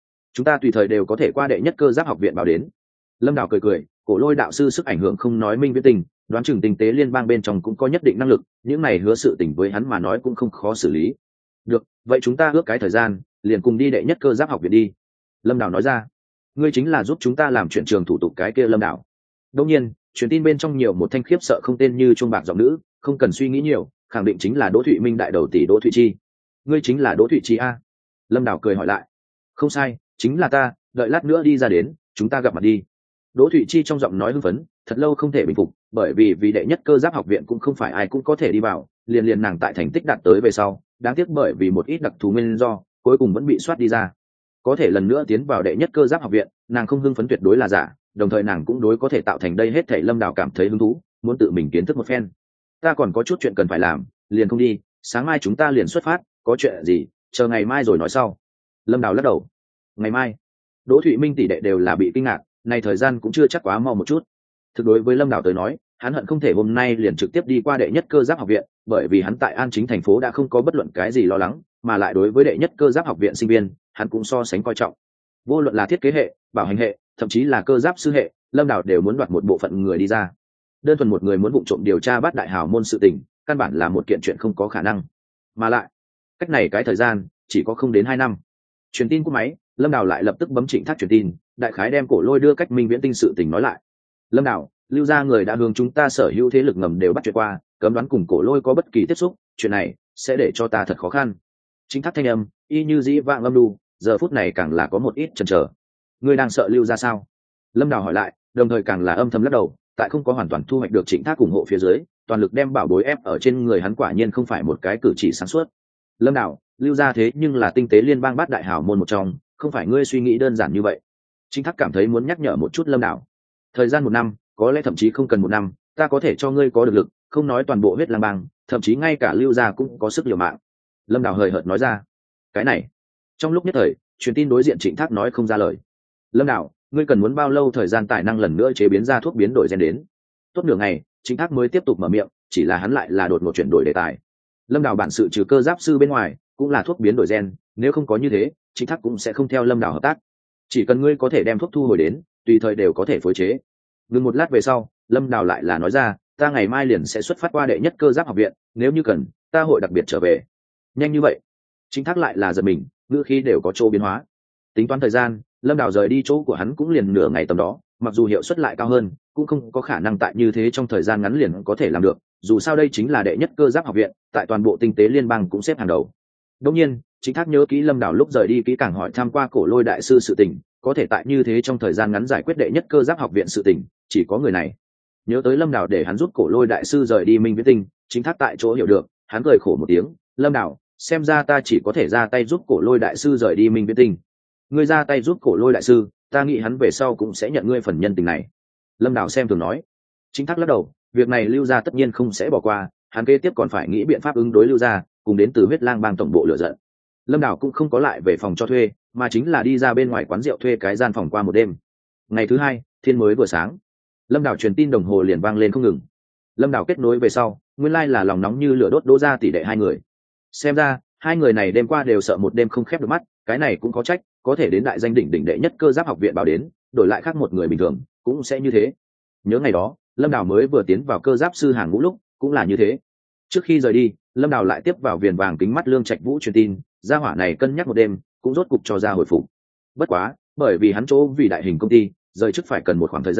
ta tùy thời đều có thể qua đệ nhất cơ giáp học viện báo đến. Lâm đào cười, cổ lôi đạo sư sức ảnh hưởng không nói minh viễn tình, đoán chừng tình tế liên bang bên trong cũng có nhất định năng lực, những này hứa sự tình với hắn mà nói cũng không khó xử lý. Được, vậy chúng ta ước cái thời gian, liền cùng đi đệ nhất cơ giáp học viện đi. Lâm đào nói ra. Ngươi chính là giúp chúng ta làm chuyển trường thủ tục cái kia Lâm đào. Đương nhiên, truyền tin bên trong nhiều một thanh khiếp sợ không tên như chuông bạc giọng nữ, không cần suy nghĩ nhiều, khẳng định chính là Đỗ Thụy Minh đại đầu tỷ Đỗ Thụy Chi. Ngươi chính là Đỗ Thụy Chi a? Lâm đào cười hỏi lại. Không sai, chính là ta, đợi lát nữa đi ra đến, chúng ta gặp mặt đi. Đỗ Thụy Chi trong giọng nói hưng phấn, thật lâu không thể bình phục, bởi vì đệ nhất cơ giáp học viện cũng không phải ai cũng có thể đi vào, liền nàng tại thành tích đạt tới về sau, đáng tiếc bởi vì một ít đặc thù nguyên do, cuối cùng vẫn bị soát đi ra. Có thể lần nữa tiến vào đệ nhất cơ giáp học viện, nàng không hưng phấn tuyệt đối là giả, đồng thời nàng cũng đối có thể tạo thành đây hết thảy Lâm Đào cảm thấy hứng thú, muốn tự mình kiến thức một phen. Ta còn có chút chuyện cần phải làm, liền không đi, sáng mai chúng ta liền xuất phát, có chuyện gì, chờ ngày mai rồi nói sau. Lâm Đào lắc đầu. Ngày mai? Đỗ Thụy Minh tỷ đệ đều là bị kinh ngạc, này thời gian cũng chưa chắc quá mau một chút. Thực đối với Lâm Đào tới nói, hắn hận không thể hôm nay liền trực tiếp đi qua đệ nhất cơ giáp học viện, bởi vì hắn tại An Chính thành phố đã không có bất luận cái gì lo lắng, mà lại đối với đệ nhất cơ giáp học viện sinh viên, hắn cũng so sánh coi trọng. Vô luận là thiết kế hệ, bảo hành hệ, thậm chí là cơ giáp sư hệ, Lâm Đào đều muốn đoạt một bộ phận người đi ra. Đơn thuần một người muốn vụng trộm điều tra Bát Đại Hào môn sự tình, căn bản là một kiện chuyện không có khả năng. Mà lại, cách này cái thời gian chỉ có không đến 2 năm. Truyền tin của máy, Lâm Đào lại lập tức bấm Trịnh Thác truyền tin, đại khái đem cổ lôi đưa cách Minh Viễn Tinh sự tình nói lại. Lâm Đào, Lưu gia người đã hướng chúng ta sở hữu thế lực ngầm đều bắt chuyện qua, cấm đoán cùng cổ lôi có bất kỳ tiếp xúc, chuyện này sẽ để cho ta thật khó khăn. Trịnh Thác thanh âm y như dĩ vãng âm lưu, giờ phút này càng là có một ít chần chờ. Ngươi đang sợ Lưu gia sao? Lâm Đào hỏi lại, đồng thời càng là âm thầm lắc đầu, tại không có hoàn toàn thu hoạch được Trịnh Thác ủng hộ phía dưới, toàn lực đem bảo bối ép ở trên người hắn quả nhiên không phải một cái cử chỉ sáng suốt. Lâm Đào, Lưu gia thế nhưng là tinh tế liên bang Bát Đại Hào môn một trong, không phải ngươi suy nghĩ đơn giản như vậy. Trịnh Thác cảm thấy muốn nhắc nhở một chút Lâm Đào. Thời gian 1 năm, có lẽ thậm chí không cần 1 năm, ta có thể cho ngươi có được lực, không nói toàn bộ huyết lang bang, thậm chí ngay cả Lưu gia cũng có sức liều mạng. Lâm Đào hời hợt nói ra. Cái này, trong lúc nhất thời, truyền tin đối diện Trịnh Thác nói không ra lời. Lâm Đào, ngươi cần muốn bao lâu thời gian tài năng lần nữa chế biến ra thuốc biến đổi gen đến? Tốt nửa ngày, Trịnh Thác mới tiếp tục mở miệng, chỉ là hắn lại là đột ngột chuyển đổi đề tài. Lâm Đào bản sự trừ cơ giáp sư bên ngoài, cũng là thuốc biến đổi gen, nếu không có như thế, Trịnh Thác cũng sẽ không theo Lâm Đào hợp tác. Chỉ cần ngươi có thể đem thuốc thu hồi đến, tùy thời đều có thể phối chế. Ngừng một lát về sau, Lâm Đào lại là nói ra, ta ngày mai liền sẽ xuất phát qua đệ nhất cơ giáp học viện, nếu như cần, ta hội đặc biệt trở về. Nhanh như vậy? Trịnh Thác lại là giật mình, ngữ khí đều có chỗ biến hóa. Tính toán thời gian, Lâm Đào rời đi chỗ của hắn cũng liền nửa ngày tầm đó, mặc dù hiệu suất lại cao hơn, cũng không có khả năng tại như thế trong thời gian ngắn liền có thể làm được, dù sao đây chính là đệ nhất cơ giáp học viện, tại toàn bộ tinh tế liên bang cũng xếp hàng đầu. Đương nhiên, Trịnh Thác nhớ kỹ Lâm Đào lúc rời đi kỹ càng hỏi tham qua cổ lôi đại sư sự tình, có thể tại như thế trong thời gian ngắn giải quyết đệ nhất cơ giáp học viện sự tình, chỉ có người này. Nhớ tới Lâm Đào để hắn giúp cổ lôi đại sư rời đi Minh Viễn Tinh, Trịnh Thác tại chỗ hiểu được, hắn cười khổ một tiếng, Lâm Đào, xem ra ta chỉ có thể ra tay giúp cổ lôi đại sư rời đi Minh Viễn Tinh. Ngươi ra tay giúp cổ lôi đại sư, ta nghĩ hắn về sau cũng sẽ nhận ngươi phần nhân tình này. Lâm Đào xem thường nói. Trịnh Thác lắc đầu, việc này Lưu gia tất nhiên không sẽ bỏ qua, hắn kế tiếp còn phải nghĩ biện pháp ứng đối Lưu gia, cùng đến từ huyết lang bang tổng bộ lựa giận. Lâm Đào cũng không có lại về phòng cho thuê, mà chính là đi ra bên ngoài quán rượu thuê cái gian phòng qua một đêm. Ngày thứ hai, thiên mới vừa sáng, Lâm Đào truyền tin đồng hồ liền vang lên không ngừng. Lâm Đào kết nối về sau, nguyên lai là lòng nóng như lửa đốt Đỗ gia tỷ đệ hai người. Xem ra hai người này đêm qua đều sợ một đêm không khép được mắt, cái này cũng có trách, có thể đến đại danh đỉnh đỉnh đệ nhất cơ giáp học viện bảo đến, đổi lại khác một người bình thường cũng sẽ như thế. Nhớ ngày đó, Lâm Đào mới vừa tiến vào cơ giáp sư hàng ngũ lúc, cũng là như thế. Trước khi rời đi, Lâm Đào lại tiếp vào viền vàng kính mắt Lương Trạch Vũ truyền tin, gia hỏa này cân nhắc một đêm, cũng rốt cục cho ra hồi phục. Bất quá, bởi vì hắn chỗ vì đại hình công ty, rời chức phải cần một khoảng thời gian,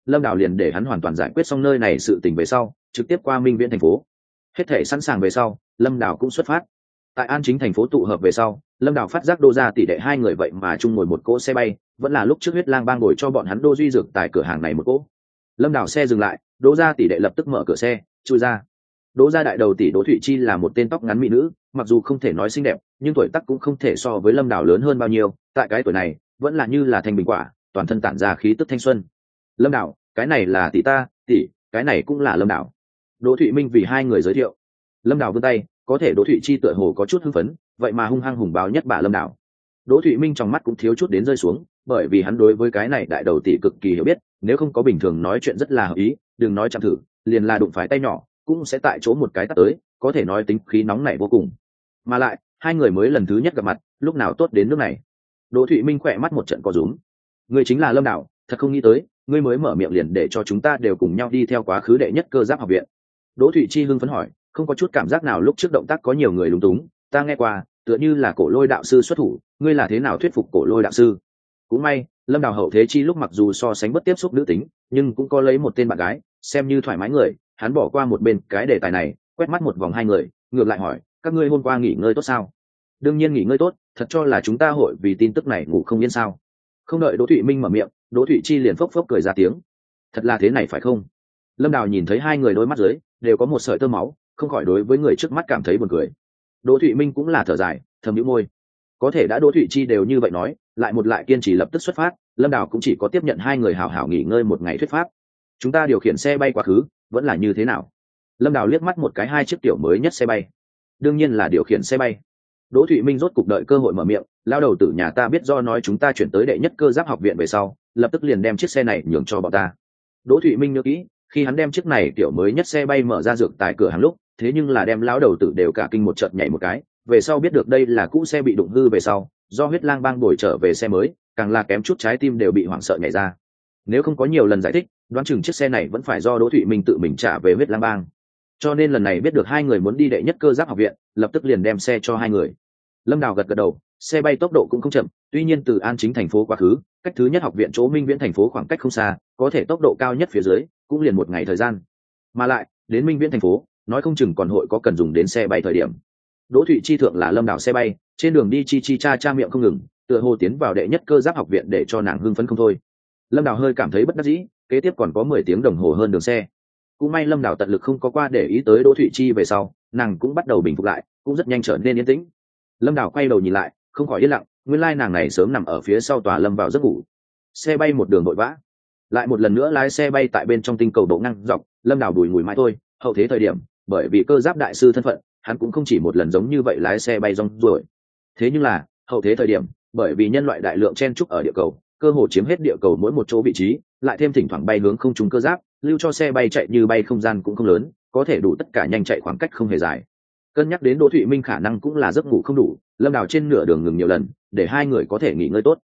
lâm đào liền để hắn hoàn toàn giải quyết xong nơi này sự tình về sau trực tiếp qua minh viễn thành phố. Hết thể sẵn sàng về sau, lâm đào cũng xuất phát. Tại an chính thành phố tụ hợp về sau, lâm đào phát giác Đỗ gia tỷ đệ hai người vậy mà chung ngồi một cỗ xe bay, vẫn là lúc trước huyết lang bang ngồi cho bọn hắn Đỗ Duy dược tại cửa hàng này một cỗ. Lâm đào xe dừng lại, Đỗ gia tỷ đệ lập tức mở cửa xe chui ra. Đỗ gia đại đầu tỷ Đỗ Thụy Chi là một tên tóc ngắn mỹ nữ, mặc dù không thể nói xinh đẹp nhưng tuổi tác cũng không thể so với lâm đào lớn hơn bao nhiêu, tại cái tuổi này vẫn là như là thanh bình quả, toàn thân tản ra khí tức thanh xuân. Lâm đào, cái này là tỷ ta, tỷ, cái này cũng là lâm đào. Đỗ Thụy Minh vì hai người giới thiệu. Lâm đào vươn tay, có thể Đỗ Thụy Chi tựa hồ có chút hưng phấn, vậy mà hung hăng hùng báo nhất bả lâm đào. Đỗ Thụy Minh trong mắt cũng thiếu chút đến rơi xuống, bởi vì hắn đối với cái này đại đầu tỷ cực kỳ hiểu biết, nếu không có bình thường nói chuyện rất là hợp ý, đừng nói chạm thử, liền là đụng phải tay nhỏ cũng sẽ tại chỗ một cái tát tới, có thể nói tính khí nóng nảy vô cùng. Mà lại hai người mới lần thứ nhất gặp mặt, lúc nào tốt đến nước này. Đỗ Thụy Minh khỏe mắt một trận co rúm. Ngươi chính là Lâm Đào, thật không nghĩ tới, ngươi mới mở miệng liền để cho chúng ta đều cùng nhau đi theo quá khứ đệ nhất cơ giáp học viện. Đỗ Thụy Chi hưng phấn hỏi, không có chút cảm giác nào lúc trước động tác có nhiều người lúng túng, ta nghe qua, tựa như là Cổ Lôi đạo sư xuất thủ, ngươi là thế nào thuyết phục Cổ Lôi đạo sư? Cũng may, Lâm Đào hậu thế chi lúc mặc dù so sánh bất tiếp xúc nữ tính, nhưng cũng có lấy một tên bạn gái, xem như thoải mái người, hắn bỏ qua một bên cái đề tài này, quét mắt một vòng hai người, ngược lại hỏi, các ngươi hôm qua nghỉ ngơi tốt sao? Đương nhiên nghỉ ngơi tốt, thật cho là chúng ta hội vì tin tức này ngủ không yên sao? Không đợi Đỗ Thụy Minh mở miệng, Đỗ Thụy Chi liền phốc phốc cười ra tiếng. Thật là thế này phải không? Lâm Đào nhìn thấy hai người đôi mắt dưới đều có một sợi tơ máu, không khỏi đối với người trước mắt cảm thấy buồn cười. Đỗ Thụy Minh cũng là thở dài, thầm nhíu môi. Có thể đã Đỗ Thụy Chi đều như vậy nói, lại một lại kiên trì lập tức xuất phát, Lâm Đào cũng chỉ có tiếp nhận hai người hảo hảo nghỉ ngơi một ngày thuyết pháp. Chúng ta điều khiển xe bay quá khứ, vẫn là như thế nào? Lâm Đào liếc mắt một cái hai chiếc tiểu mới nhất xe bay. Đương nhiên là điều khiển xe bay. Đỗ Thụy Minh rốt cục đợi cơ hội mở miệng, lao đầu tử nhà ta biết do nói chúng ta chuyển tới đệ nhất cơ giáp học viện về sau, lập tức liền đem chiếc xe này nhường cho bọn ta. Đỗ Thụy Minh nhớ kỹ, khi hắn đem chiếc này tiểu mới nhất xe bay mở ra dược tại cửa hàng lúc, thế nhưng là đem lão đầu tử đều cả kinh một chợt nhảy một cái, về sau biết được đây là cũ xe bị đụng hư về sau, do huyết lang bang bồi trở về xe mới, càng là kém chút trái tim đều bị hoảng sợ nhảy ra. Nếu không có nhiều lần giải thích, đoán chừng chiếc xe này vẫn phải do Đỗ Thụy Minh tự mình trả về huyết lang bang. Cho nên lần này biết được hai người muốn đi đệ nhất cơ giáp học viện, lập tức liền đem xe cho hai người. Lâm Đào gật gật đầu, xe bay tốc độ cũng không chậm, tuy nhiên từ An Chính thành phố quá khứ, cách thứ nhất học viện chỗ Minh Viễn thành phố khoảng cách không xa, có thể tốc độ cao nhất phía dưới cũng liền một ngày thời gian. Mà lại, đến Minh Viễn thành phố, nói không chừng còn hội có cần dùng đến xe bay thời điểm. Đỗ Thụy Chi thượng là Lâm Đào xe bay, trên đường đi chi cha miệng không ngừng, tựa hồ tiến vào đệ nhất cơ giáp học viện để cho nàng hưng phấn không thôi. Lâm Đào hơi cảm thấy bất đắc dĩ, kế tiếp còn có 10 tiếng đồng hồ hơn đường xe. Cũng may Lâm Đào tận lực không có qua để ý tới Đỗ Thụy Chi về sau, nàng cũng bắt đầu bình phục lại, cũng rất nhanh trở nên yên tĩnh. Lâm Đào quay đầu nhìn lại, không khỏi yên lặng, nguyên lai nàng này sớm nằm ở phía sau tòa lâm vào giấc ngủ. Xe bay một đường vội vã, lại một lần nữa lái xe bay tại bên trong tinh cầu độ năng dọc, Lâm Đào đùi ngùi mãi thôi, hậu thế thời điểm, bởi vì cơ giáp đại sư thân phận, hắn cũng không chỉ một lần giống như vậy lái xe bay rong ruổi. Thế nhưng là, hậu thế thời điểm, bởi vì nhân loại đại lượng chen trúc ở địa cầu, cơ hồ chiếm hết địa cầu mỗi một chỗ vị trí, lại thêm thỉnh thoảng bay hướng không trung cơ giáp, lưu cho xe bay chạy như bay không gian cũng không lớn, có thể đủ tất cả nhanh chạy khoảng cách không hề dài. Cân nhắc đến Đỗ Thụy Minh khả năng cũng là giấc ngủ không đủ, Lâm Đào trên nửa đường ngừng nhiều lần, để hai người có thể nghỉ ngơi tốt.